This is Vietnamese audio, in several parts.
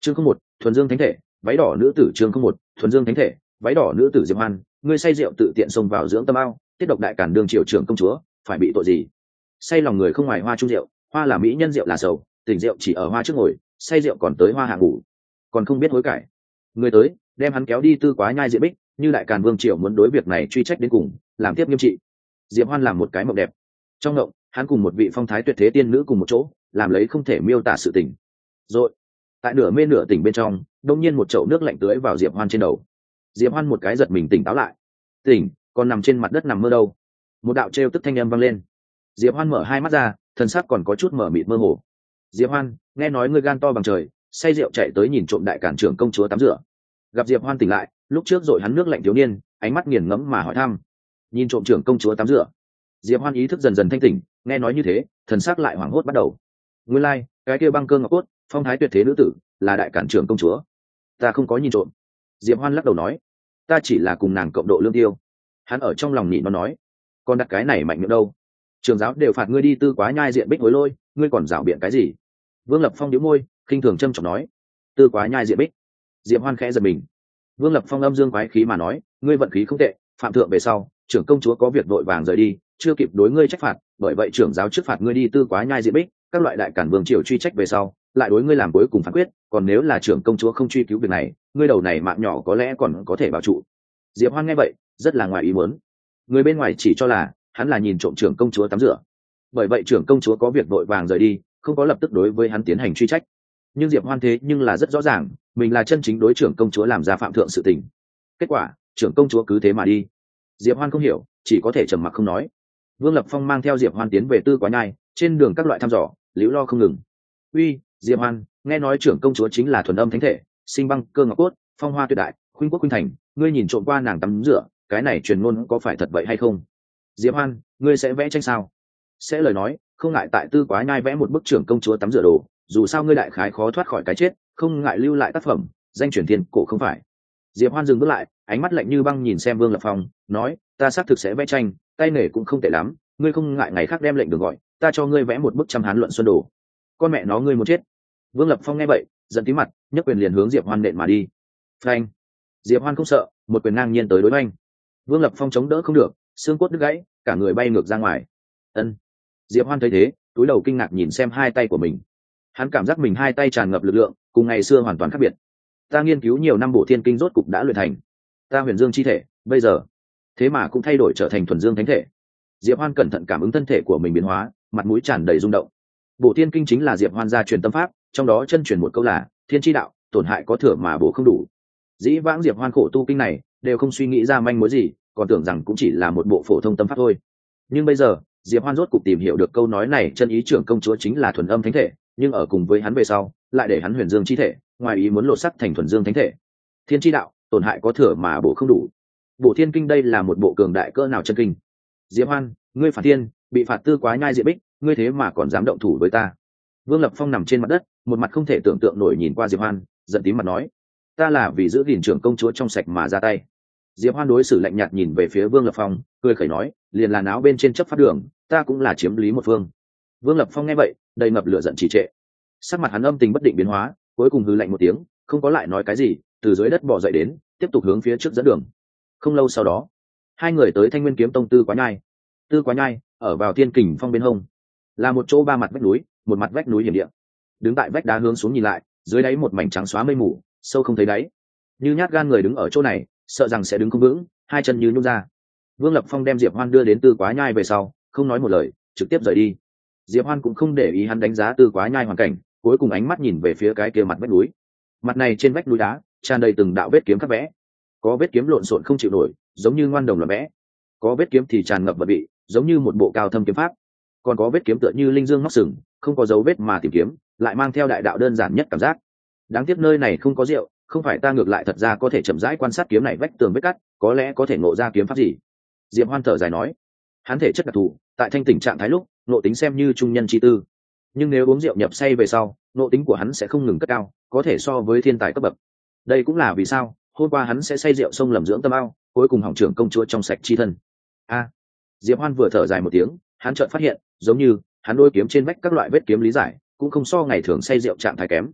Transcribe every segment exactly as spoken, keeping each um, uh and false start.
chương không một thuần dương thánh thể váy đỏ nữ tử. chương không một thuần dương thánh thể váy đỏ nữ tử. Diệp Hoan, ngươi say rượu tự tiện xông vào dưỡng tâm ao, tiết độc đại cản đường triều trưởng công chúa, phải bị tội gì? Say lòng người không ngoài hoa chung rượu, hoa là mỹ nhân, rượu là sầu, tỉnh rượu chỉ ở hoa trước ngồi, say rượu còn tới hoa hạ ngủ, còn không biết hối cải. Người tới, đem hắn kéo đi tư quá nhai diện bích, như đại càn vương triều muốn đối việc này truy trách đến cùng, làm tiếp nghiêm trị. Diệp Hoan làm một cái mộng đẹp. Trong mộng, hắn cùng một vị phong thái tuyệt thế tiên nữ cùng một chỗ, làm lấy không thể miêu tả sự tình. Rồi, tại nửa mê nửa tỉnh bên trong, đột nhiên một chậu nước lạnh tưới vào Diệp Hoan trên đầu. Diệp Hoan một cái giật mình tỉnh táo lại. Tỉnh, còn nằm trên mặt đất nằm mơ đâu? Một đạo trêu tức thanh âm vang lên. Diệp Hoan mở hai mắt ra, thần sắc còn có chút mở mịt mơ hồ. Diệp Hoan, nghe nói ngươi gan to bằng trời, say rượu chạy tới nhìn trộm đại cản trưởng công chúa tắm rửa. Gặp Diệp Hoan tỉnh lại, lúc trước rồi hắn nước lạnh thiếu niên, ánh mắt nghiền ngẫm mà hỏi thăm. Nhìn trộm trưởng công chúa tắm rửa. Diệp Hoan ý thức dần dần thanh tỉnh, nghe nói như thế, thần sắc lại hoảng hốt bắt đầu. Nguyên lai, like, cái kia băng cơ ngọc cốt, phong thái tuyệt thế nữ tử, là đại cản trưởng công chúa. Ta không có nhìn trộm. Diệp Hoan lắc đầu nói, ta chỉ là cùng nàng cộng độ lương tiêu. Hắn ở trong lòng nhịn nó nói, còn đặt cái này mạnh miệng đâu? Trường giáo đều phạt ngươi đi tư quá nhai diện bích hối lôi, ngươi còn rảo biện cái gì? Vương Lập Phong nhíu môi, khinh thường châm chọc nói, tư quá nhai diện bích. Diệp Hoan khẽ giật mình. Vương Lập Phong âm dương quái khí mà nói, ngươi vận khí không tệ, phạm thượng về sau, trưởng công chúa có việc vội vàng rời đi, chưa kịp đối ngươi trách phạt, bởi vậy trưởng giáo trước phạt ngươi đi tư quá nhai diện bích, các loại đại cản vương triều truy trách về sau, lại đối ngươi làm cuối cùng phán quyết, còn nếu là trưởng công chúa không truy cứu việc này, ngươi đầu này mạng nhỏ có lẽ còn có thể bảo trụ. Diệp Hoan nghe vậy, rất là ngoài ý muốn. Người bên ngoài chỉ cho là hắn là nhìn trộm trưởng công chúa tắm rửa, bởi vậy trưởng công chúa có việc vội vàng rời đi, không có lập tức đối với hắn tiến hành truy trách. Nhưng Diệp Hoan thế nhưng là rất rõ ràng, mình là chân chính đối trưởng công chúa làm ra phạm thượng sự tình. Kết quả, trưởng công chúa cứ thế mà đi. Diệp Hoan không hiểu, chỉ có thể trầm mặc không nói. Vương Lập Phong mang theo Diệp Hoan tiến về tư quá nhai, trên đường các loại thăm dò, liễu lo không ngừng. Uy, Diệp Hoan, nghe nói trưởng công chúa chính là thuần âm thánh thể, sinh băng cơ ngọc cốt, phong hoa tuyệt đại, khuynh quốc khuynh thành, ngươi nhìn trộm qua nàng tắm rửa, cái này truyền ngôn có phải thật vậy hay không? Diệp Hoan, ngươi sẽ vẽ tranh sao? Sẽ lời nói, không ngại tại tư quá nhai vẽ một bức trưởng công chúa tắm rửa đồ, dù sao ngươi đại khái khó thoát khỏi cái chết, không ngại lưu lại tác phẩm, danh truyền thiên cổ không phải? Diệp Hoan dừng bước lại, ánh mắt lạnh như băng nhìn xem Vương Lập Phong, nói, ta xác thực sẽ vẽ tranh, tay nghề cũng không tệ lắm, ngươi không ngại ngày khác đem lệnh đường gọi, ta cho ngươi vẽ một bức trăm hán luận xuân đồ. Con mẹ nó ngươi muốn chết. Vương Lập Phong nghe vậy, giận tí mặt, nhấc quyền liền hướng Diệp Hoan nện mà đi. Phanh. Diệp Hoan không sợ, một quyền ngang nhiên tới đối với anh. Vương Lập Phong chống đỡ không được, xương cốt đứt gãy, cả người bay ngược ra ngoài. Ân. Diệp Hoan thấy thế, túi đầu kinh ngạc nhìn xem hai tay của mình. Hắn cảm giác mình hai tay tràn ngập lực lượng, cùng ngày xưa hoàn toàn khác biệt. Ta nghiên cứu nhiều năm bổ thiên kinh rốt cục đã luyện thành. Ta huyền dương chi thể, bây giờ thế mà cũng thay đổi trở thành thuần dương thánh thể. Diệp Hoan cẩn thận cảm ứng thân thể của mình biến hóa, mặt mũi tràn đầy rung động. Bổ thiên kinh chính là Diệp Hoan gia truyền tâm pháp, trong đó chân truyền một câu là thiên chi đạo, tổn hại có thừa mà bổ không đủ. Dĩ vãng Diệp Hoan khổ tu kinh này, đều không suy nghĩ ra manh mối gì, còn tưởng rằng cũng chỉ là một bộ phổ thông tâm pháp thôi. Nhưng bây giờ, Diệp Hoan rốt cục tìm hiểu được câu nói này, chân ý trưởng công chúa chính là thuần âm thánh thể, nhưng ở cùng với hắn về sau, lại để hắn huyền dương chi thể, ngoài ý muốn lột sắc thành thuần dương thánh thể. Thiên chi đạo, tổn hại có thừa mà bổ không đủ. Bổ thiên kinh đây là một bộ cường đại cỡ nào chân kinh. Diệp Hoan, ngươi phạt thiên, bị phạt tư quá nhai diện bích, ngươi thế mà còn dám động thủ với ta? Vương Lập Phong nằm trên mặt đất, một mặt không thể tưởng tượng nổi nhìn qua Diệp Hoan, giận tím mặt nói, ta là vì giữ gìn trưởng công chúa trong sạch mà ra tay. Diệp Hoan đối xử lạnh nhạt nhìn về phía Vương Lập Phong, cười khẩy nói, liền là náo bên trên chấp pháp đường, ta cũng là chiếm lý một phương. Vương Lập Phong nghe vậy, đầy ngập lửa giận trì trệ. Sắc mặt hắn âm tình bất định biến hóa, cuối cùng hừ lạnh một tiếng, không có lại nói cái gì, từ dưới đất bò dậy đến, tiếp tục hướng phía trước dẫn đường. Không lâu sau đó, hai người tới Thanh Nguyên Kiếm Tông tư quá nhai. Tư quá nhai ở vào Thiên Kình Phong bên hông, là một chỗ ba mặt vách núi, một mặt vách núi hiểm địa. Đứng tại vách đá hướng xuống nhìn lại, dưới đáy một mảnh trắng xóa mây mù, sâu không thấy đáy. Như nhát gan người đứng ở chỗ này, sợ rằng sẽ đứng không vững, hai chân như nhũn ra. Vương Lập Phong đem Diệp Hoan đưa đến tư quá nhai về sau, không nói một lời, trực tiếp rời đi. Diệp Hoan cũng không để ý hắn đánh giá tư quá nhai hoàn cảnh, cuối cùng ánh mắt nhìn về phía cái kia mặt vách núi. Mặt này trên vách núi đá tràn đầy từng đạo vết kiếm khắc vẽ, có vết kiếm lộn xộn không chịu nổi, giống như ngoan đồng là vẽ, có vết kiếm thì tràn ngập vật vị, giống như một bộ cao thâm kiếm pháp, còn có vết kiếm tựa như linh dương móc sừng, không có dấu vết mà tìm kiếm, lại mang theo đại đạo đơn giản nhất cảm giác. Đáng tiếc nơi này không có rượu, không phải ta ngược lại thật ra có thể chậm rãi quan sát kiếm này vách tường vết cắt, có lẽ có thể ngộ ra kiếm pháp gì. Diệp Hoan thở dài nói, hắn thể chất đặc thù, tại thanh tỉnh trạng thái lúc, ngộ tính xem như trung nhân chi tư, nhưng nếu uống rượu nhập say về sau, ngộ tính của hắn sẽ không ngừng cất cao, có thể so với thiên tài cấp bậc. Đây cũng là vì sao hôm qua hắn sẽ say rượu sông lầm dưỡng tâm ao, cuối cùng hỏng trưởng công chúa trong sạch chi thân. A, Diệp Hoan vừa thở dài một tiếng, hắn chợt phát hiện, giống như hắn đôi kiếm trên vách các loại vết kiếm lý giải, cũng không so ngày thường say rượu trạng thái kém.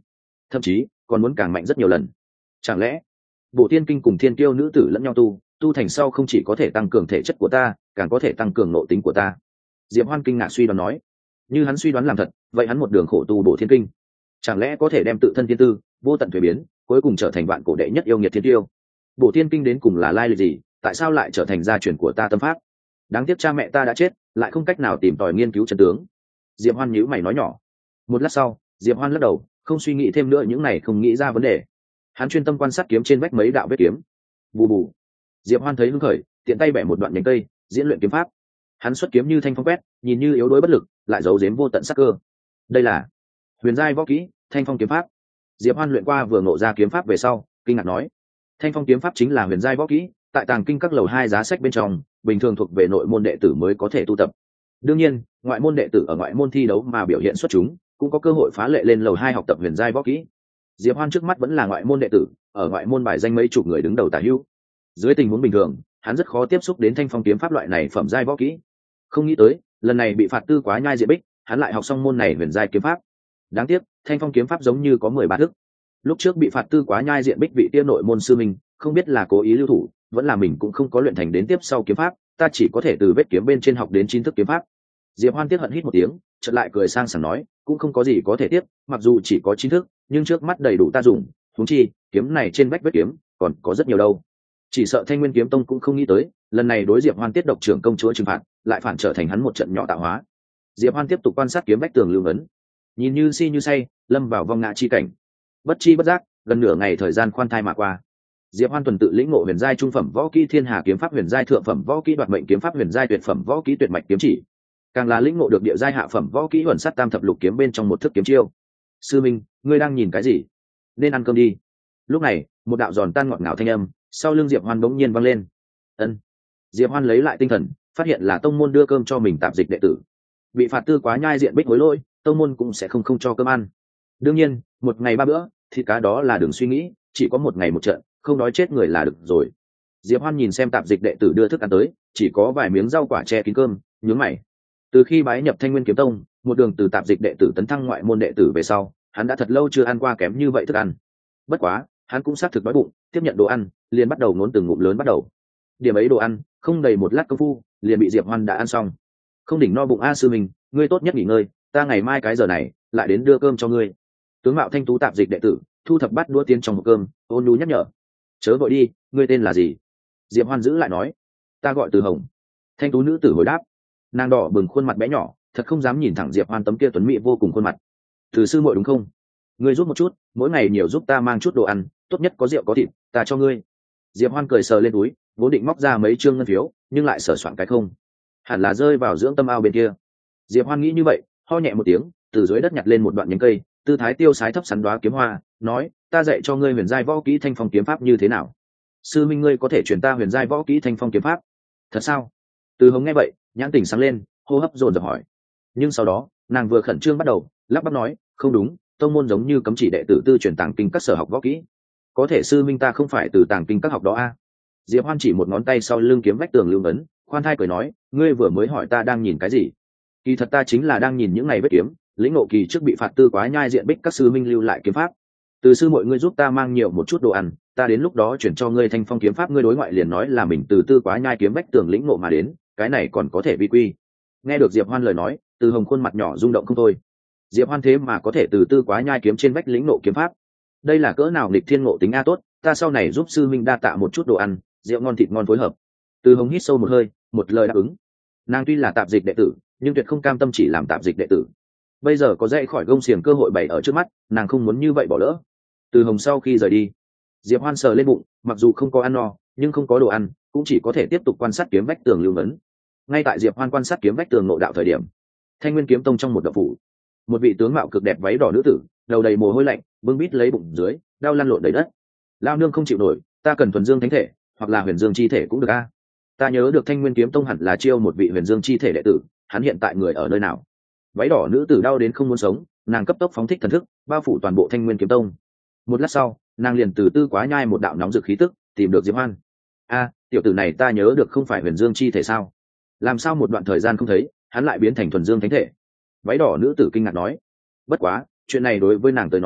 thậm chí còn muốn càng mạnh rất nhiều lần. Chẳng lẽ bộ tiên kinh cùng thiên kiêu nữ tử lẫn nhau tu tu thành sau không chỉ có thể tăng cường thể chất của ta, càng có thể tăng cường nội tính của ta? Diệp Hoan kinh ngạc suy đoán nói. Như hắn suy đoán làm thật, vậy hắn một đường khổ tu bộ thiên kinh, chẳng lẽ có thể đem tự thân thiên tư vô tận thuế biến, cuối cùng trở thành vạn cổ đệ nhất yêu nghiệt thiên tiêu? Bộ thiên kinh đến cùng là lai lịch gì, tại sao lại trở thành gia truyền của ta tâm pháp? Đáng tiếc cha mẹ ta đã chết, lại không cách nào tìm tòi nghiên cứu chân tướng. Diệp Hoan nhíu mày nói nhỏ. Một lát sau, Diệp Hoan lắc đầu, không suy nghĩ thêm nữa những này, không nghĩ ra vấn đề. Hắn chuyên tâm quan sát kiếm trên vách mấy đạo vết kiếm. Bù bù. Diệp Hoan thấy hứng khởi, tiện tay bẻ một đoạn nhánh cây, diễn luyện kiếm pháp. Hắn xuất kiếm như thanh phong quét, nhìn như yếu đuối bất lực, lại giấu giếm vô tận sắc cơ. Đây là huyền giai võ kỹ, thanh phong kiếm pháp. Diệp Hoan luyện qua vừa ngộ ra kiếm pháp về sau, kinh ngạc nói: thanh phong kiếm pháp chính là huyền giai võ kỹ, tại tàng kinh các lầu hai giá sách bên trong, bình thường thuộc về nội môn đệ tử mới có thể tu tập. Đương nhiên, ngoại môn đệ tử ở ngoại môn thi đấu mà biểu hiện xuất chúng, cũng có cơ hội phá lệ lên lầu hai học tập huyền giai võ kỹ. Diệp Hoan trước mắt vẫn là ngoại môn đệ tử, ở ngoại môn bài danh mấy chục người đứng đầu tả hữu. Dưới tình huống bình thường, hắn rất khó tiếp xúc đến thanh phong kiếm pháp loại này phẩm giai võ kỹ. Không nghĩ tới, lần này bị phạt tư quá nhai diện bích, hắn lại học xong môn này huyền giai kiếm pháp. Đáng tiếc, thanh phong kiếm pháp giống như có mười ba thức. Lúc trước bị phạt tư quá nhai diện bích vị tiên nội môn sư mình, không biết là cố ý lưu thủ, vẫn là mình cũng không có luyện thành đến tiếp sau kiếm pháp, ta chỉ có thể từ vết kiếm bên trên học đến chín thức kiếm pháp. Diệp Hoan tiếc hận hít một tiếng, chợt lại cười sang sảng nói, cũng không có gì có thể tiếc, mặc dù chỉ có chín thức, nhưng trước mắt đầy đủ ta dùng, huống chi, kiếm này trên vách vết kiếm còn có rất nhiều đâu. Chỉ sợ Thanh Nguyên Kiếm Tông cũng không nghĩ tới, lần này đối Diệp Hoan tiết độc trưởng công chúa trừng phạt, lại phản trở thành hắn một trận nhỏ tạo hóa. Diệp Hoan tiếp tục quan sát kiếm vách tường lưu ấn, nhìn như si như say, lâm vào vong ngã chi cảnh. Bất chi bất giác, gần nửa ngày thời gian khoan thai mà qua. Diệp Hoan tuần tự lĩnh ngộ huyền giai trung phẩm võ kỹ Thiên Hà kiếm pháp, huyền giai thượng phẩm võ kỹ Đoạt mệnh kiếm pháp, huyền giai tuyệt phẩm võ kỹ Tuyệt mạch kiếm chỉ, càng là lĩnh ngộ được địa giai hạ phẩm võ kỹ Huyền sát tam thập lục kiếm bên trong một thức kiếm chiêu. Sư Minh, ngươi đang nhìn cái gì? Nên ăn cơm đi. Lúc này, một đạo giòn tan ngọt ngào thanh âm sau lưng Diệp Hoan bỗng nhiên vang lên. Ân. Diệp Hoan lấy lại tinh thần, phát hiện là tông môn đưa cơm cho mình tạp dịch đệ tử. Bị phạt tư quá nhai diện bích hối lỗi, tông môn cũng sẽ không không cho cơm ăn. Đương nhiên, một ngày ba bữa, thịt cá đó là đừng suy nghĩ, chỉ có một ngày một trận, không đói chết người là được rồi. Diệp Hoan nhìn xem tạp dịch đệ tử đưa thức ăn tới, chỉ có vài miếng rau quả che kín cơm, nhướng mày. Từ khi bái nhập Thanh Nguyên Kiếm Tông, một đường từ tạp dịch đệ tử tấn thăng ngoại môn đệ tử về sau, hắn đã thật lâu chưa ăn qua kém như vậy thức ăn. Bất quá, hắn cũng xác thực đói bụng, tiếp nhận đồ ăn, liền bắt đầu nốn từng ngụm lớn bắt đầu. Điểm ấy đồ ăn, không đầy một lát công phu, liền bị Diệp Hoan đã ăn xong. Không đỉnh no bụng a sư mình, ngươi tốt nhất nghỉ ngơi, ta ngày mai cái giờ này lại đến đưa cơm cho ngươi. Tướng mạo thanh tú tạp dịch đệ tử, thu thập bát đũa tiến trong hộp cơm, ôn nhu nhắc nhở. Chớ vội đi, ngươi tên là gì? Diệp Hoan giữ lại nói. Ta gọi Từ Hồng. Thanh tú nữ tử hồi đáp. Nàng đỏ bừng khuôn mặt bé nhỏ, thật không dám nhìn thẳng Diệp Hoan tấm kia tuấn mỹ vô cùng khuôn mặt. Từ sư muội đúng không? Ngươi giúp một chút, mỗi ngày nhiều giúp ta mang chút đồ ăn, tốt nhất có rượu có thịt, ta cho ngươi. Diệp Hoan cười sờ lên túi, vốn định móc ra mấy trương ngân phiếu, nhưng lại sờ soạn cái không. Hẳn là rơi vào dưỡng tâm ao bên kia. Diệp Hoan nghĩ như vậy, ho nhẹ một tiếng, từ dưới đất nhặt lên một đoạn nhánh cây, tư thái tiêu sái thấp sắn đóa kiếm hoa, nói, ta dạy cho ngươi huyền giai võ kỹ thanh phong kiếm pháp như thế nào? Sư minh ngươi có thể truyền ta huyền giai võ kỹ thanh phong kiếm pháp? Thật sao? Từ Hồng nghe vậy, nhãn tỉnh sáng lên, hô hấp dồn dập hỏi. Nhưng sau đó, nàng vừa khẩn trương bắt đầu, lắp bắp nói, không đúng, tông môn giống như cấm chỉ đệ tử tư truyền tàng kinh các sở học võ kỹ. Có thể sư minh ta không phải từ tàng kinh các học đó a? À? Diệp Hoan chỉ một ngón tay sau lưng kiếm vách tường lưu ấn, khoan thai cười nói, ngươi vừa mới hỏi ta đang nhìn cái gì? Kỳ thật ta chính là đang nhìn những ngày vết kiếm, lĩnh ngộ kỳ trước bị phạt tư quá nhai diện bích các sư minh lưu lại kiếm pháp. Từ sư mọi ngươi giúp ta mang nhiều một chút đồ ăn, ta đến lúc đó chuyển cho ngươi thanh phong kiếm pháp, ngươi đối ngoại liền nói là mình từ tư quá nhai kiếm vách tường lĩnh ngộ mà đến, cái này còn có thể vi quy. Nghe được Diệp Hoan lời nói, Từ Hồng khuôn mặt nhỏ rung động không thôi. Diệp Hoan thế mà có thể từ tư quá nhai kiếm trên vách lĩnh ngộ kiếm pháp, đây là cỡ nào nghịch thiên ngộ tính a. Tốt, ta sau này giúp sư minh đa tạ một chút đồ ăn, rượu ngon thịt ngon phối hợp. Từ Hồng hít sâu một hơi, một lời đáp ứng. Nàng tuy là tạp dịch đệ tử, nhưng tuyệt không cam tâm chỉ làm tạp dịch đệ tử. Bây giờ có dậy khỏi gông xiềng cơ hội bày ở trước mắt, nàng không muốn như vậy bỏ lỡ. Từ Hồng sau khi rời đi, Diệp Hoan sờ lên bụng, mặc dù không có ăn no, nhưng không có đồ ăn, cũng chỉ có thể tiếp tục quan sát kiếm vách tường lưu ấn. Ngay tại Diệp Hoan quan sát kiếm vách tường nội đạo thời điểm, Thanh Nguyên Kiếm Tông trong một động phủ, một vị tướng mạo cực đẹp váy đỏ nữ tử, đầu đầy mồ hôi lạnh, bưng bít lấy bụng dưới, đau lăn lộn đầy đất. Lao nương không chịu nổi, ta cần thuần dương thánh thể, hoặc là huyền dương chi thể cũng được a. Ta nhớ được Thanh Nguyên Kiếm Tông hẳn là chiêu một vị huyền dương chi thể đệ tử, hắn hiện tại người ở nơi nào? Váy đỏ nữ tử đau đến không muốn sống, nàng cấp tốc phóng thích thần thức, bao phủ toàn bộ Thanh Nguyên Kiếm Tông. Một lát sau, nàng liền từ tư quá nhai một đạo nóng rực khí tức, tìm được Diệp Hoan. A, tiểu tử này ta nhớ được không phải huyền dương chi thể sao? Làm sao một đoạn thời gian không thấy, hắn lại biến thành thuần dương thánh thể? Váy đỏ nữ tử kinh ngạc nói. Bất quá, chuyện này đối với nàng tới nói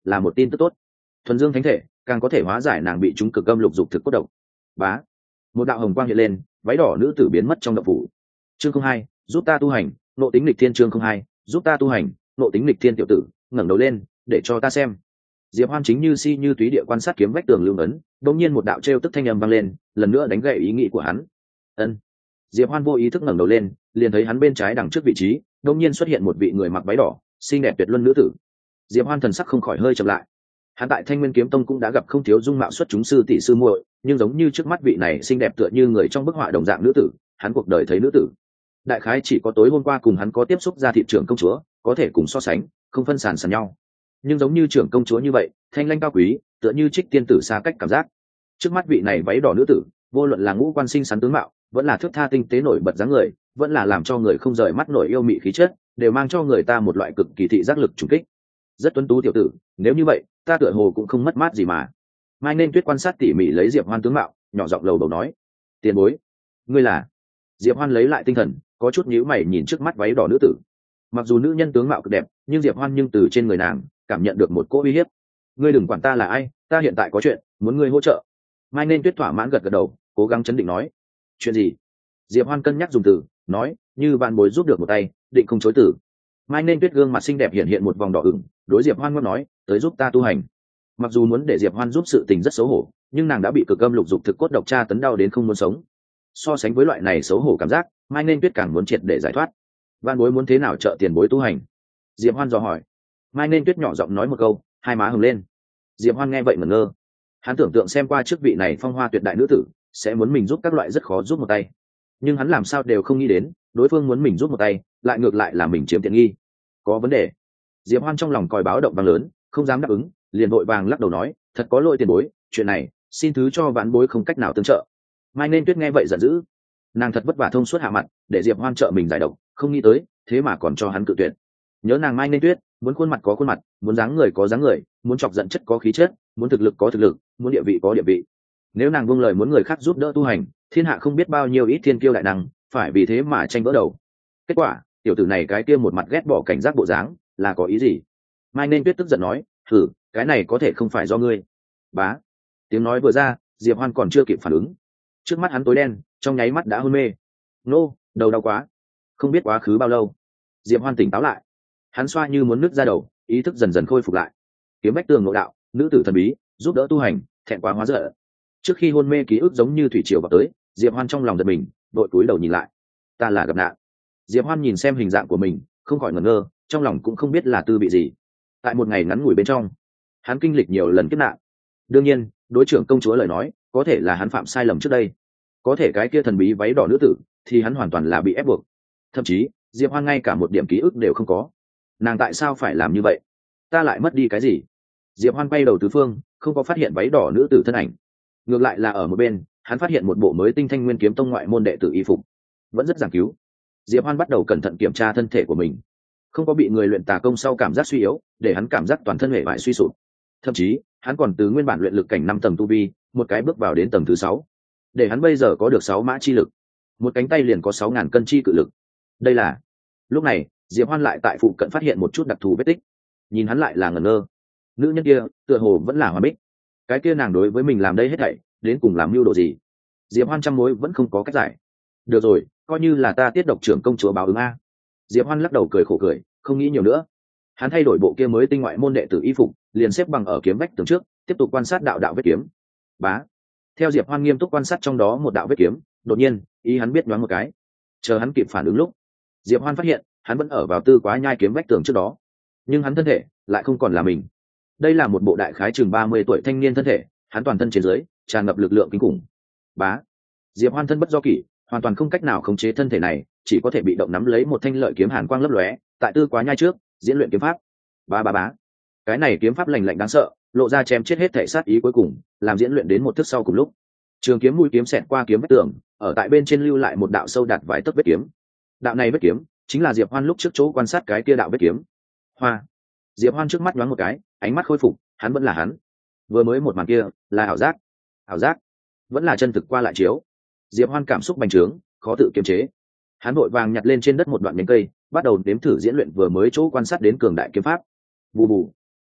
là một tin tức tốt. Thuần dương thánh thể càng có thể hóa giải nàng bị chúng cực âm lục dục thực cốt độc. Bá, một đạo hồng quang hiện lên, váy đỏ nữ tử biến mất trong động phủ. Chương không hai, giúp ta tu hành, nộ tính lịch thiên. Chương không hai, giúp ta tu hành, nộ tính lịch thiên. Tiểu tử ngẩng đầu lên, để cho ta xem. Diệp Hoan chính như si như túy địa quan sát kiếm vách tường lưu ấn, đột nhiên một đạo trêu tức thanh âm vang lên, lần nữa đánh gậy ý nghĩ của hắn. Ân. Diệp Hoan vô ý thức ngẩng đầu lên, liền thấy hắn bên trái đằng trước vị trí, đột nhiên xuất hiện một vị người mặc váy đỏ, xinh đẹp tuyệt luân nữ tử. Diệp Hoan thần sắc không khỏi hơi chậm lại. Hắn tại Thanh Nguyên Kiếm Tông cũng đã gặp không thiếu dung mạo xuất chúng sư tỷ sư muội, nhưng giống như trước mắt vị này xinh đẹp tựa như người trong bức họa đồng dạng nữ tử, hắn cuộc đời thấy nữ tử, đại khái chỉ có tối hôm qua cùng hắn có tiếp xúc ra thị trưởng công chúa, có thể cùng so sánh, không phân sàn sàn nhau. Nhưng giống như trưởng công chúa như vậy, thanh lãnh cao quý, tựa như trích tiên tử xa cách cảm giác. Trước mắt vị này váy đỏ nữ tử, vô luận là ngũ quan sinh sắn tướng mạo, vẫn là thước tha tinh tế nổi bật dáng người, vẫn là làm cho người không rời mắt nổi yêu mị khí chất, đều mang cho người ta một loại cực kỳ thị giác lực trùng kích. Rất tuấn tú tiểu tử, nếu như vậy, ta tựa hồ cũng không mất mát gì mà. Mai Nên Tuyết quan sát tỉ mỉ lấy Diệp Hoan tướng mạo, nhỏ giọng lầu bầu nói: "Tiền bối, ngươi là?" Diệp Hoan lấy lại tinh thần, có chút nhíu mày nhìn trước mắt váy đỏ nữ tử. Mặc dù nữ nhân tướng mạo cực đẹp, nhưng Diệp Hoan nhưng từ trên người nàng cảm nhận được một cỗ uy hiếp. "Ngươi đừng quản ta là ai, ta hiện tại có chuyện, muốn ngươi hỗ trợ." Mai Nên Tuyết thỏa mãn gật gật đầu, cố gắng chấn định nói: "Chuyện gì?" Diệp Hoan cân nhắc dùng từ, nói: "Như bạn bối giúp được một tay, định không chối từ." Mai Nên Tuyết gương mặt xinh đẹp hiện hiện một vòng đỏ ửng, đối Diệp Hoan ngâm nói: "Tới giúp ta tu hành." Mặc dù muốn để Diệp Hoan giúp sự tình rất xấu hổ, nhưng nàng đã bị cực âm lục dục thực cốt độc tra tấn đau đến không muốn sống. So sánh với loại này xấu hổ cảm giác, Mai Nên Tuyết càng muốn triệt để giải thoát. "Van bối muốn thế nào trợ tiền bối tu hành?" Diệp Hoan dò hỏi. Mai Nên Tuyết nhỏ giọng nói một câu, hai má hừng lên. Diệp Hoan nghe vậy ngẩn ngơ. Hắn tưởng tượng xem qua trước vị này phong hoa tuyệt đại nữ tử sẽ muốn mình giúp các loại rất khó giúp một tay, nhưng hắn làm sao đều không nghĩ đến đối phương muốn mình giúp một tay lại ngược lại là mình chiếm tiện nghi. Có vấn đề. Diệp Hoan trong lòng còi báo động vang lớn, không dám đáp ứng, liền vội vàng lắc đầu nói: "Thật có lỗi tiền bối, chuyện này xin thứ cho vãn bối không cách nào tương trợ." Mai Nên Tuyết nghe vậy giận dữ, nàng thật vất vả thông suốt hạ mặt để Diệp Hoan trợ mình giải độc, không nghĩ tới thế mà còn cho hắn cự tuyệt. Nhớ nàng Mai Nên Tuyết, muốn khuôn mặt có khuôn mặt, muốn dáng người có dáng người, muốn chọc giận chất có khí chất, muốn thực lực có thực lực, muốn địa vị có địa vị. Nếu nàng buông lời muốn người khác giúp đỡ tu hành, thiên hạ không biết bao nhiêu ít thiên kiêu đại năng phải vì thế mà tranh vỡ đầu. Kết quả, tiểu tử này cái kia một mặt ghét bỏ cảnh giác bộ dáng, là có ý gì? Mai Nên Tuyết tức giận nói: "Thử, cái này có thể không phải do ngươi." Bá. Tiếng nói vừa ra, Diệp Hoan còn chưa kịp phản ứng, trước mắt hắn tối đen, trong nháy mắt đã hôn mê. Nô, đầu đau quá. Không biết quá khứ bao lâu, Diệp Hoan tỉnh táo lại. Hắn xoa như muốn nứt ra đầu, ý thức dần dần khôi phục lại. Kiếm bách tường nội đạo, nữ tử thần bí, giúp đỡ tu hành, thẹn quá hóa giận. Trước khi hôn mê ký ức giống như thủy triều vào tới, Diệp Hoan trong lòng giật mình, đội túi đầu nhìn lại. Ta là gặp nạn. Diệp Hoan nhìn xem hình dạng của mình, không khỏi ngẩn ngơ, trong lòng cũng không biết là tư bị gì. Tại một ngày ngắn ngủi bên trong, hắn kinh lịch nhiều lần kiếp nạn. Đương nhiên, đối trưởng công chúa lời nói, có thể là hắn phạm sai lầm trước đây. Có thể cái kia thần bí váy đỏ nữ tử, thì hắn hoàn toàn là bị ép buộc. Thậm chí, Diệp Hoan ngay cả một điểm ký ức đều không có. Nàng tại sao phải làm như vậy? Ta lại mất đi cái gì? Diệp Hoan bay đầu tứ phương, không có phát hiện váy đỏ nữ tử thân ảnh. Ngược lại là ở một bên, hắn phát hiện một bộ mới tinh Thanh Nguyên Kiếm Tông ngoại môn đệ tử y phục, vẫn rất giảng cứu. Diệp Hoan bắt đầu cẩn thận kiểm tra thân thể của mình, không có bị người luyện tà công sau cảm giác suy yếu, để hắn cảm giác toàn thân hệ bại suy sụp. Thậm chí, hắn còn từ nguyên bản luyện lực cảnh năm tầng tu vi, một cái bước vào đến tầng thứ sáu, để hắn bây giờ có được sáu mã chi lực, một cánh tay liền có sáu ngàn cân chi cự lực. Đây là... Lúc này, Diệp Hoan lại tại phụ cận phát hiện một chút đặc thù vết tích, nhìn hắn lại là ngẩn ngơ. Nữ nhân kia, tựa hồ vẫn là Hoa Bích. Cái kia nàng đối với mình làm đây hết thảy, đến cùng làm mưu đồ gì? Diệp Hoan trăm mối vẫn không có cách giải. Được rồi, coi như là ta tiết độc trưởng công chúa báo ứng a. Diệp Hoan lắc đầu cười khổ cười, không nghĩ nhiều nữa. Hắn thay đổi bộ kia mới tinh ngoại môn đệ tử y phục, liền xếp bằng ở kiếm vách tường trước, tiếp tục quan sát đạo đạo vết kiếm. Bá. Theo Diệp Hoan nghiêm túc quan sát trong đó một đạo vết kiếm, đột nhiên, ý hắn biết đoán một cái. Chờ hắn kịp phản ứng lúc, Diệp Hoan phát hiện, hắn vẫn ở vào tư quá nhai kiếm vách tường trước đó, nhưng hắn thân thể lại không còn là mình. Đây là một bộ đại khái chừng ba mươi tuổi thanh niên thân thể, hắn toàn thân trên dưới tràn ngập lực lượng kinh khủng. Bá. Diệp Hoan thân bất do kỷ, hoàn toàn không cách nào khống chế thân thể này, chỉ có thể bị động nắm lấy một thanh lợi kiếm hàn quang lấp lóe, tại tư quá nhai trước, diễn luyện kiếm pháp. Bá bá bá. Cái này kiếm pháp lạnh lạnh đáng sợ, lộ ra chém chết hết thể sát ý cuối cùng, làm diễn luyện đến một thức sau cùng lúc. Trường kiếm mũi kiếm xẹt qua kiếm vách tường, ở tại bên trên lưu lại một đạo sâu đạt vài tấc vết kiếm. Đạo này vết kiếm, chính là Diệp Hoan lúc trước chỗ quan sát cái kia đạo vết kiếm. Hoa. Diệp Hoan trước mắt nhoáng một cái, ánh mắt khôi phục, hắn vẫn là hắn. Vừa mới một màn kia, là ảo giác. Ảo giác, vẫn là chân thực qua lại chiếu. Diệp Hoan cảm xúc bành trướng, khó tự kiềm chế. Hắn vội vàng nhặt lên trên đất một đoạn nhánh cây, bắt đầu đếm thử diễn luyện vừa mới chỗ quan sát đến cường đại kiếm pháp. Bù bù.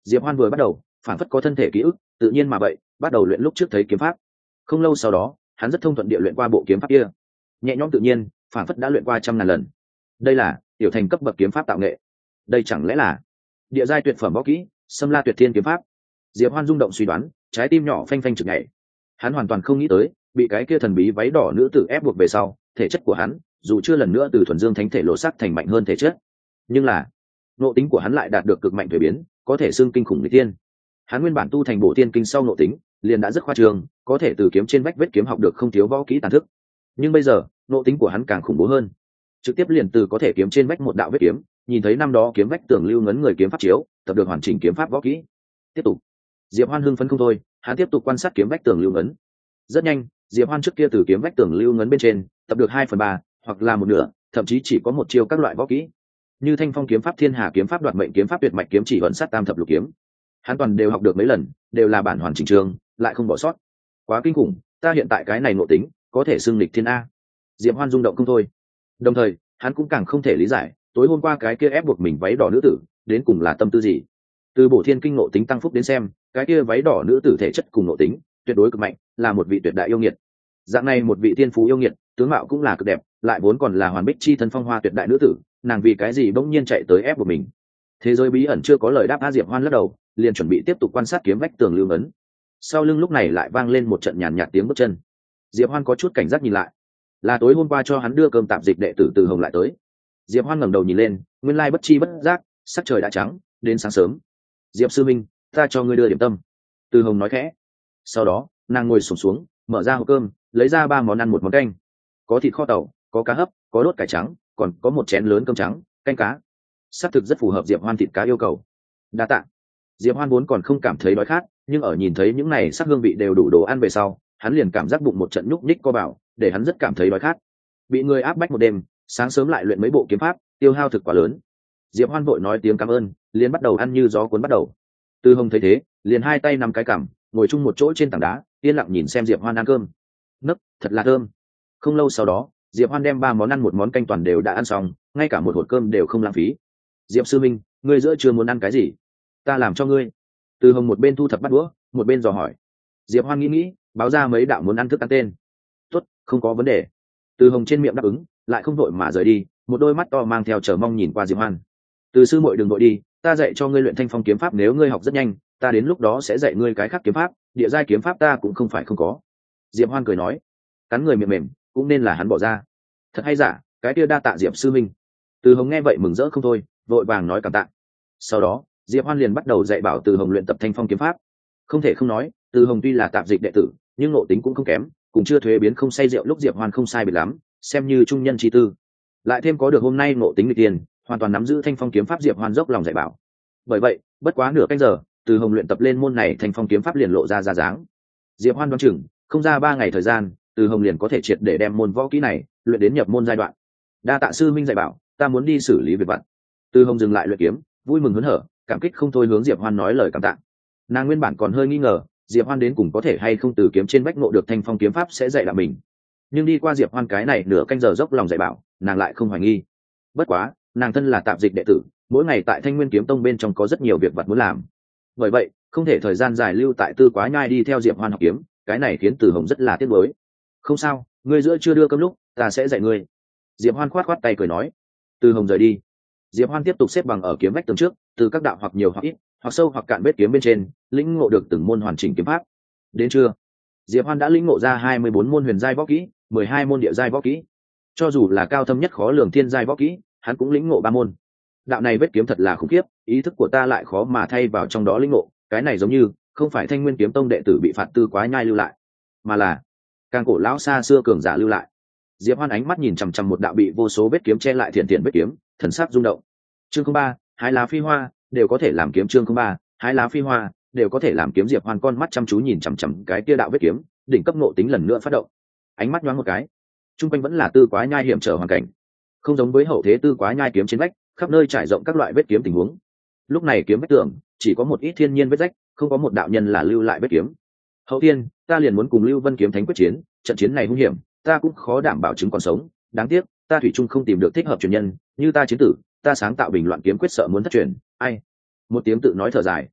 Diệp Hoan vừa bắt đầu phản phất có thân thể ký ức, tự nhiên mà vậy bắt đầu luyện lúc trước thấy kiếm pháp. Không lâu sau đó hắn rất thông thuận địa luyện qua bộ kiếm pháp kia, nhẹ nhõm tự nhiên, phản phất đã luyện qua trăm ngàn lần. Đây là tiểu thành cấp bậc kiếm pháp tạo nghệ. Đây chẳng lẽ là địa giai tuyệt phẩm võ kỹ, Sâm La Tuyệt Thiên kiếm pháp? Diệp Hoan rung động suy đoán, trái tim nhỏ phanh phanh chực nhảy. Hắn hoàn toàn không nghĩ tới, bị cái kia thần bí váy đỏ nữ tử ép buộc về sau, thể chất của hắn dù chưa lần nữa từ thuần dương thánh thể lộ sắc thành mạnh hơn thể chất, nhưng là nội tính của hắn lại đạt được cực mạnh thay biến, có thể xưng kinh khủng nghịch tiên. Hắn nguyên bản tu thành bổ tiên kinh sau nội tính liền đã rất khoa trương, có thể từ kiếm trên vách vết kiếm học được không thiếu võ kỹ tàn thức, nhưng bây giờ nội tính của hắn càng khủng bố hơn, trực tiếp liền từ có thể kiếm trên vách một đạo vết kiếm, nhìn thấy năm đó kiếm vách tường lưu ngấn người kiếm pháp chiếu, tập được hoàn chỉnh kiếm pháp võ kỹ. Tiếp tục, Diệp Hoan hưng phấn không thôi, hắn tiếp tục quan sát kiếm vách tường lưu ngấn. Rất nhanh, Diệp Hoan trước kia từ kiếm vách tường lưu ngấn bên trên tập được hai phần ba, hoặc là một nửa, thậm chí chỉ có một chiêu các loại võ kỹ, như Thanh Phong kiếm pháp, Thiên Hà kiếm pháp, Đoạt mệnh kiếm pháp, Tuyệt mạch kiếm chỉ, vận sát tam thập lục kiếm. Hắn toàn đều học được mấy lần, đều là bản hoàn chỉnh trường, lại không bỏ sót. Quá kinh khủng, ta hiện tại cái này nội tính, có thể xưng lịch thiên a. Diệp Hoan rung động không thôi. Đồng thời, hắn cũng càng không thể lý giải, tối hôm qua cái kia ép buộc mình váy đỏ nữ tử, đến cùng là tâm tư gì? Từ bổ thiên kinh nội tính tăng phúc đến xem, cái kia váy đỏ nữ tử thể chất cùng nội tính tuyệt đối cực mạnh, là một vị tuyệt đại yêu nghiệt. Dạng này một vị tiên phú yêu nghiệt, tướng mạo cũng là cực đẹp, lại vốn còn là hoàn bích chi thân phong hoa tuyệt đại nữ tử, nàng vì cái gì bỗng nhiên chạy tới ép buộc mình? Thế giới bí ẩn chưa có lời đáp. A Diệp Hoan lắc đầu, liền chuẩn bị tiếp tục quan sát kiếm vách tường lưu ngấn. Sau lưng lúc này lại vang lên một trận nhàn nhạt tiếng bước chân. Diệp Hoan có chút cảnh giác nhìn lại, là tối hôm qua cho hắn đưa cơm tạm dịch đệ tử Từ Hồng lại tới. Diệp Hoan ngẩng đầu nhìn lên, nguyên lai bất chi bất giác, sắc trời đã trắng, đến sáng sớm. Diệp sư minh, ta cho ngươi đưa điểm tâm. Từ Hồng nói khẽ. Sau đó nàng ngồi xổm xuống, mở ra hộp cơm, lấy ra ba món ăn một món canh, có thịt kho tàu, có cá hấp, có đốt cải trắng, còn có một chén lớn cơm trắng, canh cá. Sắc thực rất phù hợp Diệp Hoan thịt cá yêu cầu. Đa tạ. Diệp Hoan vốn còn không cảm thấy đói khát, nhưng ở nhìn thấy những này sắc hương vị đều đủ đồ ăn về sau, hắn liền cảm giác bụng một trận nhúc nhích co bảo, để hắn rất cảm thấy đói khát. Bị người áp bách một đêm, sáng sớm lại luyện mấy bộ kiếm pháp, tiêu hao thực quá lớn. Diệp Hoan vội nói tiếng cảm ơn, liền bắt đầu ăn như gió cuốn bắt đầu. Từ Hồng thấy thế, liền hai tay nắm cái cằm, ngồi chung một chỗ trên tảng đá, yên lặng nhìn xem Diệp Hoan ăn cơm. Nấc, thật là thơm. Không lâu sau đó, Diệp Hoan đem ba món ăn một món canh toàn đều đã ăn xong, ngay cả một hột cơm đều không lãng phí. Diệp sư minh, ngươi giữa trưa muốn ăn cái gì? Ta làm cho ngươi. Từ Hồng một bên thu thập bát đũa, một bên dò hỏi. Diệp Hoan nghĩ nghĩ, báo ra mấy đạo muốn ăn thức ăn tên. Tốt, không có vấn đề. Từ Hồng trên miệng đáp ứng, lại không vội mà rời đi, một đôi mắt to mang theo chờ mong nhìn qua Diệp Hoan. Từ sư muội đừng vội đi, ta dạy cho ngươi luyện Thanh Phong kiếm pháp, nếu ngươi học rất nhanh, ta đến lúc đó sẽ dạy ngươi cái khác kiếm pháp, địa giai kiếm pháp ta cũng không phải không có. Diệp Hoan cười nói, cắn người mềm mềm, cũng nên là hắn bỏ ra. Thật hay giả, cái kia đa tạ Diệp sư minh. Từ Hồng nghe vậy mừng rỡ không thôi, vội vàng nói cảm tạ. Sau đó, Diệp Hoan liền bắt đầu dạy bảo Từ Hồng luyện tập Thanh Phong kiếm pháp. Không thể không nói, Từ Hồng tuy là tạp dịch đệ tử, nhưng ngộ tính cũng không kém, cũng chưa thuế biến không say rượu lúc Diệp Hoan không sai biệt lắm, xem như trung nhân chi tư. Lại thêm có được hôm nay ngộ tính nghịch tiền, hoàn toàn nắm giữ Thanh Phong kiếm pháp, Diệp Hoan dốc lòng dạy bảo. Bởi vậy, bất quá nửa canh giờ, Từ Hồng luyện tập lên môn này Thanh Phong kiếm pháp liền lộ ra ra dáng. Diệp Hoan đoán chừng, không ra ba ngày thời gian, Từ Hồng liền có thể triệt để đem môn võ kỹ này luyện đến nhập môn giai đoạn. Đa tạ sư minh dạy bảo, ta muốn đi xử lý việc vặt. Từ Hồng dừng lại luyện kiếm, vui mừng hớn hở, cảm kích không thôi hướng Diệp Hoan nói lời cảm tạ. Nàng nguyên bản còn hơi nghi ngờ, Diệp Hoan đến cùng có thể hay không từ kiếm trên vách ngộ được Thanh Phong kiếm pháp sẽ dạy lại mình. Nhưng đi qua Diệp Hoan cái này nửa canh giờ dốc lòng dạy bảo, nàng lại không hoài nghi. Bất quá, nàng thân là tạp dịch đệ tử, mỗi ngày tại Thanh Nguyên kiếm tông bên trong có rất nhiều việc vặt muốn làm. Bởi vậy, không thể thời gian dài lưu tại Tư Quá Nhai đi theo Diệp Hoan học kiếm, cái này khiến Từ Hồng rất là tiếc nuối. Không sao, ngươi giữa chưa đưa cơm lúc, ta sẽ dạy ngươi. Diệp Hoan khoát khoát tay cười nói. Từ Hồng rời đi. Diệp Hoan tiếp tục xếp bằng ở kiếm vách tường trước, từ các đạo hoặc nhiều hoặc ít, hoặc sâu hoặc cạn vết kiếm bên trên, lĩnh ngộ được từng môn hoàn chỉnh kiếm pháp. Đến trưa, Diệp Hoan đã lĩnh ngộ ra hai mươi bốn môn huyền giai võ kỹ, mười hai môn địa giai võ kỹ. Cho dù là cao thâm nhất khó lường thiên giai võ kỹ, hắn cũng lĩnh ngộ ba môn. Đạo này vết kiếm thật là khủng khiếp, ý thức của ta lại khó mà thay vào trong đó lĩnh ngộ, cái này giống như không phải Thanh Nguyên kiếm tông đệ tử bị phạt Tư Quá Nhai lưu lại, mà là càng cổ lão xa xưa cường giả lưu lại. Diệp Hoan ánh mắt nhìn chằm chằm một đạo bị vô số vết kiếm che lại thiện thiện vết kiếm, thần sắc rung động. Chương không ba, hái lá phi hoa, đều có thể làm kiếm. Chương không ba, hái lá phi hoa, đều có thể làm kiếm. Diệp Hoan con mắt chăm chú nhìn chằm chằm cái kia đạo vết kiếm, đỉnh cấp ngộ tính lần nữa phát động. Ánh mắt nhoáng một cái, trung quanh vẫn là Tư Quá Nhai hiểm trở hoàn cảnh, không giống với hậu thế Tư Quá Nhai kiếm trên vách, khắp nơi trải rộng các loại vết kiếm tình huống. Lúc này kiếm vách tường chỉ có một ít thiên nhiên vết rách, không có một đạo nhân là lưu lại vết kiếm. Hậu tiên, ta liền muốn cùng Lưu Vân kiếm thánh quyết chiến, trận chiến này hung hiểm, ta cũng khó đảm bảo chứng còn sống. Đáng tiếc, ta thủy chung không tìm được thích hợp truyền nhân, như ta chiến tử, ta sáng tạo bình loạn kiếm quyết sợ muốn thất truyền. Ai? Một tiếng tự nói thở dài.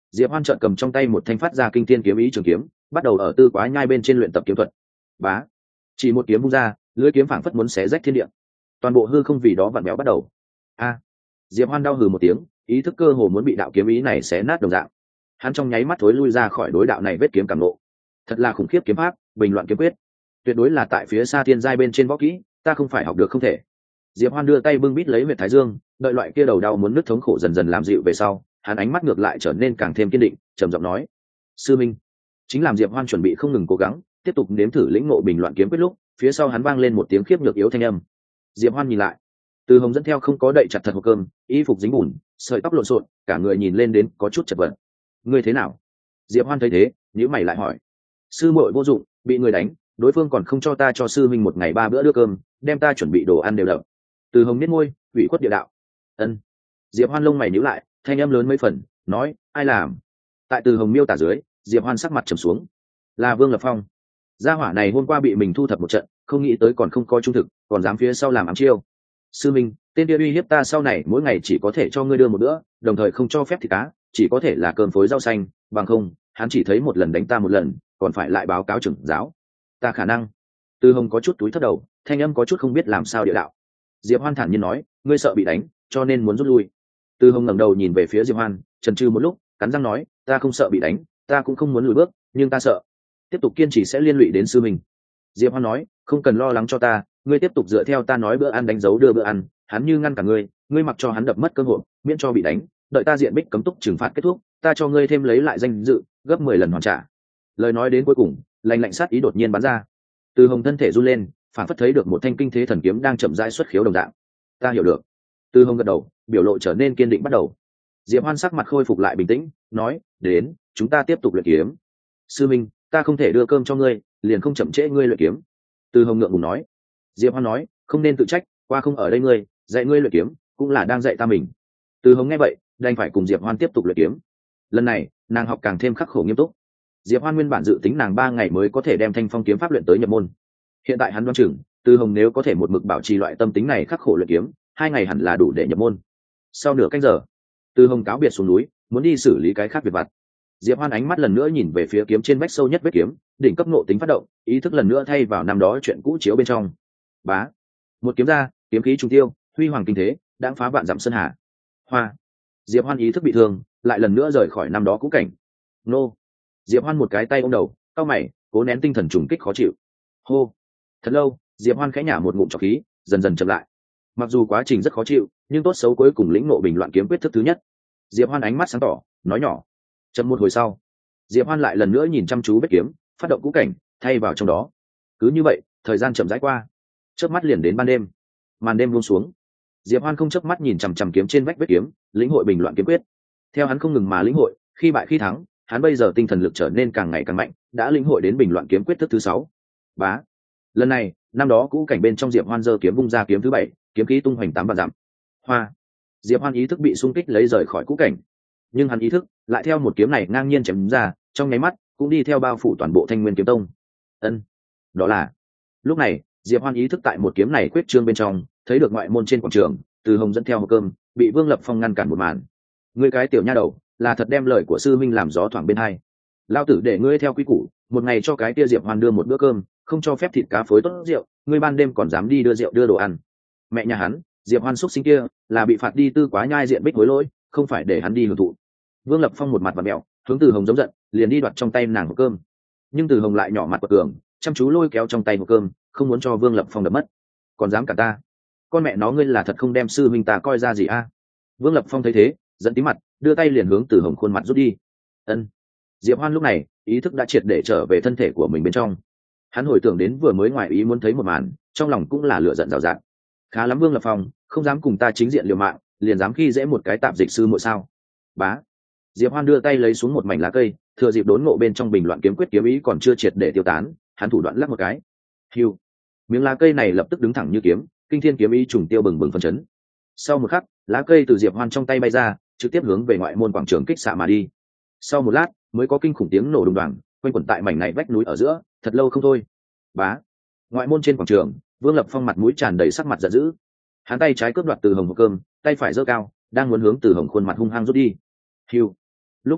Diệp Hoan trợn cầm trong tay một thanh phát ra kinh thiên kiếm ý trường kiếm, bắt đầu ở tư quá nhai bên trên luyện tập kiếm thuật. Bá, chỉ một kiếm vung ra, lưỡi kiếm phảng phất muốn xé rách thiên địa, toàn bộ hư không vì đó vặn béo bắt đầu. A! Diệp Hoan đau hừ một tiếng, ý thức cơ hồ muốn bị đạo kiếm ý này xé nát đồng dạng. Hắn trong nháy mắt thối lui ra khỏi đối đạo này vết kiếm cảm ngộ. Thật là khủng khiếp kiếm pháp, bình loạn kiếm quyết, tuyệt đối là tại phía xa thiên giai bên trên võ kỹ, ta không phải học được không thể. Diệp Hoan đưa tay bưng bít lấy huyệt thái dương, đợi loại kia đầu đau muốn nứt thống khổ dần dần làm dịu về sau, hắn ánh mắt ngược lại trở nên càng thêm kiên định, trầm giọng nói: "Sư minh." Chính làm Diệp Hoan chuẩn bị không ngừng cố gắng, tiếp tục nếm thử lĩnh ngộ bình loạn kiếm quyết lúc, phía sau hắn vang lên một tiếng khiếp nhược yếu thanh âm. Diệp Hoan nhìn lại, Từ Hồng dẫn theo không có đậy chặt thật hộp cơm, y phục dính bùn, sợi tóc lộn xộn, cả người nhìn lên đến có chút chật vật. "Ngươi thế nào?" Diệp Hoan thấy thế, nhíu mày lại hỏi. "Sư muội vô dụng, bị người đánh, đối phương còn không cho ta cho sư minh một ngày ba bữa đưa cơm, đem ta chuẩn bị đồ ăn đều đậm." Từ Hồng nhếch môi, ủy khuất địa đạo. "Ân." Diệp Hoan lông mày nhíu lại, thanh âm lớn mấy phần, nói: "Ai làm?" Tại Từ Hồng miêu tả dưới, Diệp Hoan sắc mặt trầm xuống. Là Vương Lập Phong. Gia hỏa này hôm qua bị mình thu thập một trận, không nghĩ tới còn không có trung thực, còn dám phía sau làm ám chiêu. "Sư minh, tên kia uy hiếp ta sau này mỗi ngày chỉ có thể cho ngươi đưa một bữa, đồng thời không cho phép thịt cá, chỉ có thể là cơm phối rau xanh, bằng không, hắn chỉ thấy một lần đánh ta một lần, còn phải lại báo cáo trưởng giáo. Ta khả năng." Từ Hồng có chút túi thấp đầu, thanh âm có chút không biết làm sao địa đạo. Diệp Hoan thản nhiên nói: "Ngươi sợ bị đánh, cho nên muốn rút lui." Từ Hồng ngẩng đầu nhìn về phía Diệp Hoan, chần chừ một lúc, cắn răng nói: "Ta không sợ bị đánh, ta cũng không muốn lùi bước, nhưng ta sợ tiếp tục kiên trì sẽ liên lụy đến sư mình." Diệp Hoan nói: "Không cần lo lắng cho ta, ngươi tiếp tục dựa theo ta nói bữa ăn đánh dấu đưa bữa ăn, hắn như ngăn cả ngươi, ngươi mặc cho hắn đập mất cơ hội, miễn cho bị đánh, đợi ta diện bích cấm túc trừng phạt kết thúc, ta cho ngươi thêm lấy lại danh dự, gấp mười lần hoàn trả." Lời nói đến cuối cùng, lạnh lạnh sát ý đột nhiên bắn ra. Từ Hồng thân thể run lên, phản phất thấy được một thanh kinh thế thần kiếm đang chậm rãi xuất khiếu đồng dạng. "Ta hiểu được." Từ Hồng gật đầu, biểu lộ trở nên kiên định bắt đầu. Diệp Hoan sắc mặt khôi phục lại bình tĩnh, nói: "Đến, chúng ta tiếp tục luyện kiếm." "Sư minh, ta không thể đưa cơm cho ngươi, liền không chậm trễ ngươi luyện kiếm." Từ Hồng ngượng ngùng nói. Diệp Hoan nói: "Không nên tự trách, qua không ở đây ngươi, dạy ngươi luyện kiếm, cũng là đang dạy ta mình." Từ Hồng nghe vậy, đành phải cùng Diệp Hoan tiếp tục luyện kiếm. Lần này, nàng học càng thêm khắc khổ nghiêm túc. Diệp Hoan nguyên bản dự tính nàng ba ngày mới có thể đem Thanh Phong kiếm pháp luyện tới nhập môn. Hiện tại hắn đoán chừng, Từ Hồng nếu có thể một mực bảo trì loại tâm tính này khắc khổ luyện kiếm, hai ngày hẳn là đủ để nhập môn. Sau nửa canh giờ, Từ Hồng cáo biệt xuống núi, muốn đi xử lý cái khác việc vặt. Diệp Hoan ánh mắt lần nữa nhìn về phía kiếm trên vách sâu nhất vết kiếm, đỉnh cấp nộ tính phát động, ý thức lần nữa thay vào năm đó chuyện cũ chiếu bên trong. Bá, một kiếm ra, kiếm khí trùng tiêu, huy hoàng kinh thế, đãng phá vạn dặm sơn hà. Hoa. Diệp Hoan ý thức bị thương, lại lần nữa rời khỏi năm đó cũ cảnh. Nô. Diệp Hoan một cái tay ôm đầu, cau mày, cố nén tinh thần trùng kích khó chịu. Hô. Thật lâu, Diệp Hoan khẽ nhả một ngụm trọc khí, dần dần chậm lại. Mặc dù quá trình rất khó chịu, nhưng tốt xấu cuối cùng lĩnh ngộ bình loạn kiếm quyết thức thứ nhất. Diệp Hoan ánh mắt sáng tỏ, nói nhỏ. Chậm một hồi sau, Diệp Hoan lại lần nữa nhìn chăm chú vết kiếm, phát động cũ cảnh, thay vào trong đó. Cứ như vậy, thời gian chậm rãi qua, chớp mắt liền đến ban đêm. Màn đêm buông xuống, Diệp Hoan không chớp mắt nhìn chằm chằm kiếm trên vách vết kiếm, lĩnh hội bình loạn kiếm quyết. Theo hắn không ngừng mà lĩnh hội, khi bại khi thắng, hắn bây giờ tinh thần lực trở nên càng ngày càng mạnh, đã lĩnh hội đến bình loạn kiếm quyết thức thứ sáu. Bá. Lần này, năm đó cũ cảnh bên trong Diệp Hoan giơ kiếm vung ra kiếm thứ bảy, kiếm khí tung hoành tám vạn dặm. Hoa. Diệp Hoan ý thức bị xung kích lấy rời khỏi cũ cảnh, nhưng hắn ý thức lại theo một kiếm này ngang nhiên chém ra, trong nháy mắt cũng đi theo bao phủ toàn bộ Thanh Nguyên kiếm tông. Ân, đó là. Lúc này, Diệp Hoan ý thức tại một kiếm này quyết trương bên trong, thấy được ngoại môn trên quảng trường, Từ Hồng dẫn theo hộp cơm, bị Vương Lập Phong ngăn cản một màn. Ngươi cái tiểu nha đầu, là thật đem lời của sư minh làm gió thoảng bên hai. Lão tử để ngươi theo quy củ, một ngày cho cái kia Diệp Hoan đưa một bữa cơm, không cho phép thịt cá phối tốt rượu, ngươi ban đêm còn dám đi đưa rượu đưa đồ ăn. Mẹ nhà hắn, Diệp Hoan xúc sinh kia, là bị phạt đi tư quá nhai diện bích hối lỗi, không phải để hắn đi hưởng thụ. Vương Lập Phong một mặt vặn mẹo, hướng Từ Hồng giống giận, liền đi đoạt trong tay nàng hộp cơm. Nhưng Từ Hồng lại nhỏ mặt quật cường, chăm chú lôi kéo trong tay hộp cơm, không muốn cho Vương Lập Phong đập mất. Còn dám cả ta, con mẹ nó ngươi là thật không đem sư huynh ta coi ra gì a? Vương Lập Phong thấy thế, giận tí mặt, đưa tay liền hướng Từ Hồng khuôn mặt rút đi. Ân. Diệp Hoan lúc này, ý thức đã triệt để trở về thân thể của mình bên trong. Hắn hồi tưởng đến vừa mới ngoài ý muốn thấy một màn, trong lòng cũng là lửa giận rào rạt. Khá lắm Vương Lập Phong, không dám cùng ta chính diện liều mạng, liền dám khi dễ một cái tạp dịch sư muội sao? Bá. Diệp Hoan đưa tay lấy xuống một mảnh lá cây, thừa dịp đốn ngộ bên trong bình loạn kiếm quyết kiếm ý còn chưa triệt để tiêu tán, hắn thủ đoạn lắc một cái. Hưu. Miếng lá cây này lập tức đứng thẳng như kiếm, kinh thiên kiếm ý trùng tiêu bừng bừng phân chấn. Sau một khắc, lá cây từ Diệp Hoan trong tay bay ra, trực tiếp hướng về ngoại môn quảng trường kích xạ mà đi. Sau một lát, mới có kinh khủng tiếng nổ đùng đoàng, quanh quẩn tại mảnh này vách núi ở giữa, thật lâu không thôi. Bá. Ngoại môn trên quảng trường, Vương Lập Phong mặt mũi tràn đầy sắc mặt giận dữ. Hắn tay trái cướp đoạt Từ Hồng hộp cơm, tay phải giơ cao, đang muốn hướng Từ Hồng khuôn mặt hung hăng rút đi. Hưu. Lúc này,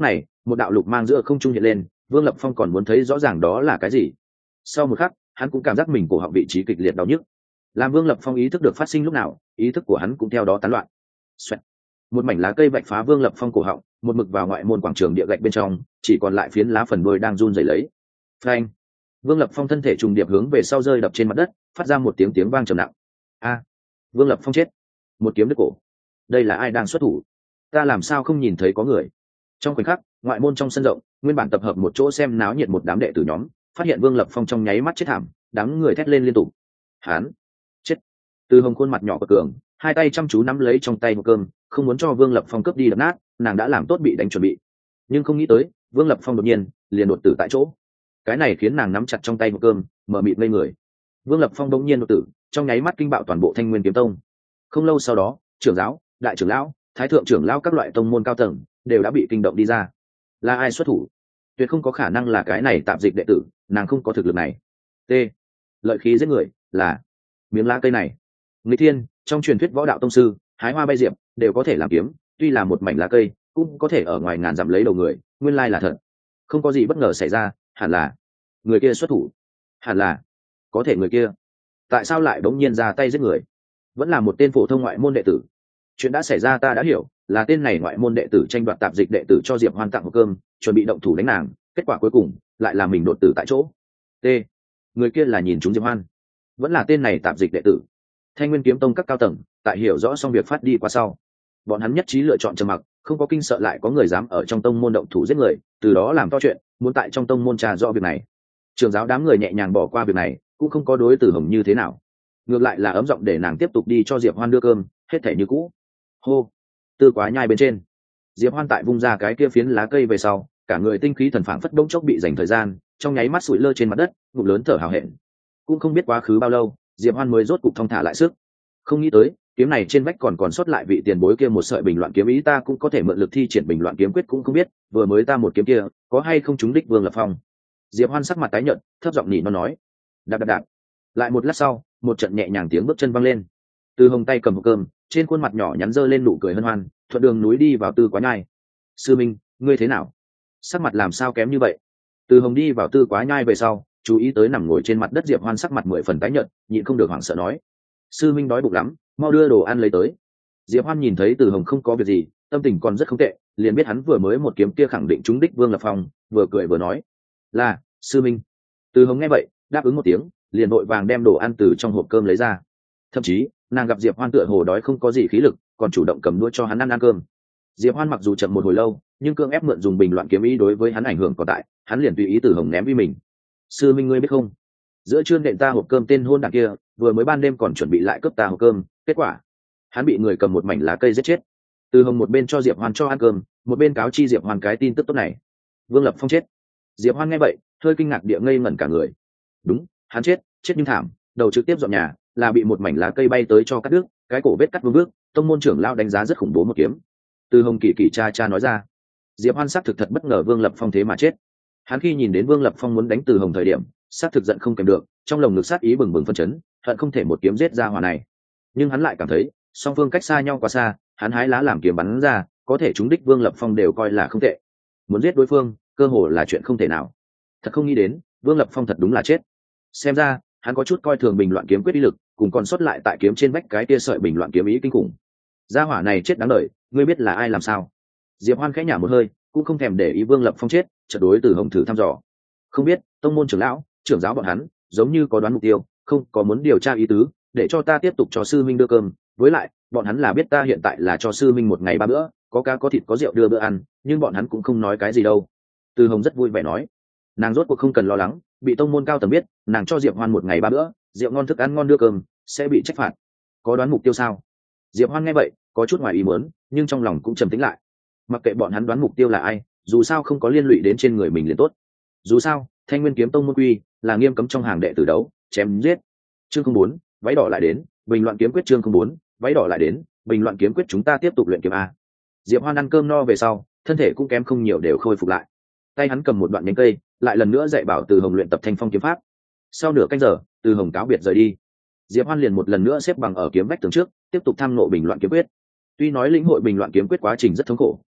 một đạo lục mang giữa không trung hiện lên, Vương Lập Phong còn muốn thấy rõ ràng đó là cái gì. Sau một khắc, hắn cũng cảm giác mình cổ họng vị trí kịch liệt đau nhức. Làm Vương Lập Phong ý thức được phát sinh lúc nào, ý thức của hắn cũng theo đó tán loạn. Xoẹt. Một mảnh lá cây vạch phá Vương Lập Phong cổ họng, một mực vào ngoại môn quảng trường địa gạch bên trong, chỉ còn lại phiến lá phần đuôi đang run rẩy lấy. Phanh. Vương Lập Phong thân thể trùng điệp hướng về sau rơi đập trên mặt đất, phát ra một tiếng tiếng vang trầm nặng. A! Vương Lập Phong chết. Một kiếm đứt cổ. Đây là ai đang xuất thủ? Ta làm sao không nhìn thấy có người? Trong khoảnh khắc, ngoại môn trong sân rộng, nguyên bản tập hợp một chỗ xem náo nhiệt một đám đệ tử nhóm, phát hiện Vương Lập Phong trong nháy mắt chết thảm, đám người thét lên liên tục. Hán! Chết! Từ Hồng khuôn mặt nhỏ của cường, hai tay chăm chú nắm lấy trong tay một cơm, không muốn cho Vương Lập Phong cướp đi đập nát, nàng đã làm tốt bị đánh chuẩn bị. Nhưng không nghĩ tới, Vương Lập Phong đột nhiên liền đột tử tại chỗ. Cái này khiến nàng nắm chặt trong tay một cơm, mở mịt ngây người. Vương Lập Phong đột nhiên đột tử, trong nháy mắt kinh bạo toàn bộ Thanh Nguyên Kiếm Tông. Không lâu sau đó, trưởng giáo, đại trưởng lão, thái thượng trưởng lão các loại tông môn cao tầng đều đã bị kinh động đi ra. Là ai xuất thủ? Tuyệt không có khả năng là cái này tạp dịch đệ tử, nàng không có thực lực này. T. Lợi khí giết người, là miếng lá cây này. Nghịch thiên, trong truyền thuyết võ đạo tông sư, hái hoa bay diệp, đều có thể làm kiếm, tuy là một mảnh lá cây, cũng có thể ở ngoài ngàn dặm lấy đầu người, nguyên lai là thật. Không có gì bất ngờ xảy ra, hẳn là người kia xuất thủ. Hẳn là có thể người kia. Tại sao lại bỗng nhiên ra tay giết người? Vẫn là một tên phổ thông ngoại môn đệ tử. Chuyện đã xảy ra ta đã hiểu, là tên này ngoại môn đệ tử tranh đoạt tạp dịch đệ tử cho Diệp Hoan tặng một cơm, chuẩn bị động thủ đánh nàng, kết quả cuối cùng lại là mình đột tử tại chỗ. T. Người kia là nhìn trúng Diệp Hoan, vẫn là tên này tạp dịch đệ tử. Thanh Nguyên Kiếm Tông các cao tầng, tại hiểu rõ xong việc phát đi qua sau, bọn hắn nhất trí lựa chọn trầm mặc, không có kinh sợ lại có người dám ở trong tông môn động thủ giết người, từ đó làm to chuyện, muốn tại trong tông môn trà rõ việc này. Trường giáo đám người nhẹ nhàng bỏ qua việc này, cũng không có đối Tử Hồng như thế nào, ngược lại là ấm giọng để nàng tiếp tục đi cho Diệp Hoan đưa cơm, hết thể như cũ. Hô. Tư quá nhai bên trên, Diệp Hoan tại vung ra cái kia phiến lá cây về sau, cả người tinh khí thần phảng phất bỗng chốc bị dành thời gian, trong nháy mắt sụi lơ trên mặt đất, ngụm lớn thở hào hẹn. Cũng không biết quá khứ bao lâu, Diệp Hoan mới rốt cục thong thả lại sức. Không nghĩ tới, kiếm này trên vách còn còn sót lại vị tiền bối kia một sợi bình loạn kiếm ý, ta cũng có thể mượn lực thi triển bình loạn kiếm quyết, cũng không biết vừa mới ta một kiếm kia có hay không trúng đích Vương Lập Phong. Diệp Hoan sắc mặt tái nhợt, thấp giọng nỉ nó nói. Đạp đạp đạp. Lại một lát sau, một trận nhẹ nhàng tiếng bước chân vang lên. Từ Hồng tay cầm hộp cơm, trên khuôn mặt nhỏ nhắn dơ lên nụ cười hân hoan, thuận đường núi đi vào Tư Quá Nhai. Sư Minh, ngươi thế nào? Sắc mặt làm sao kém như vậy? Từ Hồng đi vào Tư Quá Nhai về sau, chú ý tới nằm ngồi trên mặt đất Diệp Hoan, sắc mặt mười phần tái nhợt, nhịn không được hoảng sợ nói. Sư Minh đói bụng lắm, mau đưa đồ ăn lấy tới. Diệp Hoan nhìn thấy Từ Hồng không có việc gì, tâm tình còn rất không tệ, liền biết hắn vừa mới một kiếm kia khẳng định trúng đích Vương Lập Phong, vừa cười vừa nói. Là, sư Minh. Từ Hồng nghe vậy, đáp ứng một tiếng, liền vội vàng đem đồ ăn từ trong hộp cơm lấy ra. Thậm chí, nàng gặp Diệp Hoan tựa hồ đói không có gì khí lực, còn chủ động cầm đũa cho hắn ăn ăn cơm. Diệp Hoan mặc dù chậm một hồi lâu, nhưng cương ép mượn dùng bình loạn kiếm ý đối với hắn ảnh hưởng còn tại, hắn liền tùy ý Từ Hồng ném với mình. Sư Minh ngươi biết không, giữa trưa nện ta hộp cơm tên hôn đản kia, vừa mới ban đêm còn chuẩn bị lại cướp ta hộp cơm, kết quả hắn bị người cầm một mảnh lá cây giết chết. Từ Hồng một bên cho Diệp Hoan cho ăn cơm, một bên cáo chi Diệp Hoan cái tin tức tốt này. Vương Lập Phong chết. Diệp Hoan nghe vậy, hơi kinh ngạc địa ngây ngẩn cả người. Đúng, hắn chết, chết nhưng thảm, đầu trực tiếp dọn nhà, là bị một mảnh lá cây bay tới cho cắt đứt, cái cổ vết cắt vương bước, tông môn trưởng lão đánh giá rất khủng bố một kiếm. Từ Hồng kỳ kỳ cha cha nói ra. Diệp Hoan xác thực thật bất ngờ Vương Lập Phong thế mà chết. Hắn khi nhìn đến Vương Lập Phong muốn đánh Từ Hồng thời điểm, xác thực giận không kèm được, trong lòng ngực sát ý bừng bừng phân chấn, hận không thể một kiếm giết ra hỏa này. Nhưng hắn lại cảm thấy, song phương cách xa nhau quá xa, hắn hái lá làm kiếm bắn ra, có thể trúng đích Vương Lập Phong đều coi là không tệ. Muốn giết đối phương, cơ hồ là chuyện không thể nào. Thật không nghĩ đến, Vương Lập Phong thật đúng là chết. Xem ra, hắn có chút coi thường bình loạn kiếm quyết uy lực, cùng còn sót lại tại kiếm trên vách cái tia sợi bình loạn kiếm ý kinh khủng. Gia hỏa này chết đáng đời, ngươi biết là ai làm sao? Diệp Hoan khẽ nhả một hơi, cũng không thèm để ý Vương Lập Phong chết, chợt đối Từ Hồng thử thăm dò. Không biết, tông môn trưởng lão, trưởng giáo bọn hắn, giống như có đoán mục tiêu, không có muốn điều tra ý tứ, để cho ta tiếp tục cho sư minh đưa cơm. Với lại, bọn hắn là biết ta hiện tại là cho sư minh một ngày ba bữa, có cá có thịt có rượu đưa bữa ăn, nhưng bọn hắn cũng không nói cái gì đâu. Từ Hồng rất vui vẻ nói, nàng rốt cuộc không cần lo lắng, bị tông môn cao tầng biết, nàng cho Diệp Hoan một ngày ba bữa, rượu ngon thức ăn ngon đưa cơm, sẽ bị trách phạt. Có đoán mục tiêu sao? Diệp Hoan nghe vậy, có chút ngoài ý muốn, nhưng trong lòng cũng trầm tĩnh lại. Mặc kệ bọn hắn đoán mục tiêu là ai, dù sao không có liên lụy đến trên người mình liền tốt. Dù sao, Thanh Nguyên Kiếm Tông môn quy là nghiêm cấm trong hàng đệ tử đấu, chém giết. Chương không bốn, váy đỏ lại đến, bình loạn kiếm quyết chương không bốn, váy đỏ lại đến, bình loạn kiếm quyết chúng ta tiếp tục luyện kiếm a. Diệp Hoan ăn cơm no về sau, thân thể cũng kém không nhiều đều khôi phục lại. Tay hắn cầm một đoạn nhánh cây, lại lần nữa dạy bảo Từ Hồng luyện tập Thanh Phong kiếm pháp. Sau nửa canh giờ, Từ Hồng cáo biệt rời đi. Diệp Hoan liền một lần nữa xếp bằng ở kiếm vách tường trước, tiếp tục tham ngộ bình loạn kiếm quyết. Tuy nói lĩnh hội bình loạn kiếm quyết quá trình rất thống khổ,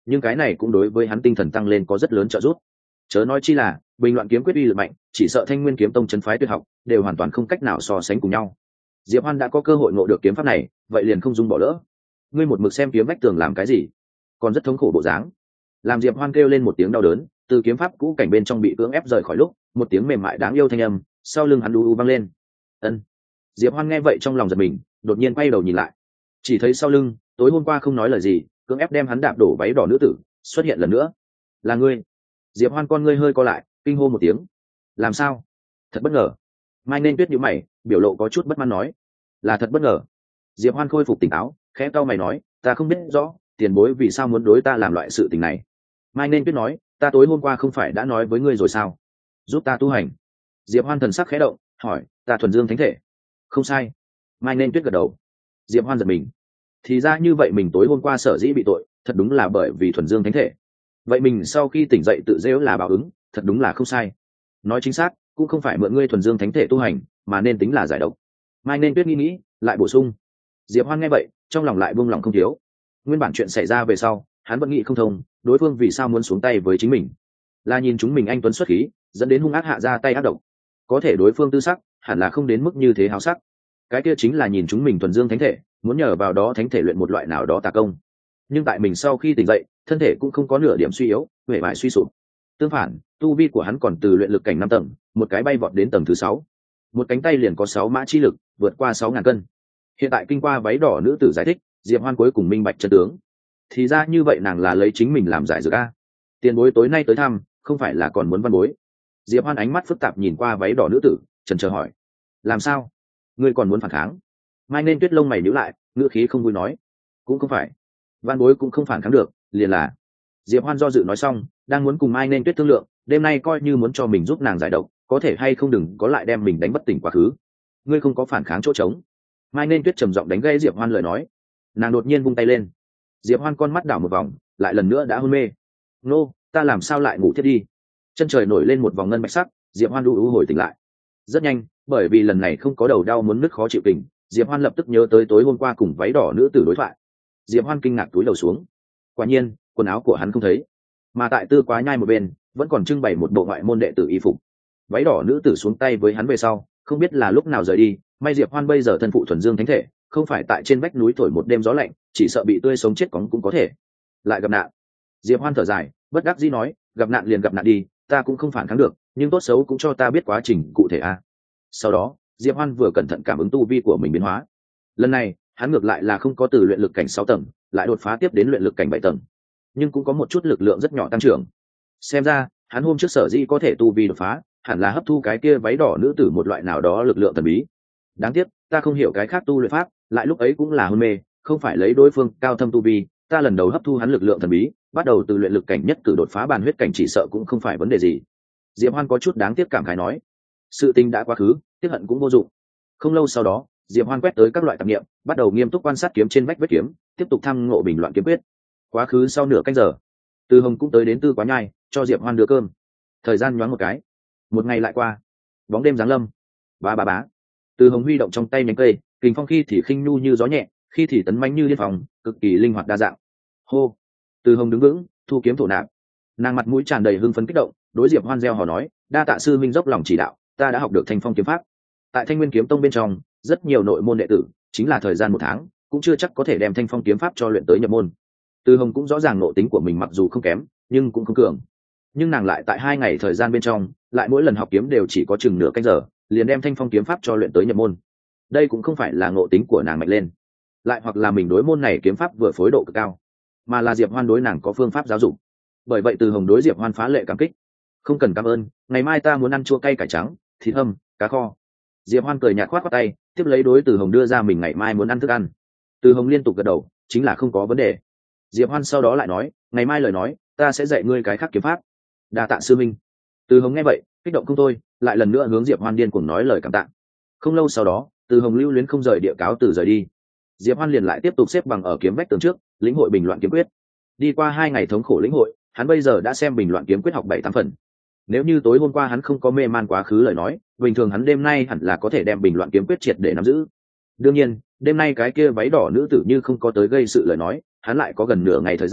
nhưng cái này cũng đối với hắn tinh thần tăng lên có rất lớn trợ giúp. Chớ nói chi là bình loạn kiếm quyết uy lực mạnh, chỉ sợ Thanh Nguyên kiếm tông trấn phái tuyệt học đều hoàn toàn không cách nào so sánh cùng nhau. Diệp Hoan đã có cơ hội ngộ được kiếm pháp này, vậy liền không dung bỏ lỡ. Ngươi một mực xem kiếm vách tường làm cái gì? Còn rất thống khổ bộ dáng. Làm Diệp Hoan kêu lên một tiếng đau đớn, từ kiếm pháp cũ cảnh bên trong bị cưỡng ép rời khỏi lúc, một tiếng mềm mại đáng yêu thanh âm sau lưng hắn đu u vang lên. Ân. Diệp Hoan nghe vậy trong lòng giật mình, đột nhiên quay đầu nhìn lại, chỉ thấy sau lưng tối hôm qua không nói lời gì cưỡng ép đem hắn đạp đổ váy đỏ nữ tử xuất hiện lần nữa. Là ngươi? Diệp Hoan con ngươi hơi co lại, kinh hô một tiếng. Làm sao? Thật bất ngờ. Mai Nên Tuyết nhíu mày, biểu lộ có chút bất mãn nói. Là thật bất ngờ. Diệp Hoan khôi phục tỉnh táo, khẽ cau mày nói, ta không biết rõ tiền bối vì sao muốn đối ta làm loại sự tình này. Mai Nên Tuyết nói, ta tối hôm qua không phải đã nói với ngươi rồi sao? Giúp ta tu hành. Diệp Hoan thần sắc khẽ động, hỏi, ta thuần dương thánh thể. Không sai. Mai Nên Tuyết gật đầu. Diệp Hoan giật mình. Thì ra như vậy mình tối hôm qua sở dĩ bị tội, thật đúng là bởi vì thuần dương thánh thể. Vậy mình sau khi tỉnh dậy tự dễu là báo ứng, thật đúng là không sai. Nói chính xác, cũng không phải mượn ngươi thuần dương thánh thể tu hành, mà nên tính là giải độc. Mai Nên Tuyết nghĩ nghĩ, lại bổ sung. Diệp Hoan nghe vậy, trong lòng lại buông lòng không thiếu. Nguyên bản chuyện xảy ra về sau, hắn vẫn nghĩ không thông, đối phương vì sao muốn xuống tay với chính mình. Là nhìn chúng mình anh tuấn xuất khí, dẫn đến hung ác hạ ra tay ác độc. Có thể đối phương tư sắc, hẳn là không đến mức như thế háo sắc. Cái kia chính là nhìn chúng mình thuần dương thánh thể, muốn nhờ vào đó thánh thể luyện một loại nào đó tà công. Nhưng tại mình sau khi tỉnh dậy, thân thể cũng không có nửa điểm suy yếu, huệ vải suy sụp. Tương phản, tu vi của hắn còn từ luyện lực cảnh năm tầng, một cái bay vọt đến tầng thứ sáu. Một cánh tay liền có sáu mã chi lực, vượt qua sáu ngàn cân. Hiện tại kinh qua váy đỏ nữ tử giải thích, Diệp Hoan cuối cùng minh bạch chân tướng. Thì ra như vậy nàng là lấy chính mình làm giải dược a. Tiền bối tối nay tới thăm, không phải là còn muốn văn bối. Diệp Hoan ánh mắt phức tạp nhìn qua váy đỏ nữ tử, chần chờ hỏi, làm sao? Ngươi còn muốn phản kháng? Mai Nên Tuyết lông mày nhíu lại, ngữ khí không vui nói, cũng không phải, văn bối cũng không phản kháng được, liền là. Diệp Hoan do dự nói xong, đang muốn cùng Mai Nên Tuyết thương lượng, đêm nay coi như muốn cho mình giúp nàng giải độc, có thể hay không đừng có lại đem mình đánh bất tỉnh quá khứ. Ngươi không có phản kháng chỗ trống. Mai Nên Tuyết trầm giọng đánh gãy Diệp Hoan lời nói. Nàng đột nhiên vung tay lên. Diệp Hoan con mắt đảo một vòng, lại lần nữa đã hôn mê. Nô, ta làm sao lại ngủ thiết đi? Chân trời nổi lên một vòng ngân bạch sắc, Diệp Hoan u u hồi tỉnh lại. Rất nhanh, bởi vì lần này không có đầu đau muốn nứt khó chịu kình, Diệp Hoan lập tức nhớ tới tối hôm qua cùng váy đỏ nữ tử đối thoại. Diệp Hoan kinh ngạc túi đầu xuống. Quả nhiên, quần áo của hắn không thấy, mà tại tư quá nhai một bên vẫn còn trưng bày một bộ ngoại môn đệ tử y phục. Váy đỏ nữ tử xuống tay với hắn về sau, không biết là lúc nào rời đi. May Diệp Hoan bây giờ thân phụ thuần dương thánh thể, không phải tại trên vách núi thổi một đêm gió lạnh, chỉ sợ bị tươi sống chết cóng cũng có thể. Lại gặp nạn. Diệp Hoan thở dài, bất đắc dĩ nói, gặp nạn liền gặp nạn đi, ta cũng không phản kháng được, nhưng tốt xấu cũng cho ta biết quá trình cụ thể a. Sau đó, Diệp Hoan vừa cẩn thận cảm ứng tu vi của mình biến hóa. Lần này, hắn ngược lại là không có từ luyện lực cảnh sáu tầng, lại đột phá tiếp đến luyện lực cảnh bảy tầng, nhưng cũng có một chút lực lượng rất nhỏ tăng trưởng. Xem ra, hắn hôm trước sở dĩ có thể tu vi đột phá, hẳn là hấp thu cái kia váy đỏ nữ tử một loại nào đó lực lượng thần bí. Đáng tiếc, ta không hiểu cái khác tu luyện pháp, lại lúc ấy cũng là hôn mê, không phải lấy đối phương cao thâm tu vi, ta lần đầu hấp thu hắn lực lượng thần bí, bắt đầu từ luyện lực cảnh nhất cử đột phá bàn huyết cảnh chỉ sợ cũng không phải vấn đề gì. Diệp Hoan có chút đáng tiếc cảm khái nói, sự tình đã quá khứ, tiếc hận cũng vô dụng. Không lâu sau đó, Diệp Hoan quét tới các loại tạp niệm, bắt đầu nghiêm túc quan sát kiếm trên vách vết kiếm, tiếp tục thăm ngộ bình loạn kiếm quyết. Quá khứ sau nửa canh giờ, Từ Hồng cũng tới đến Tư Quá Nhai, cho Diệp Hoan đưa cơm. Thời gian nhoáng một cái, một ngày lại qua, bóng đêm giáng lâm. Bá bá bá. Từ Hồng huy động trong tay nhánh cây, kình phong khi thì khinh nhu như gió nhẹ, khi thì tấn mãnh như liên phòng, cực kỳ linh hoạt đa dạng. Hô. Từ Hồng đứng vững, thu kiếm thổ nạp. Nàng mặt mũi tràn đầy hưng phấn kích động, đối Diệp Hoan reo hò nói, đa tạ sư minh dốc lòng chỉ đạo, ta đã học được Thanh Phong kiếm pháp. Tại Thanh Nguyên kiếm tông bên trong, rất nhiều nội môn đệ tử, chính là thời gian một tháng, cũng chưa chắc có thể đem Thanh Phong kiếm pháp cho luyện tới nhập môn. Từ Hồng cũng rõ ràng nội tính của mình mặc dù không kém, nhưng cũng không cường. Nhưng nàng lại tại hai ngày thời gian bên trong, lại mỗi lần học kiếm đều chỉ có chừng nửa canh giờ, liền đem Thanh Phong kiếm pháp cho luyện tới nhập môn. Đây cũng không phải là nội tính của nàng mạnh lên, lại hoặc là mình đối môn này kiếm pháp vừa phối độ cực cao, mà là Diệp Hoan đối nàng có phương pháp giáo dục. Bởi vậy Từ Hồng đối Diệp Hoan phá lệ cảm kích. Không cần cảm ơn, ngày mai ta muốn ăn chua cay cải trắng, thịt hầm, cá kho. Diệp Hoan cười nhạt khoát khoát tay, tiếp lấy đối Từ Hồng đưa ra mình ngày mai muốn ăn thức ăn. Từ Hồng liên tục gật đầu, chính là không có vấn đề. Diệp Hoan sau đó lại nói, ngày mai lời nói, ta sẽ dạy ngươi cái khác kiếm pháp. Đa tạ sư minh. Từ Hồng nghe vậy, kích động không thôi, lại lần nữa hướng Diệp Hoan điên cuồng nói lời cảm tạ. Không lâu sau đó, Từ Hồng lưu luyến không rời địa cáo từ rời đi. Diệp Hoan liền lại tiếp tục xếp bằng ở kiếm vách tường trước, lĩnh hội bình loạn kiếm quyết. Đi qua hai ngày thống khổ lĩnh hội, hắn bây giờ đã xem bình loạn kiếm quyết học bảy tám phần. Nếu như tối hôm qua hắn không có mê man quá khứ lời nói, bình thường hắn đêm nay hẳn là có thể đem bình loạn kiếm quyết triệt để nắm giữ. Đương nhiên, đêm nay cái kia váy đỏ nữ tử như không có tới gây sự lời nói, hắn lại có gần nửa ngày thời gian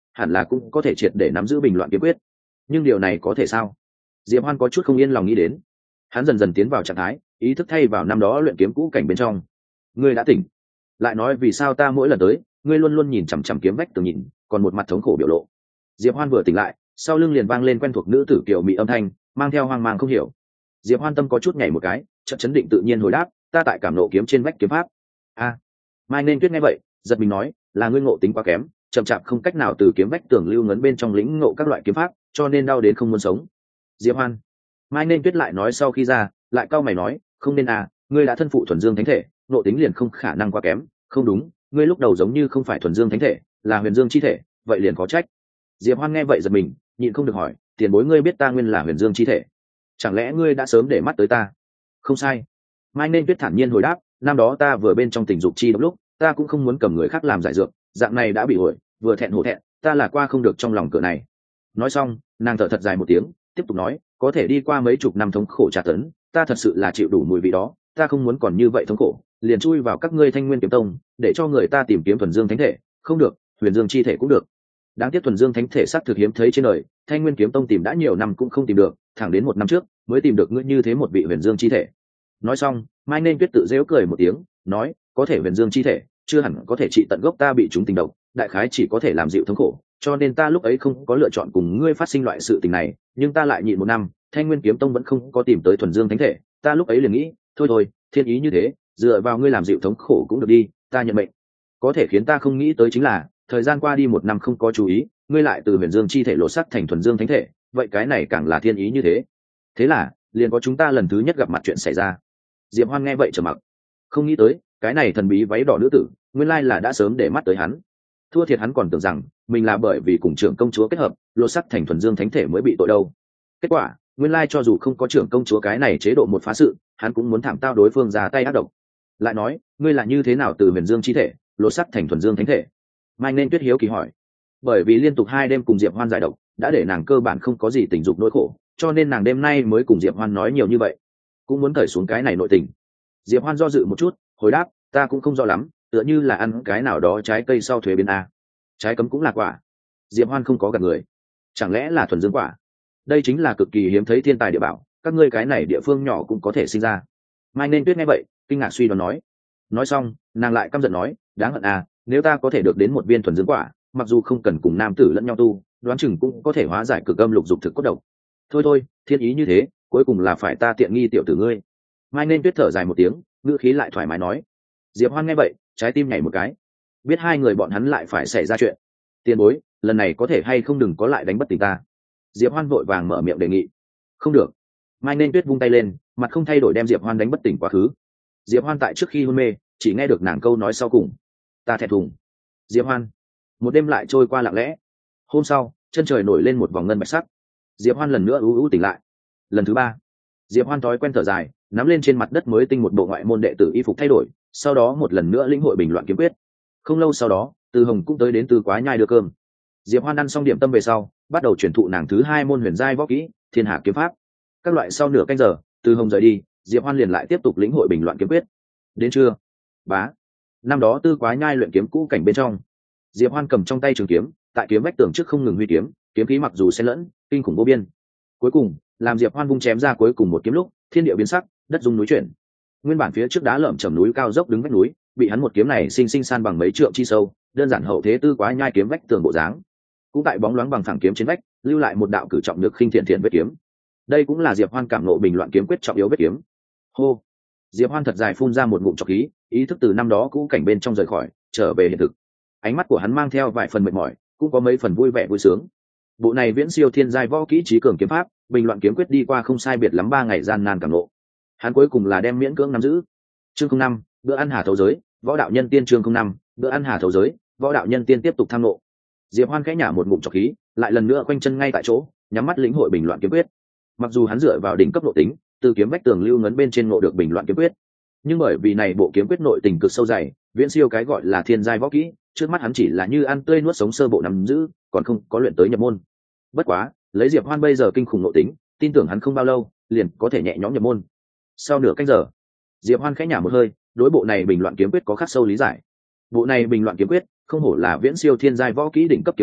hẳn là cũng có thể triệt để nắm giữ bình loạn kiếm quyết. Nhưng điều này có thể sao? Diệp Hoan có chút không yên lòng nghĩ đến. Hắn dần dần tiến vào trạng thái, ý thức thay vào năm đó luyện kiếm cũ cảnh bên trong. Ngươi đã tỉnh. Lại nói vì sao ta mỗi lần tới, ngươi luôn luôn nhìn chằm chằm kiếm vách tường nhìn, còn một mặt thống khổ biểu lộ. Diệp Hoan vừa tỉnh lại, sau lưng liền vang lên quen thuộc nữ tử kiều mị âm thanh, mang theo hoang mang không hiểu. Diệp Hoan tâm có chút nhảy một cái, chợt chấn định tự nhiên hồi đáp, ta tại cảm nộ kiếm trên vách kiếm pháp. A. Mai Nên Tuyết nghe vậy, giật mình nói, là ngươi ngộ tính quá kém, chậm chạp không cách nào từ kiếm vách tường lưu ngấn bên trong lĩnh ngộ các loại kiếm pháp, cho nên đau đến không muốn sống. Diệp Hoan. Mai Nên Tuyết lại nói sau khi ra, lại cau mày nói, không nên à, ngươi đã thân phụ thuần dương thánh thể, ngộ tính liền không khả năng quá kém, không đúng, ngươi lúc đầu giống như không phải thuần dương thánh thể, là huyền dương chi thể, vậy liền có trách. Diệp Hoan nghe vậy giật mình, nhịn không được hỏi, tiền bối ngươi biết ta nguyên là huyền dương chi thể, chẳng lẽ ngươi đã sớm để mắt tới ta? Không sai. Mai Nên Tuyết thản nhiên hồi đáp, năm đó ta vừa bên trong tình dục chi độc lúc, ta cũng không muốn cầm người khác làm giải dược, dạng này đã bị uội, vừa thẹn hổ thẹn, ta là qua không được trong lòng cửa này. Nói xong, nàng thở thật dài một tiếng, tiếp tục nói, có thể đi qua mấy chục năm thống khổ tra tấn, ta thật sự là chịu đủ mùi vị đó, ta không muốn còn như vậy thống khổ, liền chui vào các ngươi Thanh Nguyên kiếm tông, để cho người ta tìm kiếm thuần dương thánh thể, không được, huyền dương chi thể cũng được. Đáng tiếc thuần dương thánh thể xác thực hiếm thấy trên đời, Thanh Nguyên kiếm tông tìm đã nhiều năm cũng không tìm được, thẳng đến một năm trước mới tìm được ngươi như thế một vị huyền dương chi thể. Nói xong, Mai Nên Tuyết tự giễu cười một tiếng, nói, có thể huyền dương chi thể, chưa hẳn có thể trị tận gốc ta bị chúng tình độc, đại khái chỉ có thể làm dịu thống khổ, cho nên ta lúc ấy không có lựa chọn cùng ngươi phát sinh loại sự tình này, nhưng ta lại nhịn một năm, Thanh Nguyên kiếm tông vẫn không có tìm tới thuần dương thánh thể, ta lúc ấy liền nghĩ, thôi thôi, thiên ý như thế, dựa vào ngươi làm dịu thống khổ cũng được đi, ta nhận mệnh. Có thể khiến ta không nghĩ tới chính là, thời gian qua đi một năm không có chú ý, ngươi lại từ huyền dương chi thể lột sắc thành thuần dương thánh thể, vậy cái này càng là thiên ý như thế. Thế là, liền có chúng ta lần thứ nhất gặp mặt chuyện xảy ra. Diệp Hoan nghe vậy trầm mặc, không nghĩ tới, cái này thần bí váy đỏ nữ tử, nguyên lai là đã sớm để mắt tới hắn. Thua thiệt hắn còn tưởng rằng mình là bởi vì cùng trưởng công chúa kết hợp, lột sắc thành thuần dương thánh thể mới bị tội đâu. Kết quả, nguyên lai cho dù không có trưởng công chúa cái này chế độ một phá sự, hắn cũng muốn thảm tao đối phương ra tay ác độc. Lại nói, ngươi là như thế nào từ huyền dương chi thể lột sắc thành thuần dương thánh thể? Mai Nên Tuyết hiếu kỳ hỏi. Bởi vì liên tục hai đêm cùng Diệp Hoan giải độc, đã để nàng cơ bản không có gì tình dục nỗi khổ, cho nên nàng đêm nay mới cùng Diệp Hoan nói nhiều như vậy, cũng muốn cởi xuống cái này nội tình. Diệp Hoan do dự một chút, hồi đáp, ta cũng không rõ lắm, tựa như là ăn cái nào đó trái cây sau thuế biến a. Trái cấm cũng là quả. Diệp Hoan không có gạt người. Chẳng lẽ là thuần dương quả? Đây chính là cực kỳ hiếm thấy thiên tài địa bảo, các ngươi cái này địa phương nhỏ cũng có thể sinh ra. Mai Nên Tuyết nghe vậy, kinh ngạc suy đoán nói. Nói xong, nàng lại căm giận nói, đáng hận à, nếu ta có thể được đến một viên thuần dương quả, mặc dù không cần cùng nam tử lẫn nhau tu, đoán chừng cũng có thể hóa giải cực âm lục dục thực cốt độc. Thôi thôi, thiên ý như thế, cuối cùng là phải ta tiện nghi tiểu tử ngươi. Mai Nên Tuyết thở dài một tiếng, ngữ khí lại thoải mái nói. Diệp Hoan nghe vậy, trái tim nhảy một cái, biết hai người bọn hắn lại phải xảy ra chuyện. Tiền bối, lần này có thể hay không đừng có lại đánh bất tỉnh ta. Diệp Hoan vội vàng mở miệng đề nghị. Không được. Mai Nên Tuyết vung tay lên, mặt không thay đổi đem Diệp Hoan đánh bất tỉnh quá khứ. Diệp Hoan tại trước khi hôn mê, chỉ nghe được nàng câu nói sau cùng, ta thẹn thùng. Diệp Hoan. Một đêm lại trôi qua lặng lẽ. Hôm sau, chân trời nổi lên một vòng ngân bạch sắc. Diệp Hoan lần nữa ú ú tỉnh lại. Lần thứ ba, Diệp Hoan thói quen thở dài, nắm lên trên mặt đất mới tinh một bộ ngoại môn đệ tử y phục thay đổi, sau đó một lần nữa lĩnh hội bình loạn kiếm quyết. Không lâu sau đó, Từ Hồng cũng tới đến Từ Quá Nhai đưa cơm. Diệp Hoan ăn xong điểm tâm về sau, bắt đầu truyền thụ nàng thứ hai môn huyền giai võ kỹ, Thiên Hà kiếm pháp. Các loại sau nửa canh giờ, Từ Hồng rời đi, Diệp Hoan liền lại tiếp tục lĩnh hội bình loạn kiếm quyết. Đến trưa, bá, năm đó Tư Quá Nhai luyện kiếm cũ cảnh bên trong, Diệp Hoan cầm trong tay trường kiếm, tại kiếm vách tường trước không ngừng huy kiếm, kiếm khí mặc dù xen lẫn, kinh khủng vô biên. Cuối cùng, làm Diệp Hoan vung chém ra cuối cùng một kiếm lúc, thiên địa biến sắc, đất rung núi chuyển. Nguyên bản phía trước đá lởm chởm núi cao dốc đứng vách núi, bị hắn một kiếm này sinh sinh san bằng mấy trượng chi sâu, đơn giản hậu thế Tư Quá Nhai kiếm vách tường bộ dáng. Cũng tại bóng loáng bằng phẳng kiếm trên vách, lưu lại một đạo cử trọng nhược khinh thiện thiện vết kiếm. Đây cũng là Diệp Hoan cảm ngộ bình loạn kiếm quyết trọng yếu vết kiếm. Hô. Diệp Hoan thật dài phun ra một ngụm trọc khí, ý thức từ năm đó cũ cảnh bên trong rời khỏi, trở về hiện thực. Ánh mắt của hắn mang theo vài phần mệt mỏi, cũng có mấy phần vui vẻ vui sướng. Bộ này viễn siêu thiên giai võ kỹ trí cường kiếm pháp, bình loạn kiếm quyết đi qua không sai biệt lắm ba ngày gian nan cảm ngộ. Hắn cuối cùng là đem miễn cưỡng nắm giữ. Chương không năm, bữa ăn hà thấu giới, võ đạo nhân tiên chương không năm, bữa ăn hà thấu giới, võ đạo nhân tiên tiếp tục tham ngộ. Diệp Hoan khẽ nhả một ngụm trọc khí, lại lần nữa quanh chân ngay tại chỗ, nhắm mắt lĩnh hội bình loạn kiếm quyết. Mặc dù hắn dựa vào đỉnh cấp nội tính, từ kiếm vách tường lưu ngấn bên trên ngộ được bình loạn kiếm quyết, nhưng bởi vì này bộ kiếm quyết nội tình cực sâu dày, viễn siêu cái gọi là thiên giai võ kỹ, trước mắt hắn chỉ là như ăn tươi nuốt sống sơ bộ nắm giữ, còn không có luyện tới nhập môn. Bất quá, lấy Diệp Hoan bây giờ kinh khủng nội tính, tin tưởng hắn không bao lâu liền có thể nhẹ nhõm nhập môn. Sau nửa canh giờ, Diệp Hoan khẽ nhả một hơi, đối bộ này bình loạn kiếm quyết có khắc sâu lý giải. Bộ này bình loạn kiếm quyết không hổ là viễn siêu thiên giai võ kỹ đỉnh cấp kiếm quyết,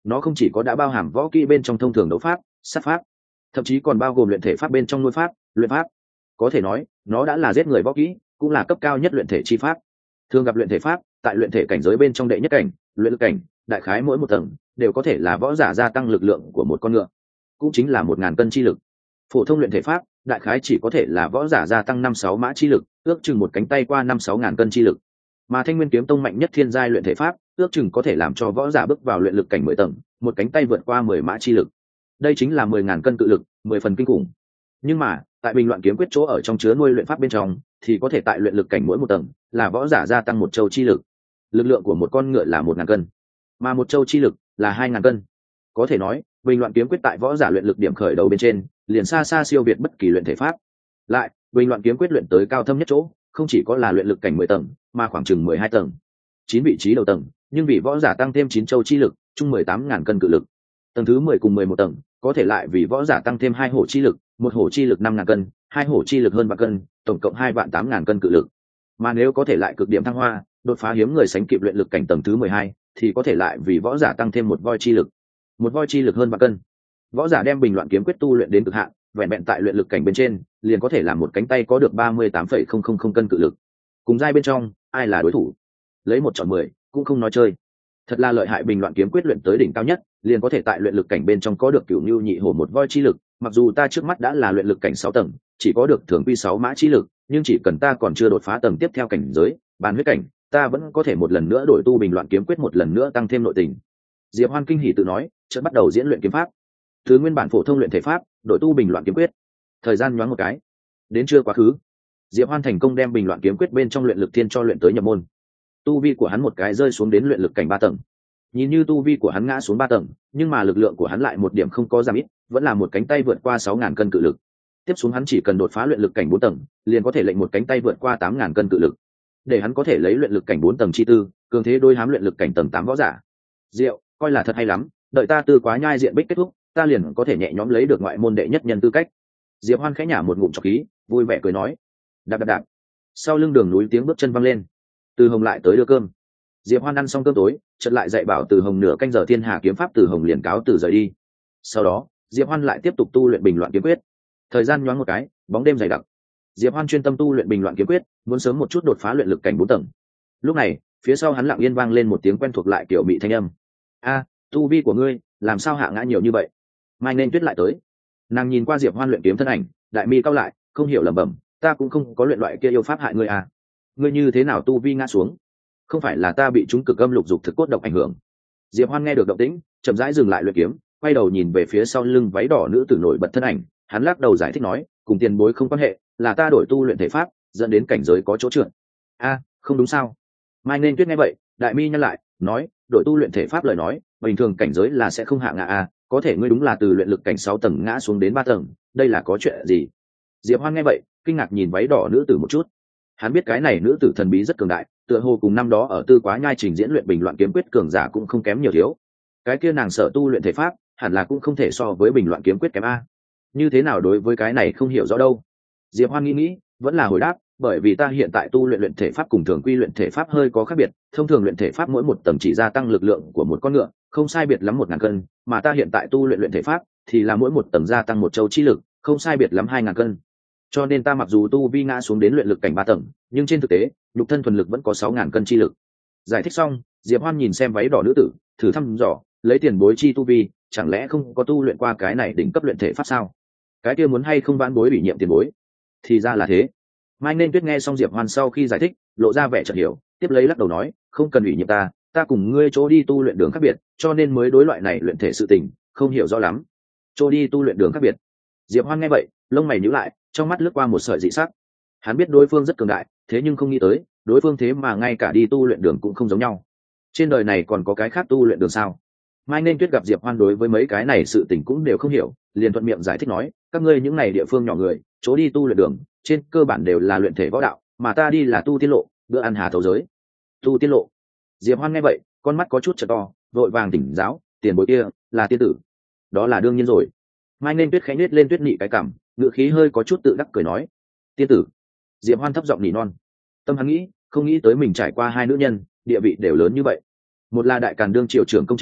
nó không chỉ có đã bao hàm võ kỹ bên trong thông thường đấu pháp, sát pháp, thậm chí còn bao gồm luyện thể pháp bên trong nuôi pháp, luyện pháp. Có thể nói nó đã là giết người võ kỹ, cũng là cấp cao nhất luyện thể chi pháp. Thường gặp luyện thể pháp tại luyện thể cảnh giới bên trong đệ nhất cảnh, luyện lực cảnh, đại khái mỗi một tầng đều có thể là võ giả gia tăng lực lượng của một con ngựa, cũng chính là một ngàn cân chi lực. Phổ thông luyện thể pháp đại khái chỉ có thể là võ giả gia tăng năm sáu mã chi lực, ước chừng một cánh tay qua năm sáu ngàn cân chi lực. Mà Thanh Nguyên kiếm tông mạnh nhất thiên giai luyện thể pháp ước chừng có thể làm cho võ giả bước vào luyện lực cảnh mười tầng, một cánh tay vượt qua mười mã chi lực. Đây chính là mười ngàn cân cự lực, mười phần kinh khủng. Nhưng mà tại bình loạn kiếm quyết chỗ ở trong chứa nuôi luyện pháp bên trong thì có thể tại luyện lực cảnh mỗi một tầng là võ giả gia tăng một châu chi lực. Lực lượng của một con ngựa là một ngàn cân, mà một châu chi lực là hai ngàn cân. Có thể nói bình loạn kiếm quyết tại võ giả luyện lực điểm khởi đầu bên trên liền xa xa siêu việt bất kỳ luyện thể pháp. Lại bình loạn kiếm quyết luyện tới cao thâm nhất chỗ không chỉ có là luyện lực cảnh mười tầng mà khoảng chừng mười hai tầng, chín vị trí đầu tầng, nhưng vì võ giả tăng thêm chín châu chi lực, chung mười tám ngàn cân cự lực. Tầng thứ mười cùng mười một tầng có thể lại vì võ giả tăng thêm hai hổ chi lực, một hổ chi lực năm ngàn cân, hai hổ chi lực hơn vạn cân, tổng cộng hai vạn tám ngàn cân cự lực. Mà nếu có thể lại cực điểm thăng hoa, đột phá hiếm người sánh kịp luyện lực cảnh tầng thứ mười hai, thì có thể lại vì võ giả tăng thêm một voi chi lực, một voi chi lực hơn vạn cân. Võ giả đem bình loạn kiếm quyết tu luyện đến cực hạn, vẹn vẹn tại luyện lực cảnh bên trên liền có thể làm một cánh tay có được ba mươi tám phẩy không không không cân cự lực. Cùng giai bên trong ai là đối thủ, lấy một chọn mười cũng không nói chơi. Thật là lợi hại. Bình loạn kiếm quyết luyện tới đỉnh cao nhất liền có thể tại luyện lực cảnh bên trong có được cửu lưu nhị hổ một voi chi lực. Mặc dù ta trước mắt đã là luyện lực cảnh sáu tầng, chỉ có được thường quy sáu mã chi lực, nhưng chỉ cần ta còn chưa đột phá tầng tiếp theo cảnh giới bàn huyết cảnh, ta vẫn có thể một lần nữa đổi tu bình loạn kiếm quyết, một lần nữa tăng thêm nội tình. Diệp Hoan kinh hỉ tự nói, chợt bắt đầu diễn luyện kiếm pháp. Từ nguyên bản phổ thông luyện thể pháp đổi tu bình loạn kiếm quyết. Thời gian nhoáng một cái, đến trưa quá khứ, Diệp Hoan thành công đem bình loạn kiếm quyết bên trong luyện lực thiên cho luyện tới nhập môn. Tu vi của hắn một cái rơi xuống đến luyện lực cảnh ba tầng. Nhìn như tu vi của hắn ngã xuống ba tầng, nhưng mà lực lượng của hắn lại một điểm không có giảm ít, vẫn là một cánh tay vượt qua sáu ngàn cân cự lực. Tiếp xuống hắn chỉ cần đột phá luyện lực cảnh bốn tầng, liền có thể lệnh một cánh tay vượt qua tám ngàn cân cự lực. Để hắn có thể lấy luyện lực cảnh bốn tầng chi tư, cường thế đối hám luyện lực cảnh tầng tám võ giả. Diệu, coi là thật hay lắm, đợi ta tư quá nhai diện bích kết thúc, ta liền có thể nhẹ nhõm lấy được ngoại môn đệ nhất nhân tư cách. Diệp Hoan khẽ nhả một ngụm trọc khí, vui vẻ cười nói. Đạp đạp đạp. Sau lưng đường núi tiếng bước chân vang lên. Từ Hồng lại tới đưa cơm. Diệp Hoan ăn xong cơm tối, chợt lại dạy bảo Từ Hồng nửa canh giờ thiên hà kiếm pháp, Từ Hồng liền cáo từ rời đi. Sau đó Diệp Hoan lại tiếp tục tu luyện bình loạn kiếm quyết. Thời gian nhoáng một cái, bóng đêm dày đặc. Diệp Hoan chuyên tâm tu luyện bình loạn kiếm quyết, muốn sớm một chút đột phá luyện lực cảnh bốn tầng. Lúc này phía sau hắn lặng yên vang lên một tiếng quen thuộc lại kiểu mị thanh âm. A, tu vi của ngươi làm sao hạ ngã nhiều như vậy? Mai Nên Tuyết lại tới. Nàng nhìn qua Diệp Hoan luyện kiếm thân ảnh, đại mi cau lại, không hiểu lẩm bẩm, ta cũng không có luyện loại kia yêu pháp hại ngươi à? Ngươi như thế nào tu vi ngã xuống? Không phải là ta bị chúng cực âm lục dục thực cốt độc ảnh hưởng? Diệp Hoan nghe được động tĩnh, chậm rãi dừng lại luyện kiếm, quay đầu nhìn về phía sau lưng váy đỏ nữ tử nổi bật thân ảnh, hắn lắc đầu giải thích nói, cùng tiền bối không quan hệ, là ta đổi tu luyện thể pháp, dẫn đến cảnh giới có chỗ trượt. A, không đúng sao? Mai Nên Tuyết nghe vậy, đại mi nhăn lại, nói, đổi tu luyện thể pháp lời nói, bình thường cảnh giới là sẽ không hạ ngã a, có thể ngươi đúng là từ luyện lực cảnh sáu tầng ngã xuống đến ba tầng, đây là có chuyện gì? Diệp Hoan nghe vậy, kinh ngạc nhìn váy đỏ nữ tử một chút. Hắn biết cái này nữ tử thần bí rất cường đại, tựa hồ cùng năm đó ở Tư Quá Nhai trình diễn luyện bình loạn kiếm quyết cường giả cũng không kém nhiều thiếu. Cái kia nàng sở tu luyện thể pháp, hẳn là cũng không thể so với bình loạn kiếm quyết kém a. Như thế nào đối với cái này không hiểu rõ đâu. Diệp Hoan nghĩ nghĩ, vẫn là hồi đáp, bởi vì ta hiện tại tu luyện luyện thể pháp cùng thường quy luyện thể pháp hơi có khác biệt, thông thường luyện thể pháp mỗi một tầng chỉ gia tăng lực lượng của một con ngựa, không sai biệt lắm một ngàn cân, mà ta hiện tại tu luyện luyện thể pháp thì là mỗi một tầng gia tăng một châu chi lực, không sai biệt lắm hai ngàn cân. Cho nên ta mặc dù tu vi ngã xuống đến luyện lực cảnh ba tầng, nhưng trên thực tế, nhục thân thuần lực vẫn có sáu ngàn cân chi lực. Giải thích xong, Diệp Hoan nhìn xem váy đỏ nữ tử, thử thăm dò, lấy tiền bối chi tu vi, chẳng lẽ không có tu luyện qua cái này đỉnh cấp luyện thể pháp sao? Cái kia muốn hay không vãn bối ủy nhiệm tiền bối? Thì ra là thế. Mai Nên Tuyết nghe xong Diệp Hoan sau khi giải thích, lộ ra vẻ chợt hiểu, tiếp lấy lắc đầu nói, không cần ủy nhiệm ta, ta cùng ngươi chỗ đi tu luyện đường khác biệt, cho nên mới đối loại này luyện thể sự tình không hiểu rõ lắm. Chỗ đi tu luyện đường khác biệt. Diệp Hoan nghe vậy, lông mày nhíu lại, trong mắt lướt qua một sợi dị sắc. Hắn biết đối phương rất cường đại, thế nhưng không nghĩ tới, đối phương thế mà ngay cả đi tu luyện đường cũng không giống nhau. Trên đời này còn có cái khác tu luyện đường sao? Mai Nên Tuyết gặp Diệp Hoan đối với mấy cái này sự tình cũng đều không hiểu, liền thuận miệng giải thích nói, các ngươi những này địa phương nhỏ người, chỗ đi tu luyện đường, trên cơ bản đều là luyện thể võ đạo, mà ta đi là tu tiên lộ, bữa ăn hà thấu giới. Tu tiên lộ. Diệp Hoan nghe vậy, con mắt có chút trợ to, vội vàng tỉnh giáo, tiền bối kia là tiên tử. Đó là đương nhiên rồi. Mai Nên Tuyết khẽ nhếch lên tuyết nị cái cằm, ngữ khí hơi có chút tự đắc cười nói, tiên tử. Diệp Hoan thấp giọng nỉ non. Tâm hắn nghĩ, không nghĩ tới mình trải qua hai nữ nhân, địa vị đều lớn như vậy. Một là đại càn đương triều trưởng công chúa,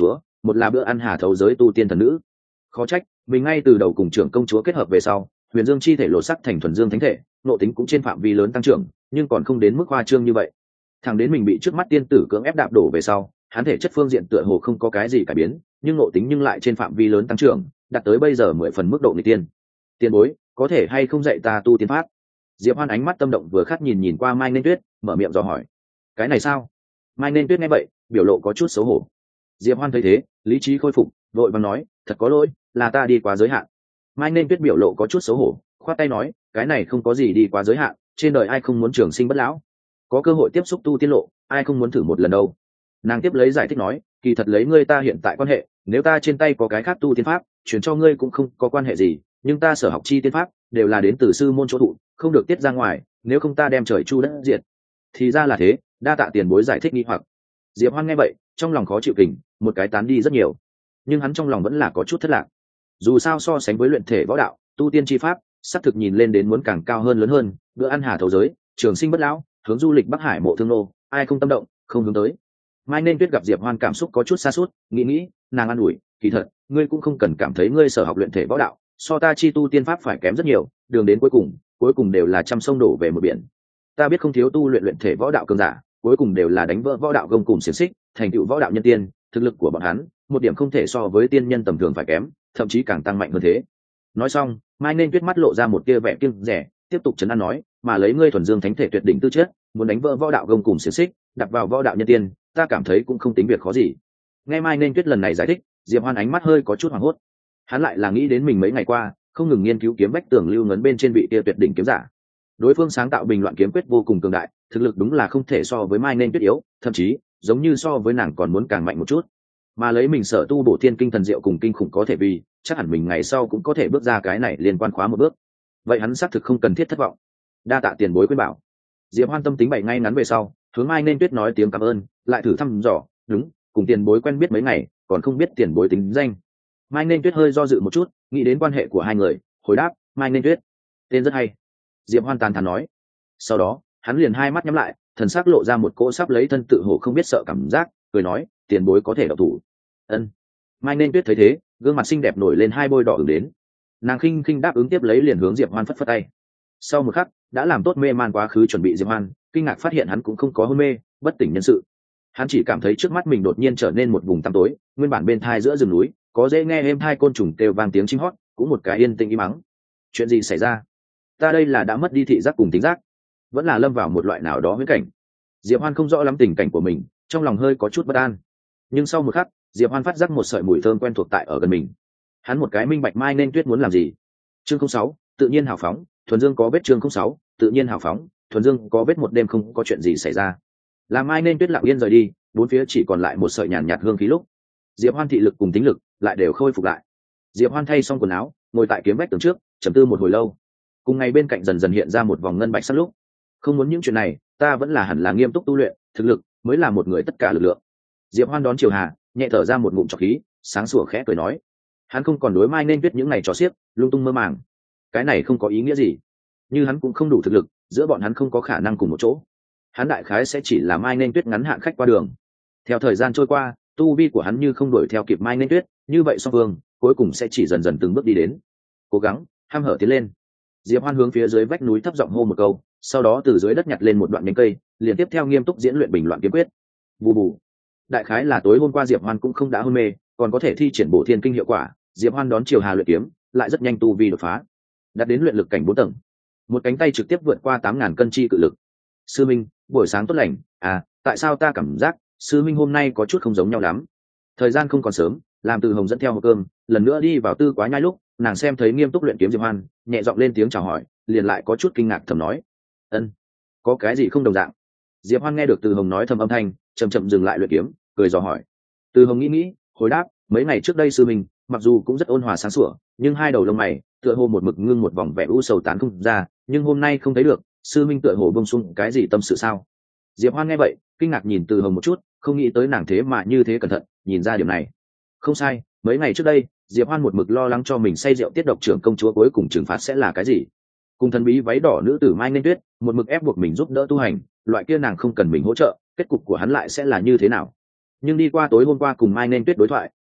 một là bữa ăn hà thấu giới tu tiên thần nữ. Khó trách mình ngay từ đầu cùng trưởng công chúa kết hợp về sau, huyền dương chi thể lột sắc thành thuần dương thánh thể, nộ tính cũng trên phạm vi lớn tăng trưởng, nhưng còn không đến mức khoa trương như vậy. Thằng đến mình bị trước mắt tiên tử cưỡng ép đạp đổ về sau, hắn thể chất phương diện tựa hồ không có cái gì cải biến, nhưng nộ tính nhưng lại trên phạm vi lớn tăng trưởng, đạt tới bây giờ mười phần mức độ nghịch tiên. Tiền bối, có thể hay không dạy ta tu tiên pháp? Diệp Hoan ánh mắt tâm động vừa khát nhìn nhìn qua Mai Nên Tuyết, mở miệng dò hỏi. Cái này sao? Mai Nên Tuyết nghe vậy, biểu lộ có chút xấu hổ. Diệp Hoan thấy thế, lý trí khôi phục, vội vàng nói, thật có lỗi, là ta đi quá giới hạn. Mai Nên Tuyết biểu lộ có chút xấu hổ, khoát tay nói, cái này không có gì đi quá giới hạn, trên đời ai không muốn trường sinh bất lão, có cơ hội tiếp xúc tu tiên lộ, ai không muốn thử một lần đâu. Nàng tiếp lấy giải thích nói, kỳ thật lấy ngươi ta hiện tại quan hệ, nếu ta trên tay có cái khác tu tiên pháp, chuyển cho ngươi cũng không có quan hệ gì, nhưng ta sở học chi tiên pháp đều là đến từ sư môn chỗ thụ, không được tiết ra ngoài, nếu không ta đem trời chu đất diệt. Thì ra là thế, đa tạ tiền bối giải thích nghi hoặc. Diệp Hoan nghe vậy, trong lòng khó chịu kình, một cái tán đi rất nhiều, nhưng hắn trong lòng vẫn là có chút thất lạc. Dù sao so sánh với luyện thể võ đạo, tu tiên chi pháp xác thực nhìn lên đến muốn càng cao hơn lớn hơn, bữa ăn hà thấu giới, trường sinh bất lão, hướng du lịch Bắc Hải mộ thương nô, ai không tâm động, không hướng tới. Mai Nên Tuyết gặp Diệp Hoan cảm xúc có chút xa suốt, nghĩ nghĩ, nàng an ủi, kỳ thật, ngươi cũng không cần cảm thấy ngươi sở học luyện thể võ đạo, so ta chi tu tiên pháp phải kém rất nhiều, đường đến cuối cùng, cuối cùng đều là trăm sông đổ về một biển. Ta biết không thiếu tu luyện luyện thể võ đạo cường giả, cuối cùng đều là đánh vỡ võ đạo gông cùng xiềng xích, thành tựu võ đạo nhân tiên, thực lực của bọn hắn, một điểm không thể so với tiên nhân tầm thường phải kém, thậm chí càng tăng mạnh hơn thế. Nói xong, Mai Nên Tuyết mắt lộ ra một tia vẻ kiêng dè, tiếp tục trấn an nói, mà lấy ngươi thuần dương thánh thể tuyệt đỉnh tư chất, muốn đánh vỡ võ đạo gông cùng xiềng xích, đặt vào võ đạo nhân tiên, ta cảm thấy cũng không tính việc khó gì. Nghe Mai Nên Tuyết lần này giải thích, Diệp Hoan ánh mắt hơi có chút hoảng hốt. Hắn lại là nghĩ đến mình mấy ngày qua không ngừng nghiên cứu kiếm bách tường lưu ngấn bên trên vị tia tuyệt đỉnh kiếm giả. Đối phương sáng tạo bình loạn kiếm quyết vô cùng cường đại, thực lực đúng là không thể so với Mai Nên Tuyết yếu, thậm chí giống như so với nàng còn muốn càng mạnh một chút. Mà lấy mình sở tu bổ thiên kinh thần diệu cùng kinh khủng có thể vì, chắc hẳn mình ngày sau cũng có thể bước ra cái này liên quan khóa một bước. Vậy hắn xác thực không cần thiết thất vọng. Đa tạ tiền bối khuyên bảo. Diệp Hoan tâm tính bày ngay ngắn về sau, hướng Mai Nên Tuyết nói tiếng cảm ơn, lại thử thăm dò, đúng, cùng tiền bối quen biết mấy ngày, còn không biết tiền bối tính danh. Mai Nên Tuyết hơi do dự một chút, nghĩ đến quan hệ của hai người, hồi đáp, Mai Nên Tuyết, tên rất hay. Diệp Hoan tán thán nói. Sau đó, hắn liền hai mắt nhắm lại, thần sắc lộ ra một cỗ sắp lấy thân tự hổ không biết sợ cảm giác, cười nói, tiền bối có thể độc thủ. Ân. Mai Nên Tuyết thấy thế, gương mặt xinh đẹp nổi lên hai bôi đỏ ửng đến. Nàng khinh khinh đáp ứng tiếp lấy liền hướng Diệp Hoan phất phất tay. Sau một khắc, đã làm tốt mê man quá khứ chuẩn bị Diệp Hoan, kinh ngạc phát hiện hắn cũng không có hôn mê, bất tỉnh nhân sự. Hắn chỉ cảm thấy trước mắt mình đột nhiên trở nên một vùng tăm tối, nguyên bản bên thai giữa rừng núi, có dễ nghe êm thai côn trùng kêu vang tiếng chim hót, cũng một cái yên tĩnh im mắng. Chuyện gì xảy ra? Ta đây là đã mất đi thị giác cùng tính giác, vẫn là lâm vào một loại nào đó huyễn cảnh. Diệp Hoan không rõ lắm tình cảnh của mình, trong lòng hơi có chút bất an. Nhưng sau một khắc, Diệp Hoan phát giác một sợi mùi thơm quen thuộc tại ở gần mình. Hắn một cái minh bạch Mai Nên Tuyết muốn làm gì. Chương không sáu, tự nhiên hào phóng, thuần dương có vết. Chương không sáu, tự nhiên hào phóng, thuần dương có vết. Một đêm không có chuyện gì xảy ra. Làm Mai Nên Tuyết lặng yên rời đi, bốn phía chỉ còn lại một sợi nhàn nhạt hương khí lúc. Diệp Hoan thị lực cùng tính lực lại đều khôi phục lại. Diệp Hoan thay xong quần áo, ngồi tại kiếm vách tường trước, trầm tư một hồi lâu. Cùng ngày bên cạnh dần dần hiện ra một vòng ngân bạch sắc lúc. Không muốn những chuyện này, ta vẫn là hẳn là nghiêm túc tu luyện, thực lực mới là một người tất cả lực lượng. Diệp Hoan đón chiều hà, nhẹ thở ra một ngụm trọc khí, sáng sủa khẽ cười nói, hắn không còn đối Mai Nên Tuyết những ngày trò xiếc, lung tung mơ màng. Cái này không có ý nghĩa gì. Như hắn cũng không đủ thực lực, giữa bọn hắn không có khả năng cùng một chỗ. Hắn đại khái sẽ chỉ là Mai Nên Tuyết ngắn hạn khách qua đường. Theo thời gian trôi qua, tu vi của hắn như không đuổi theo kịp Mai Nên Tuyết, như vậy song phương cuối cùng sẽ chỉ dần dần từng bước đi đến. Cố gắng, ham hở tiến lên. Diệp Hoan hướng phía dưới vách núi thấp giọng hô một câu, sau đó từ dưới đất nhặt lên một đoạn nhánh cây, liền tiếp theo nghiêm túc diễn luyện bình loạn kiếm quyết. Bù bù. Đại khái là tối hôm qua Diệp Hoan cũng không đã hôn mê, còn có thể thi triển bổ thiên kinh hiệu quả, Diệp Hoan đón chiều hà luyện kiếm, lại rất nhanh tu vi đột phá, đạt đến luyện lực cảnh bốn tầng. Một cánh tay trực tiếp vượt qua tám ngàn cân chi cự lực. Sư Minh, buổi sáng tốt lành. À, tại sao ta cảm giác sư Minh hôm nay có chút không giống nhau lắm? Thời gian không còn sớm, làm Từ Hồng dẫn theo hộp cơm, lần nữa đi vào Tư Quá Nhai lúc, nàng xem thấy nghiêm túc luyện kiếm Diệp Hoan, nhẹ giọng lên tiếng chào hỏi, liền lại có chút kinh ngạc thầm nói, ân, có cái gì không đồng dạng? Diệp Hoan nghe được Từ Hồng nói thầm âm thanh, chậm chậm dừng lại luyện kiếm, cười dò hỏi. Từ Hồng nghĩ nghĩ, hồi đáp, mấy ngày trước đây sư Minh mặc dù cũng rất ôn hòa sáng sủa, nhưng hai đầu lông mày tựa hồ một mực ngưng một vòng vẻ u sầu tán không ra, nhưng hôm nay không thấy được, sư Minh tựa hồ bông sung cái gì tâm sự sao? Diệp Hoan nghe vậy, kinh ngạc nhìn Từ Hồng một chút, không nghĩ tới nàng thế mà như thế cẩn thận, nhìn ra điểm này. Không sai, mấy ngày trước đây, Diệp Hoan một mực lo lắng cho mình say rượu tiết độc trưởng công chúa cuối cùng trừng phạt sẽ là cái gì. Cùng thần bí váy đỏ nữ tử Mai Nên Tuyết, một mực ép buộc mình giúp đỡ tu hành, loại kia nàng không cần mình hỗ trợ, kết cục của hắn lại sẽ là như thế nào? Nhưng đi qua tối hôm qua cùng Mai Nên Tuyết đối thoại,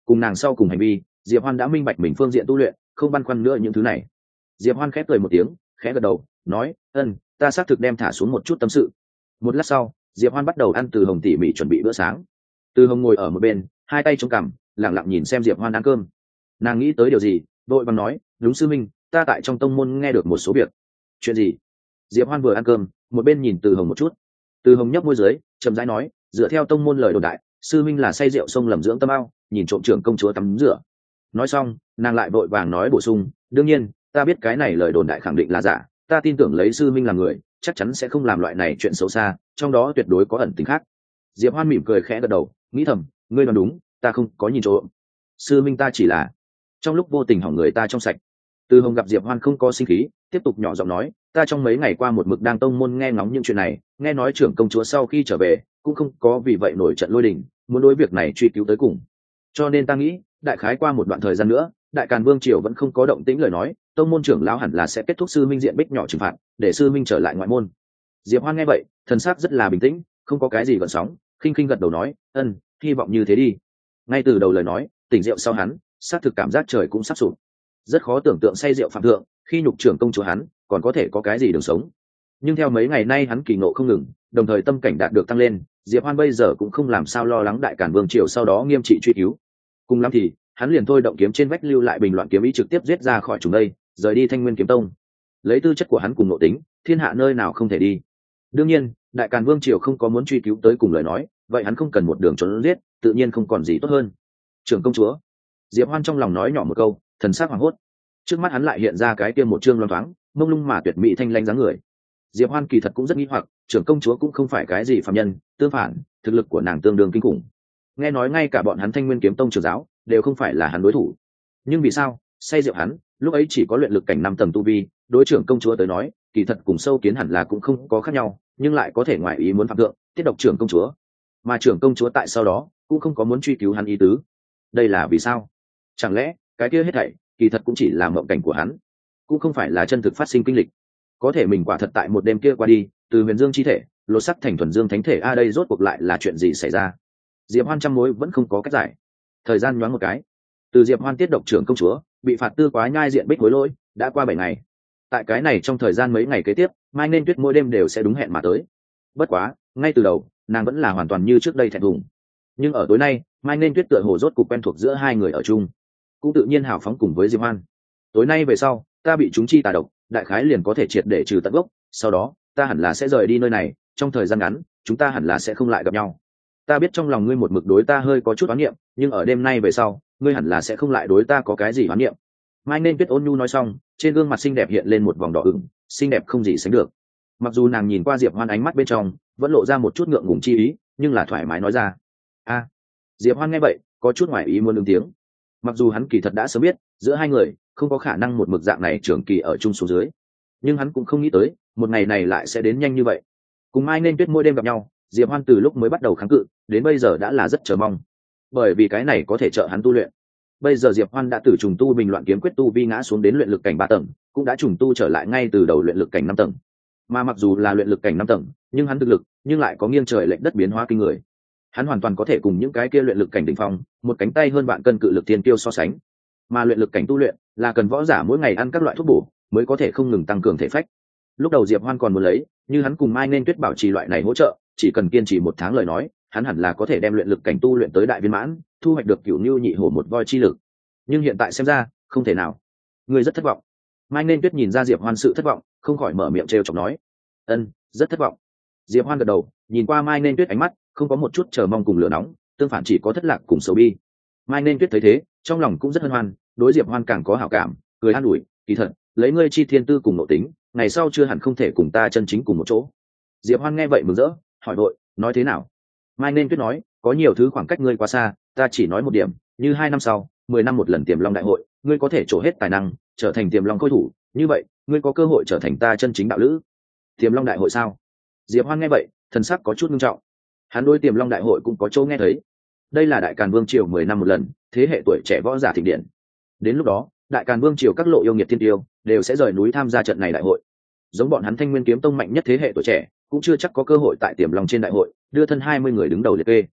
cùng nàng sau cùng hành vi, Diệp Hoan đã minh bạch mình phương diện tu luyện, không băn khoăn nữa những thứ này. Diệp Hoan khẽ cười một tiếng, khẽ gật đầu, nói, ân, ta xác thực đem thả xuống một chút tâm sự. Một lát sau, Diệp Hoan bắt đầu ăn Từ Hồng tỉ mỉ chuẩn bị bữa sáng. Từ Hồng ngồi ở một bên, hai tay chống cằm, lặng lặng nhìn xem Diệp Hoan ăn cơm. Nàng nghĩ tới điều gì, vội vàng nói, đúng sư minh, ta tại trong tông môn nghe được một số việc. Chuyện gì? Diệp Hoan vừa ăn cơm, một bên nhìn Từ Hồng một chút. Từ Hồng nhấp môi dưới, chậm rãi nói, dựa theo tông môn lời đồn đại, sư minh là say rượu sông lầm dưỡng tâm ao, nhìn trộm trưởng công chúa tắm rửa. Nói xong, nàng lại vội vàng nói bổ sung, đương nhiên, ta biết cái này lời đồn đại khẳng định là giả, ta tin tưởng lấy sư minh làm người, chắc chắn sẽ không làm loại này chuyện xấu xa, trong đó tuyệt đối có ẩn tình khác. Diệp Hoan mỉm cười khẽ gật đầu, nghĩ thầm, ngươi nói đúng, ta không có nhìn trộm. Sư minh ta chỉ là trong lúc vô tình hỏng người ta trong sạch. Từ Hồng gặp Diệp Hoan không có sinh khí, tiếp tục nhỏ giọng nói, ta trong mấy ngày qua một mực đang tông môn nghe ngóng những chuyện này, nghe nói trưởng công chúa sau khi trở về cũng không có vì vậy nổi trận lôi đình, muốn đối việc này truy cứu tới cùng. Cho nên ta nghĩ, đại khái qua một đoạn thời gian nữa, Đại Càn Vương triều vẫn không có động tĩnh lời nói, tông môn trưởng lão hẳn là sẽ kết thúc sư minh diện bích nhỏ trừng phạt, để sư minh trở lại ngoại môn. Diệp Hoan nghe vậy, thần sắc rất là bình tĩnh, không có cái gì gợn sóng, khinh khinh gật đầu nói, ân, hy vọng như thế đi. Ngay từ đầu lời nói, tỉnh rượu sau hắn, sát thực cảm giác trời cũng sắp sụp. Rất khó tưởng tượng say rượu phạm thượng, khi nhục trưởng công chúa hắn, còn có thể có cái gì đường sống. Nhưng theo mấy ngày nay hắn kỳ ngộ không ngừng, đồng thời tâm cảnh đạt được tăng lên, Diệp Hoan bây giờ cũng không làm sao lo lắng Đại Càn Vương triều sau đó nghiêm trị truy cứu. Cùng lắm thì, hắn liền thôi động kiếm trên vách lưu lại bình loạn kiếm ý trực tiếp giết ra khỏi chúng đây, rời đi Thanh Nguyên Kiếm Tông. Lấy tư chất của hắn cùng nội tính, thiên hạ nơi nào không thể đi. Đương nhiên, Đại Càn Vương triều không có muốn truy cứu tới cùng lời nói, vậy hắn không cần một đường trốn giết, tự nhiên không còn gì tốt hơn. Trưởng công chúa. Diệp Hoan trong lòng nói nhỏ một câu, thần sắc hoảng hốt. Trước mắt hắn lại hiện ra cái kia một trương loáng thoáng, mông lung mà tuyệt mỹ thanh lãnh dáng người. Diệp Hoan kỳ thật cũng rất nghi hoặc, trưởng công chúa cũng không phải cái gì phàm nhân, tương phản, thực lực của nàng tương đương kinh khủng. Nghe nói ngay cả bọn hắn Thanh Nguyên Kiếm Tông trưởng giáo đều không phải là hắn đối thủ. Nhưng vì sao, say rượu hắn, lúc ấy chỉ có luyện lực cảnh năm tầng tu vi, đối trưởng công chúa tới nói, kỳ thật cùng sâu kiến hẳn là cũng không có khác nhau, nhưng lại có thể ngoài ý muốn phạm thượng, tiết độc trưởng công chúa. Mà trưởng công chúa tại sau đó cũng không có muốn truy cứu hắn ý tứ. Đây là vì sao? Chẳng lẽ cái kia hết thảy kỳ thật cũng chỉ là mộng cảnh của hắn, cũng không phải là chân thực phát sinh kinh lịch. Có thể mình quả thật tại một đêm kia qua đi, từ huyền dương chi thể lột sắc thành thuần dương thánh thể, a đây rốt cuộc lại là chuyện gì xảy ra? Diệp Hoan trăm mối vẫn không có cách giải. Thời gian nhoáng một cái, từ Diệp Hoan tiết độc trưởng công chúa bị phạt tư quá nhai diện bích hối lỗi đã qua bảy ngày. Tại cái này trong thời gian mấy ngày kế tiếp, Mai Nên Tuyết mỗi đêm đều sẽ đúng hẹn mà tới. Bất quá, ngay từ đầu, nàng vẫn là hoàn toàn như trước đây thẹn thùng. Nhưng ở tối nay, Mai Nên Tuyết tựa hồ rốt cục quen thuộc giữa hai người ở chung, cũng tự nhiên hào phóng cùng với Diệp Hoan. Tối nay về sau, ta bị chúng chi tà độc, đại khái liền có thể triệt để trừ tận gốc, sau đó, ta hẳn là sẽ rời đi nơi này, trong thời gian ngắn, chúng ta hẳn là sẽ không lại gặp nhau. Ta biết trong lòng ngươi một mực đối ta hơi có chút oán niệm, nhưng ở đêm nay về sau, ngươi hẳn là sẽ không lại đối ta có cái gì oán niệm. Mai Nên Tuyết ôn nhu nói xong, trên gương mặt xinh đẹp hiện lên một vòng đỏ ửng, xinh đẹp không gì sánh được. Mặc dù nàng nhìn qua Diệp Hoan ánh mắt bên trong vẫn lộ ra một chút ngượng ngùng chi ý, nhưng là thoải mái nói ra. A. Diệp Hoan nghe vậy, có chút ngoài ý muốn ứng tiếng. Mặc dù hắn kỳ thật đã sớm biết, giữa hai người không có khả năng một mực dạng này trưởng kỳ ở chung số dưới, nhưng hắn cũng không nghĩ tới, một ngày này lại sẽ đến nhanh như vậy. Cùng Mai Nên Tuyết mỗi đêm gặp nhau, Diệp Hoan từ lúc mới bắt đầu kháng cự, đến bây giờ đã là rất chờ mong. Bởi vì cái này có thể trợ hắn tu luyện. Bây giờ Diệp Hoan đã từ trùng tu bình loạn kiếm quyết tu vi ngã xuống đến luyện lực cảnh ba tầng, cũng đã trùng tu trở lại ngay từ đầu luyện lực cảnh năm tầng. Mà mặc dù là luyện lực cảnh năm tầng, nhưng hắn thực lực, nhưng lại có nghiêng trời lệch đất biến hóa kinh người. Hắn hoàn toàn có thể cùng những cái kia luyện lực cảnh đỉnh phong, một cánh tay hơn vạn cân cự lực thiên kiêu so sánh. Mà luyện lực cảnh tu luyện là cần võ giả mỗi ngày ăn các loại thuốc bổ, mới có thể không ngừng tăng cường thể phách. Lúc đầu Diệp Hoan còn muốn lấy, như hắn cùng Mai Nên Tuyết bảo trì loại này hỗ trợ, chỉ cần kiên trì một tháng lời nói, hắn hẳn là có thể đem luyện lực cảnh tu luyện tới đại viên mãn, thu hoạch được cửu nưu nhị hổ một voi chi lực. Nhưng hiện tại xem ra, không thể nào. Ngươi rất thất vọng. Mai Nên Tuyết nhìn ra Diệp Hoan sự thất vọng, không khỏi mở miệng trêu chọc nói. Ân, rất thất vọng. Diệp Hoan gật đầu, nhìn qua Mai Nên Tuyết ánh mắt, không có một chút chờ mong cùng lửa nóng, tương phản chỉ có thất lạc cùng sầu bi. Mai Nên Tuyết thấy thế, trong lòng cũng rất hân hoan, đối Diệp Hoan càng có hảo cảm, cười an ủi, kỳ thật, lấy ngươi chi thiên tư cùng nội tính, ngày sau chưa hẳn không thể cùng ta chân chính cùng một chỗ. Diệp Hoan nghe vậy mừng rỡ, hỏi vội, nói thế nào? Mai Nên Tuyết nói, có nhiều thứ khoảng cách ngươi quá xa, ta chỉ nói một điểm, như hai năm sau, mười năm một lần Tiềm Long đại hội, ngươi có thể trổ hết tài năng, trở thành Tiềm Long khôi thủ, như vậy, ngươi có cơ hội trở thành ta chân chính đạo lữ. Tiềm Long đại hội sao? Diệp Hoan nghe vậy, thần sắc có chút nghiêm trọng. Hắn đối Tiềm Long đại hội cũng có chỗ nghe thấy. Đây là Đại Càn Vương triều mười năm một lần, thế hệ tuổi trẻ võ giả thịnh điện. Đến lúc đó, Đại Càn Vương triều các lộ yêu nghiệt thiên tiêu đều sẽ rời núi tham gia trận này đại hội. Giống bọn hắn Thanh Nguyên Kiếm Tông mạnh nhất thế hệ tuổi trẻ, cũng chưa chắc có cơ hội tại Tiềm Long trên đại hội đưa thân hai mươi người đứng đầu liệt kê.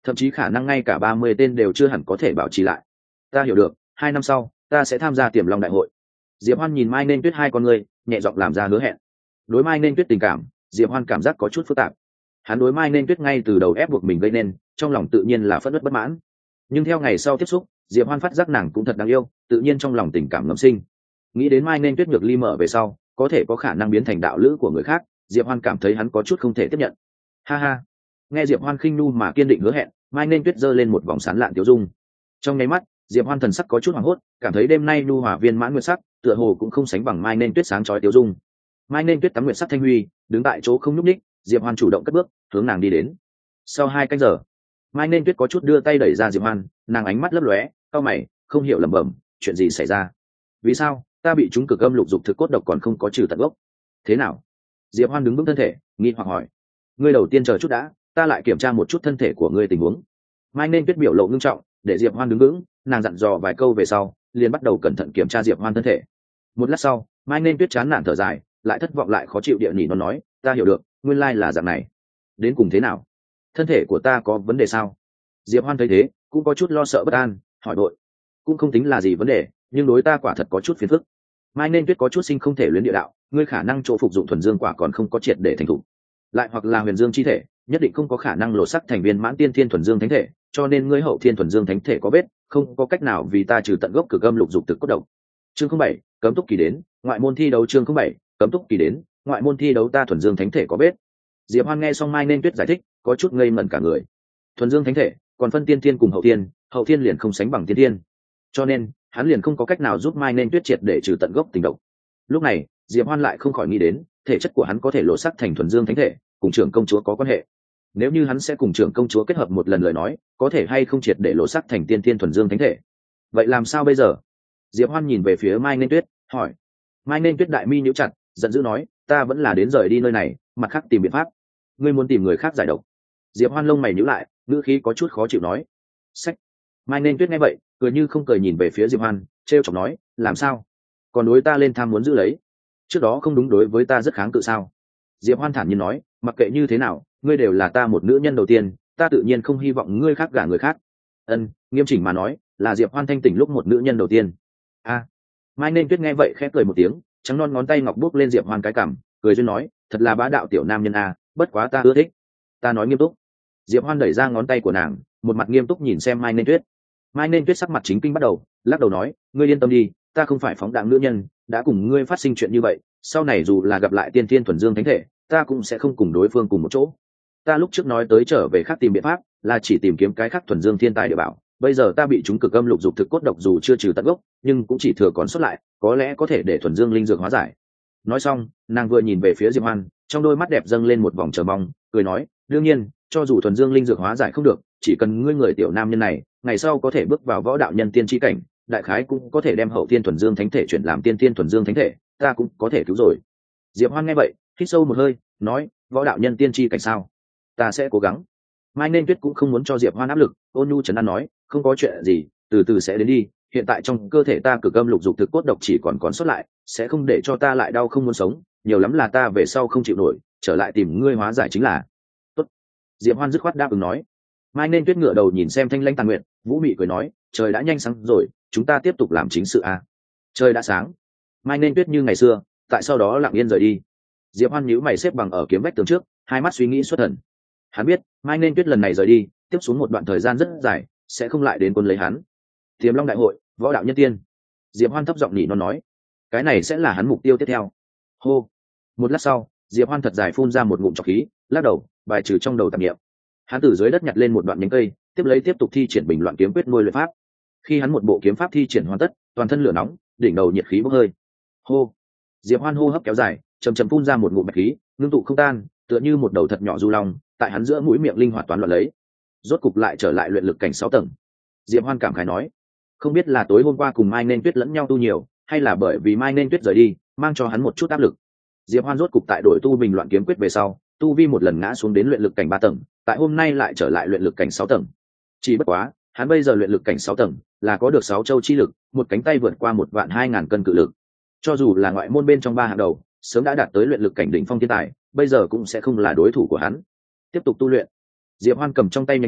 thậm chí khả năng ngay cả ba mươi tên đều chưa hẳn có thể bảo trì lại. Ta hiểu được, hai năm sau ta sẽ tham gia Tiềm Long đại hội. Diệp Hoan nhìn Mai Nên Tuyết hai con người, nhẹ giọng làm ra hứa hẹn. Đối Mai Nên Tuyết tình cảm, Diệp Hoan cảm giác có chút phức tạp. Hắn đối Mai Nên Tuyết ngay từ đầu ép buộc mình gây nên, trong lòng tự nhiên là phẫn uất bất mãn. Nhưng theo ngày sau tiếp xúc, Diệp Hoan phát giác nàng cũng thật đáng yêu, tự nhiên trong lòng tình cảm ngầm sinh. Nghĩ đến Mai Nên Tuyết nhược ly mở về sau, có thể có khả năng biến thành đạo lữ của người khác, Diệp Hoan cảm thấy hắn có chút không thể tiếp nhận. Ha ha. Nghe Diệp Hoan khinh nu mà kiên định hứa hẹn, Mai Nên Tuyết giơ lên một vòng sán lạn tiêu dung. Trong nháy mắt, Diệp Hoan thần sắc có chút hoảng hốt, cảm thấy đêm nay nu hòa viên mãn nguyệt sắc, tựa hồ cũng không sánh bằng Mai Nên Tuyết sáng chói tiêu dung. Mai Nên Tuyết tắm nguyệt sắc thanh huy, đứng tại chỗ không nhúc nhích, Diệp Hoan chủ động cất bước, hướng nàng đi đến. Sau hai canh giờ, Mai Nên Tuyết có chút đưa tay đẩy ra Diệp Hoan, nàng ánh mắt lấp lóe, cau mày, không hiểu lẩm bẩm, chuyện gì xảy ra? Vì sao ta bị chúng cực âm lục dục thực cốt độc còn không có trừ tận gốc? Thế nào? Diệp Hoan đứng vững thân thể, nghi hoặc hỏi. Ngươi đầu tiên chờ chút đã, ta lại kiểm tra một chút thân thể của ngươi tình huống. Mai Nên Tuyết biểu lộ ngưng trọng, để Diệp Hoan đứng vững, nàng dặn dò vài câu về sau, liền bắt đầu cẩn thận kiểm tra Diệp Hoan thân thể. Một lát sau, Mai Nên Tuyết chán nản thở dài, lại thất vọng lại khó chịu địa nhị nó nói, ta hiểu được, nguyên lai là dạng này. Đến cùng thế nào? Thân thể của ta có vấn đề sao? Diệp Hoan thấy thế, cũng có chút lo sợ bất an, hỏi đội. Cũng không tính là gì vấn đề, nhưng đối ta quả thật có chút phiền phức. Mai Nên Tuyết có chút sinh không thể luyến địa đạo, ngươi khả năng chỗ phục dụng thuần dương quả còn không có triệt để thành thục, lại hoặc là huyền dương chi thể, nhất định không có khả năng lộ sắc thành viên mãn tiên thiên thuần dương thánh thể, cho nên ngươi hậu thiên thuần dương thánh thể có vết, không có cách nào vì ta trừ tận gốc cực âm lục dục thực cốt độc. Chương không bảy, cấm túc kỳ đến, ngoại môn thi đấu chương không bảy, cấm túc kỳ đến, ngoại môn thi đấu ta thuần dương thánh thể có vết. Diệp Hoan nghe xong Mai Nên Tuyết giải thích, có chút ngây ngẩn cả người. Thuần dương thánh thể, còn phân tiên thiên cùng hậu thiên, hậu thiên liền không sánh bằng tiên thiên, cho nên hắn liền không có cách nào giúp Mai Nên Tuyết triệt để trừ tận gốc tình độc. Lúc này, Diệp Hoan lại không khỏi nghĩ đến, thể chất của hắn có thể lộ sắc thành thuần dương thánh thể, cùng trưởng công chúa có quan hệ. Nếu như hắn sẽ cùng trưởng công chúa kết hợp một lần lời nói, có thể hay không triệt để lộ sắc thành tiên thiên thuần dương thánh thể. Vậy làm sao bây giờ? Diệp Hoan nhìn về phía Mai Nên Tuyết, hỏi. Mai Nên Tuyết đại mi nhíu chặt, giận dữ nói, ta vẫn là đến rời đi nơi này, mặt khác tìm biện pháp. Ngươi muốn tìm người khác giải độc? Diệp Hoan lông mày nhíu lại, ngữ khí có chút khó chịu nói. Sách. Mai Nên Tuyết nghe vậy, cười như không cười nhìn về phía Diệp Hoan, trêu chọc nói, làm sao? Còn đối ta lên tham muốn giữ lấy? Trước đó không đúng đối với ta rất kháng cự sao? Diệp Hoan thản nhiên nói, mặc kệ như thế nào, ngươi đều là ta một nữ nhân đầu tiên, ta tự nhiên không hy vọng ngươi khác gả người khác. Ân, nghiêm chỉnh mà nói, là Diệp Hoan thanh tỉnh lúc một nữ nhân đầu tiên. A. À. Mai Nên Tuyết nghe vậy khẽ cười một tiếng, trắng non ngón tay ngọc bước lên Diệp Hoan cái cằm, cười duyên nói, thật là bá đạo tiểu nam nhân a, bất quá ta ưa thích. Ta nói nghiêm túc. Diệp Hoan đẩy ra ngón tay của nàng, một mặt nghiêm túc nhìn xem Mai Nên Tuyết. Mai Nên Tuyết sắc mặt chính kinh bắt đầu, lắc đầu nói, ngươi yên tâm đi, ta không phải phóng đãng nữ nhân, đã cùng ngươi phát sinh chuyện như vậy, sau này dù là gặp lại tiên thiên thuần dương thánh thể, ta cũng sẽ không cùng đối phương cùng một chỗ. Ta lúc trước nói tới trở về khác tìm biện pháp, là chỉ tìm kiếm cái khác thuần dương thiên tài địa bảo, bây giờ ta bị chúng cực âm lục dục thực cốt độc dù chưa trừ tận gốc, nhưng cũng chỉ thừa còn sót lại, có lẽ có thể để thuần dương linh dược hóa giải. Nói xong, nàng vừa nhìn về phía Diệp Hoan, trong đôi mắt đẹp dâng lên một vòng chờ mong, cười nói, đương nhiên, cho dù thuần dương linh dược hóa giải không được, chỉ cần ngươi người tiểu nam nhân này, ngày sau có thể bước vào võ đạo nhân tiên chi cảnh, đại khái cũng có thể đem hậu thiên thuần dương thánh thể chuyển làm tiên thiên thuần dương thánh thể, ta cũng có thể cứu rồi. Diệp Hoan nghe vậy, hít sâu một hơi, nói, võ đạo nhân tiên chi cảnh sao? Ta sẽ cố gắng. Mai Nên Tuyết cũng không muốn cho Diệp Hoan áp lực, ôn nhu trấn an nói, không có chuyện gì, từ từ sẽ đến đi, hiện tại trong cơ thể ta cực âm lục dục thực cốt độc chỉ còn còn sót lại, sẽ không để cho ta lại đau không muốn sống, nhiều lắm là ta về sau không chịu nổi, trở lại tìm ngươi hóa giải chính là. Tốt. Diệp Hoan dứt khoát đáp ứng nói. Mai Nên Tuyết ngửa đầu nhìn xem Thanh Lãnh Tàn Nguyện, vũ mị cười nói, trời đã nhanh sáng rồi, chúng ta tiếp tục làm chính sự a. Trời đã sáng. Mai Nên Tuyết như ngày xưa, tại sau đó lặng yên rời đi. Diệp Hoan nhíu mày xếp bằng ở kiếm vách tường trước, hai mắt suy nghĩ xuất thần. Hắn biết, Mai Nên Tuyết lần này rời đi, tiếp xuống một đoạn thời gian rất dài, sẽ không lại đến quân lấy hắn. Tiềm Long đại hội, võ đạo nhân tiên. Diệp Hoan thấp giọng nhị nó nói, cái này sẽ là hắn mục tiêu tiếp theo. Hô. Một lát sau, Diệp Hoan thật dài phun ra một ngụm trọc khí, lắc đầu, bài trừ trong đầu tạp niệm. Hắn từ dưới đất nhặt lên một đoạn nhánh cây, tiếp lấy tiếp tục thi triển bình loạn kiếm quyết nuôi luyện pháp. Khi hắn một bộ kiếm pháp thi triển hoàn tất, toàn thân lửa nóng, đỉnh đầu nhiệt khí bốc hơi. Hô. Diệp Hoan hô hấp kéo dài, chầm chầm phun ra một ngụm bạch khí, ngưng tụ không tan, tựa như một đầu thật nhỏ du long, tại hắn giữa mũi miệng linh hoạt toán loạn lấy. Rốt cục lại trở lại luyện lực cảnh sáu tầng. Diệp Hoan cảm khái nói, không biết là tối hôm qua cùng Mai Nên Tuyết lẫn nhau tu nhiều, hay là bởi vì Mai Nên Tuyết rời đi, mang cho hắn một chút áp lực. Diệp Hoan rốt cục tại đổi tu bình loạn kiếm quyết về sau, tu vi một lần ngã xuống đến luyện lực cảnh ba tầng, tại hôm nay lại trở lại luyện lực cảnh sáu tầng. Chỉ bất quá, hắn bây giờ luyện lực cảnh sáu tầng, là có được sáu châu chi lực, một cánh tay vượt qua một vạn hai ngàn cân cự lực. Cho dù là ngoại môn bên trong ba hàng đầu, sớm đã đạt tới luyện lực cảnh đỉnh phong thiên tài, bây giờ cũng sẽ không là đối thủ của hắn. Tiếp tục tu luyện. Diệp Hoan cầm trong tay nhánh cây,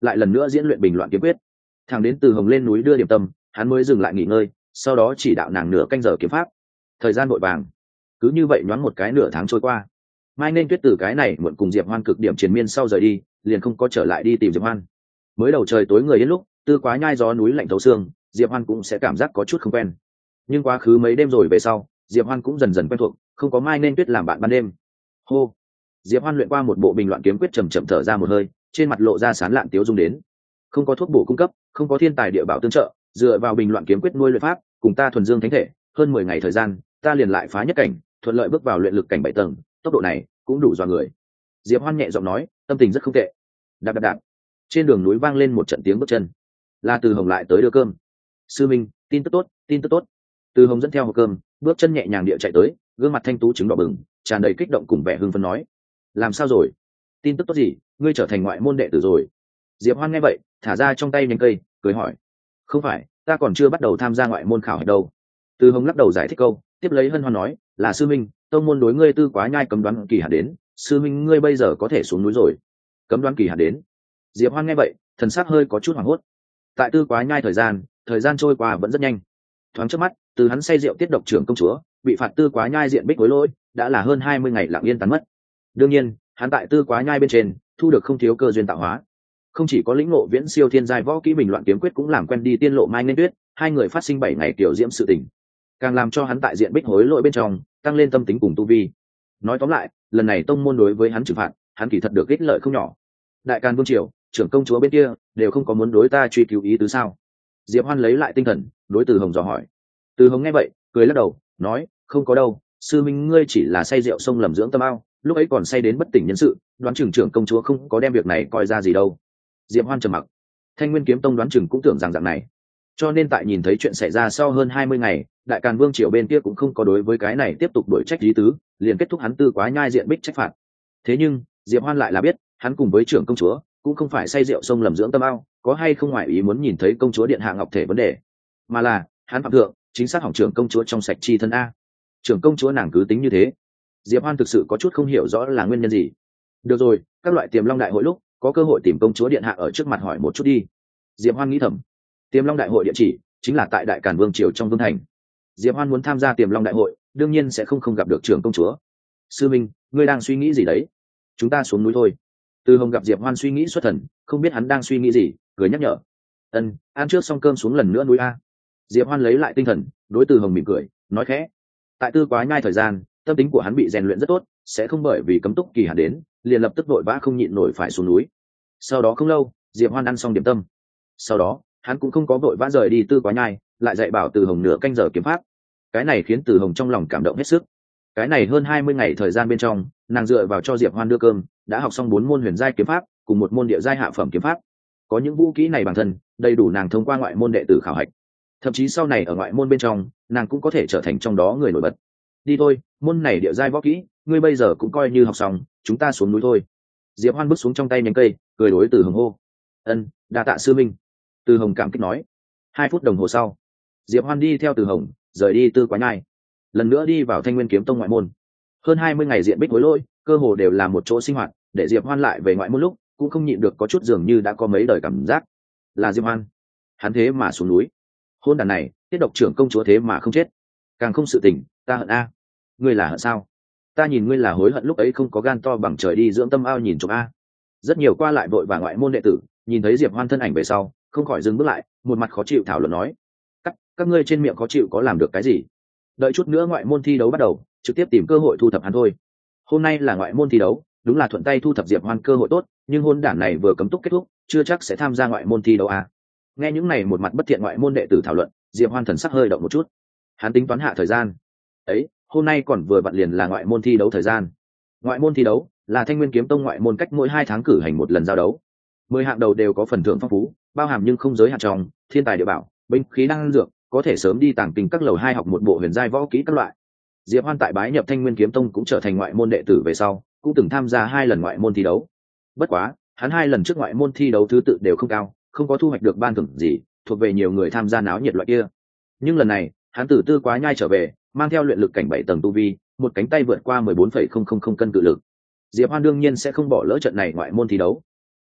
lại lần nữa diễn luyện bình loạn kiếm quyết. Thằng đến Từ Hồng lên núi đưa điểm tâm, hắn mới dừng lại nghỉ ngơi, sau đó chỉ đạo nàng nửa canh giờ kiếm pháp. Thời gian vội vàng, cứ như vậy nhoáng một cái nửa tháng trôi qua. Mai Nên Tuyết từ cái này muộn cùng Diệp Hoan cực điểm triền miên sau rời đi, liền không có trở lại đi tìm Diệp Hoan. Mới đầu trời tối người đến lúc Tư Quá Nhai gió núi lạnh thấu xương, Diệp Hoan cũng sẽ cảm giác có chút không quen. Nhưng quá khứ mấy đêm rồi về sau, Diệp Hoan cũng dần dần quen thuộc, không có Mai Nên Tuyết làm bạn ban đêm. Hô. Diệp Hoan luyện qua một bộ bình loạn kiếm quyết, chậm chậm thở ra một hơi, trên mặt lộ ra sán lạn tiếu dung đến. Không có thuốc bổ cung cấp, không có thiên tài địa bảo tương trợ, dựa vào bình loạn kiếm quyết nuôi luyện pháp, cùng ta thuần dương thánh thể, hơn mười ngày thời gian, ta liền lại phá nhất cảnh, thuận lợi bước vào luyện lực cảnh bảy tầng, tốc độ này cũng đủ dọa người. Diệp Hoan nhẹ giọng nói, tâm tình rất không tệ. Đạp đạp đạp. Trên đường núi vang lên một trận tiếng bước chân. Là Từ Hồng lại tới đưa cơm. Sư minh, tin tức tốt, tin tức tốt. Từ Hồng dẫn theo hộp cơm, bước chân nhẹ nhàng địa chạy tới, gương mặt thanh tú trứng đỏ bừng, tràn đầy kích động cùng vẻ hưng phấn nói: làm sao rồi? Tin tức tốt gì? Ngươi trở thành ngoại môn đệ tử rồi. Diệp Hoan nghe vậy, thả ra trong tay nhánh cây, cười hỏi: không phải, ta còn chưa bắt đầu tham gia ngoại môn khảo hạch đâu. Từ Hồng lắc đầu giải thích câu, tiếp lấy hân hoan nói: là sư minh, tông môn đối ngươi Tư Quá Nhai cấm đoán kỳ hạn đến, sư minh ngươi bây giờ có thể xuống núi rồi. Cấm đoán kỳ hạn đến. Diệp Hoan nghe vậy, thần sắc hơi có chút hoảng hốt. Tại Tư Quá Nhai thời gian, thời gian trôi qua vẫn rất nhanh. Thoáng trước mắt, từ hắn say rượu tiết độc trưởng công chúa, bị phạt Tư Quá Nhai diện bích hối lỗi, đã là hơn hai mươi ngày lặng yên tán mất. Đương nhiên, hắn tại Tư Quá Nhai bên trên thu được không thiếu cơ duyên tạo hóa, không chỉ có lĩnh ngộ viễn siêu thiên giai võ kỹ bình loạn kiếm quyết, cũng làm quen đi tiên lộ Mai Nên Tuyết, hai người phát sinh bảy ngày tiểu diễm sự tình, càng làm cho hắn tại diện bích hối lỗi bên trong tăng lên tâm tính cùng tu vi. Nói tóm lại, lần này tông môn đối với hắn trừng phạt, hắn kỳ thật được ích lợi không nhỏ. Đại Càn Vương triều, trưởng công chúa bên kia đều không có muốn đối ta truy cứu ý tứ sao? Diệp Hoan lấy lại tinh thần, đối Từ Hồng dò hỏi. Từ Hồng nghe vậy, cười lắc đầu, nói: không có đâu, sư minh ngươi chỉ là say rượu sông lầm dưỡng tâm ao, lúc ấy còn say đến bất tỉnh nhân sự, đoán chừng trưởng công chúa không có đem việc này coi ra gì đâu. Diệp Hoan trầm mặc. Thanh Nguyên Kiếm Tông đoán chừng cũng tưởng rằng dạng này, cho nên tại nhìn thấy chuyện xảy ra sau hơn hai mươi ngày, Đại Càn Vương triều bên kia cũng không có đối với cái này tiếp tục đuổi trách lý tứ, liền kết thúc hắn Tư Quá Nhai diện bích trách phạt. Thế nhưng Diệp Hoan lại là biết, hắn cùng với trưởng công chúa cũng không phải say rượu sông lầm dưỡng tâm ao, có hay không ngoại ý muốn nhìn thấy công chúa điện hạ ngọc thể vấn đề, mà là hắn phạm thượng chính xác hỏng trưởng công chúa trong sạch chi thân a. Trưởng công chúa nàng cứ tính như thế. Diệp Hoan thực sự có chút không hiểu rõ là nguyên nhân gì. Được rồi, các loại Tiềm Long đại hội lúc có cơ hội tìm công chúa điện hạ ở trước mặt hỏi một chút đi. Diệp Hoan nghĩ thầm. Tiềm Long đại hội địa chỉ chính là tại Đại Càn Vương triều trong vương thành. Diệp Hoan muốn tham gia Tiềm Long đại hội, đương nhiên sẽ không không gặp được trưởng công chúa. Sư minh, ngươi đang suy nghĩ gì đấy? Chúng ta xuống núi thôi. Từ Hồng gặp Diệp Hoan suy nghĩ xuất thần, không biết hắn đang suy nghĩ gì, cười nhắc nhở. Ân, ăn trước xong cơm xuống lần nữa núi a. Diệp Hoan lấy lại tinh thần, đối Từ Hồng mỉm cười, nói khẽ. Tại Tư Quá Nhai thời gian, tâm tính của hắn bị rèn luyện rất tốt, sẽ không bởi vì cấm túc kỳ hạn đến, liền lập tức vội vã không nhịn nổi phải xuống núi. Sau đó không lâu, Diệp Hoan ăn xong điểm tâm. Sau đó, hắn cũng không có vội vã rời đi Tư Quá Nhai, lại dạy bảo Từ Hồng nửa canh giờ kiếm pháp. Cái này khiến Từ Hồng trong lòng cảm động hết sức. Cái này hơn hai mươi ngày thời gian bên trong, nàng dựa vào cho Diệp Hoan đưa cơm, đã học xong bốn môn huyền giai kiếm pháp, cùng một môn địa giai hạ phẩm kiếm pháp. Có những vũ kỹ này bản thân, đầy đủ nàng thông qua ngoại môn đệ tử khảo hạch. Thậm chí sau này ở ngoại môn bên trong, nàng cũng có thể trở thành trong đó người nổi bật. Đi thôi, môn này địa giai võ kỹ, ngươi bây giờ cũng coi như học xong, chúng ta xuống núi thôi. Diệp Hoan bước xuống trong tay nhánh cây, cười đối Từ Hồng hô. Ân, đa tạ sư minh. Từ Hồng cảm kích nói. Hai phút đồng hồ sau, Diệp Hoan đi theo Từ Hồng rời đi Tư Quá Nhai, lần nữa đi vào Thanh Nguyên Kiếm Tông ngoại môn. Hơn hai mươi ngày diện bích hối lỗi, cơ hồ đều là một chỗ sinh hoạt, để Diệp Hoan lại về ngoại môn lúc cũng không nhịn được có chút dường như đã có mấy đời cảm giác. Là Diệp Hoan, hắn thế mà xuống núi. Hôn đàn này, tiết độc trưởng công chúa thế mà không chết, càng không sự tình, ta hận a. Ngươi là hận sao? Ta nhìn ngươi là hối hận lúc ấy không có gan to bằng trời đi dưỡng tâm ao nhìn trộm a. Rất nhiều qua lại vội và ngoại môn đệ tử nhìn thấy Diệp Hoan thân ảnh về sau, không khỏi dừng bước lại, một mặt khó chịu thảo luận nói: các các ngươi trên miệng khó chịu có làm được cái gì? Đợi chút nữa ngoại môn thi đấu bắt đầu, trực tiếp tìm cơ hội thu thập hắn thôi. Hôm nay là ngoại môn thi đấu, đúng là thuận tay thu thập Diệp Hoan cơ hội tốt, nhưng hôn đản này vừa cấm túc kết thúc, chưa chắc sẽ tham gia ngoại môn thi đấu à. Nghe những này một mặt bất thiện ngoại môn đệ tử thảo luận, Diệp Hoan thần sắc hơi động một chút. Hắn tính toán hạ thời gian. Ấy, hôm nay còn vừa vặn liền là ngoại môn thi đấu thời gian. Ngoại môn thi đấu là Thanh Nguyên Kiếm Tông ngoại môn cách mỗi hai tháng cử hành một lần giao đấu. Mười hạng đầu đều có phần thưởng phong phú, bao hàm nhưng không giới hạn trong thiên tài địa bảo, binh khí đan dược, có thể sớm đi tàng kinh các lầu hai học một bộ huyền giai võ kỹ các loại. Diệp Hoan tại bái nhập Thanh Nguyên Kiếm Tông cũng trở thành ngoại môn đệ tử về sau, cũng từng tham gia hai lần ngoại môn thi đấu. Bất quá, hắn hai lần trước ngoại môn thi đấu thứ tự đều không cao, không có thu hoạch được ban thưởng gì, thuộc về nhiều người tham gia náo nhiệt loại kia. Nhưng lần này, hắn từ Tư Quá Nhai trở về, mang theo luyện lực cảnh bảy tầng tu vi, một cánh tay vượt qua mười bốn phẩy không không không cân cự lực. Diệp Hoan đương nhiên sẽ không bỏ lỡ trận này ngoại môn thi đấu.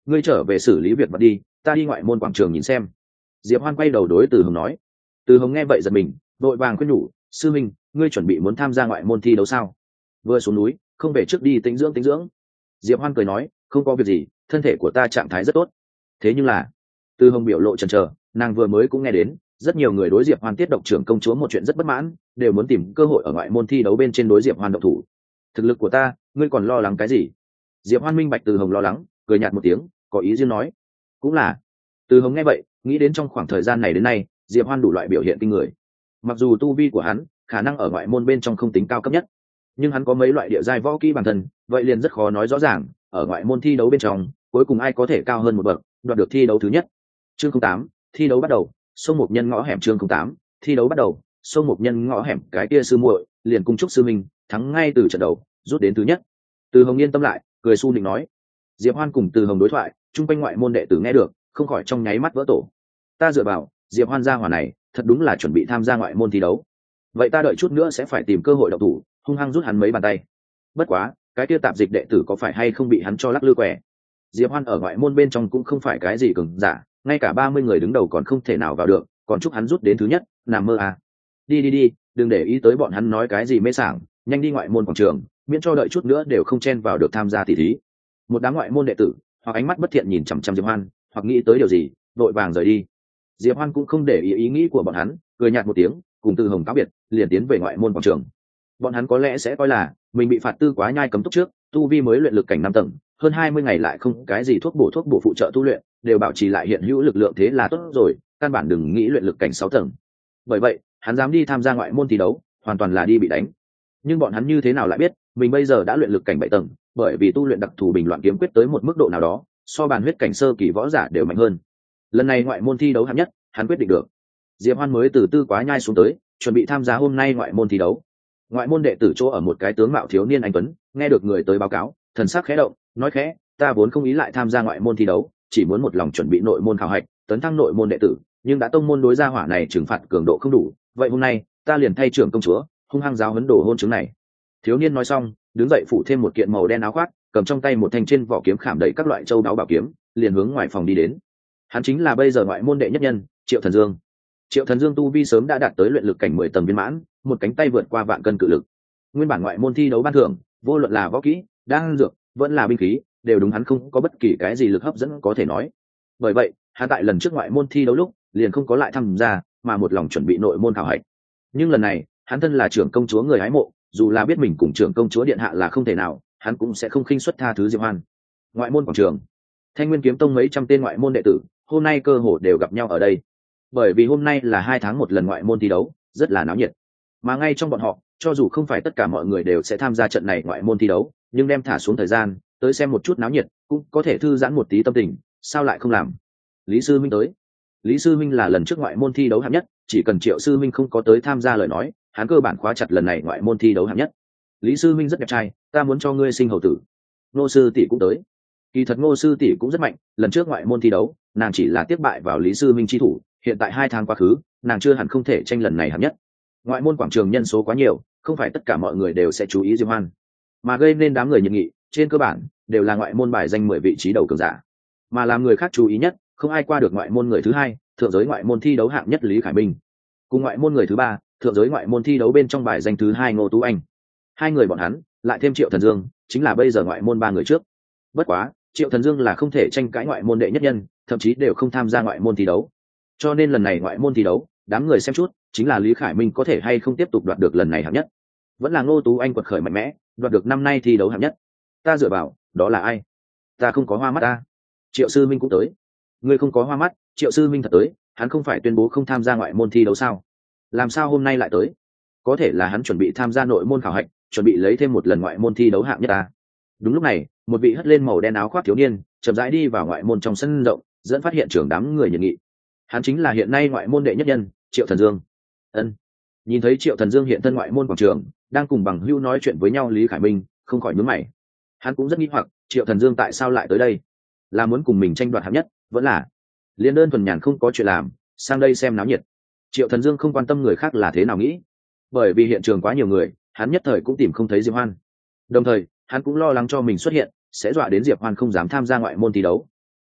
ngươi trở về xử lý việc vật đi, ta đi ngoại môn quảng trường nhìn xem. Diệp Hoan quay đầu đối Từ Hồng nói. Từ Hồng nghe vậy giật mình, vội vàng khuyên nhủ, sư minh, ngươi chuẩn bị muốn tham gia ngoại môn thi đấu sao? Vừa xuống núi, không về trước đi tĩnh dưỡng tĩnh dưỡng. Diệp Hoan cười nói, không có việc gì, thân thể của ta trạng thái rất tốt. Thế nhưng là, Từ Hồng biểu lộ chần chờ, nàng vừa mới cũng nghe đến, rất nhiều người đối Diệp Hoan tiết độc trưởng công chúa một chuyện rất bất mãn, đều muốn tìm cơ hội ở ngoại môn thi đấu bên trên đối Diệp Hoan động thủ. Thực lực của ta, ngươi còn lo lắng cái gì? Diệp Hoan minh bạch Từ Hồng lo lắng, cười nhạt một tiếng, có ý riêng nói, cũng là. Từ Hồng nghe vậy, nghĩ đến trong khoảng thời gian này đến nay, Diệp Hoan đủ loại biểu hiện kinh người. Mặc dù tu vi của hắn, khả năng ở ngoại môn bên trong không tính cao cấp nhất, nhưng hắn có mấy loại địa giai võ kỹ bản thân, vậy liền rất khó nói rõ ràng, ở ngoại môn thi đấu bên trong, cuối cùng ai có thể cao hơn một bậc, đoạt được thi đấu thứ nhất. Chương không tám, thi đấu bắt đầu, sông một nhân ngõ hẻm chương không tám, thi đấu bắt đầu, sông một nhân ngõ hẻm, cái kia sư muội, liền cung chúc sư minh, thắng ngay từ trận đầu, rút đến thứ nhất. Từ Hồng yên tâm lại, cười su nịnh nói. Diệp Hoan cùng Từ Hồng đối thoại, trung quanh ngoại môn đệ tử nghe được, không khỏi trong nháy mắt vỡ tổ. Ta dựa vào, Diệp Hoan gia hỏa này, thật đúng là chuẩn bị tham gia ngoại môn thi đấu. Vậy ta đợi chút nữa sẽ phải tìm cơ hội động thủ, hung hăng rút hắn mấy bàn tay. Bất quá, cái kia tạp dịch đệ tử có phải hay không bị hắn cho lắc lư quẻ? Diệp Hoan ở ngoại môn bên trong cũng không phải cái gì cường giả, ngay cả ba mươi người đứng đầu còn không thể nào vào được, còn chúc hắn rút đến thứ nhất, nằm mơ à? Đi đi đi, đừng để ý tới bọn hắn nói cái gì mê sảng, nhanh đi ngoại môn quảng trường, miễn cho đợi chút nữa đều không chen vào được tham gia tỷ thí. Một đám ngoại môn đệ tử, hoặc ánh mắt bất thiện nhìn chằm chằm Diệp Hoan, hoặc nghĩ tới điều gì, vội vàng rời đi. Diệp Hoan cũng không để ý ý nghĩ của bọn hắn, cười nhạt một tiếng, cùng Từ Hồng cáo biệt, liền tiến về ngoại môn quảng trường. Bọn hắn có lẽ sẽ coi là mình bị phạt tư quá nhai cấm túc trước, tu vi mới luyện lực cảnh năm tầng, hơn hai mươi ngày lại không cái gì thuốc bổ thuốc bổ phụ trợ tu luyện, đều bảo trì lại hiện hữu lực lượng thế là tốt rồi, căn bản đừng nghĩ luyện lực cảnh sáu tầng. Bởi vậy, hắn dám đi tham gia ngoại môn thi đấu, hoàn toàn là đi bị đánh. Nhưng bọn hắn như thế nào lại biết, mình bây giờ đã luyện lực cảnh bảy tầng, bởi vì tu luyện đặc thù bình loạn kiếm quyết tới một mức độ nào đó, so bàn huyết cảnh sơ kỳ võ giả đều mạnh hơn. Lần này ngoại môn thi đấu hạng nhất, hắn quyết định được. Diệp Hoan mới từ tư quá nhai xuống tới, chuẩn bị tham gia hôm nay ngoại môn thi đấu. Ngoại môn đệ tử chỗ ở một cái tướng mạo thiếu niên anh tuấn, nghe được người tới báo cáo, thần sắc khẽ động, nói khẽ, ta vốn không ý lại tham gia ngoại môn thi đấu, chỉ muốn một lòng chuẩn bị nội môn khảo hạch, tấn thăng nội môn đệ tử, nhưng đã tông môn đối gia hỏa này trừng phạt cường độ không đủ, vậy hôm nay ta liền thay trưởng công chúa, hung hăng giáo huấn đổ hôn chứng này. Thiếu niên nói xong, đứng dậy phủ thêm một kiện màu đen áo khoác, cầm trong tay một thanh trên vỏ kiếm khảm đầy các loại châu đáo bảo kiếm, liền hướng ngoài phòng đi đến. Hắn chính là bây giờ ngoại môn đệ nhất nhân, Triệu Thần Dương. Triệu Thần Dương tu vi sớm đã đạt tới luyện lực cảnh mười tầng viên mãn, một cánh tay vượt qua vạn cân cự lực. Nguyên bản ngoại môn thi đấu ban thưởng, vô luận là võ kỹ, đan dược, vẫn là binh khí, đều đúng hắn không có bất kỳ cái gì lực hấp dẫn có thể nói. Bởi vậy, hắn tại lần trước ngoại môn thi đấu lúc, liền không có lại tham gia, mà một lòng chuẩn bị nội môn khảo hạch. Nhưng lần này, hắn thân là trưởng công chúa người hái mộ, dù là biết mình cùng trưởng công chúa điện hạ là không thể nào, hắn cũng sẽ không khinh suất tha thứ Diệp Hoan. Ngoại môn quảng trường, Thanh Nguyên kiếm tông mấy trăm tên ngoại môn đệ tử, hôm nay cơ hồ đều gặp nhau ở đây. Bởi vì hôm nay là hai tháng một lần ngoại môn thi đấu, rất là náo nhiệt. Mà ngay trong bọn họ, cho dù không phải tất cả mọi người đều sẽ tham gia trận này ngoại môn thi đấu, nhưng đem thả xuống thời gian, tới xem một chút náo nhiệt, cũng có thể thư giãn một tí tâm tình, sao lại không làm. Lý Sư Minh tới. Lý Sư Minh là lần trước ngoại môn thi đấu hạng nhất, chỉ cần Triệu Sư Minh không có tới tham gia lời nói, hắn cơ bản khóa chặt lần này ngoại môn thi đấu hạng nhất. Lý Sư Minh rất đẹp trai, ta muốn cho ngươi sinh hầu tử. Ngô sư tỷ cũng tới. Kỳ thật Ngô sư tỷ cũng rất mạnh, lần trước ngoại môn thi đấu, nàng chỉ là tiếp bại vào Lý Sư Minh chi thủ, hiện tại hai tháng quá khứ, nàng chưa hẳn không thể tranh lần này hạng nhất. Ngoại môn quảng trường nhân số quá nhiều, không phải tất cả mọi người đều sẽ chú ý Diệp Hoan, mà gây nên đám người nhiệt nghị, trên cơ bản đều là ngoại môn bài danh mười vị trí đầu cường giả. Mà làm người khác chú ý nhất, không ai qua được ngoại môn người thứ hai, thượng giới ngoại môn thi đấu hạng nhất Lý Khải Minh. Cùng ngoại môn người thứ ba, thượng giới ngoại môn thi đấu bên trong bài danh thứ hai Ngô Tú Anh. Hai người bọn hắn, lại thêm Triệu Thần Dương, chính là bây giờ ngoại môn ba người trước. Bất quá, Triệu Thần Dương là không thể tranh cãi ngoại môn đệ nhất nhân, thậm chí đều không tham gia ngoại môn thi đấu. Cho nên lần này ngoại môn thi đấu, đám người xem chút, chính là Lý Khải Minh có thể hay không tiếp tục đoạt được lần này hạng nhất, vẫn là Ngô Tú Anh quật khởi mạnh mẽ, đoạt được năm nay thi đấu hạng nhất. Ta dựa vào, đó là ai? Ta không có hoa mắt ta. Triệu Sư Minh cũng tới. Ngươi không có hoa mắt, Triệu Sư Minh thật tới, hắn không phải tuyên bố không tham gia ngoại môn thi đấu sao? Làm sao hôm nay lại tới? Có thể là hắn chuẩn bị tham gia nội môn khảo hạch, chuẩn bị lấy thêm một lần ngoại môn thi đấu hạng nhất ta. Đúng lúc này, một vị hất lên màu đen áo khoác thiếu niên, chậm rãi đi vào ngoại môn trong sân rộng, dẫn phát hiện trưởng đám người nhiệt nghị. Hắn chính là hiện nay ngoại môn đệ nhất nhân, Triệu Thần Dương. Ân. Nhìn thấy Triệu Thần Dương hiện thân ngoại môn quảng trường, đang cùng bằng hữu nói chuyện với nhau, Lý Khải Minh không khỏi nhướng mày. Hắn cũng rất nghi hoặc, Triệu Thần Dương tại sao lại tới đây? Là muốn cùng mình tranh đoạt hạng nhất, vẫn là liên đơn thuần nhàn không có chuyện làm, sang đây xem náo nhiệt. Triệu Thần Dương không quan tâm người khác là thế nào nghĩ, bởi vì hiện trường quá nhiều người, hắn nhất thời cũng tìm không thấy Diệp Hoan. Đồng thời, hắn cũng lo lắng cho mình xuất hiện sẽ dọa đến Diệp Hoan không dám tham gia ngoại môn thi đấu.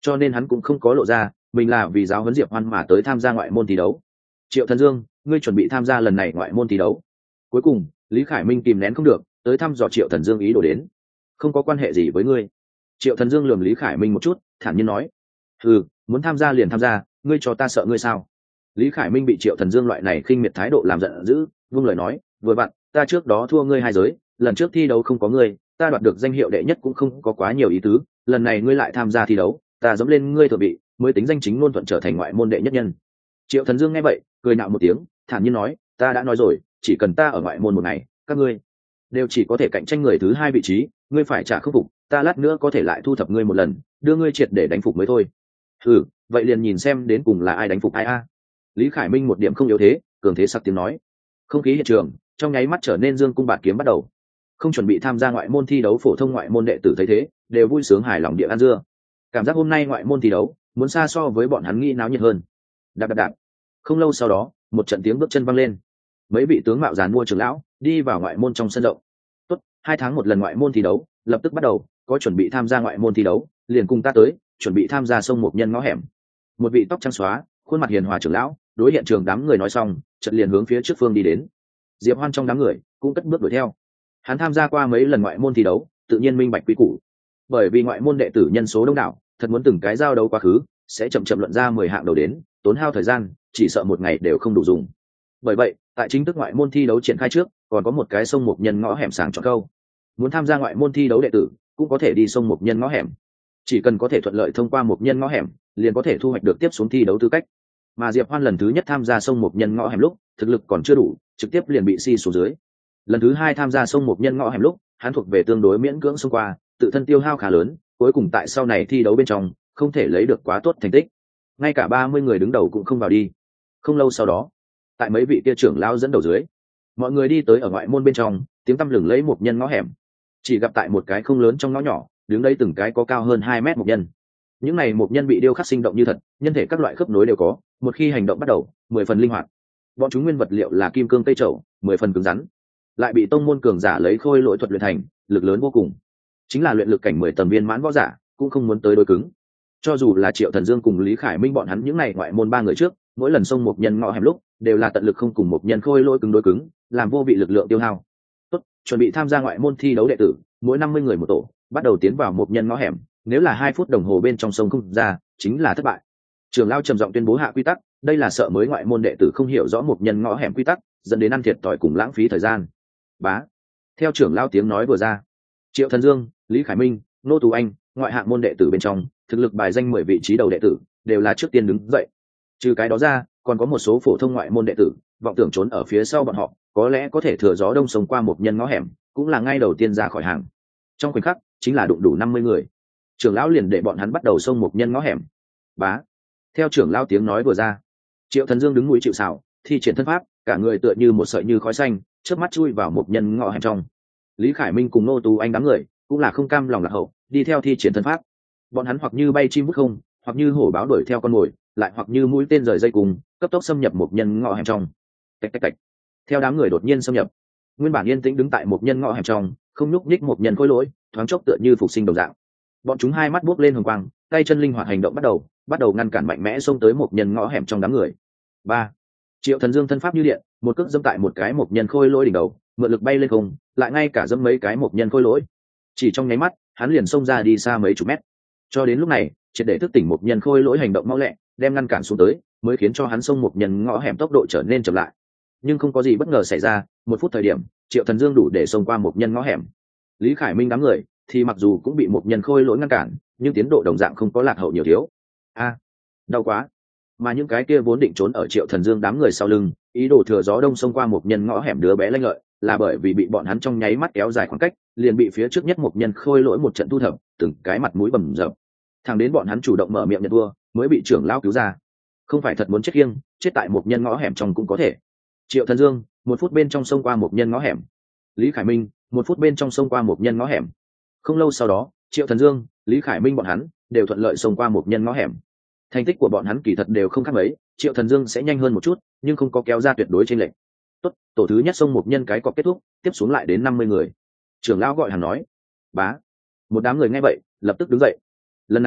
cho nên hắn cũng không có lộ ra mình là vì giáo huấn Diệp Hoan mà tới tham gia ngoại môn thi đấu. Triệu Thần Dương, ngươi chuẩn bị tham gia lần này ngoại môn thi đấu? Cuối cùng Lý Khải Minh kìm nén không được tới thăm dò Triệu Thần Dương ý đồ đến. Không có quan hệ gì với ngươi. Triệu Thần Dương lườm Lý Khải Minh một chút, thản nhiên nói: ừ, muốn tham gia liền tham gia, ngươi cho ta sợ ngươi sao? Lý Khải Minh bị Triệu Thần Dương loại này khinh miệt thái độ làm giận dữ, vung lời nói: vừa vặn, ta trước đó thua ngươi hai giới, lần trước thi đấu không có ngươi, ta đoạt được danh hiệu đệ nhất cũng không có quá nhiều ý tứ, lần này ngươi lại tham gia thi đấu, ta dẫm lên ngươi thừa bị, mới tính danh chính ngôn thuận trở thành ngoại môn đệ nhất nhân. Triệu Thần Dương nghe vậy, cười nạo một tiếng, thản nhiên nói: ta đã nói rồi, chỉ cần ta ở ngoại môn một ngày, các ngươi đều chỉ có thể cạnh tranh người thứ hai vị trí, ngươi phải trả khắc phục, ta lát nữa có thể lại thu thập ngươi một lần, đưa ngươi triệt để đánh phục mới thôi. Ừ, vậy liền nhìn xem đến cùng là ai đánh phục ai a. Lý Khải Minh một điểm không yếu thế, cường thế sắc tiếng nói. Không khí hiện trường trong nháy mắt trở nên dương cung bạt kiếm bắt đầu. Không chuẩn bị tham gia ngoại môn thi đấu phổ thông ngoại môn đệ tử thấy thế, đều vui sướng hài lòng địa ăn dưa. Cảm giác hôm nay ngoại môn thi đấu muốn xa so với bọn hắn nghĩ náo nhiệt hơn. Đạp đạp đạp. Không lâu sau đó, một trận tiếng bước chân vang lên. Mấy vị tướng mạo giàn mua trưởng lão đi vào ngoại môn trong sân rộng. Tốt, hai tháng một lần ngoại môn thi đấu, lập tức bắt đầu, có chuẩn bị tham gia ngoại môn thi đấu, liền cùng ta tới, chuẩn bị tham gia sông một nhân ngõ hẻm. Một vị tóc trắng xóa, khuôn mặt hiền hòa trưởng lão, đối hiện trường đám người nói xong, chợt liền hướng phía trước phương đi đến. Diệp Hoan trong đám người cũng cất bước đuổi theo. Hắn tham gia qua mấy lần ngoại môn thi đấu, tự nhiên minh bạch quy củ. Bởi vì ngoại môn đệ tử nhân số đông đảo, thật muốn từng cái giao đấu quá khứ, sẽ chậm chậm luận ra mười hạng đầu đến, tốn hao thời gian, chỉ sợ một ngày đều không đủ dùng. Bởi vậy, tại chính thức ngoại môn thi đấu triển khai trước, còn có một cái sông một nhân ngõ hẻm sàng chọn câu. Muốn tham gia ngoại môn thi đấu đệ tử, cũng có thể đi sông một nhân ngõ hẻm. Chỉ cần có thể thuận lợi thông qua một nhân ngõ hẻm, liền có thể thu hoạch được tiếp xuống thi đấu tư cách. Mà Diệp Hoan lần thứ nhất tham gia sông một nhân ngõ hẻm lúc, thực lực còn chưa đủ, trực tiếp liền bị si xuống dưới. Lần thứ hai tham gia sông một nhân ngõ hẻm lúc, hắn thuộc về tương đối miễn cưỡng xông qua, tự thân tiêu hao khá lớn, cuối cùng tại sau này thi đấu bên trong, không thể lấy được quá tốt thành tích. Ngay cả ba mươi người đứng đầu cũng không vào đi. Không lâu sau đó, tại mấy vị kia trưởng lão dẫn đầu dưới, mọi người đi tới ở ngoại môn bên trong, tiếng tăm lừng lấy một nhân ngõ hẻm. Chỉ gặp tại một cái không lớn trong ngõ nhỏ, đứng đây từng cái có cao hơn hai mét một nhân. Những này một nhân bị điêu khắc sinh động như thật, nhân thể các loại khớp nối đều có, một khi hành động bắt đầu, mười phần linh hoạt. Bọn chúng nguyên vật liệu là kim cương cây trầu, mười phần cứng rắn, lại bị tông môn cường giả lấy khôi lỗi thuật luyện thành, lực lớn vô cùng. Chính là luyện lực cảnh mười tầng viên mãn võ giả, cũng không muốn tới đối cứng. Cho dù là Triệu Thần Dương cùng Lý Khải Minh bọn hắn những này ngoại môn ba người trước, mỗi lần xông một nhân ngõ hẻm lúc, đều là tận lực không cùng một nhân khôi lỗi cứng đối cứng, làm vô vị lực lượng tiêu hao. Tốt, chuẩn bị tham gia ngoại môn thi đấu đệ tử, mỗi năm mươi người một tổ, bắt đầu tiến vào một nhân ngõ hẻm, nếu là hai phút đồng hồ bên trong sông không ra, chính là thất bại. Trưởng lão trầm giọng tuyên bố hạ quy tắc, đây là sợ mới ngoại môn đệ tử không hiểu rõ một nhân ngõ hẻm quy tắc, dẫn đến ăn thiệt thòi cùng lãng phí thời gian. Bá. Theo trưởng lão tiếng nói vừa ra, Triệu Thần Dương, Lý Khải Minh, Nô Tú Anh, ngoại hạng môn đệ tử bên trong, thực lực bài danh mười vị trí đầu đệ tử, đều là trước tiên đứng dậy. Trừ cái đó ra, còn có một số phổ thông ngoại môn đệ tử, vọng tưởng trốn ở phía sau bọn họ, có lẽ có thể thừa gió đông sông qua một nhân ngõ hẻm, cũng là ngay đầu tiên ra khỏi hàng. Trong khoảnh khắc, chính là đụng đủ năm mươi người. Trưởng lão liền để bọn hắn bắt đầu xông một nhân ngõ hẻm. Bá. Theo trưởng lão tiếng nói vừa ra, Triệu Thần Dương đứng núi chịu sào, thi triển thân pháp, cả người tựa như một sợi như khói xanh, chớp mắt chui vào một nhân ngõ hẻm trong. Lý Khải Minh cùng Nô Tú Anh đám người cũng là không cam lòng lạc hậu, đi theo thi triển thân pháp. Bọn hắn hoặc như bay chim vút không, hoặc như hổ báo đuổi theo con mồi, lại hoặc như mũi tên rời dây cùng, cấp tốc xâm nhập một nhân ngõ hẻm trong. Tạch tạch tạch. Theo đám người đột nhiên xâm nhập, nguyên bản yên tĩnh đứng tại một nhân ngõ hẻm trong, không nhúc nhích một nhân khối lỗi, thoáng chốc tựa như phục sinh đồng dạng. Bọn chúng hai mắt buốc lên hồng quang, tay chân linh hoạt hành động bắt đầu, bắt đầu ngăn cản mạnh mẽ xông tới một nhân ngõ hẻm trong đám người. Ba. Triệu Thần Dương thân pháp như điện, một cước dẫm tại một cái một nhân khôi lỗi đỉnh đầu, mượn lực bay lên không, lại ngay cả dẫm mấy cái một nhân khôi lỗi. Chỉ trong nháy mắt, hắn liền xông ra đi xa mấy chục mét. Cho đến lúc này, triệt để thức tỉnh một nhân khôi lỗi hành động mau lẹ, đem ngăn cản xuống tới, mới khiến cho hắn xông một nhân ngõ hẻm tốc độ trở nên chậm lại. Nhưng không có gì bất ngờ xảy ra, một phút thời điểm, Triệu Thần Dương đủ để xông qua một nhân ngõ hẻm. Lý Khải Minh đám người thì mặc dù cũng bị một nhân khôi lỗi ngăn cản, nhưng tiến độ đồng dạng không có lạc hậu nhiều thiếu. A, đau quá! Mà những cái kia vốn định trốn ở Triệu Thần Dương đám người sau lưng, ý đồ thừa gió đông xông qua một nhân ngõ hẻm đứa bé lanh lợi, là bởi vì bị bọn hắn trong nháy mắt kéo dài khoảng cách, liền bị phía trước nhất một nhân khôi lỗi một trận thu thập, từng cái mặt mũi bầm dập. Thằng đến bọn hắn chủ động mở miệng nhận thua, mới bị trưởng lão cứu ra. Không phải thật muốn chết kiêng, chết tại một nhân ngõ hẻm trong cũng có thể. Triệu Thần Dương, một phút bên trong xông qua một nhân ngõ hẻm. Lý Khải Minh, một phút bên trong xông qua một nhân ngõ hẻm. Không lâu sau đó, Triệu Thần Dương, Lý Khải Minh bọn hắn đều thuận lợi xông qua một nhân ngõ hẻm. Thành tích của bọn hắn kỳ thật đều không khác mấy, Triệu Thần Dương sẽ nhanh hơn một chút, nhưng không có kéo ra tuyệt đối trên lệnh. Tốt, tổ thứ nhất xông một nhân cái cọc kết thúc, tiếp xuống lại đến năm mươi người. Trưởng lão gọi hắn nói. Bá. Một đám người nghe vậy, lập tức đứng dậy. Lần này,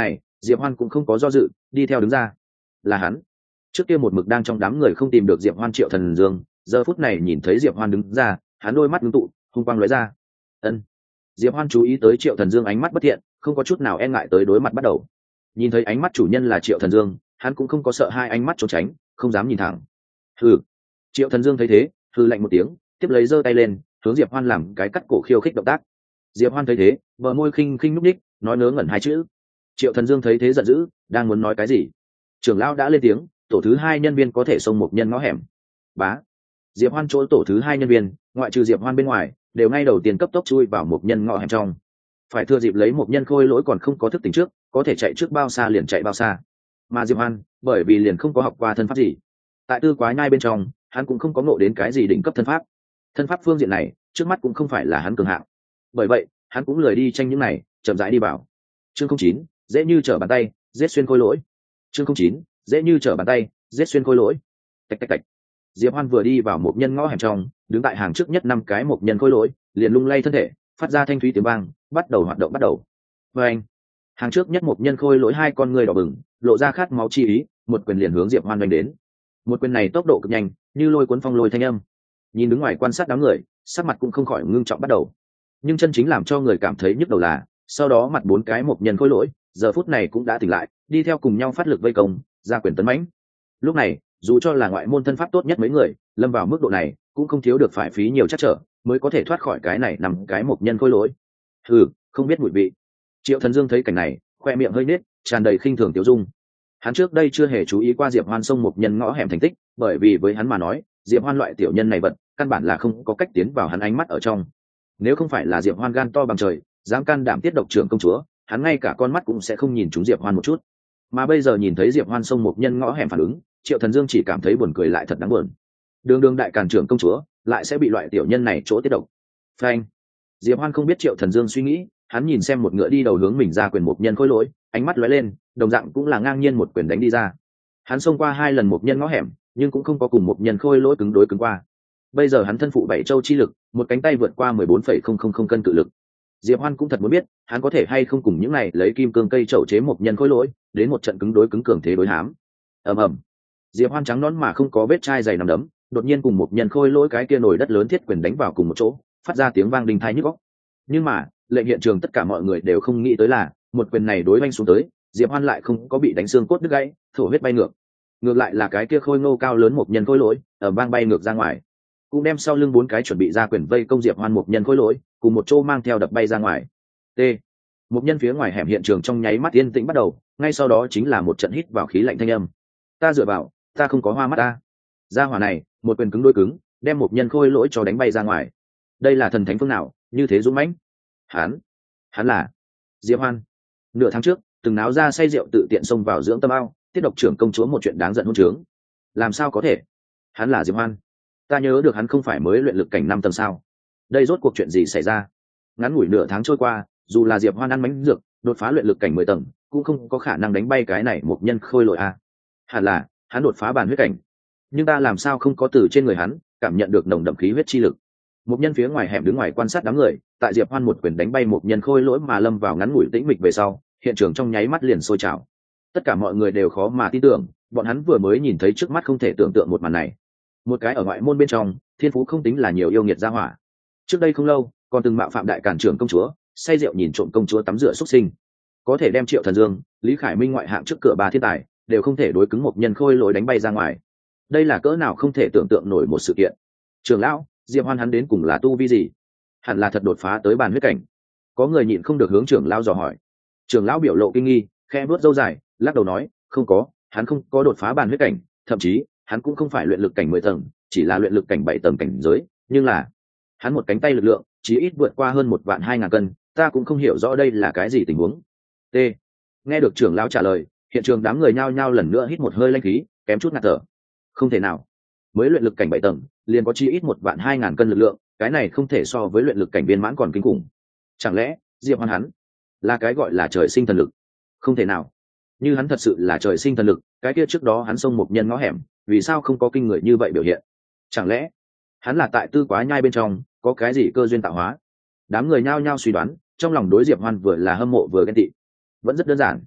Diệp Hoan cũng không có do dự, đi theo đứng ra. Là hắn. Trước kia một mực đang trong đám người không tìm được Diệp Hoan Triệu Thần Dương, giờ phút này nhìn thấy Diệp Hoan đứng ra, hắn đôi mắt ngưng tụ, hung quang lóe ra. Ân. Diệp Hoan chú ý tới Triệu Thần Dương ánh mắt bất thiện, không có chút nào e ngại tới đối mặt bắt đầu. Nhìn thấy ánh mắt chủ nhân là Triệu Thần Dương, hắn cũng không có sợ hai ánh mắt trốn tránh, không dám nhìn thẳng. Hừ. Triệu Thần Dương thấy thế, hừ lạnh một tiếng, tiếp lấy giơ tay lên, hướng Diệp Hoan làm cái cắt cổ khiêu khích động tác. Diệp Hoan thấy thế, bờ môi khinh khinh nhúc nhích, nói ngớ ngẩn hai chữ. Triệu Thần Dương thấy thế giận dữ, đang muốn nói cái gì, trưởng lão đã lên tiếng, tổ thứ hai nhân viên có thể xông một nhân ngõ hẻm. Bá. Diệp Hoan chỗ tổ thứ hai nhân viên, ngoại trừ Diệp Hoan bên ngoài, đều ngay đầu tiên cấp tốc chui vào một nhân ngõ hẻm trong. Phải thừa dịp lấy một nhân khôi lỗi còn không có thức tỉnh trước, có thể chạy trước bao xa liền chạy bao xa. Mà Diệp Hoan, bởi vì liền không có học qua thân pháp gì, tại tư quá nhai bên trong, hắn cũng không có ngộ đến cái gì đỉnh cấp thân pháp. Thân pháp phương diện này, trước mắt cũng không phải là hắn cường hạng. Bởi vậy, hắn cũng lười đi tranh những này, chậm rãi đi vào. Chương không chín, dễ như trở bàn tay, giết xuyên khôi lỗi. Chương không chín, dễ như trở bàn tay, giết xuyên khôi lỗi. Tạch tạch tạch. Diệp Hoan vừa đi vào một nhân ngõ hẻm trong, đứng tại hàng trước nhất năm cái một nhân khôi lỗi, liền lung lay thân thể, phát ra thanh thúy tiếng vang, bắt đầu hoạt động bắt đầu. Và anh, hàng trước nhất một nhân khôi lỗi hai con người đỏ bừng, lộ ra khát máu chi ý, một quyền liền hướng Diệp Hoan đánh đến. Một quyền này tốc độ cực nhanh, như lôi cuốn phong lôi thanh âm. Nhìn đứng ngoài quan sát đám người, sắc mặt cũng không khỏi ngưng trọng bắt đầu. Nhưng chân chính làm cho người cảm thấy nhức đầu là, sau đó mặt bốn cái một nhân khôi lỗi, giờ phút này cũng đã tỉnh lại, đi theo cùng nhau phát lực vây công, ra quyền tấn mãnh. Lúc này, dù cho là ngoại môn thân pháp tốt nhất mấy người, lâm vào mức độ này, cũng không thiếu được phải phí nhiều chắc trở, mới có thể thoát khỏi cái này nằm cái một nhân khôi lỗi. Hừ, không biết mùi vị. Triệu Thần Dương thấy cảnh này, khoe miệng hơi nết, tràn đầy khinh thường tiêu dung. Hắn trước đây chưa hề chú ý qua Diệp Hoan xông một nhân ngõ hẻm thành tích, bởi vì với hắn mà nói, Diệp Hoan loại tiểu nhân này vật, căn bản là không có cách tiến vào hắn ánh mắt ở trong. Nếu không phải là Diệp Hoan gan to bằng trời, dám can đảm tiết độc trưởng công chúa, hắn ngay cả con mắt cũng sẽ không nhìn chúng Diệp Hoan một chút. Mà bây giờ nhìn thấy Diệp Hoan xông một nhân ngõ hẻm phản ứng, Triệu Thần Dương chỉ cảm thấy buồn cười lại thật đáng buồn. Đường đường đại càn trưởng công chúa, lại sẽ bị loại tiểu nhân này chỗ tiết độc. Phanh. Diệp Hoan không biết Triệu Thần Dương suy nghĩ, hắn nhìn xem một ngựa đi đầu hướng mình ra quyền một nhân khôi lỗi, ánh mắt lóe lên, đồng dạng cũng là ngang nhiên một quyền đánh đi ra. Hắn xông qua hai lần một nhân ngõ hẻm, nhưng cũng không có cùng một nhân khôi lỗi cứng đối cứng qua. Bây giờ hắn thân phụ bảy châu chi lực, một cánh tay vượt qua mười bốn phẩy không không không cân cự lực. Diệp Hoan cũng thật muốn biết, hắn có thể hay không cùng những này lấy kim cương cây chậu chế một nhân khôi lỗi, đến một trận cứng đối cứng cường thế đối hám. Ầm ầm. Diệp Hoan trắng nón mà không có vết chai dày nằm đấm, đột nhiên cùng một nhân khôi lỗi cái kia nổi đất lớn thiết quyền đánh vào cùng một chỗ, phát ra tiếng vang đinh tai nhức óc. Nhưng mà, lệnh hiện trường tất cả mọi người đều không nghĩ tới là, một quyền này đối oanh xuống tới, Diệp Hoan lại không có bị đánh xương cốt đứt gãy, thổ huyết bay ngược. Ngược lại là cái kia khôi ngô cao lớn một nhân khôi lỗi, ở bang bay ngược ra ngoài, cũng đem sau lưng bốn cái chuẩn bị ra quyền vây công Diệp Hoan một nhân khôi lỗi, cùng một chỗ mang theo đập bay ra ngoài. T. Một nhân phía ngoài hẻm hiện trường trong nháy mắt yên tĩnh bắt đầu, ngay sau đó chính là một trận hít vào khí lạnh thanh âm. Ta dựa vào, ta không có hoa mắt ta. Ra hỏa này, một quyền cứng đối cứng, đem một nhân khôi lỗi cho đánh bay ra ngoài. Đây là thần thánh phương nào, như thế dũng mãnh. Hắn, hắn là Diệp Hoan. Nửa tháng trước, từng náo ra say rượu tự tiện xông vào dưỡng tâm ao, tiết độc trưởng công chúa một chuyện đáng giận hôn trướng. Làm sao có thể? Hắn là Diệp Hoan. Ta nhớ được hắn không phải mới luyện lực cảnh năm tầng sao? Đây rốt cuộc chuyện gì xảy ra? Ngắn ngủi nửa tháng trôi qua, dù là Diệp Hoan ăn bánh dược, đột phá luyện lực cảnh mười tầng, cũng không có khả năng đánh bay cái này một nhân khôi lỗi a. Hẳn là hắn đột phá bàn huyết cảnh, nhưng ta làm sao không có từ trên người hắn cảm nhận được nồng đậm khí huyết chi lực? Một nhân phía ngoài hẻm đứng ngoài quan sát đám người, tại Diệp Hoan một quyền đánh bay một nhân khôi lỗi mà lâm vào ngắn ngủi tĩnh mịch về sau, hiện trường trong nháy mắt liền sôi trào. Tất cả mọi người đều khó mà tin tưởng, bọn hắn vừa mới nhìn thấy trước mắt không thể tưởng tượng một màn này. Một cái ở ngoại môn bên trong, thiên phú không tính là nhiều yêu nghiệt gia hỏa. Trước đây không lâu, còn từng mạo phạm đại cản trưởng công chúa, say rượu nhìn trộm công chúa tắm rửa xuất sinh. Có thể đem Triệu Thần Dương, Lý Khải Minh ngoại hạng trước cửa ba thiên tài, đều không thể đối cứng một nhân khôi lỗi đánh bay ra ngoài. Đây là cỡ nào không thể tưởng tượng nổi một sự kiện. Trường lão, Diệp Hoan hắn đến cùng là tu vi gì? Hẳn là thật đột phá tới bàn huyết cảnh. Có người nhịn không được hướng trưởng lão dò hỏi. Trưởng lão biểu lộ kinh nghi, khẽ vuốt râu dài, lắc đầu nói, không có, hắn không có đột phá bàn huyết cảnh, thậm chí hắn cũng không phải luyện lực cảnh mười tầng, chỉ là luyện lực cảnh bảy tầng cảnh giới, nhưng là hắn một cánh tay lực lượng chỉ ít vượt qua hơn một vạn hai ngàn cân, ta cũng không hiểu rõ đây là cái gì tình huống. T. Nghe được trưởng lão trả lời, hiện trường đám người nhao nhao lần nữa hít một hơi lanh khí, kém chút ngạt thở. Không thể nào, mới luyện lực cảnh bảy tầng, liền có chi ít một vạn hai ngàn cân lực lượng, cái này không thể so với luyện lực cảnh viên mãn còn kinh khủng. Chẳng lẽ Diệp Hoan hắn là cái gọi là trời sinh thần lực? Không thể nào. Như hắn thật sự là trời sinh thần lực, cái kia trước đó hắn xông một nhân ngõ hẻm, vì sao không có kinh người như vậy biểu hiện? Chẳng lẽ hắn là tại tư quá nhai bên trong có cái gì cơ duyên tạo hóa? Đám người nhao nhao suy đoán, trong lòng đối Diệp Hoan vừa là hâm mộ vừa ghen tị. Vẫn rất đơn giản,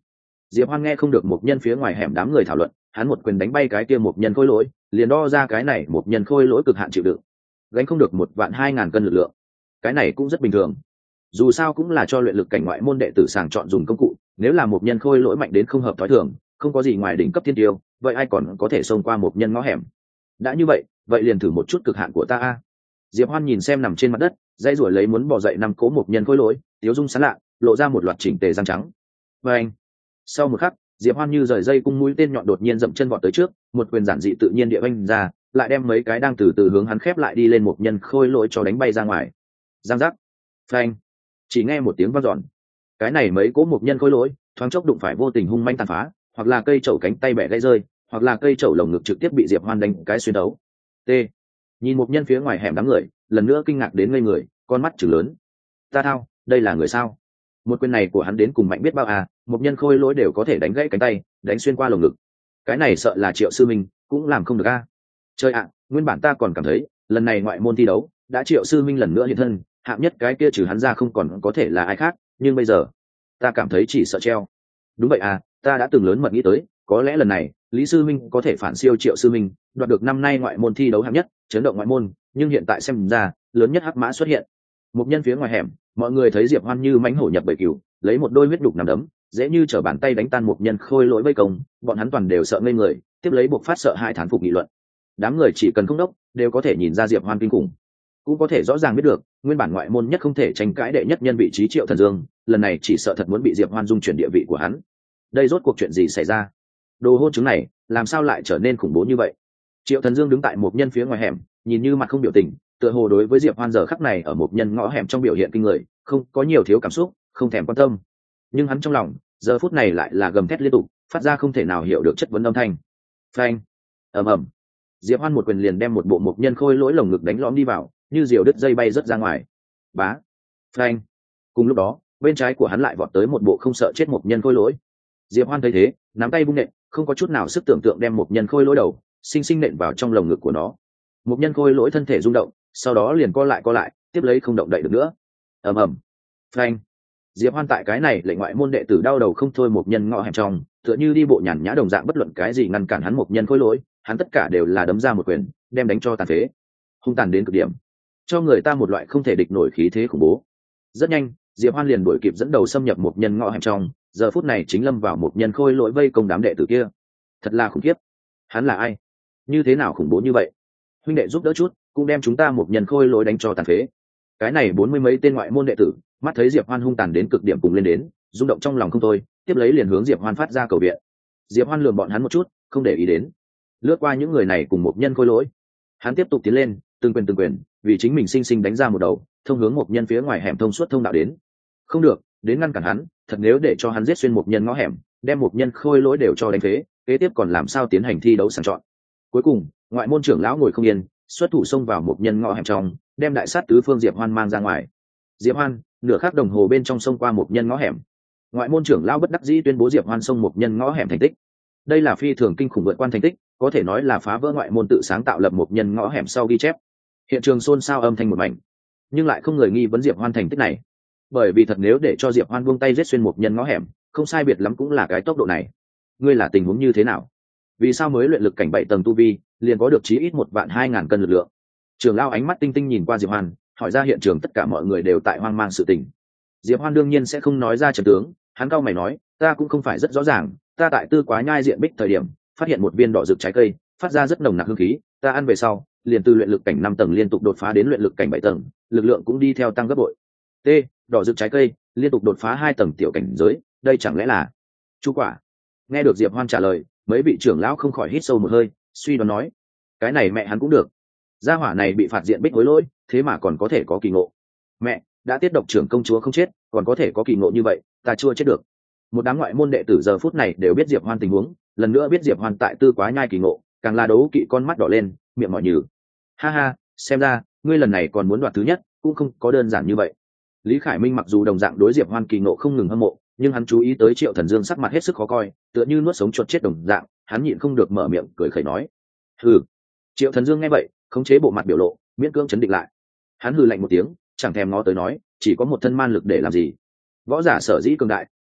Diệp Hoan nghe không được một nhân phía ngoài hẻm đám người thảo luận, hắn một quyền đánh bay cái kia một nhân khôi lỗi, liền đo ra cái này một nhân khôi lỗi cực hạn chịu đựng, gánh không được một vạn hai ngàn cân lực lượng. Cái này cũng rất bình thường, dù sao cũng là cho luyện lực cảnh ngoại môn đệ tử sàng chọn dùng công cụ, nếu là một nhân khôi lỗi mạnh đến không hợp thói thường, không có gì ngoài đỉnh cấp thiên tiêu, vậy ai còn có thể xông qua một nhân ngõ hẻm. Đã như vậy, vậy liền thử một chút cực hạn của ta a. Diệp Hoan nhìn xem nằm trên mặt đất, dây ruổi lấy muốn bò dậy năm cố một nhân khôi lỗi, tiếu dung sán lạ, lộ ra một loạt chỉnh tề răng trắng. Và anh, sau một khắc, Diệp Hoan như rời dây cung mũi tên nhọn đột nhiên dậm chân vọt tới trước, một quyền giản dị tự nhiên địa vung ra, lại đem mấy cái đang từ từ hướng hắn khép lại đi lên một nhân khôi lỗi cho đánh bay ra ngoài. Giang giác, phanh, chỉ nghe một tiếng vang dọn. Cái này mấy cố một nhân khôi lỗi, thoáng chốc đụng phải vô tình hung manh tàn phá, hoặc là cây chậu cánh tay bẻ gãy rơi, hoặc là cây chậu lồng ngực trực tiếp bị Diệp Hoan đánh cái xuyên đấu. T. Nhìn một nhân phía ngoài hẻm đám người, lần nữa kinh ngạc đến ngây người, con mắt trừng lớn. Ta thao, đây là người sao? Một quyền này của hắn đến cùng mạnh biết bao à, một nhân khôi lỗi đều có thể đánh gãy cánh tay, đánh xuyên qua lồng ngực. Cái này sợ là Triệu sư minh cũng làm không được a. À. Chơi ạ, à, nguyên bản ta còn cảm thấy, lần này ngoại môn thi đấu, đã Triệu sư minh lần nữa hiện thân, hạng nhất cái kia trừ hắn ra không còn có thể là ai khác, nhưng bây giờ, ta cảm thấy chỉ sợ treo. Đúng vậy à, ta đã từng lớn mật nghĩ tới, có lẽ lần này, Lý sư minh có thể phản siêu Triệu sư minh, đoạt được năm nay ngoại môn thi đấu hạng nhất, chấn động ngoại môn, nhưng hiện tại xem ra, lớn nhất hắc mã xuất hiện. Một nhân phía ngoài hẻm, mọi người thấy Diệp Hoan như mãnh hổ nhập bầy cừu, lấy một đôi huyết đục nằm đấm, dễ như trở bàn tay đánh tan một nhân khôi lỗi vây công, bọn hắn toàn đều sợ ngây người, tiếp lấy buộc phát sợ hai thán phục nghị luận. Đám người chỉ cần không đốc, đều có thể nhìn ra Diệp Hoan kinh khủng, cũng có thể rõ ràng biết được, nguyên bản ngoại môn nhất không thể tranh cãi đệ nhất nhân vị trí Triệu Thần Dương, lần này chỉ sợ thật muốn bị Diệp Hoan dung chuyển địa vị của hắn. Đây rốt cuộc chuyện gì xảy ra? Đồ hôn chứng này, làm sao lại trở nên khủng bố như vậy? Triệu Thần Dương đứng tại một nhân phía ngoài hẻm, nhìn như mặt không biểu tình, tựa hồ đối với Diệp Hoan giờ khắc này ở một nhân ngõ hẻm trong biểu hiện kinh người, không có nhiều thiếu cảm xúc, không thèm quan tâm. Nhưng hắn trong lòng, giờ phút này lại là gầm thét liên tục, phát ra không thể nào hiểu được chất vấn âm thanh. Phanh, ầm ầm. Diệp Hoan một quyền liền đem một bộ một nhân khôi lỗi lồng ngực đánh lõm đi vào, như diều đứt dây bay rất ra ngoài. Bá, phanh. Cùng lúc đó, bên trái của hắn lại vọt tới một bộ không sợ chết một nhân khôi lỗi. Diệp Hoan thấy thế, nắm tay vung nện, không có chút nào sức tưởng tượng đem một nhân khôi lỗi đầu, sinh sinh nện vào trong lồng ngực của nó. Một nhân khôi lỗi thân thể rung động, sau đó liền co lại co lại, tiếp lấy không động đậy được nữa. Ầm ầm, phanh. Diệp Hoan tại cái này lệnh ngoại môn đệ tử đau đầu không thôi một nhân ngõ hẻm trong, tựa như đi bộ nhàn nhã đồng dạng bất luận cái gì ngăn cản hắn một nhân khôi lỗi, hắn tất cả đều là đấm ra một quyền, đem đánh cho tàn phế, hung tàn đến cực điểm, cho người ta một loại không thể địch nổi khí thế khủng bố. Rất nhanh, Diệp Hoan liền đuổi kịp dẫn đầu xâm nhập một nhân ngõ hẻm trong, giờ phút này chính lâm vào một nhân khôi lỗi vây công đám đệ tử kia. Thật là khủng khiếp. Hắn là ai? Như thế nào khủng bố như vậy? Huynh đệ giúp đỡ chút, cũng đem chúng ta một nhân khôi lỗi đánh cho tàn phế. Cái này bốn mươi mấy tên ngoại môn đệ tử, mắt thấy Diệp Hoan hung tàn đến cực điểm cùng lên đến, rung động trong lòng không thôi, tiếp lấy liền hướng Diệp Hoan phát ra cầu viện. Diệp Hoan lườm bọn hắn một chút, không để ý đến, lướt qua những người này cùng một nhân khôi lỗi, hắn tiếp tục tiến lên, từng quyền từng quyền, vì chính mình sinh sinh đánh ra một đầu, thông hướng một nhân phía ngoài hẻm thông suốt thông đạo đến. Không được, đến ngăn cản hắn, thật nếu để cho hắn giết xuyên một nhân ngõ hẻm, đem một nhân khôi lỗi đều cho đánh phế, kế tiếp còn làm sao tiến hành thi đấu sàng chọn. Cuối cùng, ngoại môn trưởng lão ngồi không yên, xuất thủ xông vào một nhân ngõ hẻm trong, đem đại sát tứ phương Diệp Hoan mang ra ngoài. Diệp Hoan, nửa khắc đồng hồ bên trong xông qua một nhân ngõ hẻm. Ngoại môn trưởng lão bất đắc dĩ tuyên bố Diệp Hoan xông một nhân ngõ hẻm thành tích. Đây là phi thường kinh khủng vượt quan thành tích, có thể nói là phá vỡ ngoại môn tự sáng tạo lập một nhân ngõ hẻm sau ghi chép. Hiện trường xôn xao âm thanh một mảnh, nhưng lại không người nghi vấn Diệp Hoan thành tích này. Bởi vì thật nếu để cho Diệp Hoan buông tay giết xuyên một nhân ngõ hẻm, không sai biệt lắm cũng là cái tốc độ này. Ngươi là tình huống như thế nào? Vì sao mới luyện lực cảnh bảy tầng tu vi, liền có được chí ít một vạn hai ngàn cân lực lượng? Trưởng lão ánh mắt tinh tinh nhìn qua Diệp Hoan, hỏi ra hiện trường tất cả mọi người đều tại hoang mang sự tình. Diệp Hoan đương nhiên sẽ không nói ra trận tướng, hắn cau mày nói, ta cũng không phải rất rõ ràng, ta tại Tư Quá Nhai diện bích thời điểm, phát hiện một viên đỏ rực trái cây, phát ra rất nồng nặc hương khí, ta ăn về sau, liền từ luyện lực cảnh năm tầng liên tục đột phá đến luyện lực cảnh bảy tầng, lực lượng cũng đi theo tăng gấp bội. T, đỏ rực trái cây, liên tục đột phá hai tầng tiểu cảnh giới, đây chẳng lẽ là chu quả? Nghe được Diệp Hoan trả lời, mấy vị trưởng lão không khỏi hít sâu một hơi, suy đoán nói, cái này mẹ hắn cũng được. Gia hỏa này bị phạt diện bích hối lỗi, thế mà còn có thể có kỳ ngộ. Mẹ, đã tiết độc trưởng công chúa không chết, còn có thể có kỳ ngộ như vậy, ta chưa chết được. Một đám ngoại môn đệ tử giờ phút này đều biết Diệp Hoan tình huống, lần nữa biết Diệp Hoan tại Tư Quá Nhai kỳ ngộ, càng là đấu kỵ con mắt đỏ lên, miệng mỏi nhừ. Ha ha, xem ra ngươi lần này còn muốn đoạt thứ nhất, cũng không có đơn giản như vậy. Lý Khải Minh mặc dù đồng dạng đối Diệp Hoan kỳ ngộ không ngừng hâm mộ, nhưng hắn chú ý tới Triệu Thần Dương sắc mặt hết sức khó coi, tựa như nuốt sống chuột chết đồng dạng, hắn nhịn không được mở miệng cười khẩy nói: "Hừ." Triệu Thần Dương nghe vậy, khống chế bộ mặt biểu lộ, miễn cưỡng chấn định lại. Hắn hừ lạnh một tiếng, chẳng thèm ngó tới nói, chỉ có một thân man lực để làm gì? Võ giả sở dĩ cường đại,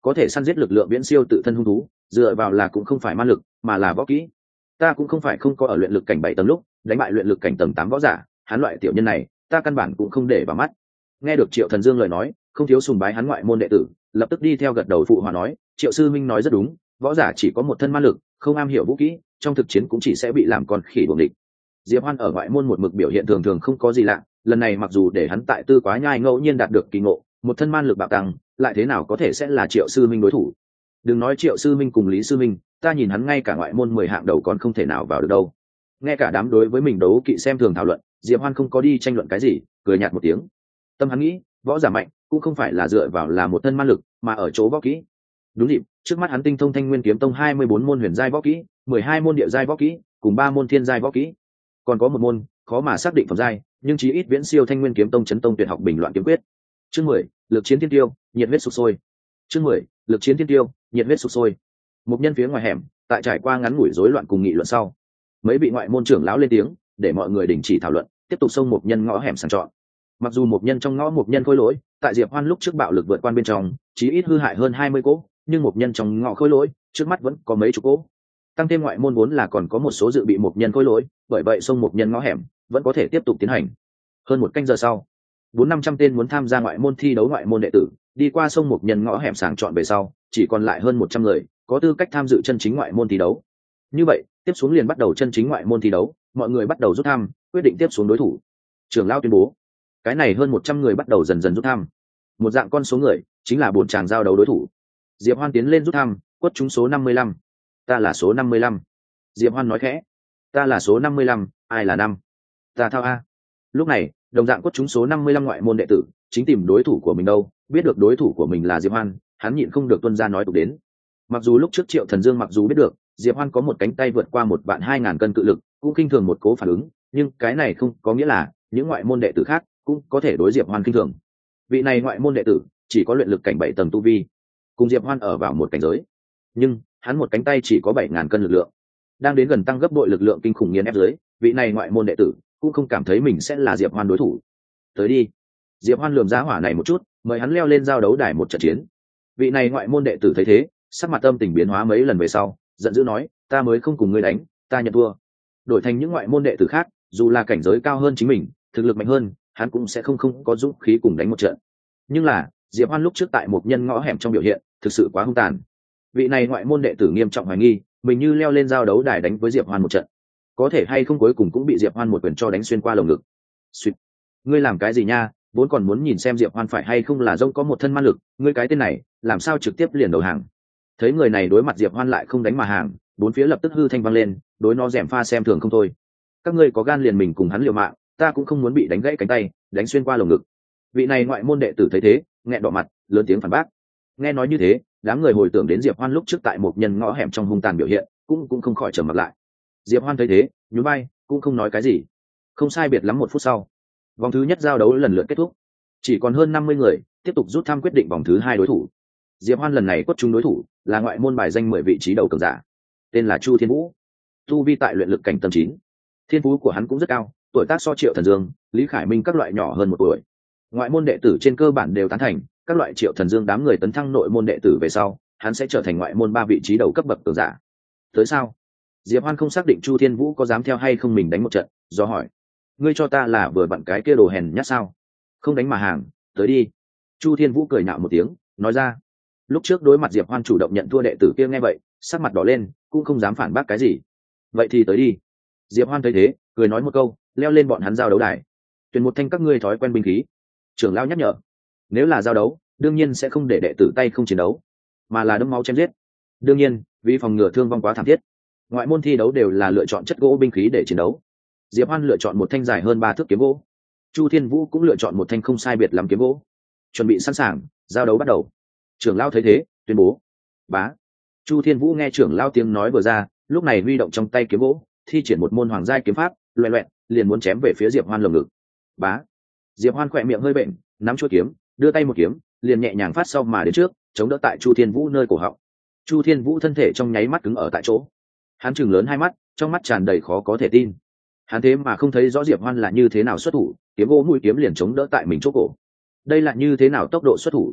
có thể săn giết lực lượng viễn siêu tự thân hung thú, dựa vào là cũng không phải ma lực mà là võ kỹ. Ta cũng không phải không có ở luyện lực cảnh bảy tầng lúc đánh bại luyện lực cảnh tầng tám võ giả, hắn loại tiểu nhân này ta căn bản cũng không để vào mắt. Nghe được Triệu Thần Dương lời nói, không thiếu sùng bái hắn ngoại môn đệ tử lập tức đi theo gật đầu phụ hòa nói, Triệu sư minh nói rất đúng, võ giả chỉ có một thân ma lực, không am hiểu vũ kỹ, trong thực chiến cũng chỉ sẽ bị làm con khỉ đuổi địch. Diệp Hoan ở ngoại môn một mực biểu hiện thường thường không có gì lạ, lần này mặc dù để hắn tại Tư Quá Nhai ngẫu nhiên đạt được kỳ ngộ, một thân man lực bạo tăng, lại thế nào có thể sẽ là Triệu sư minh đối thủ. Đừng nói Triệu sư minh cùng Lý sư minh, ta nhìn hắn ngay cả ngoại môn mười hạng đầu còn không thể nào vào được đâu. Nghe cả đám đối với mình đấu kỵ xem thường thảo luận, Diệp Hoan không có đi tranh luận cái gì, cười nhạt một tiếng. Tâm hắn nghĩ, võ giả mạnh cũng không phải là dựa vào là một thân man lực, mà ở chỗ võ kỹ. Đúng dịp, trước mắt hắn tinh thông Thanh Nguyên Kiếm Tông hai mươi bốn môn huyền giai võ kỹ, mười hai môn địa giai võ kỹ, cùng ba môn thiên giai võ kỹ. Còn có một môn khó mà xác định phẩm giai, nhưng chí ít viễn siêu Thanh Nguyên Kiếm Tông chấn tông tuyệt học bình loạn kiếm quyết. Chương mười, lực chiến thiên tiêu, nhiệt huyết sục sôi. Chương mười, lực chiến thiên tiêu, nhiệt huyết sục sôi. Một nhân phía ngoài hẻm, tại trải qua ngắn ngủi rối loạn cùng nghị luận sau, mấy vị ngoại môn trưởng lão lên tiếng, để mọi người đình chỉ thảo luận, tiếp tục xông một nhân ngõ hẻm sàng chọn. Mặc dù một nhân trong ngõ một nhân khôi lỗi, tại Diệp Hoan lúc trước bạo lực vượt quan bên trong, chí ít hư hại hơn hai mươi cỗ, nhưng một nhân trong ngõ khôi lỗi, trước mắt vẫn có mấy chục cỗ. Tăng thêm ngoại môn vốn là còn có một số dự bị một nhân khôi lỗi, bởi vậy xông một nhân ngõ hẻm vẫn có thể tiếp tục tiến hành. Hơn một canh giờ sau, bốn năm trăm tên muốn tham gia ngoại môn thi đấu ngoại môn đệ tử, đi qua sông một nhân ngõ hẻm sàng chọn về sau, chỉ còn lại hơn một trăm người, có tư cách tham dự chân chính ngoại môn thi đấu. Như vậy, tiếp xuống liền bắt đầu chân chính ngoại môn thi đấu, mọi người bắt đầu rút thăm, quyết định tiếp xuống đối thủ. Trưởng lão tuyên bố, cái này hơn một trăm người bắt đầu dần dần rút thăm. Một dạng con số người, chính là bốn tràng giao đấu đối thủ. Diệp Hoan tiến lên rút thăm, quất trúng số năm mươi lăm. Ta là số năm mươi lăm. Diệp Hoan nói khẽ. Ta là số năm mươi lăm, ai là năm? Ta thao a. Lúc này, đồng dạng quất trúng số năm mươi lăm ngoại môn đệ tử, chính tìm đối thủ của mình đâu, biết được đối thủ của mình là Diệp Hoan, hắn nhịn không được tuân ra nói tục đến. Mặc dù lúc trước Triệu Thần Dương mặc dù biết được Diệp Hoan có một cánh tay vượt qua một vạn hai ngàn cân cự lực, cũng kinh thường một cố phản ứng, nhưng cái này không có nghĩa là những ngoại môn đệ tử khác cũng có thể đối Diệp Hoan kinh thường. Vị này ngoại môn đệ tử chỉ có luyện lực cảnh bảy tầng tu vi, cùng Diệp Hoan ở vào một cảnh giới, nhưng hắn một cánh tay chỉ có bảy ngàn cân lực lượng, đang đến gần tăng gấp bội lực lượng kinh khủng nghiền ép dưới, vị này ngoại môn đệ tử cũng không cảm thấy mình sẽ là Diệp Hoan đối thủ. Tới đi. Diệp Hoan lườm giá hỏa này một chút, mời hắn leo lên giao đấu đài một trận chiến. Vị này ngoại môn đệ tử thấy thế, sắc mặt âm tình biến hóa mấy lần về sau, giận dữ nói, ta mới không cùng ngươi đánh, ta nhận thua. Đổi thành những ngoại môn đệ tử khác, dù là cảnh giới cao hơn chính mình, thực lực mạnh hơn, hắn cũng sẽ không không có dũng khí cùng đánh một trận. Nhưng là, Diệp Hoan lúc trước tại một nhân ngõ hẻm trong biểu hiện, thực sự quá hung tàn. Vị này ngoại môn đệ tử nghiêm trọng hoài nghi, mình như leo lên giao đấu đài đánh với Diệp Hoan một trận, có thể hay không cuối cùng cũng bị Diệp Hoan một quyền cho đánh xuyên qua lồng ngực. Xuyệt. Ngươi làm cái gì nha, vốn còn muốn nhìn xem Diệp Hoan phải hay không là rông có một thân ma lực, ngươi cái tên này, làm sao trực tiếp liền đầu hàng. Thấy người này đối mặt Diệp Hoan lại không đánh mà hàng, bốn phía lập tức hư thanh vang lên, đối nó rèm pha xem thường không thôi. Các ngươi có gan liền mình cùng hắn liều mạng, ta cũng không muốn bị đánh gãy cánh tay, đánh xuyên qua lồng ngực. Vị này ngoại môn đệ tử thấy thế, nghẹn đỏ mặt, lớn tiếng phản bác. Nghe nói như thế, đám người hồi tưởng đến Diệp Hoan lúc trước tại một nhân ngõ hẻm trong hung tàn biểu hiện, cũng cũng không khỏi trầm mặt lại. Diệp Hoan thấy thế, nhún vai, cũng không nói cái gì. Không sai biệt lắm một phút sau, vòng thứ nhất giao đấu lần lượt kết thúc, chỉ còn hơn năm mươi người, tiếp tục rút thăm quyết định vòng thứ hai đối thủ. Diệp Hoan lần này quất trúng đối thủ là ngoại môn bài danh mười vị trí đầu cường giả, tên là Chu Thiên Vũ, tu vi tại luyện lực cảnh tầng chín. Thiên phú của hắn cũng rất cao, tuổi tác so Triệu Thần Dương, Lý Khải Minh các loại nhỏ hơn một tuổi. Ngoại môn đệ tử trên cơ bản đều tán thành, các loại Triệu Thần Dương đám người tấn thăng nội môn đệ tử về sau, hắn sẽ trở thành ngoại môn ba vị trí đầu cấp bậc cường giả. Tới sao? Diệp Hoan không xác định Chu Thiên Vũ có dám theo hay không mình đánh một trận, do hỏi: ngươi cho ta là vừa vặn cái kia đồ hèn nhát sao? Không đánh mà hàng, tới đi. Chu Thiên Vũ cười nhạo một tiếng, nói ra. Lúc trước đối mặt Diệp Hoan chủ động nhận thua đệ tử kia nghe vậy, sắc mặt đỏ lên, cũng không dám phản bác cái gì. Vậy thì tới đi. Diệp Hoan thấy thế, cười nói một câu, leo lên bọn hắn giao đấu đài. Tuyển một thanh các ngươi thói quen binh khí. Trưởng lão nhắc nhở, nếu là giao đấu, đương nhiên sẽ không để đệ tử tay không chiến đấu, mà là đấm máu chém giết. Đương nhiên, vì phòng ngừa thương vong quá thảm thiết, ngoại môn thi đấu đều là lựa chọn chất gỗ binh khí để chiến đấu. Diệp Hoan lựa chọn một thanh dài hơn ba thước kiếm gỗ. Chu Thiên Vũ cũng lựa chọn một thanh không sai biệt lắm kiếm gỗ. Chuẩn bị sẵn sàng, giao đấu bắt đầu. Trưởng lão thấy thế, tuyên bố: bá. Chu Thiên Vũ nghe trưởng lão tiếng nói vừa ra, lúc này huy động trong tay kiếm gỗ, thi triển một môn hoàng giai kiếm pháp, loẹt loẹt, liền muốn chém về phía Diệp Hoan lồng ngực. Bá. Diệp Hoan khỏe miệng hơi bệnh, nắm chuôi kiếm, đưa tay một kiếm, liền nhẹ nhàng phát sau mà đến trước, chống đỡ tại Chu Thiên Vũ nơi cổ họng. Chu Thiên Vũ thân thể trong nháy mắt cứng ở tại chỗ. Hắn trừng lớn hai mắt, trong mắt tràn đầy khó có thể tin. Hắn thế mà không thấy rõ Diệp Hoan là như thế nào xuất thủ, kiếm gỗ mũi kiếm liền chống đỡ tại mình chỗ cổ. Đây là như thế nào tốc độ xuất thủ?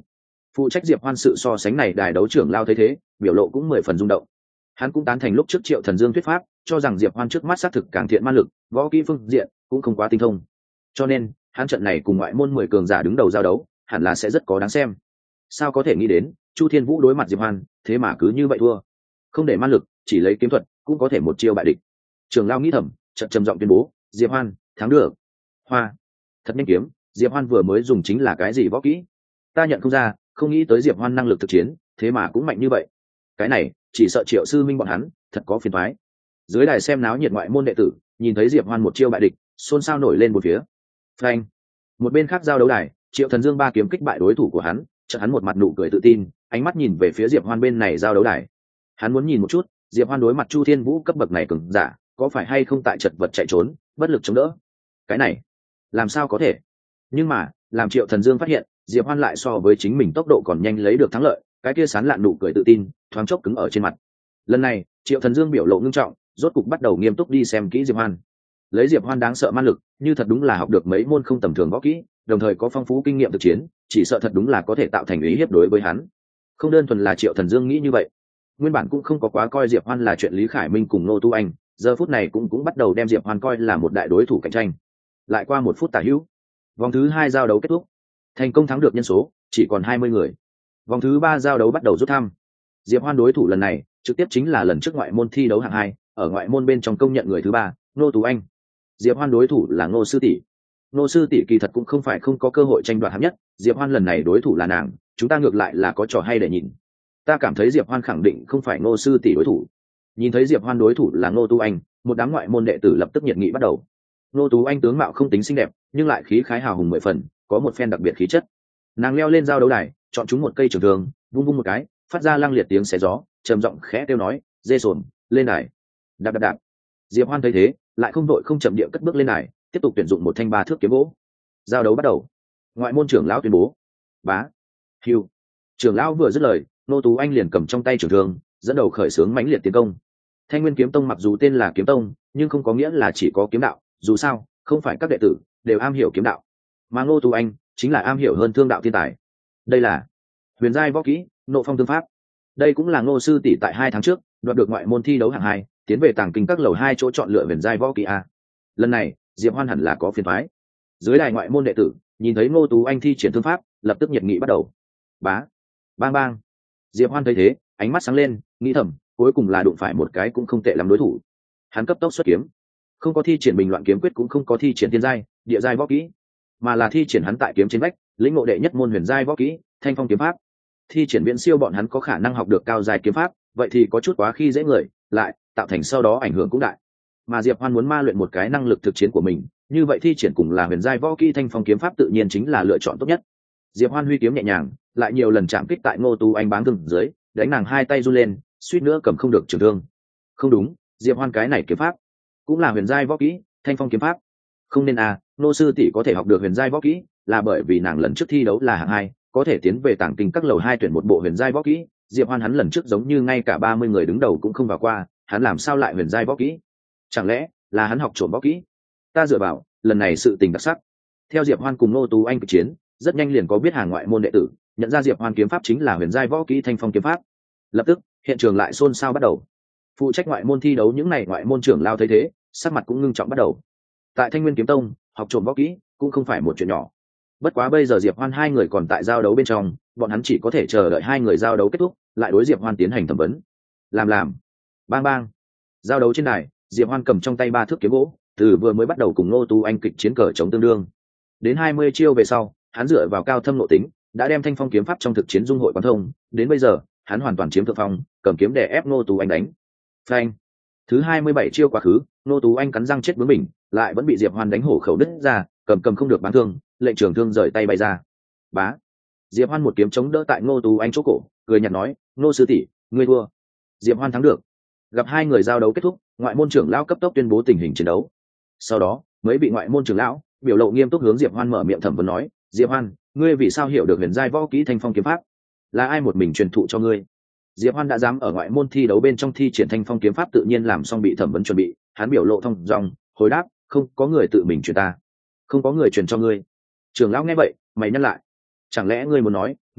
Phụ trách Diệp Hoan sự so sánh này đài đấu trưởng lao thấy thế, biểu lộ cũng mười phần rung động. Hắn cũng tán thành lúc trước Triệu Thần Dương thuyết pháp, cho rằng Diệp Hoan trước mắt xác thực càng thiện man lực, võ kỹ phương diện cũng không quá tinh thông. Cho nên, hắn trận này cùng ngoại môn mười cường giả đứng đầu giao đấu, hẳn là sẽ rất có đáng xem. Sao có thể nghĩ đến, Chu Thiên Vũ đối mặt Diệp Hoan, thế mà cứ như vậy thua. Không để man lực, chỉ lấy kiếm thuật, cũng có thể một chiêu bại địch. Trưởng lao nghĩ thầm, chợt trầm giọng tuyên bố, Diệp Hoan, thắng được. Hoa, thật nhanh kiếm, Diệp Hoan vừa mới dùng chính là cái gì võ kỹ? Ta nhận không ra, không nghĩ tới Diệp Hoan năng lực thực chiến, thế mà cũng mạnh như vậy. Cái này, chỉ sợ Triệu sư minh bọn hắn, thật có phiền toái. Dưới đài xem náo nhiệt ngoại môn đệ tử, nhìn thấy Diệp Hoan một chiêu bại địch, xôn xao nổi lên một phía. Phanh. Một bên khác giao đấu đài, Triệu Thần Dương ba kiếm kích bại đối thủ của hắn, chợt hắn một mặt nụ cười tự tin, ánh mắt nhìn về phía Diệp Hoan bên này giao đấu đài. Hắn muốn nhìn một chút, Diệp Hoan đối mặt Chu Thiên Vũ cấp bậc này cường giả, có phải hay không tại chật vật chạy trốn, bất lực chống đỡ. Cái này, làm sao có thể? Nhưng mà, làm Triệu Thần Dương phát hiện, Diệp Hoan lại so với chính mình tốc độ còn nhanh lấy được thắng lợi, cái kia sán lạn nụ cười tự tin, thoáng chốc cứng ở trên mặt. Lần này, Triệu Thần Dương biểu lộ ngưng trọng, rốt cục bắt đầu nghiêm túc đi xem kỹ Diệp Hoan. Lấy Diệp Hoan đáng sợ man lực, như thật đúng là học được mấy môn không tầm thường võ kỹ, đồng thời có phong phú kinh nghiệm thực chiến, chỉ sợ thật đúng là có thể tạo thành ý hiếp đối với hắn. Không đơn thuần là Triệu Thần Dương nghĩ như vậy, nguyên bản cũng không có quá coi Diệp Hoan là chuyện Lý Khải Minh cùng Nô Tu Anh, giờ phút này cũng cũng bắt đầu đem Diệp Hoan coi là một đại đối thủ cạnh tranh. Lại qua một phút tả hữu, vòng thứ hai giao đấu kết thúc, thành công thắng được nhân số chỉ còn hai mươi người. Vòng thứ ba giao đấu bắt đầu rút thăm. Diệp Hoan đối thủ lần này trực tiếp chính là lần trước ngoại môn thi đấu hạng hai, ở ngoại môn bên trong công nhận người thứ ba, Nô Tú Anh. Diệp Hoan đối thủ là Ngô sư tỷ. Ngô sư tỷ kỳ thật cũng không phải không có cơ hội tranh đoạt hạng nhất, Diệp Hoan lần này đối thủ là nàng, chúng ta ngược lại là có trò hay để nhìn. Ta cảm thấy Diệp Hoan khẳng định không phải Ngô sư tỷ đối thủ. Nhìn thấy Diệp Hoan đối thủ là Ngô Tú Anh, một đám ngoại môn đệ tử lập tức nhiệt nghị bắt đầu. Ngô Tú Anh tướng mạo không tính xinh đẹp, nhưng lại khí khái hào hùng mười phần, có một phen đặc biệt khí chất. Nàng leo lên giao đấu đài, chọn chúng một cây trường thương, vung vung một cái, phát ra lăng liệt tiếng xé gió, trầm giọng khẽ kêu nói, "Dê sồn, lên đài." Đạp đạp đạp. Diệp Hoan thấy thế, lại không đội không chậm địa cất bước lên đài, tiếp tục tuyển dụng một thanh ba thước kiếm gỗ. Giao đấu bắt đầu. Ngoại môn trưởng lão tuyên bố, "Bá." Hưu. Trưởng lão vừa dứt lời, Nô Tú Anh liền cầm trong tay trường thương, dẫn đầu khởi xướng mãnh liệt tiến công. Thanh Nguyên Kiếm Tông mặc dù tên là kiếm tông, nhưng không có nghĩa là chỉ có kiếm đạo, dù sao, không phải các đệ tử đều am hiểu kiếm đạo, mà Ngô Tú Anh chính là am hiểu hơn thương đạo thiên tài. Đây là huyền giai võ kỹ, Nộ Phong Thương Pháp. Đây cũng là Ngô sư tỷ tại hai tháng trước đoạt được ngoại môn thi đấu hạng hai, tiến về tàng kinh các lầu hai chỗ chọn lựa huyền giai võ kỹ a. Lần này, Diệp Hoan hẳn là có phiền toái. Dưới đài ngoại môn đệ tử, nhìn thấy Ngô Tú Anh thi triển thương pháp, lập tức nhiệt nghị bắt đầu. Bá, bang bang. Diệp Hoan thấy thế, ánh mắt sáng lên, nghĩ thầm, cuối cùng là đụng phải một cái cũng không tệ lắm đối thủ. Hắn cấp tốc xuất kiếm, không có thi triển bình loạn kiếm quyết, cũng không có thi triển thiên giai, địa giai võ kỹ, mà là thi triển hắn tại kiếm trên vách, lĩnh ngộ đệ nhất môn huyền giai võ kỹ, Thanh Phong kiếm pháp. Thi triển viễn siêu bọn hắn có khả năng học được cao giai kiếm pháp, vậy thì có chút quá khi dễ người, lại tạo thành sau đó ảnh hưởng cũng đại. Mà Diệp Hoan muốn ma luyện một cái năng lực thực chiến của mình, như vậy thi triển cùng là huyền giai võ kỹ Thanh Phong kiếm pháp tự nhiên chính là lựa chọn tốt nhất. Diệp Hoan huy kiếm nhẹ nhàng, lại nhiều lần chạm kích tại Ngô Tú Anh báng thương dưới, đánh nàng hai tay run lên, suýt nữa cầm không được trường thương. Không đúng, Diệp Hoan cái này kiếm pháp cũng là huyền giai võ kỹ, Thanh Phong kiếm pháp. Không nên à, Nô sư tỷ có thể học được huyền giai võ kỹ, là bởi vì nàng lần trước thi đấu là hạng hai, có thể tiến về tàng kinh các lầu hai tuyển một bộ huyền giai võ kỹ. Diệp Hoan hắn lần trước giống như ngay cả ba mươi người đứng đầu cũng không vào qua, hắn làm sao lại huyền giai võ kỹ? Chẳng lẽ là hắn học trộm võ kỹ? Ta dựa vào, lần này sự tình đặc sắc. Theo Diệp Hoan cùng Nô Tú Anh kịch chiến, rất nhanh liền có biết hàng ngoại môn đệ tử nhận ra Diệp Hoan kiếm pháp chính là huyền giai võ kỹ Thanh Phong kiếm pháp. Lập tức, hiện trường lại xôn xao bắt đầu. Phụ trách ngoại môn thi đấu những này ngoại môn trưởng lao thấy thế, sắc mặt cũng ngưng trọng bắt đầu. Tại Thanh Nguyên Kiếm Tông, học trộm võ kỹ cũng không phải một chuyện nhỏ. Bất quá bây giờ Diệp Hoan hai người còn tại giao đấu bên trong, bọn hắn chỉ có thể chờ đợi hai người giao đấu kết thúc, lại đối Diệp Hoan tiến hành thẩm vấn. Làm làm. Bang bang. Giao đấu trên đài, Diệp Hoan cầm trong tay ba thước kiếm gỗ, từ vừa mới bắt đầu cùng Ngô Tú Anh kịch chiến cờ chống tương đương. Đến hai mươi chiêu về sau, hắn dựa vào cao thâm nội tính, đã đem Thanh Phong kiếm pháp trong thực chiến dung hội quán thông, đến bây giờ, hắn hoàn toàn chiếm thượng phong, cầm kiếm để ép Ngô Tú Anh đánh. Phanh. Thứ hai mươi bảy chiêu quá khứ, Ngô Tú Anh cắn răng chết bướng mình, lại vẫn bị Diệp Hoan đánh hổ khẩu đứt ra, cầm cầm không được bán thương, lệnh trường thương rời tay bay ra. Bá. Diệp Hoan một kiếm chống đỡ tại Ngô Tú Anh chỗ cổ, cười nhạt nói, "Ngô sư tỷ, ngươi thua." Diệp Hoan thắng được. Gặp hai người giao đấu kết thúc, ngoại môn trưởng lão cấp tốc tuyên bố tình hình chiến đấu. Sau đó, mấy vị ngoại môn trưởng lão biểu lộ nghiêm túc hướng Diệp Hoan mở miệng thẩm vấn nói, "Diệp Hoan, ngươi vì sao hiểu được huyền giai võ kỹ Thanh Phong kiếm pháp? Là ai một mình truyền thụ cho ngươi?" Diệp Hoan đã dám ở ngoại môn thi đấu bên trong thi triển Thanh Phong kiếm pháp, tự nhiên làm xong bị thẩm vấn chuẩn bị, hắn biểu lộ thông dong, hồi đáp, "Không có người tự mình truyền ta." "Không có người truyền cho ngươi?" Trưởng lão nghe vậy, mày nhắc lại, "Chẳng lẽ ngươi muốn nói,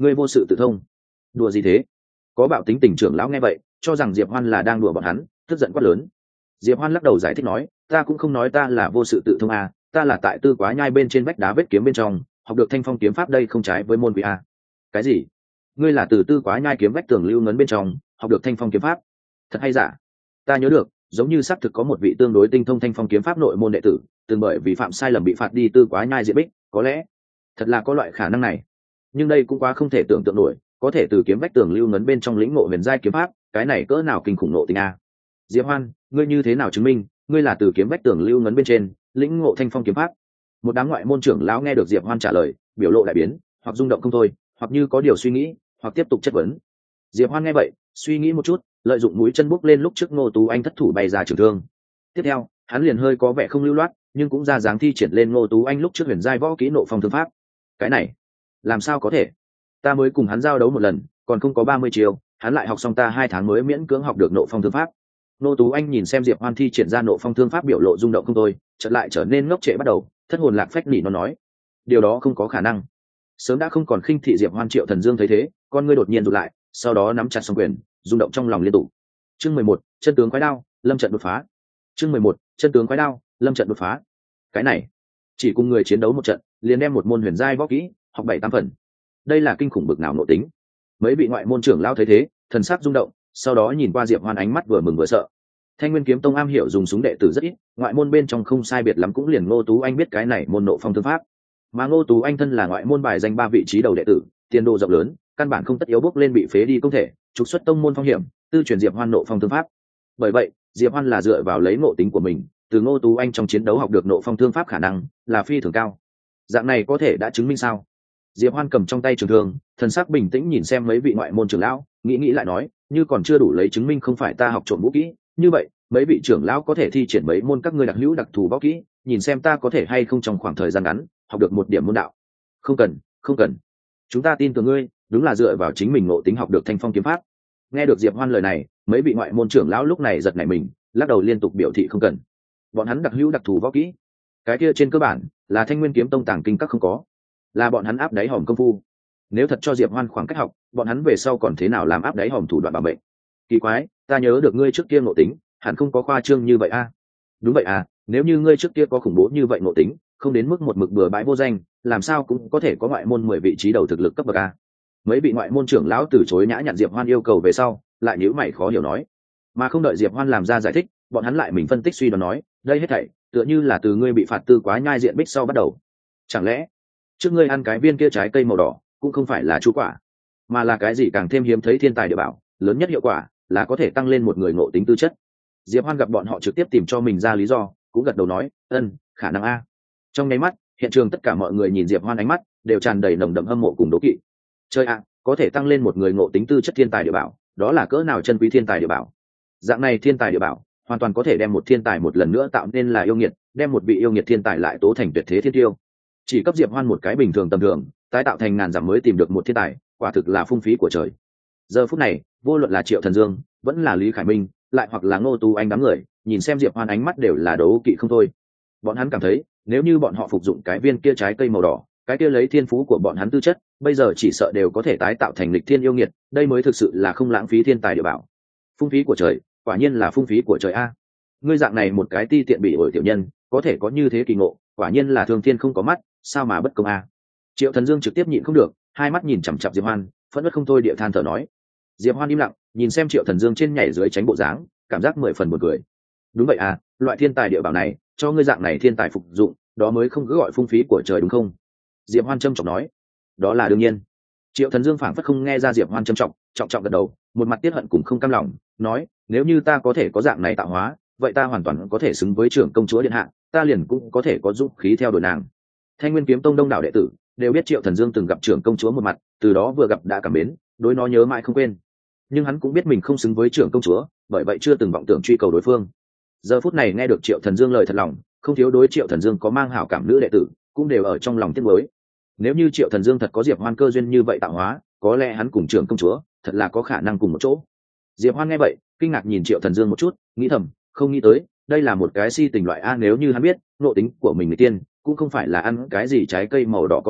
ngươi vô sự tự thông. Đùa gì thế? Có bạo tính tình trưởng lão nghe vậy cho rằng Diệp Hoan là đang đùa bọn hắn, tức giận quát lớn. Diệp Hoan lắc đầu giải thích nói, ta cũng không nói ta là vô sự tự thông à, ta là tại Tư Quá Nhai bên trên vách đá vết kiếm bên trong học được Thanh Phong kiếm pháp, đây không trái với môn quy à. Cái gì? Ngươi là từ Tư Quá Nhai kiếm vách tường lưu ngấn bên trong học được Thanh Phong kiếm pháp? Thật hay giả? Ta nhớ được giống như xác thực có một vị tương đối tinh thông Thanh Phong kiếm pháp nội môn đệ tử từng bởi vì phạm sai lầm bị phạt đi Tư Quá Nhai diện bích, có lẽ thật là có loại khả năng này, nhưng đây cũng quá không thể tưởng tượng nổi, có thể từ kiếm vách tường lưu ngấn bên trong lĩnh ngộ huyền giai kiếm pháp, cái này cỡ nào kinh khủng nộ tình a. Diệp Hoan, ngươi như thế nào chứng minh ngươi là từ kiếm vách tường lưu ngấn bên trên lĩnh ngộ Thanh Phong kiếm pháp? Một đám ngoại môn trưởng lão nghe được Diệp Hoan trả lời, biểu lộ đại biến, hoặc rung động không thôi, hoặc như có điều suy nghĩ, hoặc tiếp tục chất vấn. Diệp Hoan nghe vậy suy nghĩ một chút, lợi dụng mũi chân bước lên lúc trước Ngô Tú Anh thất thủ bày ra trường thương. Tiếp theo hắn liền hơi có vẻ không lưu loát, nhưng cũng ra dáng thi triển lên Ngô Tú Anh lúc trước huyền giai võ kỹ nộ phong thương pháp. Cái này làm sao có thể? Ta mới cùng hắn giao đấu một lần còn không có ba mươi chiều, hắn lại học xong ta hai tháng mới miễn cưỡng học được nộ phong thương pháp. Ngô Tú Anh nhìn xem Diệp Hoan thi triển ra nộ phong thương pháp, biểu lộ rung động không thôi, chợt lại trở nên ngốc trệ bắt đầu, thất hồn lạc phách nỉ nó nói, điều đó không có khả năng. Sớm đã không còn khinh thị Diệp Hoan. Triệu Thần Dương thấy thế, con ngươi đột nhiên rụt lại, sau đó nắm chặt song quyền, rung động trong lòng liên tục. Chương mười một, chân tướng quái đao, lâm trận đột phá. Chương mười một, chân tướng quái đao, lâm trận đột phá. Cái này, chỉ cùng người chiến đấu một trận, liền đem một môn huyền giai võ kỹ học bảy tám phần. Đây là kinh khủng bực nào nội tính. Mấy vị ngoại môn trưởng lão thấy thế, thần sắc rung động, sau đó nhìn qua Diệp Hoan, ánh mắt vừa mừng vừa sợ. Thanh Nguyên Kiếm Tông am hiểu dùng súng đệ tử rất ít, ngoại môn bên trong không sai biệt lắm cũng liền Ngô Tú Anh biết cái này môn nộ phong thương pháp. Mà Ngô Tú Anh thân là ngoại môn bài danh ba vị trí đầu đệ tử, tiền đồ rộng lớn, căn bản không tất yếu bước lên bị phế đi công thể, trục xuất tông môn phong hiểm, tư truyền Diệp Hoan nộ phong thương pháp. Bởi vậy, Diệp Hoan là dựa vào lấy ngộ tính của mình, từ Ngô Tú Anh trong chiến đấu học được nộ phong thương pháp khả năng là phi thường cao. Dạng này có thể đã chứng minh sao? Diệp Hoan cầm trong tay trường thương, thần sắc bình tĩnh nhìn xem mấy vị ngoại môn trưởng lão, nghĩ nghĩ lại nói, như còn chưa đủ lấy chứng minh không phải ta học trộm vũ kỹ, như vậy, mấy vị trưởng lão có thể thi triển mấy môn các ngươi đặc hữu đặc thù võ kỹ, nhìn xem ta có thể hay không trong khoảng thời gian ngắn học được một điểm môn đạo. Không cần, không cần. Chúng ta tin tưởng ngươi, đúng là dựa vào chính mình ngộ tính học được Thanh Phong kiếm pháp. Nghe được Diệp Hoan lời này, mấy vị ngoại môn trưởng lão lúc này giật nảy mình, lắc đầu liên tục biểu thị không cần. Bọn hắn đặc hữu đặc thù võ kỹ, cái kia trên cơ bản là Thanh Nguyên Kiếm Tông tàng kinh các không có, là bọn hắn áp đáy hòm công phu. Nếu thật cho Diệp Hoan khoảng cách học, bọn hắn về sau còn thế nào làm áp đáy hòm thủ đoạn bảo mệnh? Kỳ quái, ta nhớ được ngươi trước kia ngộ tính hẳn không có khoa trương như vậy a. À? Đúng vậy à, nếu như ngươi trước kia có khủng bố như vậy ngộ tính, không đến mức một mực bừa bãi vô danh, làm sao cũng có thể có ngoại môn mười vị trí đầu thực lực cấp bậc a. Mấy vị ngoại môn trưởng lão từ chối nhã nhặn Diệp Hoan yêu cầu về sau, lại nhíu mày khó hiểu nói, mà không đợi Diệp Hoan làm ra giải thích, bọn hắn lại mình phân tích suy đoán nói, đây hết thảy tựa như là từ ngươi bị phạt Tư Quá Nhai diện bích sau bắt đầu. Chẳng lẽ trước ngươi ăn cái viên kia trái cây màu đỏ cũng không phải là chú quả, mà là cái gì càng thêm hiếm thấy thiên tài địa bảo, lớn nhất hiệu quả là có thể tăng lên một người ngộ tính tư chất. Diệp Hoan gặp bọn họ trực tiếp tìm cho mình ra lý do, cũng gật đầu nói, ân, khả năng a. Trong nháy mắt, hiện trường tất cả mọi người nhìn Diệp Hoan ánh mắt đều tràn đầy nồng đậm hâm mộ cùng đố kỵ. Chơi ạ, có thể tăng lên một người ngộ tính tư chất thiên tài địa bảo, đó là cỡ nào chân quý thiên tài địa bảo. Dạng này thiên tài địa bảo hoàn toàn có thể đem một thiên tài một lần nữa tạo nên là yêu nghiệt, đem một vị yêu nghiệt thiên tài lại tố thành tuyệt thế thiên tiêu. Chỉ cấp Diệp Hoan một cái bình thường tầm thường, tái tạo thành ngàn dặm mới tìm được một thiên tài, quả thực là phung phí của trời. Giờ phút này, vô luận là Triệu Thần Dương, vẫn là Lý Khải Minh, lại hoặc là Ngô Tú Anh đám người, nhìn xem Diệp Hoan ánh mắt đều là đấu kỵ không thôi. Bọn hắn cảm thấy, nếu như bọn họ phục dụng cái viên kia trái cây màu đỏ, cái kia lấy thiên phú của bọn hắn tư chất, bây giờ chỉ sợ đều có thể tái tạo thành lịch thiên yêu nghiệt, đây mới thực sự là không lãng phí thiên tài địa bảo. Phung phí của trời, quả nhiên là phung phí của trời a. Ngươi dạng này một cái ti tiện bị ổi tiểu nhân, có thể có như thế kỳ ngộ, quả nhiên là thương thiên không có mắt, sao mà bất công a. Triệu Thần Dương trực tiếp nhịn không được, hai mắt nhìn chằm chằm Diệp Hoan, phẫn nộ không thôi địa than thở nói. Diệp Hoan im lặng, nhìn xem Triệu Thần Dương trên nhảy dưới tránh bộ dáng, cảm giác mười phần buồn cười. Đúng vậy à, loại thiên tài địa bảo này, cho ngươi dạng này thiên tài phục dụng, đó mới không cứ gọi phung phí của trời đúng không? Diệp Hoan trầm trọng nói. Đó là đương nhiên. Triệu Thần Dương phảng phất không nghe ra Diệp Hoan trầm trọng, trọng trọng gật đầu, một mặt tiếc hận cũng không cam lòng, nói, nếu như ta có thể có dạng này tạo hóa, vậy ta hoàn toàn có thể xứng với trưởng công chúa điện hạ, ta liền cũng có thể có dũng khí theo đuổi nàng. Thanh Nguyên Kiếm Tông đông đảo đệ tử đều biết Triệu Thần Dương từng gặp trưởng công chúa một mặt, từ đó vừa gặp đã cảm mến, đối nó nhớ mãi không quên. Nhưng hắn cũng biết mình không xứng với trưởng công chúa, bởi vậy chưa từng vọng tưởng truy cầu đối phương. Giờ phút này nghe được Triệu Thần Dương lời thật lòng, không thiếu đối Triệu Thần Dương có mang hảo cảm nữ đệ tử cũng đều ở trong lòng tiếc nuối. Nếu như Triệu Thần Dương thật có Diệp Hoan cơ duyên như vậy tạo hóa, có lẽ hắn cùng trưởng công chúa thật là có khả năng cùng một chỗ. Diệp Hoan nghe vậy, kinh ngạc nhìn Triệu Thần Dương một chút, nghĩ thầm, không nghĩ tới, đây là một cái si tình loại a, nếu như hắn biết, nội tính của mình người tiên cũng không phải là ăn cái gì trái cây màu đỏ có được,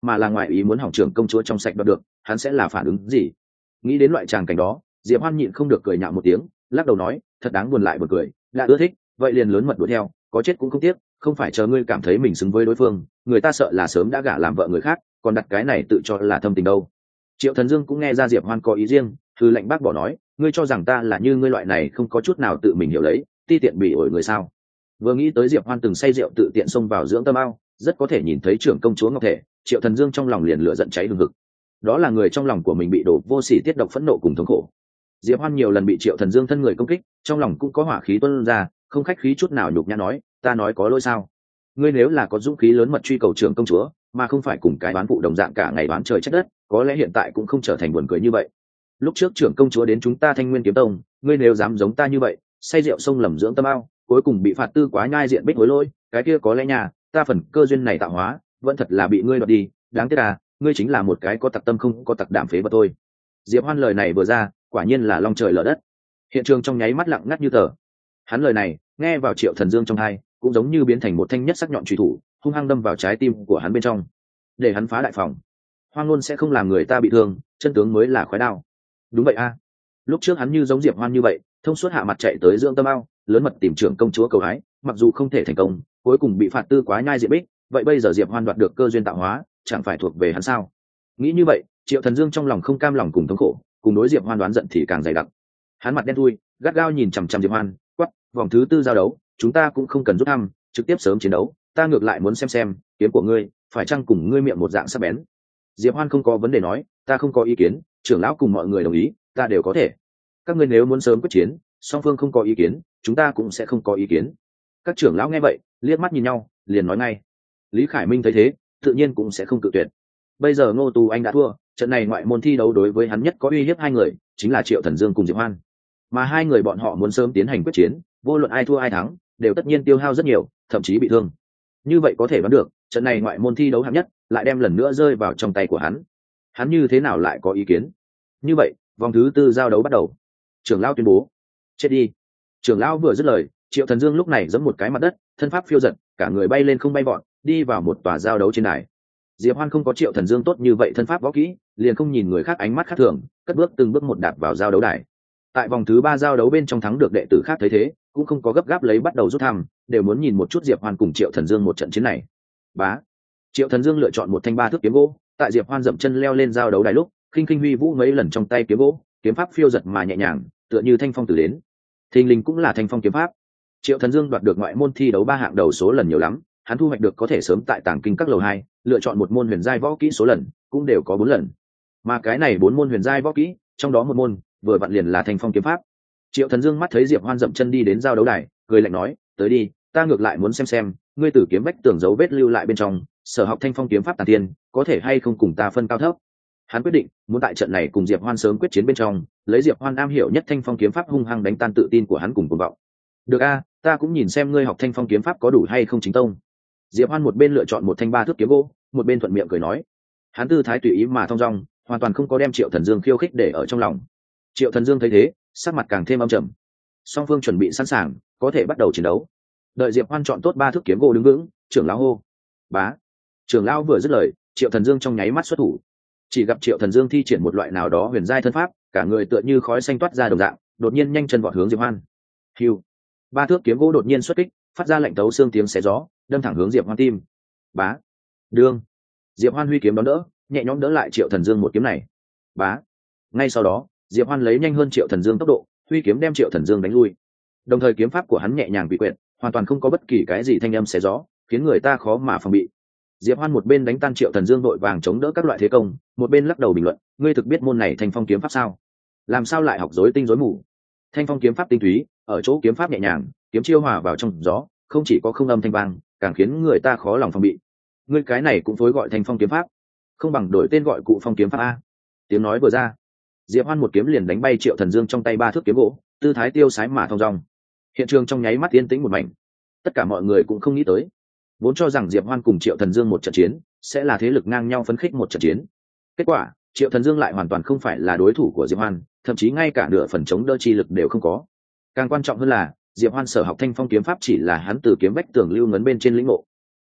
mà là ngoại ý muốn hỏng trưởng công chúa trong sạch đoạt được, hắn sẽ là phản ứng gì? Nghĩ đến loại tràng cảnh đó, Diệp Hoan nhịn không được cười nhạo một tiếng, lắc đầu nói, thật đáng buồn lại buồn cười, đã ưa thích, vậy liền lớn mật đuổi theo, có chết cũng không tiếc, không phải chờ ngươi cảm thấy mình xứng với đối phương, người ta sợ là sớm đã gả làm vợ người khác, còn đặt cái này tự cho là thâm tình đâu. Triệu Thần Dương cũng nghe ra Diệp Hoan có ý riêng, thư lệnh bác bỏ nói, ngươi cho rằng ta là như ngươi loại này không có chút nào tự mình hiểu lấy, ti tiện bị ổi người sao? Vừa nghĩ tới Diệp Hoan từng say rượu tự tiện xông vào dưỡng tâm ao, rất có thể nhìn thấy trưởng công chúa ngọc thể, Triệu Thần Dương trong lòng liền lửa giận cháy hừng hực. Đó là người trong lòng của mình bị đổ vô sỉ tiết độc phẫn nộ cùng thống khổ. Diệp Hoan nhiều lần bị Triệu Thần Dương thân người công kích, trong lòng cũng có hỏa khí tuôn ra, không khách khí chút nào nhục nhã nói, ta nói có lỗi sao? Ngươi nếu là có dũng khí lớn mật truy cầu trưởng công chúa, mà không phải cùng cái đoán phụ đồng dạng cả ngày đoán trời trách đất, có lẽ hiện tại cũng không trở thành buồn cười như vậy. Lúc trước trưởng công chúa đến chúng ta Thanh Nguyên kiếm tông, ngươi nếu dám giống ta như vậy, say rượu sông lầm dưỡng tâm ao, cuối cùng bị phạt tư quá nhai diện bích hối lôi, cái kia có lẽ nhà ta phần cơ duyên này tạo hóa vẫn thật là bị ngươi đoạt đi, đáng tiếc à, ngươi chính là một cái có tặc tâm không có tặc đảm phế vật thôi. Diệp Hoan lời này vừa ra, quả nhiên là long trời lở đất. Hiện trường trong nháy mắt lặng ngắt như tờ. Hắn lời này nghe vào Triệu Thần Dương trong tai, cũng giống như biến thành một thanh nhất sắc nhọn truy thủ, hung hăng đâm vào trái tim của hắn bên trong, để hắn phá đại phòng. Hoang ngôn sẽ không làm người ta bị thương, chân tướng mới là khói đao. Đúng vậy a. À. Lúc trước hắn như giống Diệp Hoan như vậy, thông suốt hạ mặt chạy tới dưỡng tâm ao, lớn mật tìm trưởng công chúa cầu hái, mặc dù không thể thành công, cuối cùng bị phạt tư quá nhai diện bích, vậy bây giờ Diệp Hoan đoạt được cơ duyên tạo hóa, chẳng phải thuộc về hắn sao? Nghĩ như vậy, Triệu Thần Dương trong lòng không cam lòng cùng thống khổ, cùng đối Diệp Hoan đoán giận thì càng dày đặc. Hắn mặt đen thui, gắt gao nhìn chằm chằm Diệp Hoan, quắc, vòng thứ tư giao đấu, chúng ta cũng không cần rút thăm, trực tiếp sớm chiến đấu, ta ngược lại muốn xem xem, kiếm của ngươi, phải chăng cùng ngươi miệng một dạng sắc bén. Diệp Hoan không có vấn đề nói, ta không có ý kiến, trưởng lão cùng mọi người đồng ý, ta đều có thể. Các ngươi nếu muốn sớm quyết chiến, song phương không có ý kiến, chúng ta cũng sẽ không có ý kiến. Các trưởng lão nghe vậy, liếc mắt nhìn nhau, liền nói ngay. Lý Khải Minh thấy thế, tự nhiên cũng sẽ không cự tuyệt. Bây giờ Ngô Tú Anh đã thua, trận này ngoại môn thi đấu đối với hắn nhất có uy hiếp hai người, chính là Triệu Thần Dương cùng Diệp Hoan. Mà hai người bọn họ muốn sớm tiến hành quyết chiến, vô luận ai thua ai thắng, đều tất nhiên tiêu hao rất nhiều, thậm chí bị thương. Như vậy có thể đoán được, trận này ngoại môn thi đấu hạng nhất lại đem lần nữa rơi vào trong tay của hắn. Hắn như thế nào lại có ý kiến? Như vậy, vòng thứ tư giao đấu bắt đầu. Trưởng lão tuyên bố, chết đi. Trưởng lão vừa dứt lời, Triệu Thần Dương lúc này giẫm một cái mặt đất, thân pháp phiêu dật, cả người bay lên không bay vọt, đi vào một tòa giao đấu trên đài. Diệp Hoan không có Triệu Thần Dương tốt như vậy thân pháp võ kỹ, liền không nhìn người khác ánh mắt khác thường, cất bước từng bước một đạp vào giao đấu đài. Tại vòng thứ ba giao đấu bên trong thắng được đệ tử khác thấy thế, cũng không có gấp gáp lấy bắt đầu rút thăm, đều muốn nhìn một chút Diệp Hoan cùng Triệu Thần Dương một trận chiến này. Bá. Triệu Thần Dương lựa chọn một thanh ba thước kiếm gỗ, tại Diệp Hoan dậm chân leo lên giao đấu đài lúc, khinh khinh huy vũ mấy lần trong tay kiếm gỗ, kiếm pháp phiêu giật mà nhẹ nhàng, tựa như thanh phong từ đến. Thình lình cũng là thanh phong kiếm pháp. Triệu Thần Dương đoạt được ngoại môn thi đấu ba hạng đầu số lần nhiều lắm, hắn thu hoạch được có thể sớm tại tàng kinh các lầu hai, lựa chọn một môn huyền giai võ kỹ số lần, cũng đều có bốn lần. Mà cái này bốn môn huyền giai võ kỹ, trong đó một môn vừa vặn liền là thanh phong kiếm pháp. Triệu Thần Dương mắt thấy Diệp Hoan dậm chân đi đến giao đấu đài, cười lạnh nói, tới đi, ta ngược lại muốn xem xem, ngươi tử kiếm bách tường dấu vết lưu lại bên trong, sở học thanh phong kiếm pháp tàn tiên, có thể hay không cùng ta phân cao thấp. Hắn quyết định muốn tại trận này cùng Diệp Hoan sớm quyết chiến bên trong, lấy Diệp Hoan am hiểu nhất thanh phong kiếm pháp hung hăng đánh tan tự tin của hắn cùng cuồng vọng. Được a, ta cũng nhìn xem ngươi học thanh phong kiếm pháp có đủ hay không chính tông. Diệp Hoan một bên lựa chọn một thanh ba thước kiếm gỗ, một bên thuận miệng cười nói. Hắn tư thái tùy ý mà thong dong, hoàn toàn không có đem Triệu Thần Dương khiêu khích để ở trong lòng. Triệu Thần Dương thấy thế, sắc mặt càng thêm âm trầm. Song phương chuẩn bị sẵn sàng, có thể bắt đầu chiến đấu. Đợi Diệp Hoan chọn tốt ba thước kiếm gỗ đứng vững, trưởng lão hô. Bá. Trưởng lão vừa dứt lời, Triệu Thần Dương trong nháy mắt xuất thủ. Chỉ gặp Triệu Thần Dương thi triển một loại nào đó huyền giai thân pháp, cả người tựa như khói xanh toát ra đồng dạng, đột nhiên nhanh chân vọt hướng Diệp Hoan. Hưu. Ba thước kiếm gỗ đột nhiên xuất kích, phát ra lạnh tấu xương tiếng xé gió, đâm thẳng hướng Diệp Hoan tim. Bá. Đương. Diệp Hoan huy kiếm đón đỡ, nhẹ nhõm đỡ lại Triệu Thần Dương một kiếm này. Bá. Ngay sau đó, Diệp Hoan lấy nhanh hơn Triệu Thần Dương tốc độ, huy kiếm đem Triệu Thần Dương đánh lui. Đồng thời kiếm pháp của hắn nhẹ nhàng bị quyện, hoàn toàn không có bất kỳ cái gì thanh âm xé gió, khiến người ta khó mà phòng bị. Diệp Hoan một bên đánh tan Triệu Thần Dương đội vàng chống đỡ các loại thế công, một bên lắc đầu bình luận, ngươi thực biết môn này thanh phong kiếm pháp sao? Làm sao lại học rối tinh rối mù? Thanh phong kiếm pháp tinh túy, ở chỗ kiếm pháp nhẹ nhàng, kiếm chiêu hòa vào trong gió, không chỉ có không âm thanh vang, càng khiến người ta khó lòng phòng bị. Ngươi cái này cũng phối gọi thanh phong kiếm pháp, không bằng đổi tên gọi cụ phong kiếm pháp a. Tiếng nói vừa ra, Diệp Hoan một kiếm liền đánh bay Triệu Thần Dương trong tay ba thước kiếm gỗ, tư thái tiêu sái mà thong dong. Hiện trường trong nháy mắt yên tĩnh một mảnh. Tất cả mọi người cũng không nghĩ tới, vốn cho rằng Diệp Hoan cùng Triệu Thần Dương một trận chiến sẽ là thế lực ngang nhau phấn khích một trận chiến. Kết quả, Triệu Thần Dương lại hoàn toàn không phải là đối thủ của Diệp Hoan, thậm chí ngay cả nửa phần chống đỡ chi lực đều không có. Càng quan trọng hơn là, Diệp Hoan sở học thanh phong kiếm pháp chỉ là hắn từ kiếm bách tường lưu ngấn bên trên lĩnh ngộ.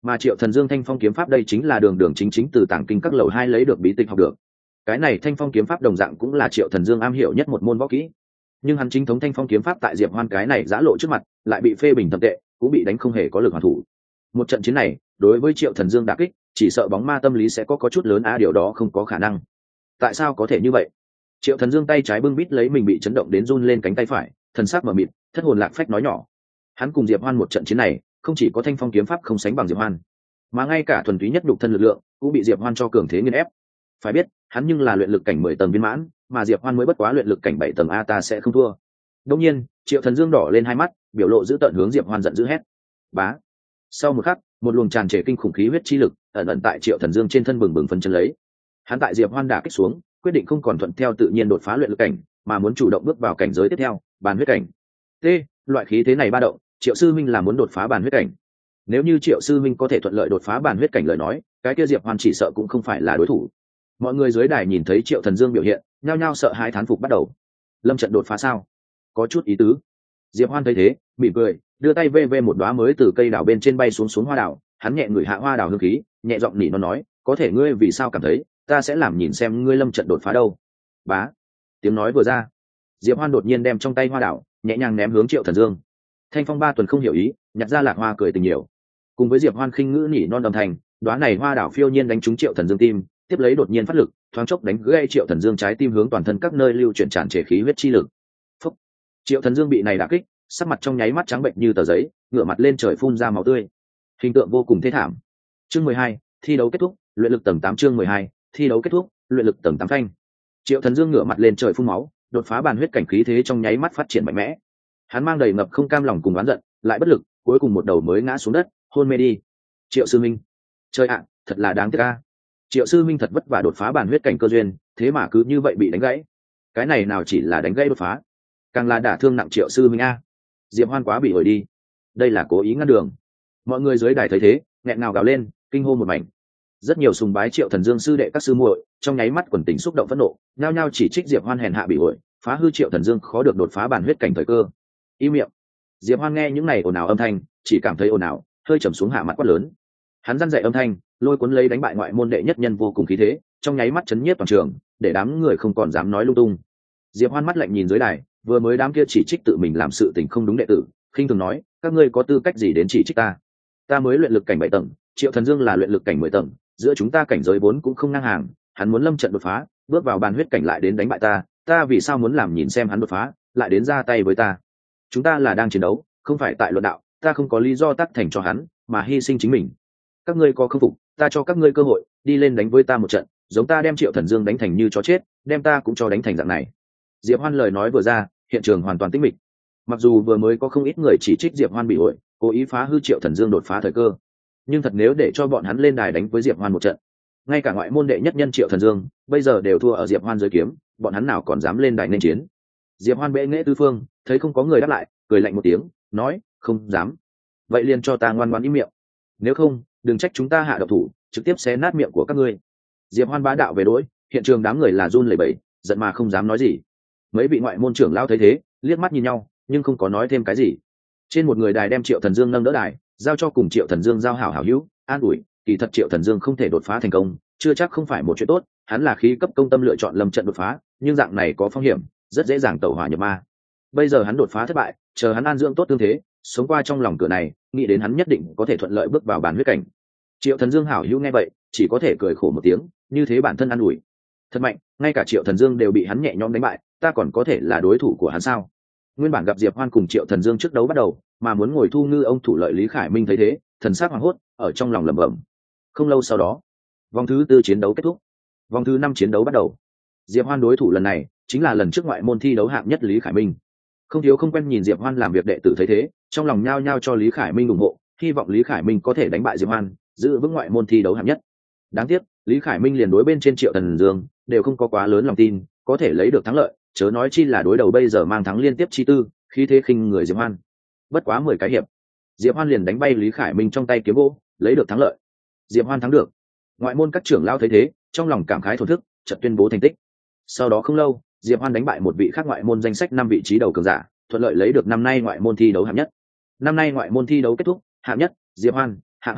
Mà Triệu Thần Dương Thanh Phong kiếm pháp đây chính là đường đường chính chính từ tàng kinh các lầu hai lấy được bí tịch học được. Cái này Thanh Phong kiếm pháp đồng dạng cũng là Triệu Thần Dương am hiểu nhất một môn võ kỹ. Nhưng hắn chính thống Thanh Phong kiếm pháp tại Diệp Hoan cái này giã lộ trước mặt, lại bị phê bình thậm tệ, cũng bị đánh không hề có lực hoàn thủ. Một trận chiến này, đối với Triệu Thần Dương đả kích, chỉ sợ bóng ma tâm lý sẽ có có chút lớn a điều đó không có khả năng. Tại sao có thể như vậy? Triệu Thần Dương tay trái bưng bít lấy mình bị chấn động đến run lên cánh tay phải, thần sắc mở mịt, thất hồn lạc phách nói nhỏ. Hắn cùng Diệp Hoan một trận chiến này, không chỉ có Thanh Phong kiếm pháp không sánh bằng Diệp Hoan, mà ngay cả thuần túy nhất nhục thân lực lượng cũng bị Diệp Hoan cho cường thế nghiền ép. Phải biết, hắn nhưng là luyện lực cảnh mười tầng viên mãn, mà Diệp Hoan mới bất quá luyện lực cảnh bảy tầng a, ta sẽ không thua. Đương nhiên, Triệu Thần Dương đỏ lên hai mắt, biểu lộ dữ tợn hướng Diệp Hoan giận dữ hét. Bá. Sau một khắc, một luồng tràn trề kinh khủng khí huyết chi lực ẩn ẩn tại Triệu Thần Dương trên thân bừng bừng phấn chấn lấy. Hắn tại Diệp Hoan đả kích xuống, quyết định không còn thuận theo tự nhiên đột phá luyện lực cảnh, mà muốn chủ động bước vào cảnh giới tiếp theo, bàn huyết cảnh. T, loại khí thế này ba động, Triệu sư minh là muốn đột phá bàn huyết cảnh. Nếu như Triệu sư minh có thể thuận lợi đột phá bàn huyết cảnh lời nói, cái kia Diệp Hoan chỉ sợ cũng không phải là đối thủ. Mọi người dưới đài nhìn thấy Triệu Thần Dương biểu hiện, nhao nhao sợ hãi thán phục bắt đầu. Lâm trận đột phá sao? Có chút ý tứ. Diệp Hoan thấy thế, mỉm cười, đưa tay vê vê một đóa mới từ cây đào bên trên bay xuống xuống hoa đào, hắn nhẹ ngửi hạ hoa đào hương khí, nhẹ giọng nỉ nó nói, có thể ngươi vì sao cảm thấy ta sẽ làm nhìn xem ngươi lâm trận đột phá đâu? Bá. Tiếng nói vừa ra, Diệp Hoan đột nhiên đem trong tay hoa đào nhẹ nhàng ném hướng Triệu Thần Dương. Thanh Phong ba tuần không hiểu ý, nhặt ra lạc hoa cười tình nhiều. Cùng với Diệp Hoan khinh ngữ nhỉ non âm thanh, đóa này hoa đào phiêu nhiên đánh trúng Triệu Thần Dương tim, tiếp lấy đột nhiên phát lực, thoáng chốc đánh gãy Triệu Thần Dương trái tim hướng toàn thân các nơi lưu chuyển tràn trề khí huyết chi lực. Phúc. Triệu Thần Dương bị này đả kích, sắc mặt trong nháy mắt trắng bệnh như tờ giấy, ngửa mặt lên trời phun ra máu tươi, hình tượng vô cùng thê thảm. Chương mười hai, thi đấu kết thúc, luyện lực tầng tám. Chương mười hai, thi đấu kết thúc, luyện lực tầng tám phanh. Triệu Thần Dương ngửa mặt lên trời phun máu, đột phá bàn huyết cảnh khí thế trong nháy mắt phát triển mạnh mẽ. Hắn mang đầy ngập không cam lòng cùng oán giận, lại bất lực, cuối cùng một đầu mới ngã xuống đất, hôn mê đi. Triệu sư minh, trời ạ, thật là đáng tiếc a. Triệu sư minh thật vất vả đột phá bàn huyết cảnh cơ duyên, thế mà cứ như vậy bị đánh gãy. Cái này nào chỉ là đánh gãy đột phá, càng là đả thương nặng Triệu sư minh a. Diệp Hoan quá bị ổi đi, đây là cố ý ngăn đường. Mọi người dưới đài thấy thế, nghẹn ngào gào lên, kinh hô một mảnh. Rất nhiều sùng bái Triệu Thần Dương sư đệ các sư muội, trong nháy mắt quần tình xúc động phẫn nộ, nhao nhao chỉ trích Diệp Hoan hèn hạ bị ổi, phá hư Triệu Thần Dương khó được đột phá bàn huyết cảnh thời cơ. Im miệng. Diệp Hoan nghe những này ồn ào âm thanh, chỉ cảm thấy ồn ào, hơi trầm xuống hạ mặt quát lớn. Hắn răn dạy âm thanh, lôi cuốn lấy đánh bại ngoại môn đệ nhất nhân vô cùng khí thế, trong nháy mắt chấn nhiếp toàn trường, để đám người không còn dám nói lung tung. Diệp Hoan mắt lạnh nhìn dưới đài, vừa mới đám kia chỉ trích tự mình làm sự tình không đúng đệ tử, khinh thường nói, các ngươi có tư cách gì đến chỉ trích ta? Ta mới luyện lực cảnh bảy tầng, Triệu Thần Dương là luyện lực cảnh mười tầng, giữa chúng ta cảnh giới vốn cũng không ngang hàng, hắn muốn lâm trận đột phá, bước vào bàn huyết cảnh lại đến đánh bại ta, ta vì sao muốn làm nhìn xem hắn đột phá, lại đến ra tay với ta? Chúng ta là đang chiến đấu, không phải tại luận đạo, ta không có lý do tác thành cho hắn, mà hy sinh chính mình. Các ngươi có không phục, ta cho các ngươi cơ hội, đi lên đánh với ta một trận, giống ta đem Triệu Thần Dương đánh thành như chó chết, đem ta cũng cho đánh thành dạng này. Diệp Hoan lời nói vừa ra, hiện trường hoàn toàn tĩnh mịch. Mặc dù vừa mới có không ít người chỉ trích Diệp Hoan bị ổi, cố ý phá hư Triệu Thần Dương đột phá thời cơ, nhưng thật nếu để cho bọn hắn lên đài đánh với Diệp Hoan một trận, ngay cả ngoại môn đệ nhất nhân Triệu Thần Dương bây giờ đều thua ở Diệp Hoan dưới kiếm, bọn hắn nào còn dám lên đài nên chiến? Diệp Hoan bệ nghệ tứ phương, thấy không có người đáp lại, cười lạnh một tiếng, nói, không dám. Vậy liền cho ta ngoan ngoãn im miệng, nếu không, đừng trách chúng ta hạ độc thủ, trực tiếp xé nát miệng của các ngươi. Diệp Hoan bá đạo về đối, hiện trường đám người là run lẩy bẩy, giận mà không dám nói gì. Mấy vị ngoại môn trưởng lão thấy thế, liếc mắt nhìn nhau, nhưng không có nói thêm cái gì. Trên một người đài đem Triệu Thần Dương nâng đỡ đài, giao cho cùng Triệu Thần Dương giao hảo hảo hữu, an ủi, kỳ thật Triệu Thần Dương không thể đột phá thành công, chưa chắc không phải một chuyện tốt, hắn là khí cấp công tâm lựa chọn lâm trận đột phá, nhưng dạng này có phong hiểm, rất dễ dàng tẩu hỏa nhập ma. Bây giờ hắn đột phá thất bại, chờ hắn an dưỡng tốt tương thế, sống qua trong lòng cửa này, nghĩ đến hắn nhất định có thể thuận lợi bước vào bàn huyết cảnh. Triệu Thần Dương hảo hữu nghe vậy, chỉ có thể cười khổ một tiếng, như thế bản thân an ủi. Thật mạnh, ngay cả Triệu Thần Dương đều bị hắn nhẹ nhõm đánh bại, ta còn có thể là đối thủ của hắn sao? Nguyên bản gặp Diệp Hoan cùng Triệu Thần Dương trước đấu bắt đầu, mà muốn ngồi thu ngư ông thủ lợi Lý Khải Minh thấy thế, thần sắc hoảng hốt, ở trong lòng lẩm bẩm. Không lâu sau đó, vòng thứ tư chiến đấu kết thúc, vòng thứ năm chiến đấu bắt đầu. Diệp Hoan đối thủ lần này chính là lần trước ngoại môn thi đấu hạng nhất Lý Khải Minh. Không thiếu không quen nhìn Diệp Hoan làm việc đệ tử thấy thế, trong lòng nhao nhao cho Lý Khải Minh ủng hộ, hy vọng Lý Khải Minh có thể đánh bại Diệp Hoan, giữ vững ngoại môn thi đấu hạng nhất. Đáng tiếc, Lý Khải Minh liền đối bên trên Triệu Thần Dương đều không có quá lớn lòng tin, có thể lấy được thắng lợi, chớ nói chi là đối đầu bây giờ mang thắng liên tiếp chi tư, khí thế khinh người Diệp Hoan. Bất quá mười cái hiệp, Diệp Hoan liền đánh bay Lý Khải Minh trong tay kiếm gỗ, lấy được thắng lợi. Diệp Hoan thắng được. Ngoại môn các trưởng lão thấy thế, trong lòng cảm khái thổn thức, chợt tuyên bố thành tích. Sau đó không lâu, Diệp Hoan đánh bại một vị khác ngoại môn danh sách năm vị trí đầu cường giả, thuận lợi lấy được năm nay ngoại môn thi đấu hạng nhất. Năm nay ngoại môn thi đấu kết thúc, hạng nhất Diệp Hoan, hạng hai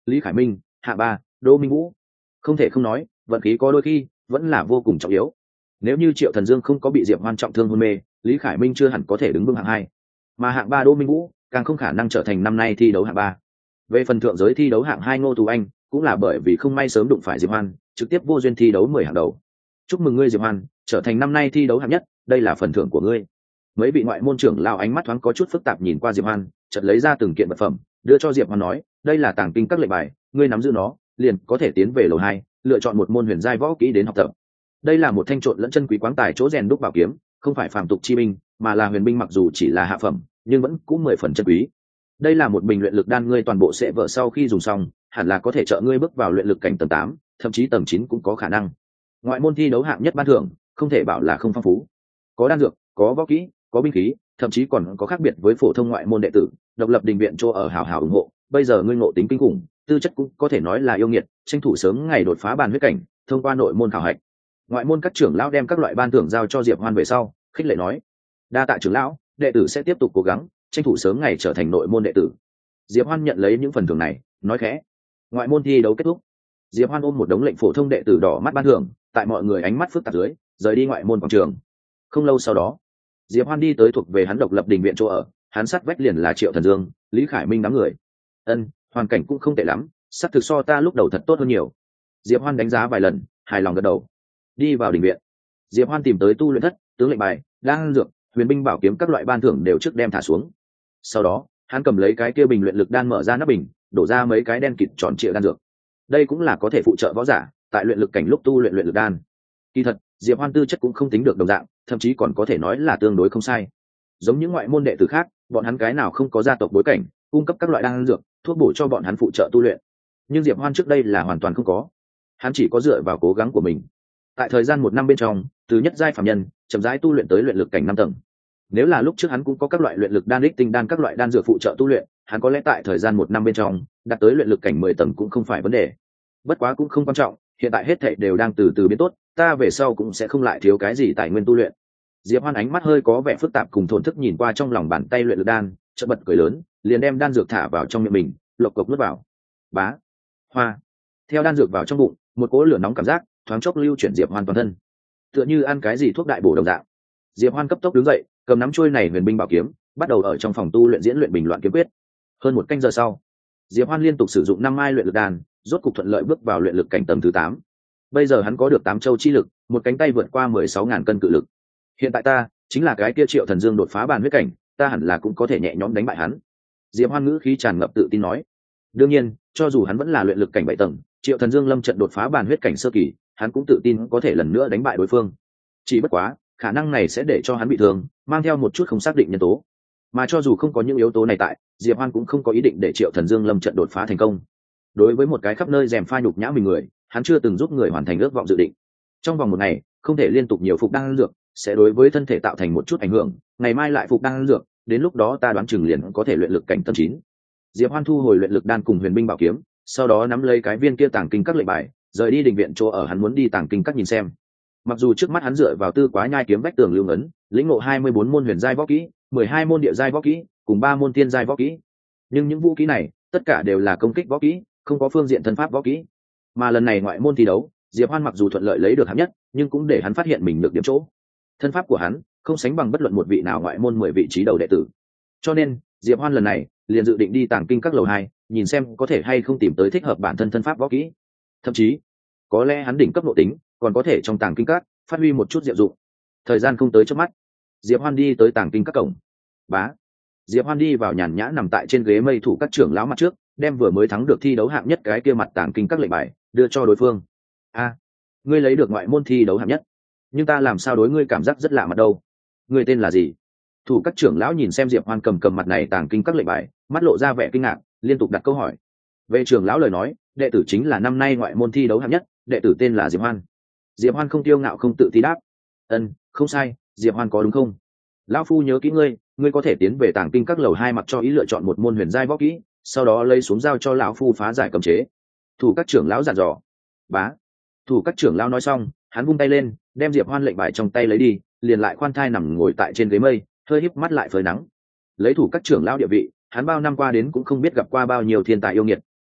lý khải minh, hạng ba đỗ minh vũ. Không thể không nói, vận khí có đôi khi vẫn là vô cùng trọng yếu. Nếu như Triệu Thần Dương không có bị Diệp Hoan trọng thương hôn mê, lý khải minh chưa hẳn có thể đứng vững hạng hai, mà hạng ba đỗ minh vũ càng không khả năng trở thành năm nay thi đấu hạng ba. Về phần thượng giới thi đấu hạng hai Ngô Tú Anh cũng là bởi vì không may sớm đụng phải Diệp Hoan, trực tiếp vô duyên thi đấu mười hạng đầu. Chúc mừng ngươi Diệp Hoan, trở thành năm nay thi đấu hạng nhất, đây là phần thưởng của ngươi. Mấy vị ngoại môn trưởng lao ánh mắt thoáng có chút phức tạp nhìn qua Diệp Hoan, chợt lấy ra từng kiện vật phẩm đưa cho Diệp Hoan nói, đây là tàng kinh các lệnh bài, ngươi nắm giữ nó liền có thể tiến về lầu hai, lựa chọn một môn huyền giai võ kỹ đến học tập. Đây là một thanh trộn lẫn chân quý quáng tài chỗ rèn đúc bảo kiếm, không phải phàm tục chi binh, mà là huyền binh, mặc dù chỉ là hạ phẩm nhưng vẫn cũng mười phần chân quý. Đây là một bình luyện lực đan, ngươi toàn bộ sẽ vỡ sau khi dùng xong hẳn là có thể trợ ngươi bước vào luyện lực cảnh tầng tám, thậm chí tầng chín cũng có khả năng. Ngoại môn thi đấu hạng nhất ban thưởng không thể bảo là không phong phú, có đan dược, có võ kỹ, có binh khí, thậm chí còn có khác biệt với phổ thông ngoại môn đệ tử. Độc lập đình viện chỗ ở hảo hảo ủng hộ, bây giờ ngươi ngộ tính kinh khủng, tư chất cũng có thể nói là yêu nghiệt, tranh thủ sớm ngày đột phá bàn huyết cảnh, thông qua nội môn khảo hạch. Ngoại môn các trưởng lão đem các loại ban thưởng giao cho Diệp Hoan về sau, khích lệ nói, đa tạ trưởng lão, đệ tử sẽ tiếp tục cố gắng, tranh thủ sớm ngày trở thành nội môn đệ tử. Diệp Hoan nhận lấy những phần thưởng này, nói khẽ. Ngoại môn thi đấu kết thúc, Diệp Hoan ôm một đống lệnh phổ thông đệ tử đỏ mắt ban thưởng, tại mọi người ánh mắt phức tạp dưới, rời đi ngoại môn quảng trường. Không lâu sau đó, Diệp Hoan đi tới thuộc về hắn độc lập đình viện chỗ ở, hắn sát vách liền là Triệu Thần Dương, Lý Khải Minh đám người. Ân, hoàn cảnh cũng không tệ lắm, sắp thực so ta lúc đầu thật tốt hơn nhiều. Diệp Hoan đánh giá vài lần, hài lòng gật đầu. Đi vào đình viện, Diệp Hoan tìm tới tu luyện thất, tướng lệnh bài, đan dược, huyền binh bảo kiếm các loại ban thưởng đều trước đem thả xuống. Sau đó, hắn cầm lấy cái kia bình luyện lực đan, mở ra nắp bình, đổ ra mấy cái đen kịt tròn trịa đan dược. Đây cũng là có thể phụ trợ võ giả tại luyện lực cảnh lúc tu luyện luyện lực đan. Kỳ thật, Diệp Hoan tư chất cũng không tính được đồng dạng, thậm chí còn có thể nói là tương đối không sai. Giống những ngoại môn đệ tử khác, bọn hắn cái nào không có gia tộc bối cảnh, cung cấp các loại đan dược, thuốc bổ cho bọn hắn phụ trợ tu luyện. Nhưng Diệp Hoan trước đây là hoàn toàn không có. Hắn chỉ có dựa vào cố gắng của mình. Tại thời gian một năm bên trong, từ nhất giai phàm nhân, chậm rãi tu luyện tới luyện lực cảnh năm tầng. Nếu là lúc trước hắn cũng có các loại luyện lực đan, đích tinh đan, các loại đan dược phụ trợ tu luyện, hắn có lẽ tại thời gian một năm bên trong, đạt tới luyện lực cảnh mười tầng cũng không phải vấn đề. Bất quá cũng không quan trọng, hiện tại hết thảy đều đang từ từ biến tốt, ta về sau cũng sẽ không lại thiếu cái gì tài nguyên tu luyện. Diệp Hoan ánh mắt hơi có vẻ phức tạp cùng thổn thức nhìn qua trong lòng bàn tay luyện lực đan, chợt bật cười lớn, liền đem đan dược thả vào trong miệng mình, lộc cộc nuốt vào. Bá, hoa. Theo đan dược vào trong bụng, một cỗ lửa nóng cảm giác thoáng chốc lưu chuyển Diệp Hoan toàn thân, tựa như ăn cái gì thuốc đại bổ đồng dạng. Diệp Hoan cấp tốc đứng dậy, cầm nắm chuôi này huyền binh bảo kiếm, bắt đầu ở trong phòng tu luyện diễn luyện bình loạn kiếm quyết. Hơn một canh giờ sau, Diệp Hoan liên tục sử dụng năm mai luyện lực đan, rốt cục thuận lợi bước vào luyện lực cảnh tầng thứ tám. Bây giờ hắn có được tám châu chi lực, một cánh tay vượt qua mười sáu ngàn cân cự lực. Hiện tại ta chính là cái kia Triệu Thần Dương đột phá bàn huyết cảnh, ta hẳn là cũng có thể nhẹ nhõm đánh bại hắn. Diệp Hoan ngữ khí tràn ngập tự tin nói. Đương nhiên, cho dù hắn vẫn là luyện lực cảnh bảy tầng, Triệu Thần Dương lâm trận đột phá bàn huyết cảnh sơ kỳ, hắn cũng tự tin có thể lần nữa đánh bại đối phương. Chỉ bất quá, khả năng này sẽ để cho hắn bị thương, mang theo một chút không xác định nhân tố. Mà cho dù không có những yếu tố này tại, Diệp Hoan cũng không có ý định để Triệu Thần Dương lâm trận đột phá thành công. Đối với một cái khắp nơi rèm pha nhục nhã mình người, hắn chưa từng giúp người hoàn thành ước vọng dự định. Trong vòng một ngày, không thể liên tục nhiều phục đan dược, sẽ đối với thân thể tạo thành một chút ảnh hưởng, ngày mai lại phục đan dược, đến lúc đó ta đoán chừng liền có thể luyện lực cảnh tầng chín. Diệp Hoan thu hồi luyện lực đan cùng huyền binh bảo kiếm, sau đó nắm lấy cái viên kia tàng kinh các lệnh bài, rời đi đình viện chỗ ở hắn muốn đi tàng kinh các nhìn xem. Mặc dù trước mắt hắn dựa vào tư quá nhai kiếm vách tường lưu ngấn, lĩnh ngộ hai mươi bốn môn huyền giai võ kỹ, mười hai môn địa giai võ kỹ, cùng ba môn tiên giai võ kỹ, nhưng những vũ kỹ này tất cả đều là công kích võ kỹ, không có phương diện thân pháp võ kỹ. Mà lần này ngoại môn thi đấu, Diệp Hoan mặc dù thuận lợi lấy được hạng nhất, nhưng cũng để hắn phát hiện mình được điểm chỗ. Thân pháp của hắn không sánh bằng bất luận một vị nào ngoại môn mười vị trí đầu đệ tử. Cho nên, Diệp Hoan lần này liền dự định đi tàng kinh các lầu hai, nhìn xem có thể hay không tìm tới thích hợp bản thân thân pháp võ kỹ. Thậm chí, có lẽ hắn đỉnh cấp nội tính, còn có thể trong tàng kinh các phát huy một chút diệu dụng. Thời gian không tới chớp mắt, Diệp Hoan đi tới tàng kinh các cổng. Bá. Diệp Hoan đi vào nhàn nhã nằm tại trên ghế mây thủ các trưởng lão mặt trước, đem vừa mới thắng được thi đấu hạng nhất cái kia mặt tàng kinh các lệnh bài đưa cho đối phương. A, ngươi lấy được ngoại môn thi đấu hạng nhất, nhưng ta làm sao đối ngươi cảm giác rất lạ mặt đâu? Ngươi tên là gì? Thủ các trưởng lão nhìn xem Diệp Hoan cầm cầm mặt này tàng kinh các lệnh bài, mắt lộ ra vẻ kinh ngạc, liên tục đặt câu hỏi. Về trưởng lão lời nói, đệ tử chính là năm nay ngoại môn thi đấu hạng nhất, đệ tử tên là Diệp Hoan. Diệp Hoan không tiêu ngạo không tự ti đáp. Ân, không sai, Diệp Hoan có đúng không? Lão phu nhớ kỹ ngươi, ngươi có thể tiến về tàng kinh các lầu hai, mặc cho ý lựa chọn một môn huyền giai võ kỹ, sau đó lấy xuống giao cho lão phu phá giải cấm chế. Thủ các trưởng lão dặn dò. Bá. Thủ các trưởng lão nói xong, hắn vung tay lên, đem Diệp Hoan lệnh bài trong tay lấy đi, liền lại khoan thai nằm ngồi tại trên ghế mây, hơi híp mắt lại phơi nắng. Lấy thủ các trưởng lão địa vị, hắn bao năm qua đến cũng không biết gặp qua bao nhiêu thiên tài yêu nghiệt.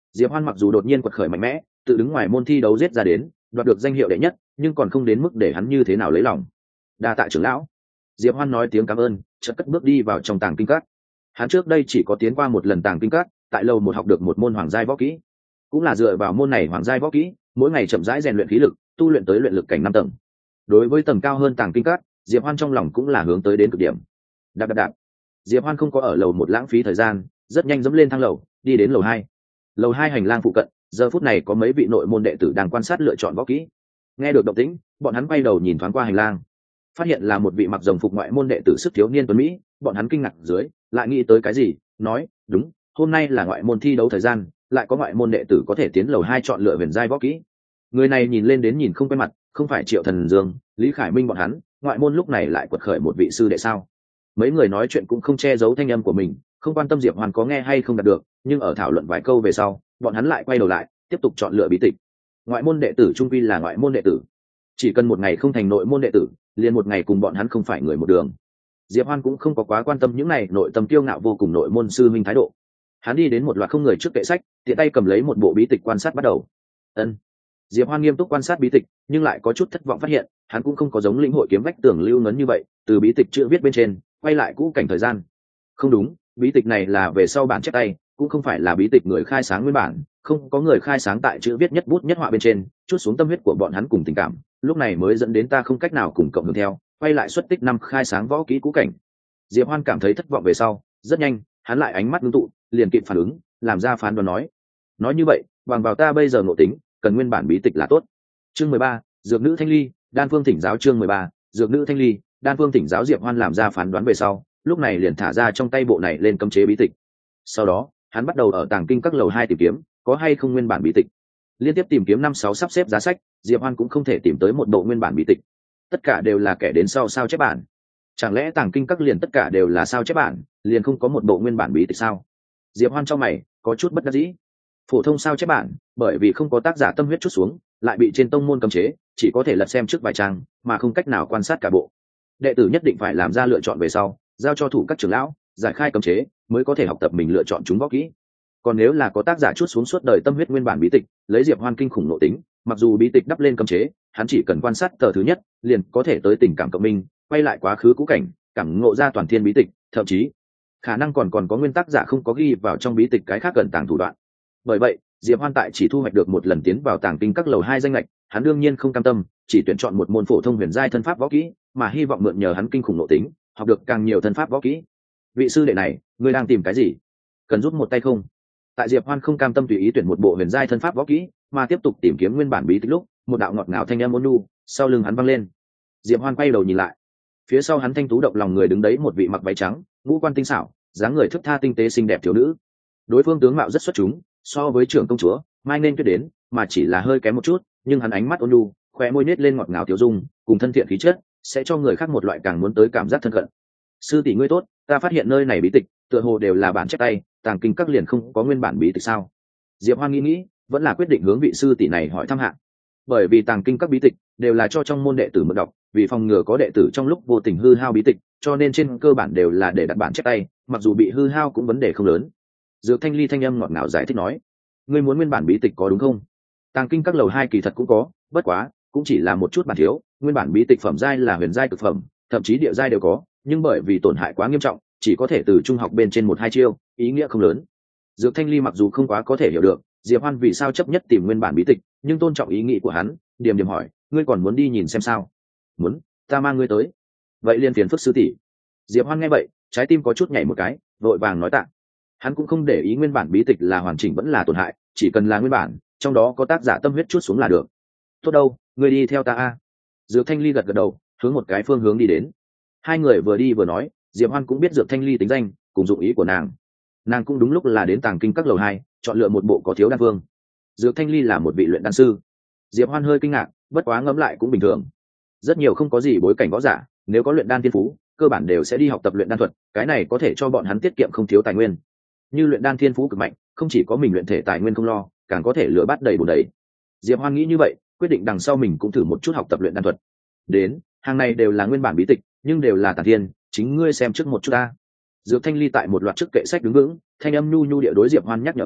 Diệp Hoan mặc dù đột nhiên quật khởi mạnh mẽ, tự đứng ngoài môn thi đấu giết ra đến, đoạt được danh hiệu đệ nhất, nhưng còn không đến mức để hắn như thế nào lấy lòng. Đa tạ trưởng lão. Diệp Hoan nói tiếng cảm ơn, chợt cất bước đi vào trong tàng kinh các. Hắn trước đây chỉ có tiến qua một lần tàng kinh các, tại lầu một học được một môn hoàng giai võ kỹ, cũng là dựa vào môn này hoàng giai võ kỹ, mỗi ngày chậm rãi rèn luyện khí lực, tu luyện tới luyện lực cảnh năm tầng. Đối với tầng cao hơn tàng kinh các, Diệp Hoan trong lòng cũng là hướng tới đến cực điểm. Đạp đạp đạp. Diệp Hoan không có ở lầu một lãng phí thời gian, rất nhanh dẫm lên thang lầu, đi đến lầu hai. Lầu hai hành lang phụ cận, giờ phút này có mấy vị nội môn đệ tử đang quan sát lựa chọn võ kỹ. Nghe được động tĩnh, bọn hắn quay đầu nhìn thoáng qua hành lang, phát hiện là một vị mặc rồng phục ngoại môn đệ tử sức thiếu niên tuấn mỹ. Bọn hắn kinh ngạc dưới, lại nghĩ tới cái gì, nói, đúng, hôm nay là ngoại môn thi đấu thời gian, lại có ngoại môn đệ tử có thể tiến lầu hai chọn lựa huyền giai võ kỹ. Người này nhìn lên đến nhìn không quen mặt, không phải Triệu Thần Dương, Lý Khải Minh bọn hắn, ngoại môn lúc này lại quật khởi một vị sư đệ sao? Mấy người nói chuyện cũng không che giấu thanh âm của mình, không quan tâm Diệp Hoan có nghe hay không đạt được, nhưng ở thảo luận vài câu về sau, bọn hắn lại quay đầu lại, tiếp tục chọn lựa bí tịch. Ngoại môn đệ tử trung quy là ngoại môn đệ tử, chỉ cần một ngày không thành nội môn đệ tử, liền một ngày cùng bọn hắn không phải người một đường. Diệp Hoan cũng không có quá quan tâm những này nội tâm kiêu ngạo vô cùng nội môn sư minh thái độ. Hắn đi đến một loạt không người trước kệ sách, tiện tay cầm lấy một bộ bí tịch quan sát bắt đầu. Ân. Diệp Hoan nghiêm túc quan sát bí tịch, nhưng lại có chút thất vọng phát hiện, hắn cũng không có giống lĩnh hội kiếm vách tường lưu ngấn như vậy, từ bí tịch chữ viết bên trên, quay lại cũ cảnh thời gian. Không đúng, bí tịch này là về sau bản chép tay, cũng không phải là bí tịch người khai sáng nguyên bản, không có người khai sáng tại chữ viết nhất bút nhất họa bên trên, chút xuống tâm huyết của bọn hắn cùng tình cảm, lúc này mới dẫn đến ta không cách nào cùng cộng hưởng theo, quay lại xuất tích năm khai sáng võ kỹ cũ cảnh. Diệp Hoan cảm thấy thất vọng về sau, rất nhanh, hắn lại ánh mắt ngưng tụ, liền kịp phản ứng, làm ra phán đoán nói. Nói như vậy, bằng vào ta bây giờ ngộ tính, cần nguyên bản bí tịch là tốt. Chương mười ba, Dược nữ Thanh Ly, Đan Phương Thỉnh giáo chương mười ba, Dược nữ Thanh Ly, Đan Phương Thỉnh giáo. Diệp Hoan làm ra phán đoán về sau, lúc này liền thả ra trong tay bộ này lên cấm chế bí tịch. Sau đó, hắn bắt đầu ở tàng kinh các lầu hai tìm kiếm, có hay không nguyên bản bí tịch. Liên tiếp tìm kiếm năm sáu sắp xếp giá sách, Diệp Hoan cũng không thể tìm tới một bộ nguyên bản bí tịch. Tất cả đều là kẻ đến sau sao chép bản. Chẳng lẽ tàng kinh các liền tất cả đều là sao chép bản, liền không có một bộ nguyên bản bí tịch sao? Diệp Hoan trong mày có chút bất đắc dĩ. Phổ thông sao chép bản, bởi vì không có tác giả tâm huyết chút xuống, lại bị trên tông môn cấm chế, chỉ có thể lật xem trước vài trang, mà không cách nào quan sát cả bộ. Đệ tử nhất định phải làm ra lựa chọn về sau, giao cho thủ các trưởng lão, giải khai cấm chế, mới có thể học tập mình lựa chọn chúng võ kỹ. Còn nếu là có tác giả chút xuống suốt đời tâm huyết nguyên bản bí tịch, lấy Diệp Hoan kinh khủng nội tính, mặc dù bí tịch đắp lên cấm chế, hắn chỉ cần quan sát tờ thứ nhất, liền có thể tới tình cảm cộng minh, quay lại quá khứ cũ cảnh, cảm ngộ ra toàn thiên bí tịch, thậm chí khả năng còn còn có nguyên tác giả không có ghi vào trong bí tịch cái khác gần tàng thủ đoạn. Bởi vậy, Diệp Hoan tại chỉ thu hoạch được một lần tiến vào tàng kinh các lầu hai danh lệch, hắn đương nhiên không cam tâm, chỉ tuyển chọn một môn phổ thông huyền giai thân pháp võ kỹ, mà hy vọng mượn nhờ hắn kinh khủng nội tính, học được càng nhiều thân pháp võ kỹ. Vị sư đệ này, ngươi đang tìm cái gì? Cần giúp một tay không? Tại Diệp Hoan không cam tâm tùy ý tuyển một bộ huyền giai thân pháp võ kỹ, mà tiếp tục tìm kiếm nguyên bản bí tịch lúc, một đạo ngọt ngào thanh âm ôn nhu sau lưng hắn vang lên. Diệp Hoan quay đầu nhìn lại, phía sau hắn thanh tú động lòng người đứng đấy một vị mặc váy trắng, ngũ quan tinh xảo, dáng người thướt tha tinh tế xinh đẹp thiếu nữ. Đối phương tướng mạo rất xuất chúng, so với trưởng công chúa Mai nên tuyết đến, mà chỉ là hơi kém một chút, nhưng hắn ánh mắt ôn nhu, khóe môi nết lên ngọt ngào tiểu dung, cùng thân thiện khí chất, sẽ cho người khác một loại càng muốn tới cảm giác thân cận. Sư tỷ ngươi tốt, ta phát hiện nơi này bí tịch, tựa hồ đều là bản chép tay, tàng kinh các liền không có nguyên bản bí tịch sao? Diệp Hoan nghĩ nghĩ, vẫn là quyết định hướng vị sư tỷ này hỏi thăm hạ. Bởi vì tàng kinh các bí tịch đều là cho trong môn đệ tử mượn đọc, vì phòng ngừa có đệ tử trong lúc vô tình hư hao bí tịch, cho nên trên cơ bản đều là để đặt bản chép tay, mặc dù bị hư hao cũng vấn đề không lớn. Dược Thanh Ly thanh âm ngọt ngào giải thích nói, ngươi muốn nguyên bản bí tịch có đúng không? Tàng kinh các lầu hai kỳ thật cũng có, bất quá cũng chỉ là một chút bản thiếu, nguyên bản bí tịch phẩm giai là huyền giai cực phẩm, thậm chí địa giai đều có, nhưng bởi vì tổn hại quá nghiêm trọng, chỉ có thể từ trung học bên trên một hai chiêu, ý nghĩa không lớn. Dược Thanh Ly mặc dù không quá có thể hiểu được Diệp Hoan vì sao chấp nhất tìm nguyên bản bí tịch, nhưng tôn trọng ý nghĩ của hắn, điềm điềm hỏi, ngươi còn muốn đi nhìn xem sao? Muốn, ta mang ngươi tới. Vậy liền phiền phức sư tỷ. Diệp Hoan nghe vậy, trái tim có chút nhảy một cái, vội vàng nói tạ. Hắn cũng không để ý nguyên bản bí tịch là hoàn chỉnh vẫn là tổn hại, chỉ cần là nguyên bản, trong đó có tác giả tâm huyết chút xuống là được. Tốt đâu, ngươi đi theo ta a. Dược Thanh Ly gật gật đầu, hướng một cái phương hướng đi đến. Hai người vừa đi vừa nói, Diệp Hoan cũng biết Dược Thanh Ly tính danh, cùng dụng ý của nàng. Nàng cũng đúng lúc là đến tàng kinh các lầu hai, chọn lựa một bộ có thiếu đan vương. Dược Thanh Ly là một vị luyện đan sư. Diệp Hoan hơi kinh ngạc, bất quá ngẫm lại cũng bình thường. Rất nhiều không có gì bối cảnh võ giả, nếu có luyện đan thiên phú, cơ bản đều sẽ đi học tập luyện đan thuật, cái này có thể cho bọn hắn tiết kiệm không thiếu tài nguyên. Như luyện đan thiên phú cực mạnh, không chỉ có mình luyện thể tài nguyên không lo, càng có thể lựa bắt đầy bùn đầy. Diệp Hoan nghĩ như vậy, quyết định đằng sau mình cũng thử một chút học tập luyện đan thuật. Đến, hàng này đều là nguyên bản bí tịch, nhưng đều là tản thiên, chính ngươi xem trước một chút ta. Dược Thanh Ly tại một loạt trước kệ sách đứng vững, thanh âm nhu nhu địa đối Diệp Hoan nhắc nhở câu,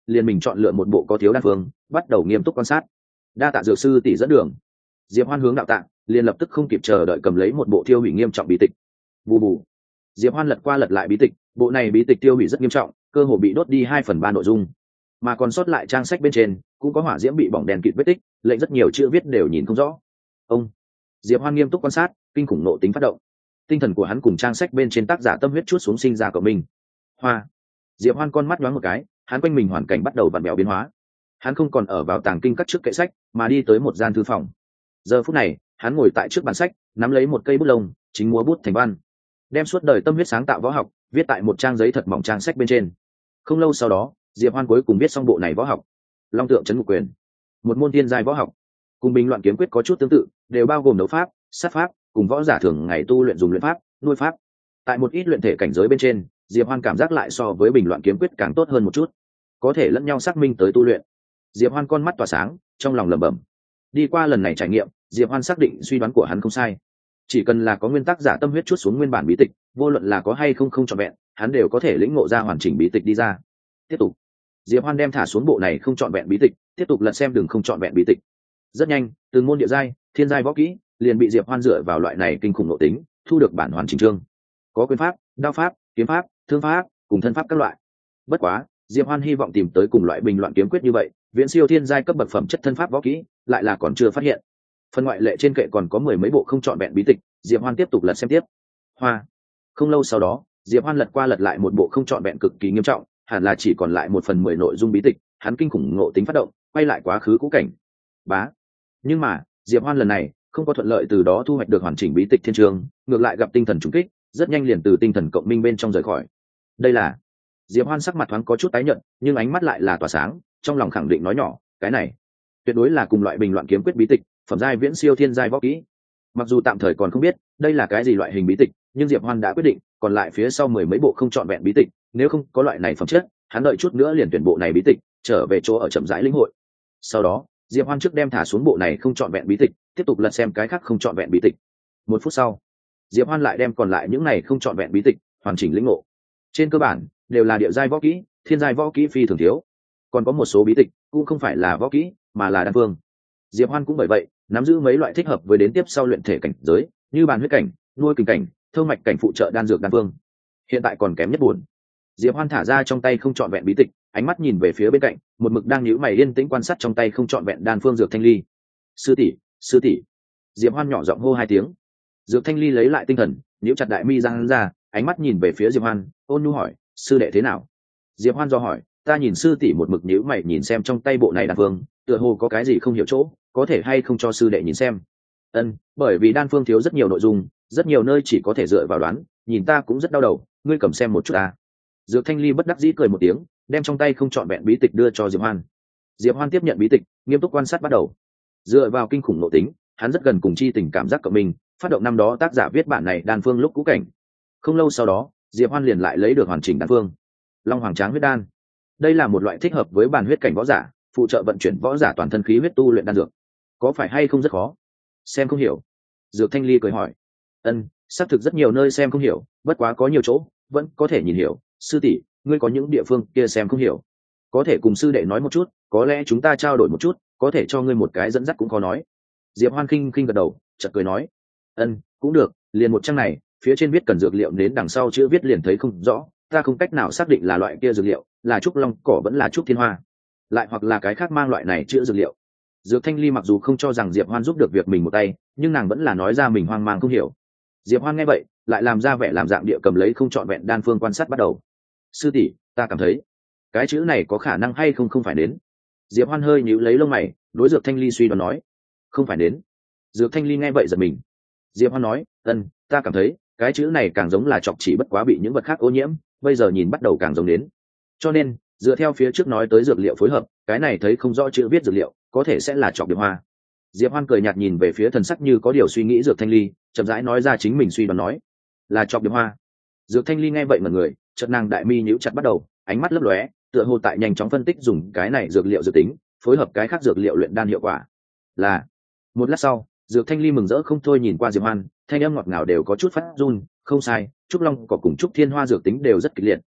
liền mình chọn lựa một bộ có thiếu đan phương, bắt đầu nghiêm túc quan sát. Đa tạ dược sư tỷ dẫn đường. Diệp Hoan hướng đạo tạ, liền lập tức không kịp chờ đợi cầm lấy một bộ tiêu hủy nghiêm trọng bí tịch. Bù bù. Diệp Hoan lật qua lật lại bí tịch, bộ này bí tịch tiêu hủy rất nghiêm trọng, cơ hồ bị đốt đi hai phần ba nội dung, mà còn sót lại trang sách bên trên cũng có hỏa diễm bị bỏng đèn kịt vết tích, lệnh rất nhiều chữ viết đều nhìn không rõ. Ông. Diệp Hoan nghiêm túc quan sát, kinh khủng nộ tính phát động. Tinh thần của hắn cùng trang sách bên trên tác giả tâm huyết chuốt xuống sinh ra của mình. Hoa. Diệp Hoan con mắt nhoáng một cái, hắn quanh mình hoàn cảnh bắt đầu vặn vẹo biến hóa. Hắn không còn ở vào tàng kinh các trước kệ sách, mà đi tới một gian thư phòng. Giờ phút này, hắn ngồi tại trước bàn sách, nắm lấy một cây bút lông, chính múa bút thành văn, đem suốt đời tâm huyết sáng tạo võ học viết tại một trang giấy thật mỏng trang sách bên trên. Không lâu sau đó, Diệp Hoan cuối cùng viết xong bộ này võ học, Long Tượng Chấn Ngục Quyền, một môn thiên giai võ học, cùng bình loạn kiếm quyết có chút tương tự, đều bao gồm đấu pháp, sát pháp, cùng võ giả thường ngày tu luyện dùng luyện pháp, nuôi pháp. Tại một ít luyện thể cảnh giới bên trên, Diệp Hoan cảm giác lại so với bình loạn kiếm quyết càng tốt hơn một chút, có thể lẫn nhau xác minh tới tu luyện. Diệp Hoan con mắt tỏa sáng, trong lòng lẩm bẩm. Đi qua lần này trải nghiệm, Diệp Hoan xác định suy đoán của hắn không sai. Chỉ cần là có nguyên tắc giả tâm huyết chuốt xuống nguyên bản bí tịch, vô luận là có hay không không trọn vẹn, hắn đều có thể lĩnh ngộ ra hoàn chỉnh bí tịch đi ra. Tiếp tục, Diệp Hoan đem thả xuống bộ này không trọn vẹn bí tịch, tiếp tục lật xem đường không trọn vẹn bí tịch. Rất nhanh, từng môn địa giai, thiên giai võ kỹ, liền bị Diệp Hoan dựa vào loại này kinh khủng nội tính, thu được bản hoàn chỉnh chương. Có quyền pháp, đao pháp, kiếm pháp, thương pháp, cùng thân pháp các loại. Bất quá, Diệp Hoan hy vọng tìm tới cùng loại bình loạn kiếm quyết như vậy, viễn siêu thiên giai cấp bậc phẩm chất thân pháp võ kỹ, lại là còn chưa phát hiện. Phần ngoại lệ trên kệ còn có mười mấy bộ không trọn vẹn bí tịch, Diệp Hoan tiếp tục lật xem tiếp. Hoa. Không lâu sau đó, Diệp Hoan lật qua lật lại một bộ không trọn vẹn cực kỳ nghiêm trọng, hẳn là chỉ còn lại một phần mười nội dung bí tịch, hắn kinh khủng ngộ tính phát động, quay lại quá khứ cũ cảnh. Bá. Nhưng mà, Diệp Hoan lần này không có thuận lợi từ đó thu hoạch được hoàn chỉnh bí tịch thiên trường, ngược lại gặp tinh thần trùng kích, rất nhanh liền từ tinh thần cộng minh bên trong rời khỏi. Đây là Diệp Hoan sắc mặt thoáng có chút tái nhợt, nhưng ánh mắt lại là tỏa sáng, trong lòng khẳng định nói nhỏ, cái này tuyệt đối là cùng loại bình loạn kiếm quyết bí tịch, phẩm giai viễn siêu thiên giai võ kỹ. Mặc dù tạm thời còn không biết đây là cái gì loại hình bí tịch, nhưng Diệp Hoan đã quyết định, còn lại phía sau mười mấy bộ không trọn vẹn bí tịch, nếu không có loại này phẩm chất, hắn đợi chút nữa liền tuyển bộ này bí tịch, trở về chỗ ở chậm rãi lĩnh hội. Sau đó, Diệp Hoan trước đem thả xuống bộ này không trọn vẹn bí tịch, tiếp tục lật xem cái khác không trọn vẹn bí tịch. Một phút sau, Diệp Hoan lại đem còn lại những này không trọn vẹn bí tịch hoàn chỉnh lĩnh ngộ. Trên cơ bản, đều là địa giai võ kỹ, thiên giai võ kỹ phi thường thiếu. Còn có một số bí tịch cũng không phải là võ kỹ, mà là đan phương. Diệp Hoan cũng bởi vậy nắm giữ mấy loại thích hợp với đến tiếp sau luyện thể cảnh giới, như bàn huyết cảnh, nuôi kình cảnh, thâu mạch cảnh phụ trợ đan dược đan phương. Hiện tại còn kém nhất buồn. Diệp Hoan thả ra trong tay không trọn vẹn bí tịch, ánh mắt nhìn về phía bên cạnh, một mực đang nhíu mày yên tĩnh quan sát trong tay không trọn vẹn đan phương dược thanh ly. "Sư tỷ, sư tỷ." Diệp Hoan nhỏ giọng hô hai tiếng. Dược thanh ly lấy lại tinh thần, nhíu chặt đại mi răng ra, ánh mắt nhìn về phía Diệp Hoan, ôn nhu hỏi, "Sư đệ thế nào?" Diệp Hoan do hỏi, "Ta nhìn sư tỷ một mực nhíu mày nhìn xem trong tay bộ này đan phương, tựa hồ có cái gì không hiểu chỗ, có thể hay không cho sư đệ nhìn xem?" "Ân, bởi vì đan phương thiếu rất nhiều nội dung, rất nhiều nơi chỉ có thể dựa vào đoán, nhìn ta cũng rất đau đầu, ngươi cầm xem một chút à." Dược thanh ly bất đắc dĩ cười một tiếng, đem trong tay không trọn vẹn bí tịch đưa cho Diệp Hoan. Diệp Hoan tiếp nhận bí tịch, nghiêm túc quan sát bắt đầu. Dựa vào kinh khủng nội tính, hắn rất gần cùng chi tình cảm giác của mình, phát động năm đó tác giả viết bản này đan phương lúc cũ cảnh. Không lâu sau đó, Diệp Hoan liền lại lấy được hoàn chỉnh đan phương. Long Hoàng Tráng huyết đan. Đây là một loại thích hợp với bản huyết cảnh võ giả, phụ trợ vận chuyển võ giả toàn thân khí huyết tu luyện đan dược. Có phải hay không rất khó? Xem không hiểu. Dược thanh ly cười hỏi. Ân, xác thực rất nhiều nơi xem không hiểu, bất quá có nhiều chỗ vẫn có thể nhìn hiểu. Sư tỷ, ngươi có những địa phương kia xem không hiểu, có thể cùng sư đệ nói một chút, có lẽ chúng ta trao đổi một chút, có thể cho ngươi một cái dẫn dắt cũng khó nói. Diệp Hoan khinh khinh gật đầu, chợt cười nói, ân, cũng được, liền một trang này, phía trên viết cần dược liệu đến đằng sau chữ viết liền thấy không rõ, ta không cách nào xác định là loại kia dược liệu, là trúc long cỏ vẫn là trúc thiên hoa, lại hoặc là cái khác mang loại này chữ dược liệu. Dược thanh ly mặc dù không cho rằng Diệp Hoan giúp được việc mình một tay, nhưng nàng vẫn là nói ra mình hoang mang không hiểu. Diệp Hoan nghe vậy, lại làm ra vẻ làm dạng địa cầm lấy không trọn vẹn đan phương quan sát bắt đầu. Sư tỷ, ta cảm thấy cái chữ này có khả năng hay không không phải đến. Diệp Hoan hơi nhíu lấy lông mày, đối Dược thanh ly suy đoán nói, không phải đến. Dược thanh ly nghe vậy giật mình. Diệp Hoan nói, ân, ta cảm thấy cái chữ này càng giống là chọc chỉ bất quá bị những vật khác ô nhiễm, bây giờ nhìn bắt đầu càng giống đến. Cho nên dựa theo phía trước nói tới dược liệu phối hợp, cái này thấy không rõ chữ viết dược liệu, có thể sẽ là chọc điệp hoa. Diệp Hoan cười nhạt nhìn về phía thần sắc như có điều suy nghĩ Dược thanh ly, chậm rãi nói ra chính mình suy đoán nói, là chọc điệp hoa. Dược thanh ly nghe vậy mà người, chợt nàng đại mi nhíu chặt bắt đầu, ánh mắt lấp lóe, tựa hồ tại nhanh chóng phân tích dùng cái này dược liệu dự tính, phối hợp cái khác dược liệu luyện đan hiệu quả. Là. Một lát sau, Dược thanh ly mừng rỡ không thôi nhìn qua Diệp Hoan, thanh âm ngọt ngào đều có chút phát run, không sai, trúc long cỏ cùng trúc thiên hoa dược tính đều rất kịch liệt,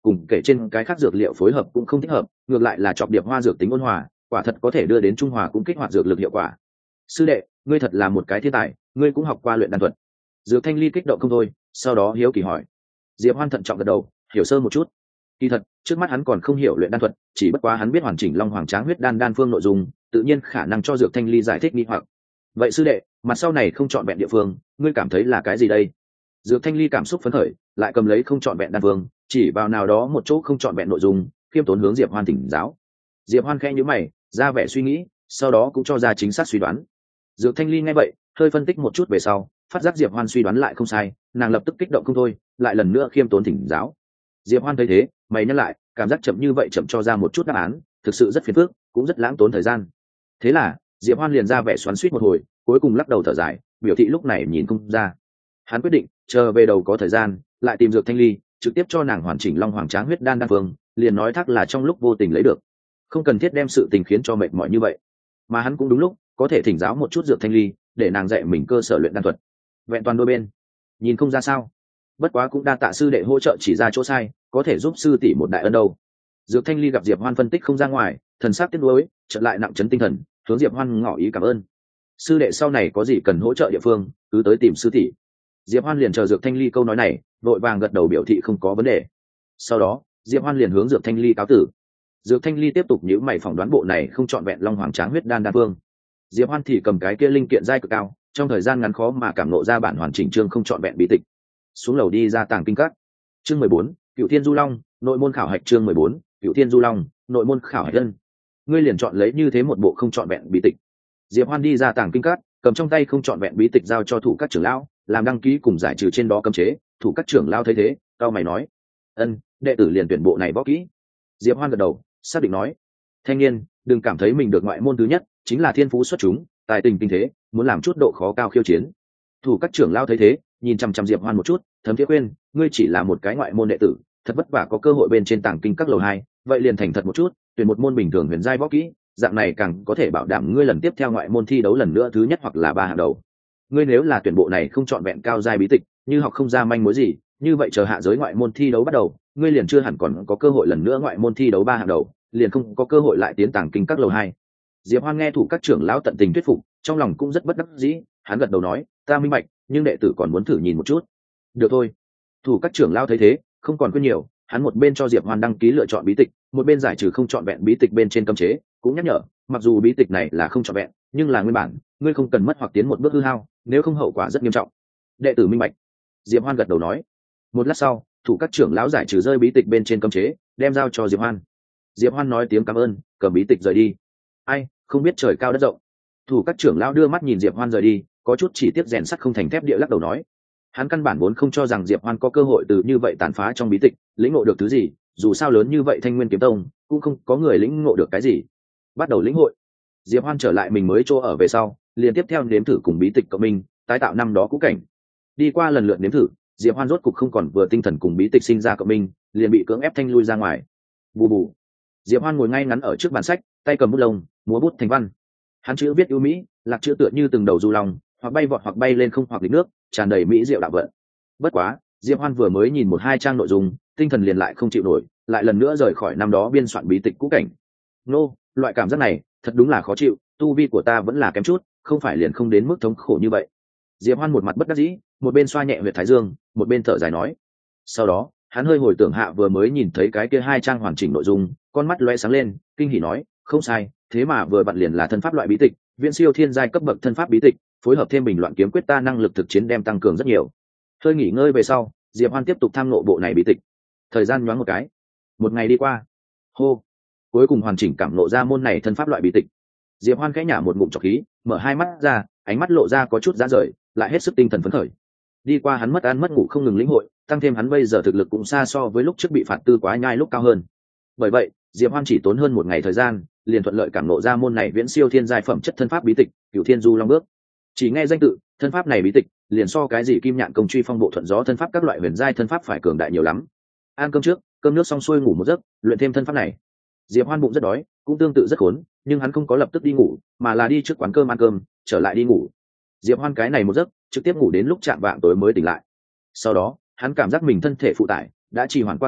cùng kể trên cái khác dược liệu phối hợp cũng không thích hợp, ngược lại là chọc điệp hoa dược tính ôn hòa, quả thật có thể đưa đến trung hòa cũng kích hoạt dược lực hiệu quả. Sư đệ, ngươi thật là một cái thiên tài, ngươi cũng học qua luyện đan thuật. Dược Thanh Ly kích động không thôi, sau đó hiếu kỳ hỏi. Diệp Hoan thận trọng gật đầu, hiểu sơ một chút. Kỳ thật, trước mắt hắn còn không hiểu luyện đan thuật, chỉ bất quá hắn biết hoàn chỉnh Long Hoàng Tráng huyết đan đan phương nội dung, tự nhiên khả năng cho Dược Thanh Ly giải thích nghi hoặc. Vậy sư đệ, mặt sau này không chọn vẹn địa phương, ngươi cảm thấy là cái gì đây? Dược Thanh Ly cảm xúc phấn khởi, lại cầm lấy không chọn vẹn đan phương, chỉ vào nào đó một chỗ không chọn vẹn nội dung, khiêm tốn hướng Diệp Hoan thỉnh giáo. Diệp Hoan khẽ nhíu mày, ra vẻ suy nghĩ, sau đó cũng cho ra chính xác suy đoán. Dược Thanh Ly nghe vậy, hơi phân tích một chút về sau, phát giác Diệp Hoan suy đoán lại không sai, nàng lập tức kích động không thôi, lại lần nữa khiêm tốn thỉnh giáo. Diệp Hoan thấy thế, mày nhắc lại, cảm giác chậm như vậy chậm cho ra một chút đáp án, thực sự rất phiền phức, cũng rất lãng tốn thời gian. Thế là, Diệp Hoan liền ra vẻ xoắn xuýt một hồi, cuối cùng lắc đầu thở dài, biểu thị lúc này nhìn không ra. Hắn quyết định, chờ về đầu có thời gian, lại tìm Dược Thanh Ly, trực tiếp cho nàng hoàn chỉnh Long Hoàng Tráng huyết đan đan phương, liền nói thắc là trong lúc vô tình lấy được, không cần thiết đem sự tình khiến cho mệt mỏi như vậy. Mà hắn cũng đúng lúc có thể thỉnh giáo một chút Dược Thanh Ly, để nàng dạy mình cơ sở luyện đan thuật. Vẹn toàn đôi bên, nhìn không ra sao. Bất quá cũng đa tạ sư đệ hỗ trợ chỉ ra chỗ sai, có thể giúp sư tỷ một đại ân đâu. Dược Thanh Ly gặp Diệp Hoan phân tích không ra ngoài, thần sắc tiếc nuối, chợt lại nặng chấn tinh thần, hướng Diệp Hoan ngỏ ý cảm ơn. Sư đệ sau này có gì cần hỗ trợ địa phương, cứ tới tìm sư tỷ. Diệp Hoan liền chờ Dược Thanh Ly câu nói này, vội vàng gật đầu biểu thị không có vấn đề. Sau đó, Diệp Hoan liền hướng Dược Thanh Ly cáo tử. Dược Thanh Ly tiếp tục nhíu mày phỏng đoán bộ này không chọn vẹn Long Hoàng Tráng huyết đan đan phương. Diệp Hoan thì cầm cái kia linh kiện giai cực cao, trong thời gian ngắn khó mà cảm ngộ ra bản hoàn chỉnh chương không chọn vẹn bí tịch. Xuống lầu đi ra tàng kinh các. Chương mười bốn, Cựu Thiên Du Long, nội môn khảo hạch chương mười bốn, Cựu Thiên Du Long, nội môn khảo hạch ân. Ngươi liền chọn lấy như thế một bộ không chọn vẹn bí tịch. Diệp Hoan đi ra tàng kinh các, cầm trong tay không chọn vẹn bí tịch giao cho thủ các trưởng lão, làm đăng ký cùng giải trừ trên đó cấm chế. Thủ các trưởng lão thấy thế, cao mày nói: "Ân, đệ tử liền tuyển bộ này võ kỹ." Diệp Hoan gật đầu, xác định nói: "Thanh niên, đừng cảm thấy mình được ngoại môn thứ nhất, chính là thiên phú xuất chúng, tài tình kinh thế, muốn làm chút độ khó cao khiêu chiến." Thủ các trưởng lão thấy thế, nhìn chăm chăm Diệp Hoan một chút, thấm thiết khuyên: "Ngươi chỉ là một cái ngoại môn đệ tử, thật vất vả có cơ hội bên trên tàng kinh các lầu hai, vậy liền thành thật một chút, tuyển một môn bình thường huyền giai võ kỹ, dạng này càng có thể bảo đảm ngươi lần tiếp theo ngoại môn thi đấu lần nữa thứ nhất hoặc là ba hàng đầu. Ngươi nếu là tuyển bộ này không chọn vẹn cao giai bí tịch, như học không ra manh mối gì, như vậy chờ hạ giới ngoại môn thi đấu bắt đầu, ngươi liền chưa hẳn còn có cơ hội lần nữa ngoại môn thi đấu ba hàng đầu, liền không có cơ hội lại tiến tàng kinh các lầu hai." Diệp Hoan nghe thủ các trưởng lão tận tình thuyết phục, trong lòng cũng rất bất đắc dĩ, hắn gật đầu nói: "Ta minh bạch, nhưng đệ tử còn muốn thử nhìn một chút." "Được thôi." Thủ các trưởng lão thấy thế, không còn quên nhiều, hắn một bên cho Diệp Hoan đăng ký lựa chọn bí tịch, một bên giải trừ không chọn vẹn bí tịch bên trên cấm chế, cũng nhắc nhở, mặc dù bí tịch này là không chọn vẹn, nhưng là nguyên bản, ngươi không cần mất hoặc tiến một bước hư hao, nếu không hậu quả rất nghiêm trọng. Đệ tử minh bạch. Diệp Hoan gật đầu nói. Một lát sau, thủ các trưởng lão giải trừ rơi bí tịch bên trên cấm chế, đem giao cho Diệp Hoan. Diệp Hoan nói tiếng cảm ơn, cầm bí tịch rời đi. Ai, không biết trời cao đất rộng. Thủ các trưởng lão đưa mắt nhìn Diệp Hoan rời đi, có chút chỉ tiếc rèn sắt không thành thép địa lắc đầu nói. Hắn căn bản vốn không cho rằng Diệp Hoan có cơ hội từ như vậy tàn phá trong bí tịch, lĩnh ngộ được thứ gì, dù sao lớn như vậy Thanh Nguyên kiếm tông, cũng không có người lĩnh ngộ được cái gì. Bắt đầu lĩnh hội. Diệp Hoan trở lại mình mới chỗ ở về sau, liền tiếp theo nếm thử cùng bí tịch cộng minh, tái tạo năm đó cũ cảnh. Đi qua lần lượt nếm thử, Diệp Hoan rốt cục không còn vừa tinh thần cùng bí tịch sinh ra cộng minh, liền bị cưỡng ép thanh lui ra ngoài. Bù bù. Diệp Hoan ngồi ngay ngắn ở trước bàn sách, tay cầm bút lông, múa bút thành văn. Hắn chữ viết ưu mỹ, lạc chữ tựa như từng đầu du long, hoặc bay vọt hoặc bay lên không hoặc nghịch nước, tràn đầy mỹ diệu đạo vận. Bất quá, Diệp Hoan vừa mới nhìn một hai trang nội dung, tinh thần liền lại không chịu nổi, lại lần nữa rời khỏi năm đó biên soạn bí tịch cũ cảnh. Nô, loại cảm giác này, thật đúng là khó chịu, tu vi của ta vẫn là kém chút, không phải liền không đến mức thống khổ như vậy. Diệp Hoan một mặt bất đắc dĩ, một bên xoa nhẹ huyệt thái dương, một bên thở dài nói. Sau đó, hắn hơi hồi tưởng hạ vừa mới nhìn thấy cái kia hai trang hoàn chỉnh nội dung, con mắt lóe sáng lên, kinh hỉ nói, không sai, thế mà vừa vặn liền là thân pháp loại bí tịch, viễn siêu thiên giai cấp bậc thân pháp bí tịch, phối hợp thêm bình loạn kiếm quyết ta năng lực thực chiến đem tăng cường rất nhiều. Hơi nghỉ ngơi về sau, Diệp Hoan tiếp tục tham ngộ bộ này bí tịch. Thời gian nhoáng một cái, một ngày đi qua. Hô, cuối cùng hoàn chỉnh cảm ngộ ra môn này thân pháp loại bí tịch. Diệp Hoan khẽ nhả một ngụm trọc khí, mở hai mắt ra, ánh mắt lộ ra có chút giãn rời, lại hết sức tinh thần phấn khởi. Đi qua hắn mất ăn mất ngủ không ngừng lĩnh hội, tăng thêm hắn bây giờ thực lực cũng xa so với lúc trước bị phạt tư quá nhai lúc cao hơn. Bởi vậy, Diệp Hoan chỉ tốn hơn một ngày thời gian, liền thuận lợi cảm ngộ ra môn này viễn siêu thiên giai phẩm chất thân pháp bí tịch, Cửu Thiên Du Long Bước. Chỉ nghe danh tự, thân pháp này bí tịch, liền so cái gì Kim Nhạn Công Truy Phong Bộ Thuận Gió thân pháp các loại huyền giai thân pháp phải cường đại nhiều lắm. Ăn cơm trước, cơm nước xong xuôi ngủ một giấc, luyện thêm thân pháp này. Diệp Hoan bụng rất đói, cũng tương tự rất khốn, nhưng hắn không có lập tức đi ngủ, mà là đi trước quán cơm ăn cơm, trở lại đi ngủ. Diệp Hoan cái này một giấc, trực tiếp ngủ đến lúc chạm vạng tối mới tỉnh lại. Sau đó, hắn cảm giác mình thân thể phụ tải đã trì hoãn qua tới,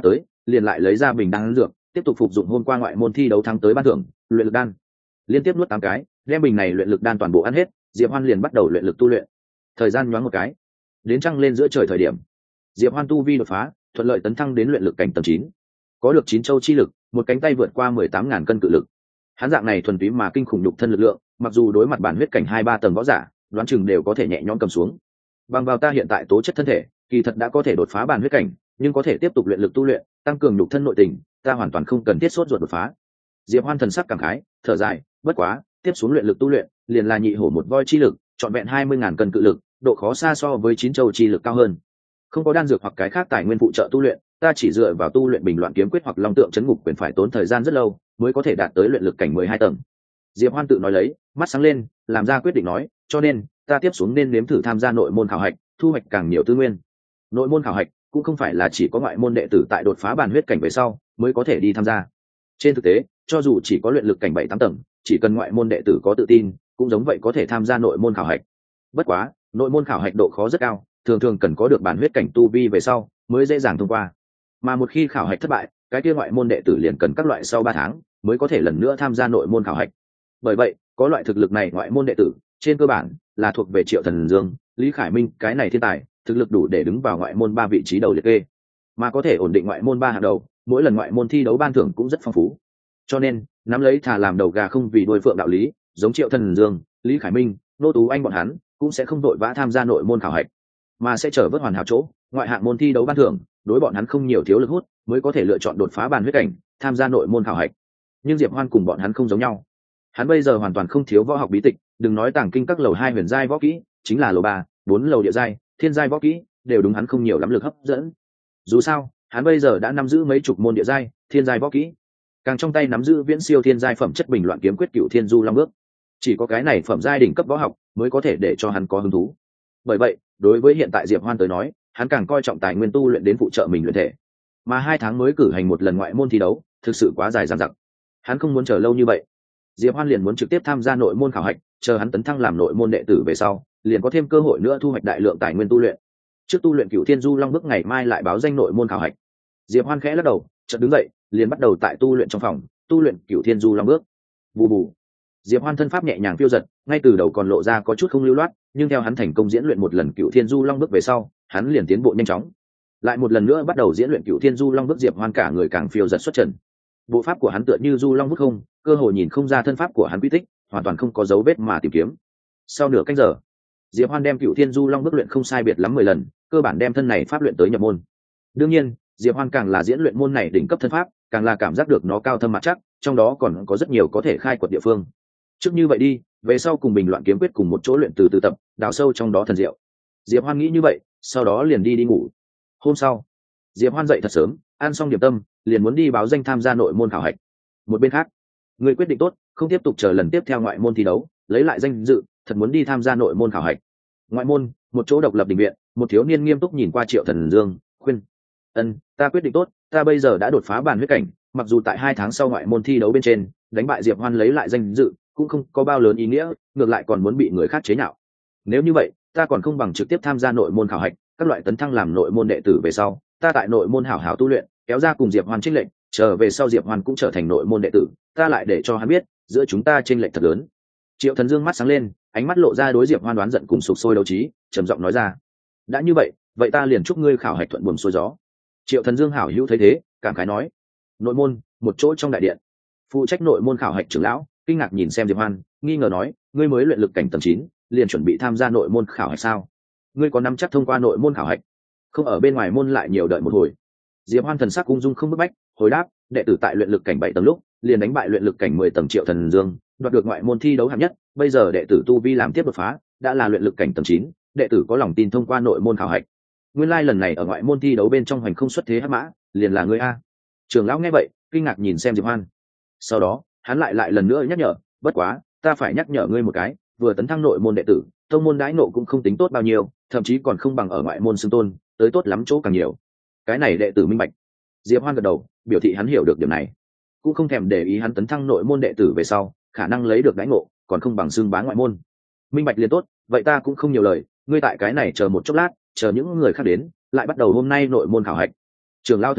liền lại lấy ra bình đan dược tiếp tục phục dụng hôm qua ngoại môn thi đấu thắng tới ban thưởng luyện lực đan. Liên tiếp nuốt tám cái, đem bình này luyện lực đan toàn bộ ăn hết, Diệp Hoan liền bắt đầu luyện lực tu luyện. Thời gian nhoáng một cái, đến trăng lên giữa trời thời điểm, Diệp Hoan tu vi đột phá, thuận lợi tấn thăng đến luyện lực cảnh tầng chín. Có được chín châu chi lực, một cánh tay vượt qua mười tám ngàn cân cự lực. Hắn dạng này thuần túy mà kinh khủng nhục thân lực lượng, mặc dù đối mặt bản huyết cảnh hai ba tầng võ giả, đoán chừng đều có thể nhẹ nhõm cầm xuống. Bằng vào ta hiện tại tố chất thân thể, kỳ thật đã có thể đột phá bản huyết cảnh, nhưng có thể tiếp tục luyện lực tu luyện, tăng cường nhục thân nội tình, ta hoàn toàn không cần thiết sốt ruột đột phá. Diệp Hoan thần sắc cảm khái, thở dài, bất quá, tiếp xuống luyện lực tu luyện, liền là nhị hổ một voi chi lực, trọn vẹn hai mươi ngàn cân cự lực, độ khó xa so với chín châu chi lực cao hơn. Không có đan dược hoặc cái khác tài nguyên phụ trợ tu luyện, ta chỉ dựa vào tu luyện bình loạn kiếm quyết hoặc long tượng chấn ngục quyền phải tốn thời gian rất lâu, mới có thể đạt tới luyện lực cảnh mười hai tầng. Diệp Hoan tự nói lấy, mắt sáng lên, làm ra quyết định nói, cho nên, ta tiếp xuống nên nếm thử tham gia nội môn khảo hạch, thu hoạch càng nhiều tư nguyên. Nội môn khảo hạch cũng không phải là chỉ có ngoại môn đệ tử tại đột phá bản huyết cảnh về sau mới có thể đi tham gia. Trên thực tế, cho dù chỉ có luyện lực cảnh bảy tám tầng, chỉ cần ngoại môn đệ tử có tự tin, cũng giống vậy có thể tham gia nội môn khảo hạch. Bất quá, nội môn khảo hạch độ khó rất cao, thường thường cần có được bản huyết cảnh tu vi về sau mới dễ dàng thông qua. Mà một khi khảo hạch thất bại, cái kia ngoại môn đệ tử liền cần các loại sau ba tháng mới có thể lần nữa tham gia nội môn khảo hạch. Bởi vậy, có loại thực lực này ngoại môn đệ tử, trên cơ bản là thuộc về Triệu Thần Dương, Lý Khải Minh, cái này thiên tài, thực lực đủ để đứng vào ngoại môn ba vị trí đầu liệt kê, mà có thể ổn định ngoại môn ba hàng đầu, mỗi lần ngoại môn thi đấu ban thưởng cũng rất phong phú. Cho nên, nắm lấy thà làm đầu gà không vì đuôi phượng đạo lý, giống Triệu Thần Dương, Lý Khải Minh, Nô Tú Anh bọn hắn, cũng sẽ không đội vã tham gia nội môn khảo hạch, mà sẽ chờ vớt hoàn hảo chỗ, ngoại hạng môn thi đấu ban thưởng, đối bọn hắn không nhiều thiếu lực hút, mới có thể lựa chọn đột phá bản huyết cảnh, tham gia nội môn khảo hạch. Nhưng Diệp Hoan cùng bọn hắn không giống nhau. Hắn bây giờ hoàn toàn không thiếu võ học bí tịch, đừng nói tàng kinh các lầu hai huyền giai võ kỹ, chính là lầu ba, bốn lầu địa giai, thiên giai võ kỹ, đều đúng hắn không nhiều lắm lực hấp dẫn. Dù sao, hắn bây giờ đã nắm giữ mấy chục môn địa giai, thiên giai võ kỹ, càng trong tay nắm giữ viễn siêu thiên giai phẩm chất bình loạn kiếm quyết cửu thiên du long bước. Chỉ có cái này phẩm giai đỉnh cấp võ học mới có thể để cho hắn có hứng thú. Bởi vậy, đối với hiện tại Diệp Hoan tới nói, hắn càng coi trọng tài nguyên tu luyện đến phụ trợ mình luyện thể. Mà hai tháng mới cử hành một lần ngoại môn thi đấu, thực sự quá dài dằng dặc. Hắn không muốn chờ lâu như vậy. Diệp Hoan liền muốn trực tiếp tham gia nội môn khảo hạch, chờ hắn tấn thăng làm nội môn đệ tử về sau, liền có thêm cơ hội nữa thu hoạch đại lượng tài nguyên tu luyện. Trước tu luyện Cửu Thiên Du Long bước ngày mai lại báo danh nội môn khảo hạch. Diệp Hoan khẽ lắc đầu, chợt đứng dậy, liền bắt đầu tại tu luyện trong phòng, tu luyện Cửu Thiên Du Long bước. Bù bù. Diệp Hoan thân pháp nhẹ nhàng phiêu dật, ngay từ đầu còn lộ ra có chút không lưu loát, nhưng theo hắn thành công diễn luyện một lần Cửu Thiên Du Long bước về sau, hắn liền tiến bộ nhanh chóng. Lại một lần nữa bắt đầu diễn luyện Cửu Thiên Du Long bước, Diệp Hoan cả người càng phiêu dật xuất trần. Bộ pháp của hắn tựa như du long bước không, cơ hội nhìn không ra thân pháp của hắn quy tích, hoàn toàn không có dấu vết mà tìm kiếm. Sau nửa canh giờ, Diệp Hoan đem Cửu Thiên Du Long bước luyện không sai biệt lắm mười lần, cơ bản đem thân này pháp luyện tới nhập môn. Đương nhiên, Diệp Hoan càng là diễn luyện môn này đỉnh cấp thân pháp, càng là cảm giác được nó cao thâm mặt chắc, trong đó còn có rất nhiều có thể khai quật địa phương. Trước như vậy đi, về sau cùng bình loạn kiếm quyết cùng một chỗ luyện từ từ tập, đào sâu trong đó thần diệu. Diệp Hoan nghĩ như vậy, sau đó liền đi đi ngủ. Hôm sau, Diệp Hoan dậy thật sớm, ăn xong điểm tâm, liền muốn đi báo danh tham gia nội môn khảo hạch. Một bên khác, người quyết định tốt, không tiếp tục chờ lần tiếp theo ngoại môn thi đấu, lấy lại danh dự, thật muốn đi tham gia nội môn khảo hạch. Ngoại môn, một chỗ độc lập đình viện, một thiếu niên nghiêm túc nhìn qua Triệu Thần Dương, khuyên: "Ân, ta quyết định tốt, ta bây giờ đã đột phá bản huyết cảnh, mặc dù tại hai tháng sau ngoại môn thi đấu bên trên, đánh bại Diệp Hoan lấy lại danh dự, cũng không có bao lớn ý nghĩa, ngược lại còn muốn bị người khác chế nhạo. Nếu như vậy, ta còn không bằng trực tiếp tham gia nội môn khảo hạch, các loại tấn thăng làm nội môn đệ tử về sau, ta tại nội môn hảo hảo tu luyện, kéo ra cùng Diệp Hoan chênh lệch, trở về sau Diệp Hoan cũng trở thành nội môn đệ tử, ta lại để cho hắn biết, giữa chúng ta chênh lệch thật lớn." Triệu Thần Dương mắt sáng lên, ánh mắt lộ ra đối Diệp Hoan đoán giận cùng sục sôi đấu trí, trầm giọng nói ra: "đã như vậy, vậy ta liền chúc ngươi khảo hạch thuận buồm xuôi gió." Triệu Thần Dương hảo hữu thấy thế, cảm khái nói: "Nội môn, một chỗ trong đại điện." Phụ trách nội môn khảo hạch trưởng lão kinh ngạc nhìn xem Diệp Hoan, nghi ngờ nói: "ngươi mới luyện lực cảnh tầng chín, liền chuẩn bị tham gia nội môn khảo hạch sao? Ngươi có nắm chắc thông qua nội môn khảo hạch, không ở bên ngoài môn lại nhiều đợi một hồi?" Diệp Hoan thần sắc ung dung không bức bách, hồi đáp: "đệ tử tại luyện lực cảnh bảy tầng lúc, liền đánh bại luyện lực cảnh mười tầng Triệu Thần Dương, đoạt được ngoại môn thi đấu hạng nhất, bây giờ đệ tử tu vi làm tiếp đột phá, đã là luyện lực cảnh tầng chín, đệ tử có lòng tin thông qua nội môn khảo hạch. Nguyên lai like lần này ở ngoại môn thi đấu bên trong hoành không xuất thế hắc mã, liền là ngươi a." Trưởng lão nghe vậy, kinh ngạc nhìn xem Diệp Hoan. Sau đó, hắn lại lại lần nữa nhắc nhở: "bất quá, ta phải nhắc nhở ngươi một cái, vừa tấn thăng nội môn đệ tử, tông môn đãi nộ cũng không tính tốt bao nhiêu, thậm chí còn không bằng ở ngoại môn xưng tôn, tới tốt lắm chỗ càng nhiều." Cái này đệ tử minh bạch. Diệp Hoan gật đầu, biểu thị hắn hiểu được điểm này, cũng không thèm để ý hắn tấn thăng nội môn đệ tử về sau, khả năng lấy được đãi ngộ, còn không bằng xưng bá ngoại môn. Minh bạch liền tốt, vậy ta cũng không nhiều lời, ngươi tại cái này chờ một chốc lát, chờ những người khác đến, lại bắt đầu hôm nay nội môn khảo hạch. Trường lão thấy thế,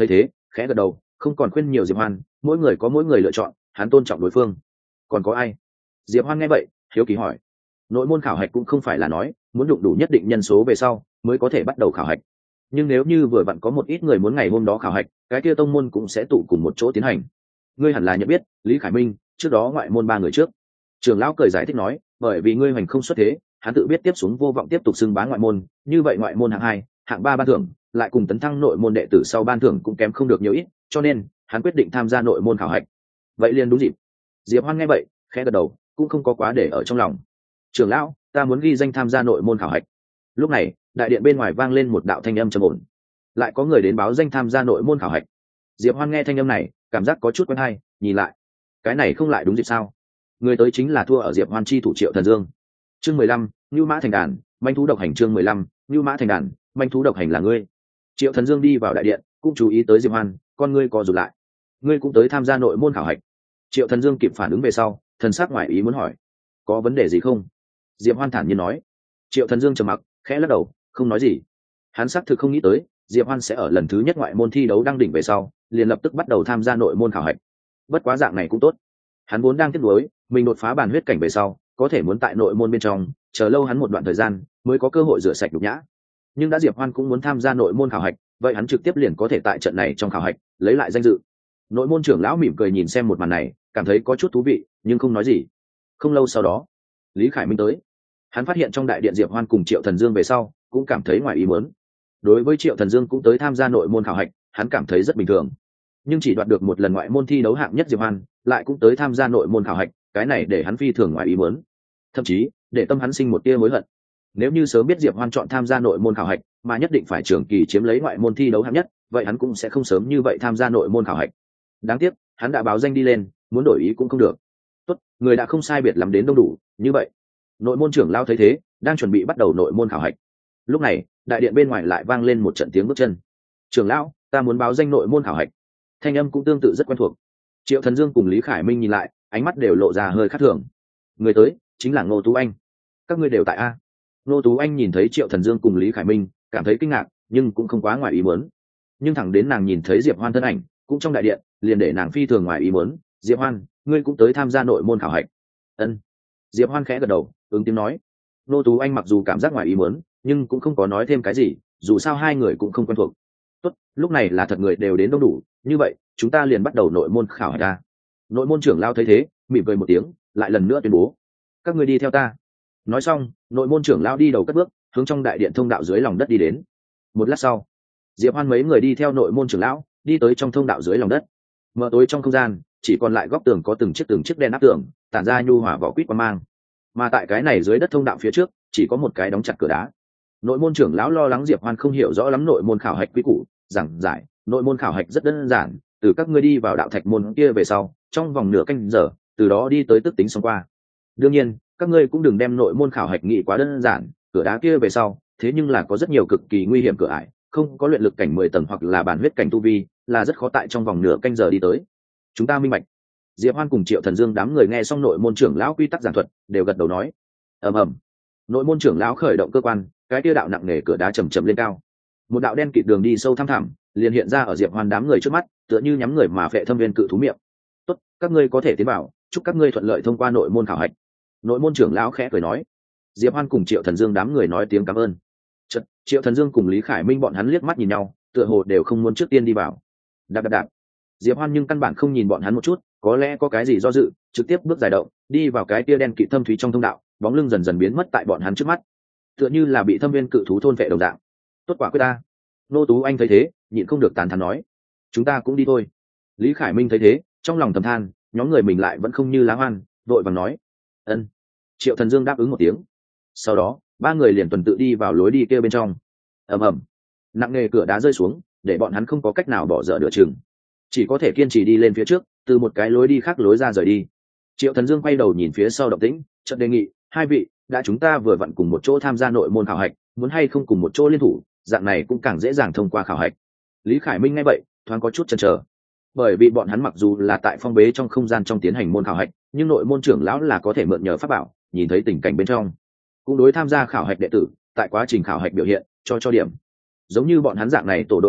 khẽ gật đầu, không còn khuyên nhiều Diệp Hoan, mỗi người có mỗi người lựa chọn, hắn tôn trọng đối phương. Còn có ai? Diệp Hoan nghe vậy, hiếu kỳ hỏi. Nội môn khảo hạch cũng không phải là nói muốn đụng đủ nhất định nhân số về sau mới có thể bắt đầu khảo hạch, nhưng nếu như vừa vặn có một ít người muốn ngày hôm đó khảo hạch, cái kia tông môn cũng sẽ tụ cùng một chỗ tiến hành. Ngươi hẳn là nhận biết Lý Khải Minh, trước đó ngoại môn ba người trước. Trưởng lão cười giải thích nói, bởi vì ngươi hoành không xuất thế, hắn tự biết tiếp xuống vô vọng tiếp tục xưng bá ngoại môn, như vậy ngoại môn hạng hai, hạng ba ban thưởng, lại cùng tấn thăng nội môn đệ tử sau ban thưởng cũng kém không được nhiều ít, cho nên hắn quyết định tham gia nội môn khảo hạch. Vậy liền đúng dịp. Diệp Hoan nghe vậy, khẽ gật đầu, cũng không có quá để ở trong lòng. Trưởng lão, ta muốn ghi danh tham gia nội môn khảo hạch. Lúc này, đại điện bên ngoài vang lên một đạo thanh âm trầm ổn. Lại có người đến báo danh tham gia nội môn khảo hạch. Diệp Hoan nghe thanh âm này, cảm giác có chút quen hay, nhìn lại, cái này không lại đúng dịp sao? Người tới chính là thua ở Diệp Hoan chi thủ Triệu Thần Dương. Chương mười lăm, Nưu Mã thành đàn, manh thú độc hành. Chương mười lăm, Nưu Mã thành đàn, manh thú độc hành là ngươi. Triệu Thần Dương đi vào đại điện, cũng chú ý tới Diệp Hoan, con ngươi co rụt lại. Ngươi cũng tới tham gia nội môn khảo hạch? Triệu Thần Dương kịp phản ứng về sau, thần sắc ngoài ý muốn hỏi, có vấn đề gì không? Diệp Hoan thản nhiên nói. Triệu Thần Dương trầm mặc, khẽ lắc đầu, không nói gì. Hắn xác thực không nghĩ tới Diệp Hoan sẽ ở lần thứ nhất ngoại môn thi đấu đăng đỉnh về sau liền lập tức bắt đầu tham gia nội môn khảo hạch. Bất quá dạng này cũng tốt, hắn vốn đang tiếc nuối mình đột phá bản huyết cảnh về sau có thể muốn tại nội môn bên trong chờ lâu hắn một đoạn thời gian mới có cơ hội rửa sạch nhục nhã, nhưng đã Diệp Hoan cũng muốn tham gia nội môn khảo hạch, vậy hắn trực tiếp liền có thể tại trận này trong khảo hạch lấy lại danh dự. Nội môn trưởng lão mỉm cười nhìn xem một màn này, cảm thấy có chút thú vị nhưng không nói gì. Không lâu sau đó, Lý Khải Minh tới. Hắn phát hiện trong đại điện Diệp Hoan cùng Triệu Thần Dương về sau cũng cảm thấy ngoài ý muốn. Đối với Triệu Thần Dương cũng tới tham gia nội môn khảo hạch, hắn cảm thấy rất bình thường, nhưng chỉ đoạt được một lần ngoại môn thi đấu hạng nhất Diệp Hoan lại cũng tới tham gia nội môn khảo hạch, cái này để hắn phi thường ngoài ý muốn, thậm chí để tâm hắn sinh một tia hối hận. Nếu như sớm biết Diệp Hoan chọn tham gia nội môn khảo hạch mà nhất định phải trường kỳ chiếm lấy ngoại môn thi đấu hạng nhất, vậy hắn cũng sẽ không sớm như vậy tham gia nội môn khảo hạch. Đáng tiếc hắn đã báo danh đi lên, muốn đổi ý cũng không được. Tốt, người đã không sai biệt lắm đến đông đủ, như vậy nội môn trưởng lao thấy thế, đang chuẩn bị bắt đầu nội môn khảo hạch. Lúc này đại điện bên ngoài lại vang lên một trận tiếng bước chân. Trưởng lão, ta muốn báo danh nội môn khảo hạch. Thanh âm cũng tương tự rất quen thuộc. Triệu Thần Dương cùng Lý Khải Minh nhìn lại, ánh mắt đều lộ ra hơi khác thường. Người tới chính là Ngô Tú Anh. Các ngươi đều tại a? Ngô Tú Anh nhìn thấy Triệu Thần Dương cùng Lý Khải Minh, cảm thấy kinh ngạc nhưng cũng không quá ngoài ý muốn. Nhưng thẳng đến nàng nhìn thấy Diệp Hoan thân ảnh cũng trong đại điện, liền để nàng phi thường ngoài ý muốn. Diệp Hoan, ngươi cũng tới tham gia nội môn khảo hạch? Ân. Diệp Hoan khẽ gật đầu, ứng tiếng nói. Ngô Tú Anh mặc dù cảm giác ngoài ý muốn, nhưng cũng không có nói thêm cái gì, dù sao hai người cũng không quen thuộc. Tốt, lúc này là thật người đều đến đông đủ, như vậy chúng ta liền bắt đầu nội môn khảo hạch ra. Nội môn trưởng lao thấy thế, mỉm cười một tiếng, lại lần nữa tuyên bố, các ngươi đi theo ta. Nói xong, nội môn trưởng lao đi đầu cất bước, hướng trong đại điện thông đạo dưới lòng đất đi đến. Một lát sau, Diệp Hoan mấy người đi theo nội môn trưởng lão đi tới trong thông đạo dưới lòng đất. Mở tối trong không gian, chỉ còn lại góc tường có từng chiếc từng chiếc đèn áp tường, tản ra nhu hòa vỏ quýt quang mang. Mà tại cái này dưới đất thông đạo phía trước, chỉ có một cái đóng chặt cửa đá. Nội môn trưởng lão lo lắng Diệp Hoan không hiểu rõ lắm nội môn khảo hạch quy củ, giảng giải, nội môn khảo hạch rất đơn giản, từ các ngươi đi vào đạo thạch môn kia về sau, trong vòng nửa canh giờ, từ đó đi tới tức tính xong qua. Đương nhiên, các ngươi cũng đừng đem nội môn khảo hạch nghĩ quá đơn giản, cửa đá kia về sau, thế nhưng là có rất nhiều cực kỳ nguy hiểm cửa ải, không có luyện lực cảnh mười tầng hoặc là bản huyết cảnh tu vi, là rất khó tại trong vòng nửa canh giờ đi tới. Chúng ta minh bạch. Diệp Hoan cùng Triệu Thần Dương đám người nghe xong nội môn trưởng lão quy tắc giảng thuật, đều gật đầu nói. Ầm ầm. Nội môn trưởng lão khởi động cơ quan, cái kia đạo nặng nề cửa đá chầm chậm lên cao. Một đạo đen kịt đường đi sâu thăm thẳm, liền hiện ra ở Diệp Hoan đám người trước mắt, tựa như nhắm người mà phệ thâm viên cự thú miệng. Tốt, các ngươi có thể tiến vào, chúc các ngươi thuận lợi thông qua nội môn khảo hạch. Nội môn trưởng lão khẽ cười nói. Diệp Hoan cùng Triệu Thần Dương đám người nói tiếng cảm ơn. Chợt, Triệu Thần Dương cùng Lý Khải Minh bọn hắn liếc mắt nhìn nhau, tựa hồ đều không muốn trước tiên đi vào. Đạp đạp đạp. Diệp Hoan nhưng căn bản không nhìn bọn hắn một chút, có lẽ có cái gì do dự, trực tiếp bước dài động, đi vào cái kia đen kịt thâm thúy trong thông đạo, bóng lưng dần dần biến mất tại bọn hắn trước mắt, tựa như là bị thâm viên cự thú thôn vệ đồng dạng. Tốt quả quyết ta. Nô Tú Anh thấy thế, nhịn không được tán thán nói, chúng ta cũng đi thôi. Lý Khải Minh thấy thế, trong lòng thầm than, nhóm người mình lại vẫn không như lá hoan, vội vàng nói, ân. Triệu Thần Dương đáp ứng một tiếng. Sau đó, ba người liền tuần tự đi vào lối đi kia bên trong. Ầm ầm, nặng nề cửa đá rơi xuống, để bọn hắn không có cách nào bỏ dở nửa chừng, chỉ có thể kiên trì đi lên phía trước, từ một cái lối đi khác lối ra rời đi. Triệu Thần Dương quay đầu nhìn phía sau động tĩnh, chợt đề nghị, hai vị, đã chúng ta vừa vặn cùng một chỗ tham gia nội môn khảo hạch, muốn hay không cùng một chỗ liên thủ, dạng này cũng càng dễ dàng thông qua khảo hạch. Lý Khải Minh nghe vậy, thoáng có chút chần chờ, bởi vì bọn hắn mặc dù là tại phong bế trong không gian trong tiến hành môn khảo hạch, nhưng nội môn trưởng lão là có thể mượn nhờ pháp bảo, nhìn thấy tình cảnh bên trong, cũng đối tham gia khảo hạch đệ tử, tại quá trình khảo hạch biểu hiện, cho cho điểm. Giống như bọn hắn dạng này tổ đội hành động,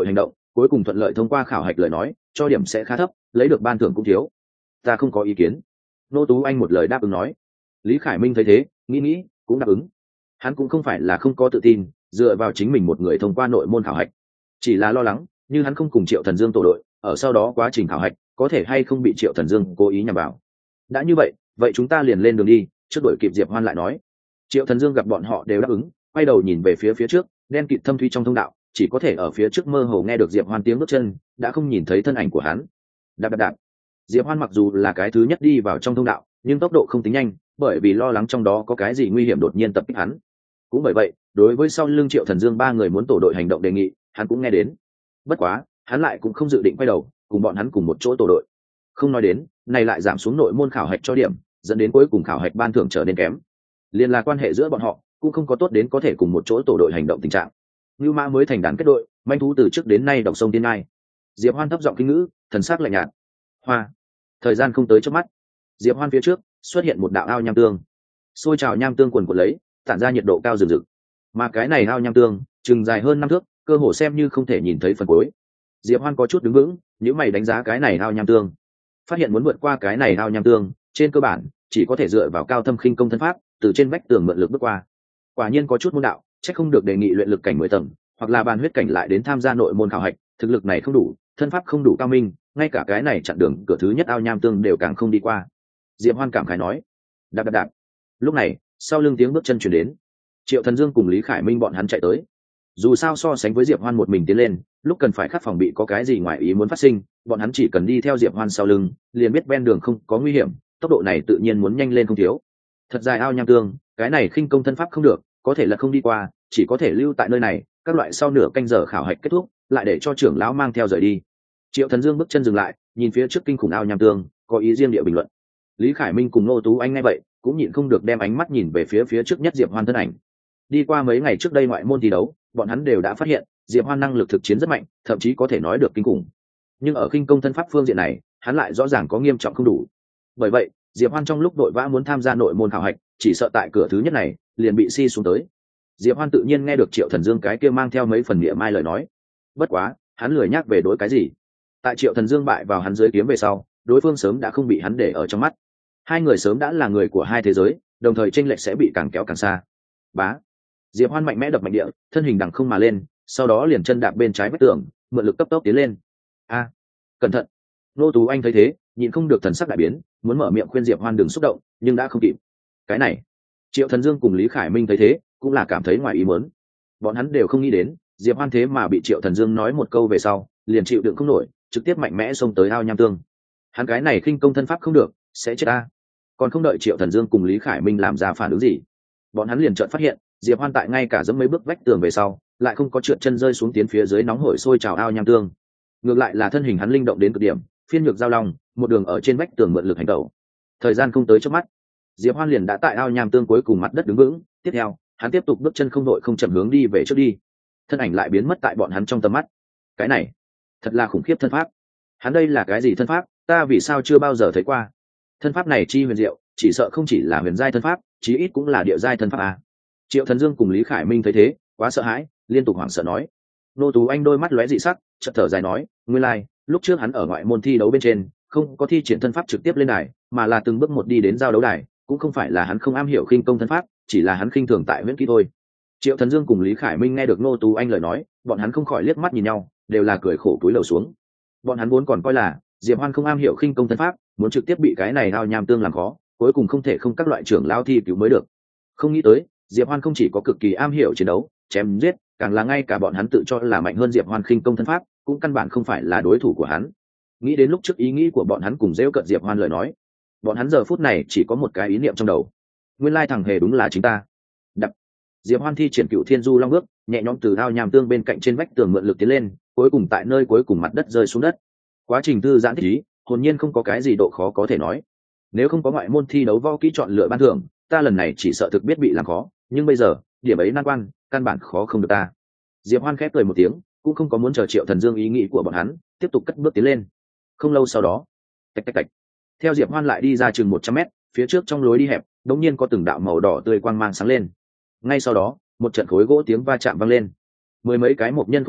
cuối cùng thuận lợi thông qua khảo hạch lời nói cho điểm sẽ khá thấp, lấy được ban thưởng cũng thiếu. Ta không có ý kiến. Nô Tú Anh một lời đáp ứng nói. Lý Khải Minh thấy thế nghĩ nghĩ cũng đáp ứng. Hắn cũng không phải là không có tự tin dựa vào chính mình một người thông qua nội môn khảo hạch, chỉ là lo lắng như hắn không cùng Triệu Thần Dương tổ đội, ở sau đó quá trình khảo hạch có thể hay không bị Triệu Thần Dương cố ý nhằm vào. Đã như vậy vậy chúng ta liền lên đường đi, trước đuổi kịp Diệp Hoan lại nói. Triệu Thần Dương gặp bọn họ đều đáp ứng, quay đầu nhìn về phía phía trước, đen kịt thâm thúy trong thông đạo, chỉ có thể ở phía trước mơ hồ nghe được Diệp Hoan tiếng bước chân, đã không nhìn thấy thân ảnh của hắn. Đạp đạp đạp. Diệp Hoan mặc dù là cái thứ nhất đi vào trong thông đạo, nhưng tốc độ không tính nhanh, bởi vì lo lắng trong đó có cái gì nguy hiểm đột nhiên tập kích hắn. Cũng bởi vậy, đối với sau lưng Triệu Thần Dương ba người muốn tổ đội hành động đề nghị, hắn cũng nghe đến. Bất quá, hắn lại cũng không dự định quay đầu, cùng bọn hắn cùng một chỗ tổ đội. Không nói đến, này lại giảm xuống nội môn khảo hạch cho điểm, dẫn đến cuối cùng khảo hạch ban thưởng trở nên kém. Liên là quan hệ giữa bọn họ cũng không có tốt đến có thể cùng một chỗ tổ đội hành động tình trạng. Như Mã mới thành đàn kết đội, manh thú từ trước đến nay đọc sông tiên ngai. Diệp Hoan thấp giọng kinh ngữ, thần sắc lạnh nhạt. Hoa. Thời gian không tới chớp mắt, Diệp Hoan phía trước xuất hiện một đạo ao nham tương, xôi trào nham tương quần quật lấy, tản ra nhiệt độ cao rực rực. Mà cái này ao nham tương, chừng dài hơn năm thước, cơ hồ xem như không thể nhìn thấy phần cuối. Diệp Hoan có chút đứng vững, nếu mày đánh giá cái này ao nham tương, phát hiện muốn vượt qua cái này ao nham tương, trên cơ bản chỉ có thể dựa vào cao thâm khinh công thân pháp, từ trên vách tường mượn lực bước qua. Quả nhiên có chút môn đạo, chắc không được đề nghị luyện lực cảnh mười tầng, hoặc là bàn huyết cảnh lại đến tham gia nội môn khảo hạch, thực lực này không đủ, thân pháp không đủ cao minh, ngay cả cái này chặn đường cửa thứ nhất ao nham tương đều càng không đi qua. Diệp Hoan cảm khái nói. Đạp đạp đạp. Lúc này, sau lưng tiếng bước chân truyền đến, Triệu Thần Dương cùng Lý Khải Minh bọn hắn chạy tới. Dù sao so sánh với Diệp Hoan một mình tiến lên, lúc cần phải khắc phòng bị có cái gì ngoài ý muốn phát sinh, bọn hắn chỉ cần đi theo Diệp Hoan sau lưng, liền biết ven đường không có nguy hiểm, tốc độ này tự nhiên muốn nhanh lên không thiếu. Thật dài ao nham tương, cái này khinh công thân pháp không được, có thể là không đi qua, chỉ có thể lưu tại nơi này, các loại sau nửa canh giờ khảo hạch kết thúc, lại để cho trưởng lão mang theo rời đi. Triệu Thần Dương bước chân dừng lại, nhìn phía trước kinh khủng ao nham tương, có ý riêng địa bình luận. Lý Khải Minh cùng Ngô Tú Anh nghe vậy, cũng nhịn không được đem ánh mắt nhìn về phía phía trước nhất Diệp Hoan thân ảnh. Đi qua mấy ngày trước đây ngoại môn thi đấu, bọn hắn đều đã phát hiện, Diệp Hoan năng lực thực chiến rất mạnh, thậm chí có thể nói được kinh khủng. Nhưng ở khinh công thân pháp phương diện này, hắn lại rõ ràng có nghiêm trọng không đủ. Bởi vậy, Diệp Hoan trong lúc đội vã muốn tham gia nội môn khảo hạch, chỉ sợ tại cửa thứ nhất này, liền bị si xuống tới. Diệp Hoan tự nhiên nghe được Triệu Thần Dương cái kia mang theo mấy phần nghĩa mai lời nói. Bất quá, hắn lười nhắc về đối cái gì. Tại Triệu Thần Dương bại vào hắn dưới kiếm về sau, đối phương sớm đã không bị hắn để ở trong mắt. Hai người sớm đã là người của hai thế giới, đồng thời chênh lệch sẽ bị càng kéo càng xa. Bá. Diệp Hoan mạnh mẽ đập mạnh địa, thân hình đằng không mà lên, sau đó liền chân đạp bên trái vách tường, mượn lực cấp tốc tiến lên. A, cẩn thận. Nô Tú Anh thấy thế, nhịn không được thần sắc đại biến, muốn mở miệng khuyên Diệp Hoan đừng xúc động, nhưng đã không kịp. Cái này, Triệu Thần Dương cùng Lý Khải Minh thấy thế, cũng là cảm thấy ngoài ý muốn. Bọn hắn đều không nghĩ đến, Diệp Hoan thế mà bị Triệu Thần Dương nói một câu về sau, liền chịu đựng không nổi, trực tiếp mạnh mẽ xông tới ao nham tương. Hắn cái này khinh công thân pháp không được, sẽ chết a. Còn không đợi Triệu Thần Dương cùng Lý Khải Minh làm ra phản ứng gì, bọn hắn liền chợt phát hiện, Diệp Hoan tại ngay cả dẫm mấy bước vách tường về sau, lại không có trượt chân rơi xuống tiến phía dưới nóng hổi sôi trào ao nham tương. Ngược lại là thân hình hắn linh động đến cực điểm, phiên nhược giao long, một đường ở trên vách tường mượn lực hành động. Thời gian không tới chớp mắt, Diệp Hoan liền đã tại ao nham tương cuối cùng mặt đất đứng vững, tiếp theo, hắn tiếp tục bước chân không đội không chậm hướng đi về trước đi. Thân ảnh lại biến mất tại bọn hắn trong tầm mắt. Cái này, thật là khủng khiếp thân pháp. Hắn đây là cái gì thân pháp, ta vì sao chưa bao giờ thấy qua? Thân pháp này chi huyền diệu, chỉ sợ không chỉ là huyền giai thân pháp, chí ít cũng là địa giai thân pháp à. Triệu Thần Dương cùng Lý Khải Minh thấy thế, quá sợ hãi, liên tục hoảng sợ nói. Nô Tú Anh đôi mắt lóe dị sắc, chợt thở dài nói, nguyên lai, like, lúc trước hắn ở ngoại môn thi đấu bên trên, không có thi triển thân pháp trực tiếp lên đài, mà là từng bước một đi đến giao đấu đài, cũng không phải là hắn không am hiểu khinh công thân pháp, chỉ là hắn khinh thường tại huyễn kỹ thôi. Triệu Thần Dương cùng Lý Khải Minh nghe được Nô Tú Anh lời nói, bọn hắn không khỏi liếc mắt nhìn nhau, đều là cười khổ cúi đầu xuống. Bọn hắn vốn còn coi là Diệp Hoan không am hiểu khinh công thân pháp, muốn trực tiếp bị cái này ao nham tương làm khó, cuối cùng không thể không các loại trưởng lao thi cứu mới được. Không nghĩ tới, Diệp Hoan không chỉ có cực kỳ am hiểu chiến đấu, chém giết, càng là ngay cả bọn hắn tự cho là mạnh hơn Diệp Hoan khinh công thân pháp, cũng căn bản không phải là đối thủ của hắn. Nghĩ đến lúc trước ý nghĩ của bọn hắn cùng giễu cợt Diệp Hoan lời nói, bọn hắn giờ phút này chỉ có một cái ý niệm trong đầu. Nguyên lai thằng hề đúng là chính ta. Đập. Diệp Hoan thi triển Cựu Thiên Du Long bước, nhẹ nhõm từ ao nham tương bên cạnh trên vách tường mượn lực tiến lên, cuối cùng tại nơi cuối cùng mặt đất rơi xuống đất. Quá trình thư giãn thích ý, hồn nhiên không có cái gì độ khó có thể nói. Nếu không có ngoại môn thi đấu võ kỹ chọn lựa ban thưởng, ta lần này chỉ sợ thực biết bị làm khó, nhưng bây giờ, điểm ấy nan quan, căn bản khó không được ta. Diệp Hoan khép cười một tiếng, cũng không có muốn chờ Triệu Thần Dương ý nghĩ của bọn hắn, tiếp tục cất bước tiến lên. Không lâu sau đó, tạch tạch tạch. Theo Diệp Hoan lại đi ra chừng một trăm mét, phía trước trong lối đi hẹp, đột nhiên có từng đạo màu đỏ tươi quang mang sáng lên. Ngay sau đó, một trận khối gỗ tiếng va chạm vang lên. Mười mấy cái mộc nhân khối lỗi,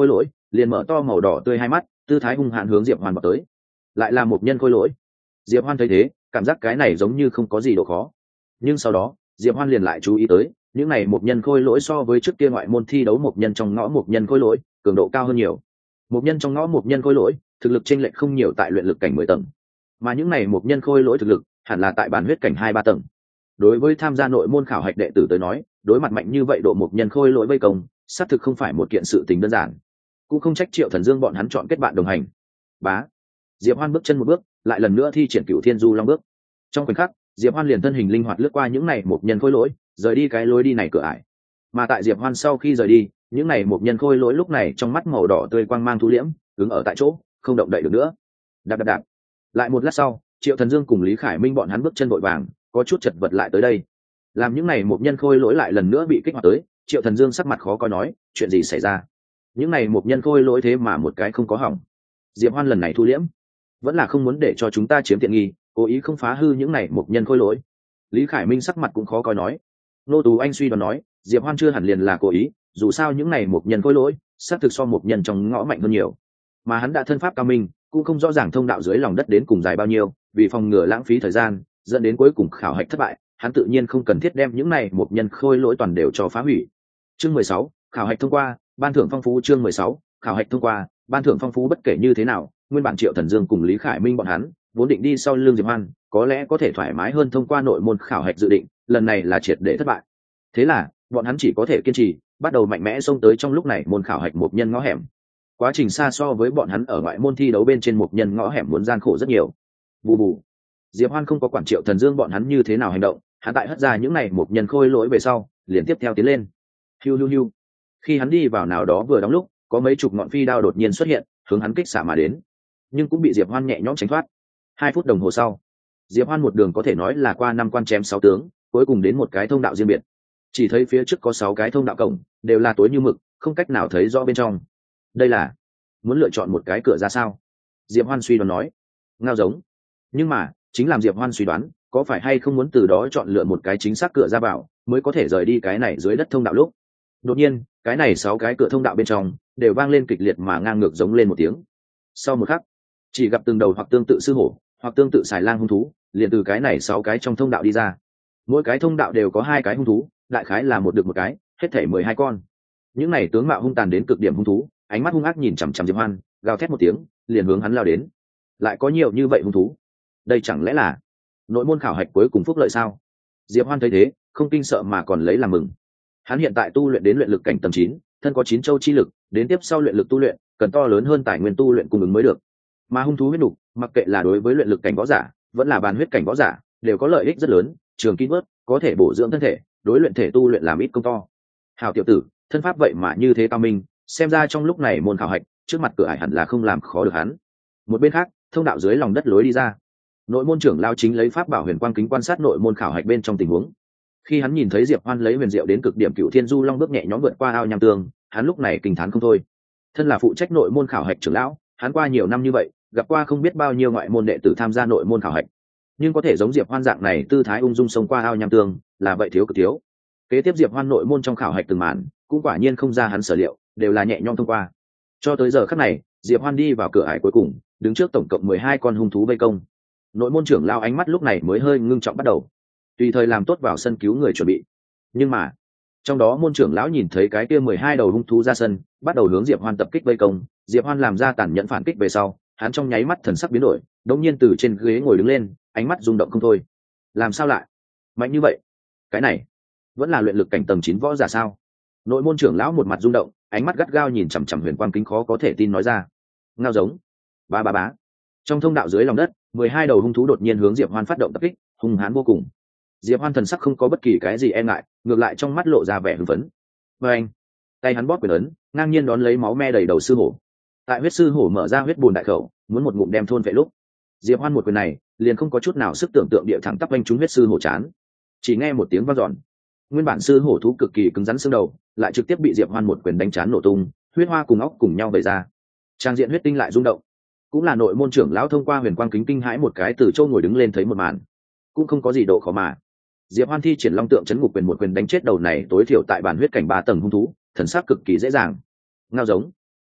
liền mở to màu đỏ tươi hai mắt, tư thái hung hãn hướng diệp hoan vào tới. Lại là một nhân khôi lỗi. Diệp hoan thấy thế, cảm giác cái này giống như không có gì độ khó. Nhưng sau đó diệp hoan liền lại chú ý tới, những này một nhân khôi lỗi so với trước kia ngoại môn thi đấu một nhân trong ngõ một nhân khôi lỗi cường độ cao hơn nhiều. Một nhân trong ngõ một nhân khôi lỗi thực lực chênh lệch không nhiều tại luyện lực cảnh mười tầng, mà những này một nhân khôi lỗi thực lực hẳn là tại bản huyết cảnh hai ba tầng. Đối với tham gia nội môn khảo hạch đệ tử tới nói, đối mặt mạnh như vậy độ một nhân khôi lỗi vây công, xác thực không phải một kiện sự tình đơn giản. Cũng không trách Triệu Thần Dương bọn hắn chọn kết bạn đồng hành. Bá, Diệp Hoan bước chân một bước, lại lần nữa thi triển Cửu Thiên Du Long bước. Trong khoảnh khắc, Diệp Hoan liền thân hình linh hoạt lướt qua những này một nhân khôi lỗi, rời đi cái lối đi này cửa ải. Mà tại Diệp Hoan sau khi rời đi, những này một nhân khôi lỗi lúc này trong mắt màu đỏ tươi quang mang thu liễm, đứng ở tại chỗ, không động đậy được nữa. Đạp đạp đạp. Lại một lát sau, Triệu Thần Dương cùng Lý Khải Minh bọn hắn bước chân vội vàng, có chút chật vật lại tới đây. Làm những này một nhân khôi lỗi lại lần nữa bị kích hoạt tới, Triệu Thần Dương sắc mặt khó coi nói, chuyện gì xảy ra? Những này một nhân khôi lỗi thế mà một cái không có hỏng. Diệp Hoan lần này thu liễm, vẫn là không muốn để cho chúng ta chiếm tiện nghi, cố ý không phá hư những này một nhân khôi lỗi. Lý Khải Minh sắc mặt cũng khó coi nói. Nô Tú Anh suy đoán nói, Diệp Hoan chưa hẳn liền là cố ý, dù sao những này một nhân khôi lỗi xác thực so một nhân trong ngõ mạnh hơn nhiều, mà hắn đã thân pháp cao minh, cũng không rõ ràng thông đạo dưới lòng đất đến cùng dài bao nhiêu, vì phòng ngừa lãng phí thời gian dẫn đến cuối cùng khảo hạch thất bại, hắn tự nhiên không cần thiết đem những này một nhân khôi lỗi toàn đều cho phá hủy. Chương mười sáu, khảo hạch thông qua, ban thưởng phong phú. Chương mười sáu, khảo hạch thông qua, ban thưởng phong phú. Bất kể như thế nào, nguyên bản Triệu Thần Dương cùng Lý Khải Minh bọn hắn vốn định đi sau lưng Diệp Hoan, có lẽ có thể thoải mái hơn thông qua nội môn khảo hạch dự định, lần này là triệt để thất bại. Thế là bọn hắn chỉ có thể kiên trì, bắt đầu mạnh mẽ xông tới trong lúc này môn khảo hạch một nhân ngõ hẻm. Quá trình xa so với bọn hắn ở ngoại môn thi đấu bên trên một nhân ngõ hẻm muốn gian khổ rất nhiều. Bù bù. Diệp Hoan không có quản Triệu Thần Dương bọn hắn như thế nào hành động, hắn tại hất ra những này một nhân khôi lỗi về sau, liền tiếp theo tiến lên. Hiu hiu hiu. Khi hắn đi vào nào đó vừa đóng lúc, có mấy chục ngọn phi đao đột nhiên xuất hiện, hướng hắn kích xạ mà đến, nhưng cũng bị Diệp Hoan nhẹ nhõm tránh thoát. Hai phút đồng hồ sau, Diệp Hoan một đường có thể nói là qua năm quan chém sáu tướng, cuối cùng đến một cái thông đạo riêng biệt. Chỉ thấy phía trước có sáu cái thông đạo cổng, đều là tối như mực, không cách nào thấy rõ bên trong. Đây là muốn lựa chọn một cái cửa ra sao? Diệp Hoan suy đoán nói. Ngao giống. Nhưng mà, chính làm Diệp Hoan suy đoán, có phải hay không muốn từ đó chọn lựa một cái chính xác cửa ra vào, mới có thể rời đi cái này dưới đất thông đạo lúc. Đột nhiên, cái này sáu cái cửa thông đạo bên trong đều vang lên kịch liệt mà ngang ngược giống lên một tiếng. Sau một khắc, chỉ gặp từng đầu hoặc tương tự sư hổ, hoặc tương tự xài lang hung thú, liền từ cái này sáu cái trong thông đạo đi ra. Mỗi cái thông đạo đều có hai cái hung thú, đại khái là một được một cái, hết thảy mười hai con. Những này tướng mạo hung tàn đến cực điểm hung thú, ánh mắt hung ác nhìn chằm chằm Diệp Hoan, gào thét một tiếng, liền hướng hắn lao đến. Lại có nhiều như vậy hung thú, đây chẳng lẽ là nội môn khảo hạch cuối cùng phúc lợi sao? Diệp Hoan thấy thế, không kinh sợ mà còn lấy làm mừng. Hắn hiện tại tu luyện đến luyện lực cảnh tầng chín, thân có chín châu chi lực, đến tiếp sau luyện lực tu luyện, cần to lớn hơn tài nguyên tu luyện cung ứng mới được. Mà hung thú huyết nục, mặc kệ là đối với luyện lực cảnh võ giả, vẫn là bàn huyết cảnh võ giả, đều có lợi ích rất lớn, trường kín bớt, có thể bổ dưỡng thân thể, đối luyện thể tu luyện làm ít công to. Hảo tiểu tử, thân pháp vậy mà như thế cao minh, xem ra trong lúc này môn khảo hạch, trước mặt cửa ải hẳn là không làm khó được hắn. Một bên khác, thông đạo dưới lòng đất lối đi ra, nội môn trưởng lao chính lấy pháp bảo huyền quang kính quan sát nội môn khảo hạch bên trong tình huống. Khi hắn nhìn thấy Diệp Hoan lấy huyền diệu đến cực điểm Cửu Thiên Du Long bước nhẹ nhõm vượt qua ao nham tường, hắn lúc này kinh thán không thôi. Thân là phụ trách nội môn khảo hạch trưởng lão, hắn qua nhiều năm như vậy, gặp qua không biết bao nhiêu ngoại môn đệ tử tham gia nội môn khảo hạch, nhưng có thể giống Diệp Hoan dạng này tư thái ung dung xông qua ao nham tường, là vậy thiếu cực thiếu. Kế tiếp Diệp Hoan nội môn trong khảo hạch từng màn, cũng quả nhiên không ra hắn sở liệu, đều là nhẹ nhõm thông qua. Cho tới giờ khắc này, Diệp Hoan đi vào cửa ải cuối cùng, đứng trước tổng cộng mười hai con hung thú vây công. Nội môn trưởng lao ánh mắt lúc này mới hơi ngưng trọng bắt đầu, tùy thời làm tốt vào sân cứu người chuẩn bị. Nhưng mà, trong đó môn trưởng lão nhìn thấy cái kia mười hai đầu hung thú ra sân, bắt đầu hướng Diệp Hoan tập kích vây công. Diệp Hoan làm ra tàn nhẫn phản kích về sau, hắn trong nháy mắt thần sắc biến đổi, đống nhiên từ trên ghế ngồi đứng lên, ánh mắt rung động không thôi. Làm sao lại mạnh như vậy? Cái này vẫn là luyện lực cảnh tầng chín võ giả sao? Nội môn trưởng lão một mặt rung động, ánh mắt gắt gao nhìn chằm chằm huyền quang kính, khó có thể tin nói ra. Ngao giống. Ba ba bá. Trong thông đạo dưới lòng đất, mười hai đầu hung thú đột nhiên hướng Diệp Hoan phát động tập kích, hung hãn vô cùng. Diệp Hoan thần sắc không có bất kỳ cái gì e ngại, ngược lại trong mắt lộ ra vẻ hưng phấn. Và anh, tay hắn bóp quyền ấn, ngang nhiên đón lấy máu me đầy đầu sư hổ. Tại huyết sư hổ mở ra huyết bùn đại khẩu, muốn một ngụm đem thôn vệ lúc, Diệp Hoan một quyền này, liền không có chút nào sức tưởng tượng địa thẳng tắp vênh trúng huyết sư hổ chán. Chỉ nghe một tiếng vang dọn, nguyên bản sư hổ thú cực kỳ cứng rắn xương đầu, lại trực tiếp bị Diệp Hoan một quyền đánh chán nổ tung, huyết hoa cùng óc cùng nhau vẩy ra. Trang diện huyết tinh lại rung động. Cũng là nội môn trưởng lão thông qua huyền quang kính kinh hãi một cái từ châu ngồi đứng lên thấy một màn, cũng không có gì độ khó mà. Diệp Hoan thi triển long tượng chấn ngục quyền một quyền đánh chết đầu này tối thiểu tại bản huyết cảnh ba tầng hung thú, thần sắc cực kỳ dễ dàng. Ngao giống.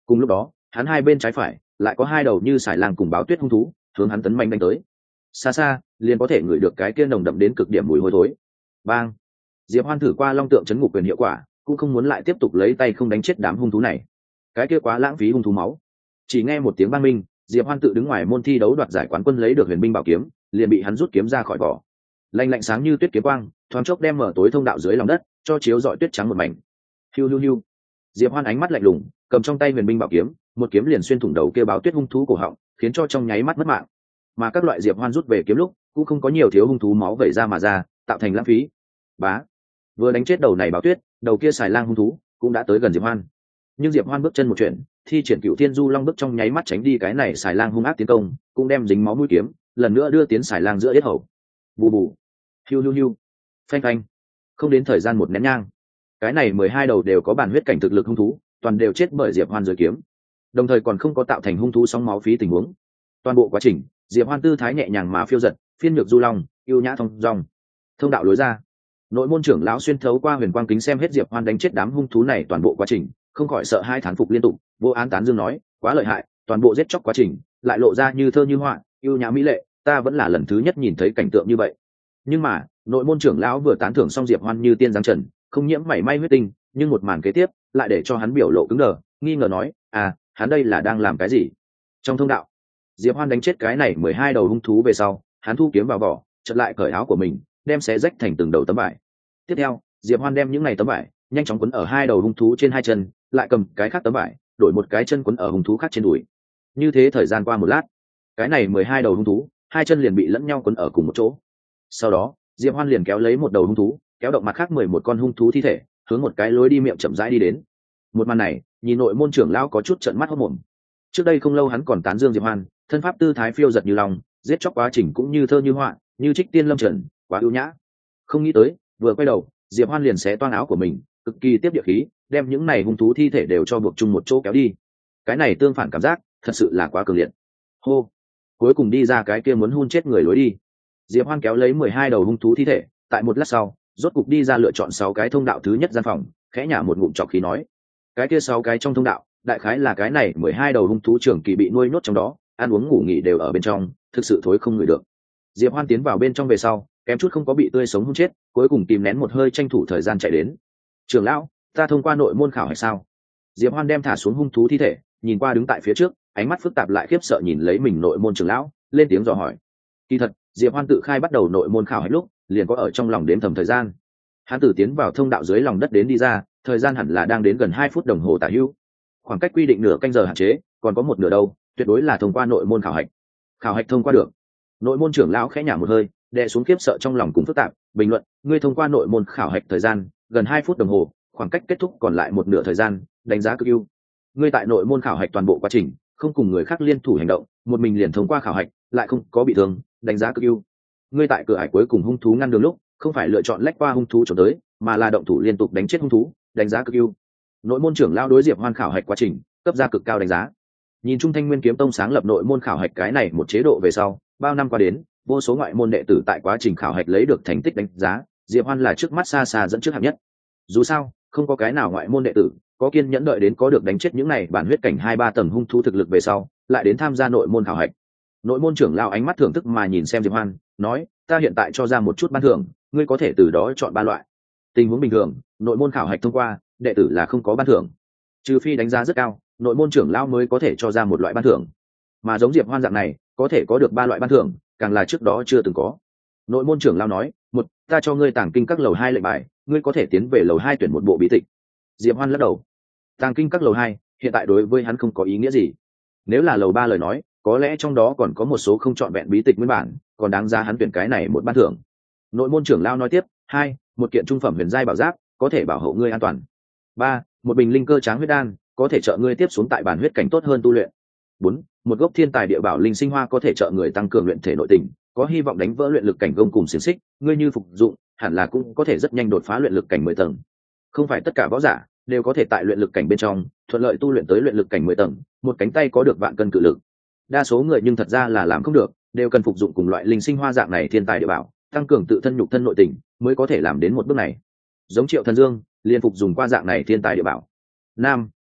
Cùng lúc đó hắn hai bên trái phải lại có hai đầu như sải lang cùng báo tuyết hung thú hướng hắn tấn manh đánh tới. Xa xa liền có thể ngửi được cái kia nồng đậm đến cực điểm mùi hôi thối. Bang! Diệp Hoan thử qua long tượng chấn ngục quyền hiệu quả, cũng không muốn lại tiếp tục lấy tay không đánh chết đám hung thú này, cái kia quá lãng phí hung thú máu. Chỉ nghe một tiếng bang minh, Diệp Hoan tự đứng ngoài môn thi đấu đoạt giải quán quân lấy được huyền binh bảo kiếm, liền bị hắn rút kiếm ra khỏi vỏ. Lạnh lạnh sáng như tuyết kiếm quang, thoáng chốc đem mở tối thông đạo dưới lòng đất, cho chiếu rọi tuyết trắng một mảnh. Hiu hiu hiu. Diệp Hoan ánh mắt lạnh lùng, cầm trong tay huyền binh bảo kiếm, một kiếm liền xuyên thủng đầu kia báo tuyết hung thú cổ họng, khiến cho trong nháy mắt mất mạng. Mà các loại Diệp Hoan rút về kiếm lúc, cũng không có nhiều thiếu hung thú máu vẩy ra mà ra, tạo thành lãng phí. Bá. Vừa đánh chết đầu này báo tuyết, đầu kia xài lang hung thú cũng đã tới gần Diệp Hoan. Nhưng Diệp Hoan bước chân một chuyển, thi triển Cửu Thiên Du Long bước trong nháy mắt tránh đi cái này xài lang hung ác tiến công, cũng đem dính máu mũi kiếm, lần nữa đưa tiến xài lang giữa yết hầu. Bù bù. Hiu hiu hiu. Phanh phanh. Không đến thời gian một nén nhang, cái này mười hai đầu đều có bản huyết cảnh thực lực hung thú, toàn đều chết bởi Diệp Hoan dưới kiếm. Đồng thời còn không có tạo thành hung thú sóng máu phí tình huống. Toàn bộ quá trình, Diệp Hoan tư thái nhẹ nhàng mà phiêu dật, phiên nhược du long, yêu nhã thông dong. Thông đạo lối ra, nội môn trưởng lão xuyên thấu qua huyền quang kính xem hết Diệp Hoan đánh chết đám hung thú này toàn bộ quá trình, không khỏi sợ hai thán phục liên tục, vô án tán dương nói, quá lợi hại, toàn bộ giết chóc quá trình, lại lộ ra như thơ như họa, yêu nhã mỹ lệ, ta vẫn là lần thứ nhất nhìn thấy cảnh tượng như vậy. Nhưng mà, nội môn trưởng lão vừa tán thưởng xong Diệp Hoan như tiên giáng trần, không nhiễm mảy may huyết tinh, nhưng một màn kế tiếp lại để cho hắn biểu lộ cứng đờ, nghi ngờ nói, à, hắn đây là đang làm cái gì? Trong thông đạo, Diệp Hoan đánh chết cái này mười hai đầu hung thú về sau, hắn thu kiếm vào vỏ, chợt lại cởi áo của mình, đem xé rách thành từng đầu tấm vải. Tiếp theo, Diệp Hoan đem những này tấm vải nhanh chóng quấn ở hai đầu hung thú trên hai chân, lại cầm cái khác tấm vải, đổi một cái chân quấn ở hung thú khác trên đùi. Như thế thời gian qua một lát, cái này mười hai đầu hung thú, hai chân liền bị lẫn nhau quấn ở cùng một chỗ. Sau đó, Diệp Hoan liền kéo lấy một đầu hung thú, kéo động mặt khác mười một con hung thú thi thể, hướng một cái lối đi miệng chậm rãi đi đến. Một màn này, nhìn nội môn trưởng lão có chút trợn mắt hốt mồm. Trước đây không lâu hắn còn tán dương Diệp Hoan, thân pháp tư thái phiêu giật như lòng, giết chóc quá trình cũng như thơ như họa, như trích tiên lâm trần, quá ưu nhã. Không nghĩ tới, vừa quay đầu, Diệp Hoan liền xé toang áo của mình, cực kỳ tiếp địa khí, đem những này hung thú thi thể đều cho buộc chung một chỗ kéo đi. Cái này tương phản cảm giác, thật sự là quá cường liệt. Hô, cuối cùng đi ra cái kia muốn hun chết người lối đi. Diệp Hoan kéo lấy mười hai đầu hung thú thi thể, tại một lát sau, rốt cục đi ra lựa chọn sáu cái thông đạo thứ nhất gian phòng, khẽ nhả một ngụm trọc khí nói: cái kia sáu cái trong thông đạo, đại khái là cái này mười hai đầu hung thú trưởng kỳ bị nuôi nhốt trong đó, ăn uống ngủ nghỉ đều ở bên trong, thực sự thối không ngửi được. Diệp Hoan tiến vào bên trong về sau, kém chút không có bị tươi sống hun chết, cuối cùng tìm nén một hơi tranh thủ thời gian chạy đến. Trưởng lão, ta thông qua nội môn khảo hay sao? Diệp Hoan đem thả xuống hung thú thi thể, nhìn qua đứng tại phía trước, ánh mắt phức tạp lại khiếp sợ nhìn lấy mình nội môn trưởng lão, lên tiếng dò hỏi. Kỳ thật, Diệp Hoan tự khai bắt đầu nội môn khảo hạch lúc, liền có ở trong lòng đếm thầm thời gian. Hắn tự tiến vào thông đạo dưới lòng đất đến đi ra, thời gian hẳn là đang đến gần hai phút đồng hồ tả hữu. Khoảng cách quy định nửa canh giờ hạn chế, còn có một nửa đâu, tuyệt đối là thông qua nội môn khảo hạch. Khảo hạch thông qua được. Nội môn trưởng lão khẽ nhả một hơi, đè xuống khiếp sợ trong lòng cũng phức tạp, bình luận, ngươi thông qua nội môn khảo hạch thời gian gần hai phút đồng hồ, khoảng cách kết thúc còn lại một nửa thời gian, đánh giá cực ưu. Ngươi tại nội môn khảo hạch toàn bộ quá trình, không cùng người khác liên thủ hành động, một mình liền thông qua khảo hạch, lại không có bị thương, đánh giá cực ưu. Ngươi tại cửa ải cuối cùng hung thú ngăn đường lúc, không phải lựa chọn lách qua hung thú trốn tới, mà là động thủ liên tục đánh chết hung thú, đánh giá cực ưu. Nội môn trưởng lão đối Diệp Hoan khảo hạch quá trình, cấp ra cực cao đánh giá. Nhìn Trung Thanh Nguyên Kiếm Tông sáng lập nội môn khảo hạch cái này một chế độ về sau, bao năm qua đến, vô số ngoại môn đệ tử tại quá trình khảo hạch lấy được thành tích đánh giá, Diệp Hoan là trước mắt xa xa dẫn trước hạng nhất. Dù sao, không có cái nào ngoại môn đệ tử có kiên nhẫn đợi đến có được đánh chết những này bản huyết cảnh hai ba tầng hung thú thực lực về sau, lại đến tham gia nội môn khảo hạch. Nội môn trưởng lão ánh mắt thưởng thức mà nhìn xem Diệp Hoan, nói: ta hiện tại cho ra một chút ban thưởng, ngươi có thể từ đó chọn ba loại. Tình huống bình thường, nội môn khảo hạch thông qua, đệ tử là không có ban thưởng, trừ phi đánh giá rất cao, nội môn trưởng lão mới có thể cho ra một loại ban thưởng. Mà giống Diệp Hoan dạng này, có thể có được ba loại ban thưởng, càng là trước đó chưa từng có. Nội môn trưởng lão nói: một, ta cho ngươi tàng kinh các lầu hai lệnh bài, ngươi có thể tiến về lầu hai tuyển một bộ bí tịch. Diệp Hoan lắc đầu. Tàng kinh các lầu hai, hiện tại đối với hắn không có ý nghĩa gì. Nếu là lầu ba lời nói, có lẽ trong đó còn có một số không trọn vẹn bí tịch nguyên bản, còn đáng giá hắn tuyển cái này một ban thưởng. Nội môn trưởng lão nói tiếp: hai, một kiện trung phẩm huyền giai bảo giáp, có thể bảo hộ ngươi an toàn. ba, một bình linh cơ tráng huyết đan, có thể trợ ngươi tiếp xuống tại bản huyết cảnh tốt hơn tu luyện. bốn, một gốc thiên tài địa bảo linh sinh hoa có thể trợ người tăng cường luyện thể nội tình, có hy vọng đánh vỡ luyện lực cảnh gông cùng xiềng xích, ngươi như phục dụng, hẳn là cũng có thể rất nhanh đột phá luyện lực cảnh mười tầng. Không phải tất cả võ giả đều có thể tại luyện lực cảnh bên trong thuận lợi tu luyện tới luyện lực cảnh mười tầng, một cánh tay có được vạn cân cự lực. Đa số người nhưng thật ra là làm không được, đều cần phục dụng cùng loại linh sinh hoa dạng này thiên tài địa bảo, tăng cường tự thân nhục thân nội tình, mới có thể làm đến một bước này. Giống Triệu Thần Dương, liên phục dùng qua dạng này thiên tài địa bảo. Nam,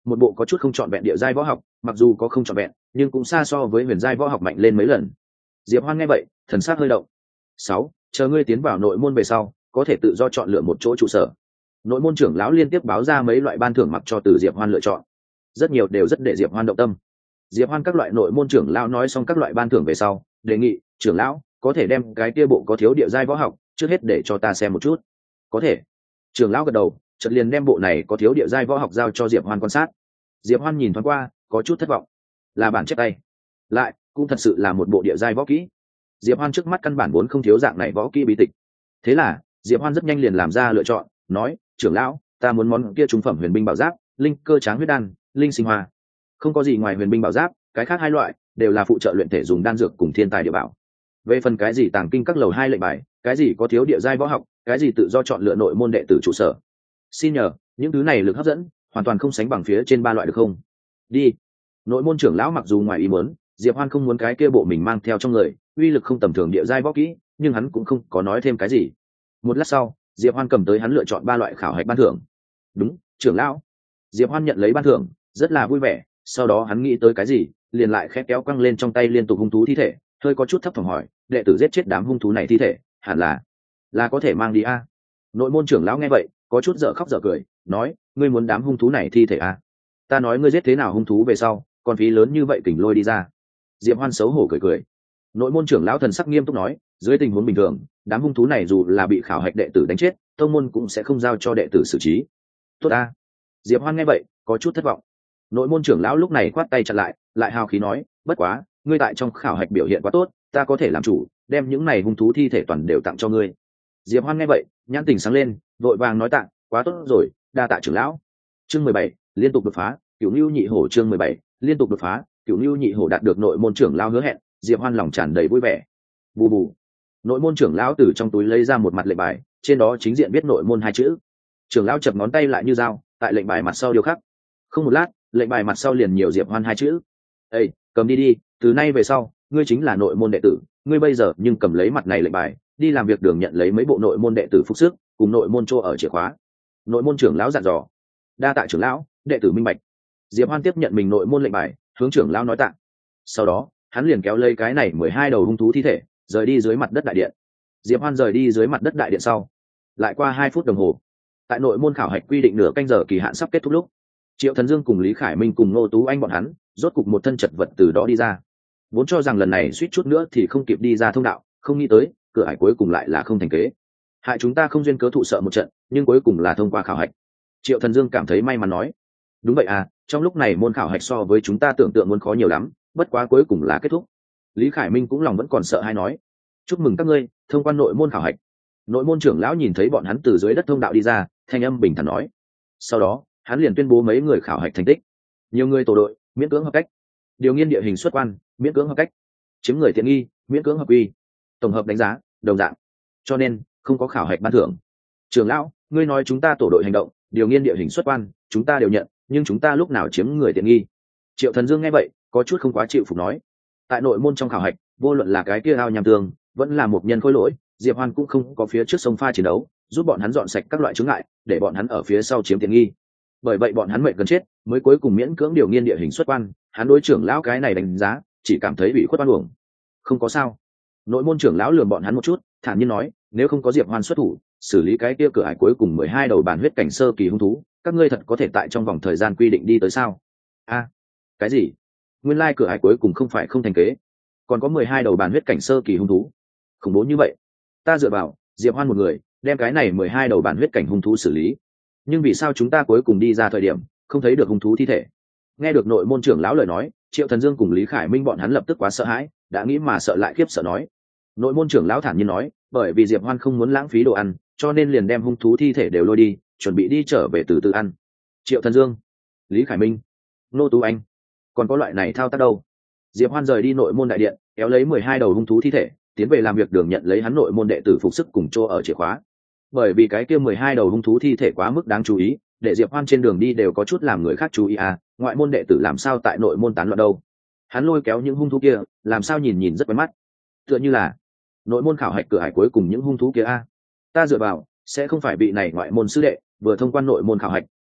một bộ có chút không trọn vẹn địa giai võ học, mặc dù có không trọn vẹn nhưng cũng xa so với huyền giai võ học mạnh lên mấy lần. Diệp Hoan nghe vậy thần sắc hơi động. Sáu, chờ ngươi tiến vào nội môn về sau có thể tự do chọn lựa một chỗ trụ sở. Nội môn trưởng lão liên tiếp báo ra mấy loại ban thưởng mặc cho từ Diệp Hoan lựa chọn, rất nhiều đều rất để Diệp Hoan động tâm. Diệp Hoan các loại nội môn trưởng lão nói xong các loại ban thưởng về sau, đề nghị trưởng lão có thể đem cái kia bộ có thiếu địa giai võ học trước hết để cho ta xem một chút. Có thể. Trưởng lão gật đầu, chợt liền đem bộ này có thiếu địa giai võ học giao cho Diệp Hoan quan sát. Diệp Hoan nhìn thoáng qua, có chút thất vọng. Là bản chép tay, lại cũng thật sự là một bộ địa giai võ kỹ. Diệp Hoan trước mắt căn bản vốn không thiếu dạng này võ kỹ bí tịch. Thế là Diệp Hoan rất nhanh liền làm ra lựa chọn, nói trưởng lão ta muốn món kia trung phẩm huyền binh bảo giáp, linh cơ tráng huyết đan, linh sinh hoa. Không có gì ngoài huyền binh bảo giáp, cái khác hai loại đều là phụ trợ luyện thể dùng đan dược cùng thiên tài địa bảo. Về phần cái gì tàng kinh các lầu hai lệnh bài, cái gì có thiếu địa giai võ học, cái gì tự do chọn lựa nội môn đệ tử trụ sở, xin nhờ những thứ này lực hấp dẫn hoàn toàn không sánh bằng phía trên ba loại được không? Đi. Nội môn trưởng lão mặc dù ngoài ý muốn Diệp Hoan không muốn cái kia bộ mình mang theo trong người uy lực không tầm thường địa giai võ kỹ, nhưng hắn cũng không có nói thêm cái gì. Một lát sau Diệp Hoan cầm tới hắn lựa chọn ba loại khảo hạch ban thưởng. Đúng, trưởng lão. Diệp Hoan nhận lấy ban thưởng rất là vui vẻ, sau đó hắn nghĩ tới cái gì liền lại khép kéo quăng lên trong tay liên tục hung thú thi thể, hơi có chút thấp thỏm hỏi đệ tử giết chết đám hung thú này thi thể hẳn là là có thể mang đi a? Nội môn trưởng lão nghe vậy có chút dở khóc dở cười, nói ngươi muốn đám hung thú này thi thể a? Ta nói ngươi giết thế nào hung thú về sau còn phí lớn như vậy kình lôi đi ra. Diệp Hoan xấu hổ cười cười. Nội môn trưởng lão thần sắc nghiêm túc nói, dưới tình huống bình thường đám hung thú này dù là bị khảo hạch đệ tử đánh chết tông môn cũng sẽ không giao cho đệ tử xử trí. Tốt a. Diệp Hoan nghe vậy có chút thất vọng. Nội môn trưởng lão lúc này khoát tay chặn lại, lại hào khí nói bất quá ngươi tại trong khảo hạch biểu hiện quá tốt, ta có thể làm chủ đem những này hung thú thi thể toàn đều tặng cho ngươi. Diệp Hoan nghe vậy nhãn tình sáng lên, vội vàng nói tặng quá tốt rồi, đa tạ trưởng lão. Chương mười bảy liên tục đột phá, Cửu Nưu Nhị Hổ. Chương mười bảy liên tục đột phá, Cửu Nưu Nhị Hổ đạt được nội môn trưởng lão hứa hẹn, Diệp Hoan lòng tràn đầy vui vẻ. Bù bù. Nội môn trưởng lão từ trong túi lấy ra một mặt lệnh bài, trên đó chính diện viết nội môn hai chữ. Trưởng lão chập ngón tay lại như dao, tại lệnh bài mặt sau điêu khắc. Không một lát, lệnh bài mặt sau liền nhiều Diệp Hoan hai chữ. "Ê, cầm đi đi, từ nay về sau, ngươi chính là nội môn đệ tử, ngươi bây giờ nhưng cầm lấy mặt này lệnh bài, đi làm việc đường nhận lấy mấy bộ nội môn đệ tử phục sức, cùng nội môn chỗ ở chìa khóa." Nội môn trưởng lão dặn dò. "Đa tạ trưởng lão, đệ tử minh bạch." Diệp Hoan tiếp nhận mình nội môn lệnh bài, hướng trưởng lão nói tạ. Sau đó, hắn liền kéo lấy cái này mười hai đầu hung thú thi thể, rời đi dưới mặt đất đại điện. Diệp Hoan rời đi dưới mặt đất đại điện sau, lại qua hai phút đồng hồ, tại nội môn khảo hạch quy định nửa canh giờ kỳ hạn sắp kết thúc lúc, Triệu Thần Dương cùng Lý Khải Minh cùng Ngô Tú Anh bọn hắn rốt cục một thân chật vật từ đó đi ra. Vốn cho rằng lần này suýt chút nữa thì không kịp đi ra thông đạo, không nghĩ tới cửa ải cuối cùng lại là không thành kế. Hại chúng ta không duyên cớ thụ sợ một trận, nhưng cuối cùng là thông qua khảo hạch. Triệu Thần Dương cảm thấy may mắn nói, đúng vậy à, trong lúc này môn khảo hạch so với chúng ta tưởng tượng muốn khó nhiều lắm, bất quá cuối cùng là kết thúc. Lý Khải Minh cũng lòng vẫn còn sợ hay nói, chúc mừng các ngươi thông qua nội môn khảo hạch. Nội môn trưởng lão nhìn thấy bọn hắn từ dưới đất thông đạo đi ra, thanh âm bình thản nói. Sau đó hắn liền tuyên bố mấy người khảo hạch thành tích. Nhiều người tổ đội miễn cưỡng hợp cách, điều nghiên địa hình xuất quan miễn cưỡng hợp cách, chiếm người tiện nghi miễn cưỡng hợp uy, tổng hợp đánh giá đồng dạng, cho nên không có khảo hạch ban thưởng. Trưởng lão, ngươi nói chúng ta tổ đội hành động điều nghiên địa hình xuất quan chúng ta đều nhận, nhưng chúng ta lúc nào chiếm người tiện nghi? Triệu Thần Dương nghe vậy có chút không quá chịu phục nói, tại nội môn trong khảo hạch vô luận là cái kia ao nham tường vẫn là một nhân khối lỗi, Diệp Hoan cũng không có phía trước sông pha chiến đấu giúp bọn hắn dọn sạch các loại chướng ngại, để bọn hắn ở phía sau chiếm tiện nghi. Bởi vậy bọn hắn mệt gần chết mới cuối cùng miễn cưỡng điều nghiên địa hình xuất quan. Hắn đối trưởng lão cái này đánh giá chỉ cảm thấy bị khuất oan uổng. Không có sao. Nội môn trưởng lão lườm bọn hắn một chút, thản nhiên nói, nếu không có Diệp Hoan xuất thủ xử lý cái kia cửa ải cuối cùng mười hai đầu bản huyết cảnh sơ kỳ hung thú, các ngươi thật có thể tại trong vòng thời gian quy định đi tới sao? A, cái gì? Nguyên lai cửa ải cuối cùng không phải không thành kế, còn có mười hai đầu bản huyết cảnh sơ kỳ hung thú. Khủng bố như vậy. Ta dựa vào Diệp Hoan một người đem cái này mười hai đầu bản huyết cảnh hung thú xử lý, nhưng vì sao chúng ta cuối cùng đi ra thời điểm không thấy được hung thú thi thể? Nghe được nội môn trưởng lão lời nói, Triệu Thần Dương cùng Lý Khải Minh bọn hắn lập tức quá sợ hãi, đã nghĩ mà sợ lại khiếp sợ nói. Nội môn trưởng lão thản nhiên nói, bởi vì Diệp Hoan không muốn lãng phí đồ ăn, cho nên liền đem hung thú thi thể đều lôi đi, chuẩn bị đi trở về từ từ ăn. Triệu Thần Dương, Lý Khải Minh, Nô Tú Anh, còn có loại này thao tác đâu? Diệp Hoan rời đi nội môn đại điện, kéo lấy mười hai đầu hung thú thi thể, tiến về làm việc đường nhận lấy hắn nội môn đệ tử phục sức cùng chỗ ở chìa khóa. Bởi vì cái kia mười hai đầu hung thú thi thể quá mức đáng chú ý, để Diệp Hoan trên đường đi đều có chút làm người khác chú ý à, ngoại môn đệ tử làm sao tại nội môn tán loạn đâu? Hắn lôi kéo những hung thú kia, làm sao nhìn nhìn rất quen mắt. Tựa như là nội môn khảo hạch cửa hải cuối cùng những hung thú kia a. Ta dựa vào, sẽ không phải bị này ngoại môn sư đệ vừa thông quan nội môn khảo hạch,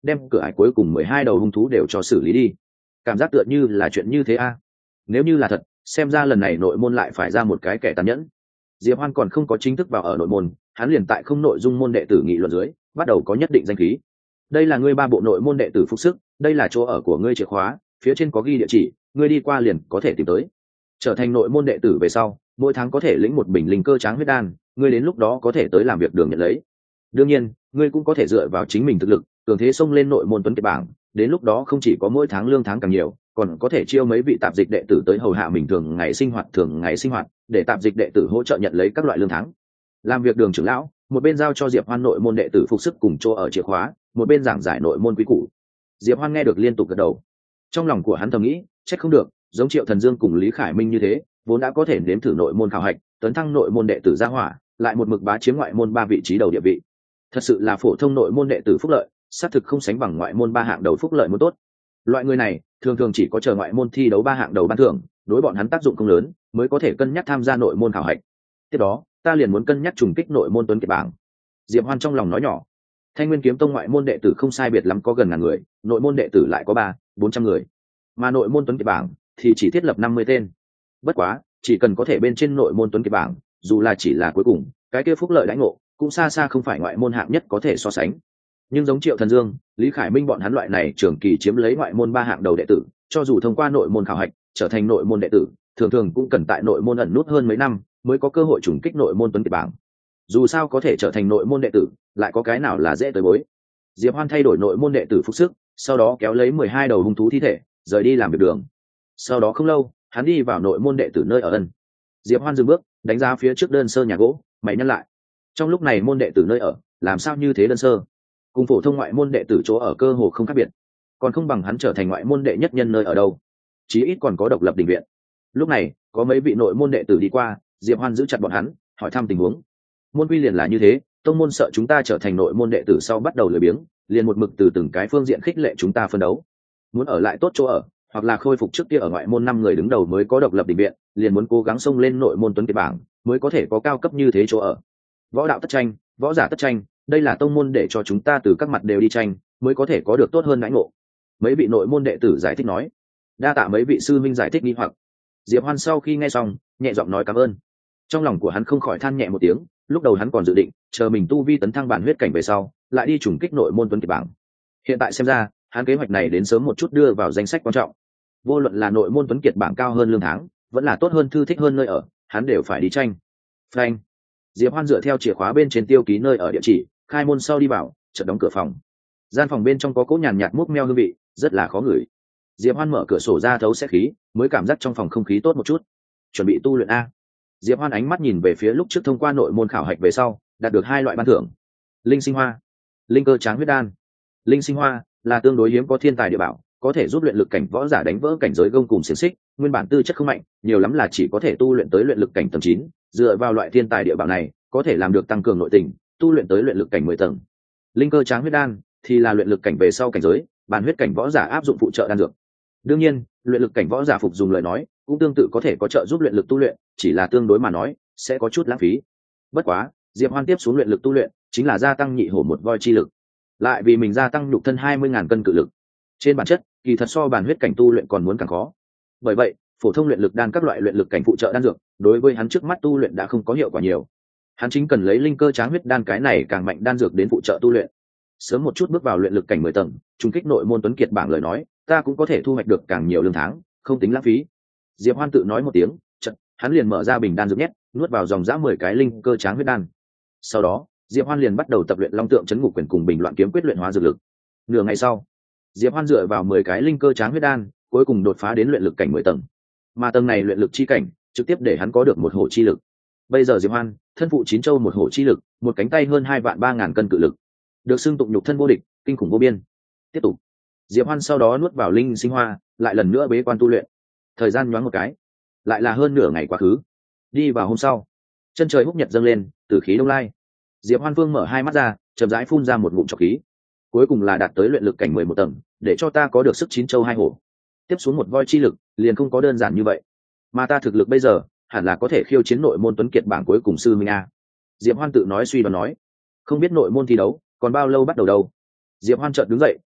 đem cửa ải cuối cùng mười hai đầu hung thú đều cho xử lý đi. Cảm giác tựa như là chuyện như thế a. Nếu như là thật, xem ra lần này nội môn lại phải ra một cái kẻ tàn nhẫn. Diệp Hoan còn không có chính thức vào ở nội môn, hắn liền tại không nội dung môn đệ tử nghị luận dưới bắt đầu có nhất định danh khí. Đây là ngươi ba bộ nội môn đệ tử phục sức, đây là chỗ ở của ngươi chìa khóa, phía trên có ghi địa chỉ, ngươi đi qua liền có thể tìm tới. Trở thành nội môn đệ tử về sau, mỗi tháng có thể lĩnh một bình linh cơ tráng huyết đan, ngươi đến lúc đó có thể tới làm việc đường nhận lấy. Đương nhiên, ngươi cũng có thể dựa vào chính mình thực lực, cường thế xông lên nội môn tuấn kiệt bảng, đến lúc đó không chỉ có mỗi tháng lương tháng càng nhiều, còn có thể chiêu mấy vị tạp dịch đệ tử tới hầu hạ mình thường ngày sinh hoạt thường ngày sinh hoạt, để tạp dịch đệ tử hỗ trợ nhận lấy các loại lương tháng. Làm việc đường trưởng lão, một bên giao cho Diệp Hoan nội môn đệ tử phục sức cùng chỗ ở chìa khóa, một bên giảng giải nội môn quý củ. Diệp Hoan nghe được liên tục gật đầu. Trong lòng của hắn thầm nghĩ, trách không được, giống Triệu Thần Dương cùng Lý Khải Minh như thế, vốn đã có thể nếm thử nội môn khảo hạch, tấn thăng nội môn đệ tử gia hỏa, lại một mực bá chiếm ngoại môn ba vị trí đầu địa vị. Thật sự là phổ thông nội môn đệ tử phúc lợi, xác thực không sánh bằng ngoại môn ba hạng đầu phúc lợi muốn tốt. Loại người này, thường thường chỉ có chờ ngoại môn thi đấu ba hạng đầu ban thưởng, đối bọn hắn tác dụng không lớn, mới có thể cân nhắc tham gia nội môn khảo hạch. Tiếp đó, ta liền muốn cân nhắc trùng kích nội môn tuấn kiệt bảng. Diệp Hoan trong lòng nói nhỏ. Thanh Nguyên Kiếm Tông ngoại môn đệ tử không sai biệt lắm có gần ngàn người, nội môn đệ tử lại có ba, bốn trăm người. Mà nội môn tuấn kiệt bảng thì chỉ thiết lập năm mươi tên. Bất quá, chỉ cần có thể bên trên nội môn tuấn kiệt bảng, dù là chỉ là cuối cùng, cái kia phúc lợi đãi ngộ cũng xa xa không phải ngoại môn hạng nhất có thể so sánh. Nhưng giống Triệu Thần Dương, Lý Khải Minh bọn hắn loại này trường kỳ chiếm lấy ngoại môn ba hạng đầu đệ tử, cho dù thông qua nội môn khảo hạch, trở thành nội môn đệ tử, thường thường cũng cần tại nội môn ẩn nút hơn mấy năm mới có cơ hội trùng kích nội môn tuấn kiệt bảng. Dù sao có thể trở thành nội môn đệ tử, lại có cái nào là dễ tới bối. Diệp Hoan thay đổi nội môn đệ tử phục sức, sau đó kéo lấy mười hai đầu hung thú thi thể, rời đi làm việc đường. Sau đó không lâu, hắn đi vào nội môn đệ tử nơi ở ân. Diệp Hoan dừng bước, đánh giá phía trước đơn sơ nhà gỗ, mày nhăn lại. Trong lúc này môn đệ tử nơi ở, làm sao như thế đơn sơ? Cùng phổ thông ngoại môn đệ tử chỗ ở cơ hồ không khác biệt, còn không bằng hắn trở thành ngoại môn đệ nhất nhân nơi ở đâu. Chí ít còn có độc lập đình viện. Lúc này, có mấy vị nội môn đệ tử đi qua, Diệp Hoan giữ chặt bọn hắn, hỏi thăm tình huống. Môn quy liền là như thế, tông môn sợ chúng ta trở thành nội môn đệ tử sau bắt đầu lười biếng, liền một mực từ từng cái phương diện khích lệ chúng ta phân đấu. Muốn ở lại tốt chỗ ở, hoặc là khôi phục trước kia ở ngoại môn năm người đứng đầu mới có độc lập đình viện, liền muốn cố gắng xông lên nội môn tuấn kiệt bảng, mới có thể có cao cấp như thế chỗ ở. Võ đạo tất tranh, võ giả tất tranh, đây là tông môn để cho chúng ta từ các mặt đều đi tranh, mới có thể có được tốt hơn đãi ngộ. Mấy vị nội môn đệ tử giải thích nói. Đa tạ mấy vị sư minh giải thích nghi hoặc. Diệp Hoan sau khi nghe xong, nhẹ giọng nói cảm ơn. Trong lòng của hắn không khỏi than nhẹ một tiếng, lúc đầu hắn còn dự định chờ mình tu vi tấn thăng bản huyết cảnh về sau, lại đi trùng kích nội môn tuấn kiệt bảng. Hiện tại xem ra, hắn kế hoạch này đến sớm một chút đưa vào danh sách quan trọng. Vô luận là nội môn tuấn kiệt bảng cao hơn lương tháng, vẫn là tốt hơn thư thích hơn nơi ở, hắn đều phải đi tranh. Phanh. Diệp Hoan dựa theo chìa khóa bên trên tiêu ký nơi ở địa chỉ, khai môn sau đi vào, chợt đóng cửa phòng. Gian phòng bên trong có cỗ nhàn nhạt múc meo hương vị, rất là khó ngửi. Diệp Hoan mở cửa sổ ra thấu xét khí, mới cảm giác trong phòng không khí tốt một chút. Chuẩn bị tu luyện a. Diệp Hoan ánh mắt nhìn về phía lúc trước thông qua nội môn khảo hạch về sau, đạt được hai loại ban thưởng: linh sinh hoa, linh cơ tráng huyết đan. Linh sinh hoa là tương đối hiếm có thiên tài địa bảo, có thể giúp luyện lực cảnh võ giả đánh vỡ cảnh giới gông cùng xiềng xích, nguyên bản tư chất không mạnh, nhiều lắm là chỉ có thể tu luyện tới luyện lực cảnh tầng chín, dựa vào loại thiên tài địa bảo này, có thể làm được tăng cường nội tình, tu luyện tới luyện lực cảnh mười tầng. Linh cơ tráng huyết đan thì là luyện lực cảnh về sau cảnh giới, bản huyết cảnh võ giả áp dụng phụ trợ đan dược. Đương nhiên, luyện lực cảnh võ giả phục dùng lời nói, cũng tương tự có thể có trợ giúp luyện lực tu luyện, chỉ là tương đối mà nói, sẽ có chút lãng phí. Bất quá, Diệp Hoan tiếp xuống luyện lực tu luyện, chính là gia tăng nhị hổ một voi chi lực, lại vì mình gia tăng nhục thân hai mươi ngàn cân cự lực. Trên bản chất, kỳ thật so bản huyết cảnh tu luyện còn muốn càng khó. Bởi vậy, phổ thông luyện lực đan các loại luyện lực cảnh phụ trợ đan dược, đối với hắn trước mắt tu luyện đã không có hiệu quả nhiều. Hắn chính cần lấy linh cơ tráng huyết đan cái này càng mạnh đan dược đến phụ trợ tu luyện. Sớm một chút bước vào luyện lực cảnh mười tầng, trùng kích nội môn tuấn kiệt bảng lời nói, ta cũng có thể thu hoạch được càng nhiều lương tháng, không tính lãng phí. Diệp Hoan tự nói một tiếng, chợt hắn liền mở ra bình đan dược nhét, nuốt vào dòng dã mười cái linh cơ tráng huyết đan. Sau đó, Diệp Hoan liền bắt đầu tập luyện Long Tượng Chấn Ngục Quyền cùng Bình Loạn Kiếm Quyết luyện hóa dược lực. Nửa ngày sau, Diệp Hoan dựa vào mười cái linh cơ tráng huyết đan, cuối cùng đột phá đến luyện lực cảnh mười tầng. Mà tầng này luyện lực chi cảnh, trực tiếp để hắn có được một hổ chi lực. Bây giờ Diệp Hoan, thân phụ chín châu một hổ chi lực, một cánh tay hơn hai vạn ba ngàn cân cự lực, được xưng tụng nhục thân vô địch, kinh khủng vô biên. Tiếp tục, Diệp Hoan sau đó nuốt vào linh sinh hoa, lại lần nữa bế quan tu luyện. Thời gian nhoáng một cái, lại là hơn nửa ngày quá khứ. Đi vào hôm sau, chân trời húc nhật dâng lên, tử khí đông lai. Diệp Hoan Vương mở hai mắt ra, chậm rãi phun ra một ngụm trọc khí. Cuối cùng là đạt tới luyện lực cảnh mười một tầng, để cho ta có được sức chín châu hai hổ. Tiếp xuống một voi chi lực, liền không có đơn giản như vậy. Mà ta thực lực bây giờ, hẳn là có thể khiêu chiến nội môn tuấn kiệt bảng cuối cùng sư minh a. Diệp Hoan tự nói suy đoán nói, không biết nội môn thi đấu còn bao lâu bắt đầu đâu. Diệp Hoan chợt đứng dậy,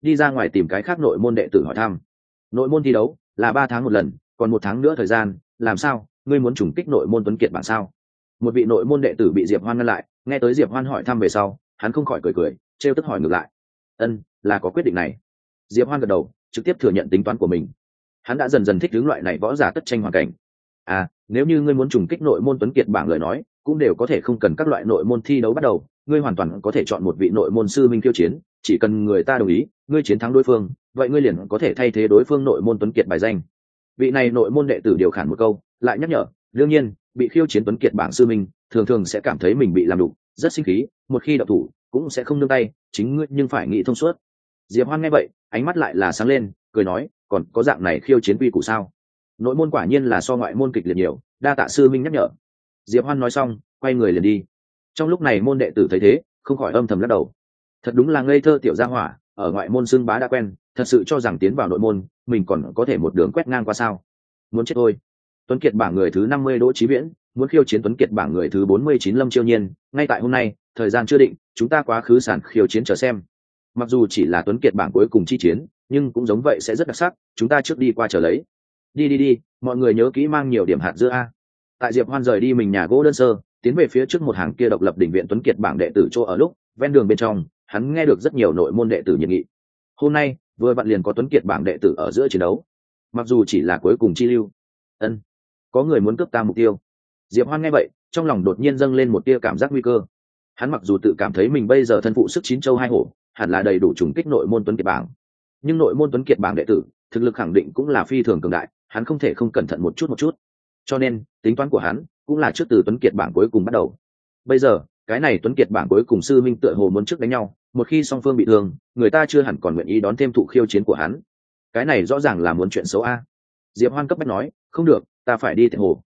đi ra ngoài tìm cái khác nội môn đệ tử hỏi thăm. Nội môn thi đấu là ba tháng một lần, còn một tháng nữa thời gian, làm sao ngươi muốn trùng kích nội môn tuấn kiệt bảng sao? Một vị nội môn đệ tử bị Diệp Hoan ngăn lại, nghe tới Diệp Hoan hỏi thăm về sau, hắn không khỏi cười cười, trêu tức hỏi ngược lại. Ân, là có quyết định này. Diệp Hoan gật đầu, trực tiếp thừa nhận tính toán của mình. Hắn đã dần dần thích ứng loại này võ giả tất tranh hoàn cảnh. À, nếu như ngươi muốn trùng kích nội môn tuấn kiệt bảng lời nói, cũng đều có thể không cần các loại nội môn thi đấu bắt đầu, ngươi hoàn toàn có thể chọn một vị nội môn sư minh khiêu chiến, chỉ cần người ta đồng ý, ngươi chiến thắng đối phương, vậy ngươi liền có thể thay thế đối phương nội môn tuấn kiệt bài danh. Vị này nội môn đệ tử điều khản một câu, lại nhắc nhở, đương nhiên, bị khiêu chiến tuấn kiệt bảng sư minh, thường thường sẽ cảm thấy mình bị làm đục, rất sinh khí, một khi động thủ, cũng sẽ không nương tay, chính ngươi nhưng phải nghĩ thông suốt. Diệp Hoan nghe vậy, ánh mắt lại là sáng lên, cười nói, còn có dạng này khiêu chiến quy củ sao? Nội môn quả nhiên là so ngoại môn kịch liệt nhiều, đa tạ sư minh nhắc nhở. Diệp Hoan nói xong, quay người liền đi. Trong lúc này môn đệ tử thấy thế, không khỏi âm thầm lắc đầu. Thật đúng là ngây thơ tiểu gia hỏa, ở ngoại môn xưng bá đã quen, thật sự cho rằng tiến vào nội môn, mình còn có thể một đường quét ngang qua sao? Muốn chết thôi. Tuấn kiệt bảng người thứ năm mươi Đỗ Chí Viễn, muốn khiêu chiến tuấn kiệt bảng người thứ bốn mươi chín Lâm Chiêu Nhiên, ngay tại hôm nay, thời gian chưa định, chúng ta quá khứ sàn khiêu chiến chờ xem. Mặc dù chỉ là tuấn kiệt bảng cuối cùng chi chiến, nhưng cũng giống vậy sẽ rất đặc sắc, chúng ta trước đi qua chờ lấy. Đi đi đi, mọi người nhớ kỹ mang nhiều điểm hạt dưa a. Tại Diệp Hoan rời đi mình nhà gỗ đơn sơ, tiến về phía trước một hàng kia độc lập đỉnh viện tuấn kiệt bảng đệ tử chỗ ở lúc, ven đường bên trong, hắn nghe được rất nhiều nội môn đệ tử nhiệt nghị. Hôm nay, vừa vặn liền có tuấn kiệt bảng đệ tử ở giữa chiến đấu. Mặc dù chỉ là cuối cùng chi lưu. Ân, có người muốn cướp ta mục tiêu. Diệp Hoan nghe vậy, trong lòng đột nhiên dâng lên một tia cảm giác nguy cơ. Hắn mặc dù tự cảm thấy mình bây giờ thân phụ sức chín châu hai hổ, hẳn là đầy đủ trùng kích nội môn tuấn kiệt bảng, nhưng nội môn tuấn kiệt bảng đệ tử thực lực khẳng định cũng là phi thường cường đại, hắn không thể không cẩn thận một chút một chút. Cho nên tính toán của hắn cũng là trước từ tuấn kiệt bảng cuối cùng bắt đầu. Bây giờ cái này tuấn kiệt bảng cuối cùng sư minh tựa hồ muốn trước đánh nhau, một khi song phương bị thương, người ta chưa hẳn còn nguyện ý đón thêm thụ khiêu chiến của hắn. Cái này rõ ràng là muốn chuyện xấu a. Diệp Hoan cấp bách nói, không được, ta phải đi Tiện Hồ.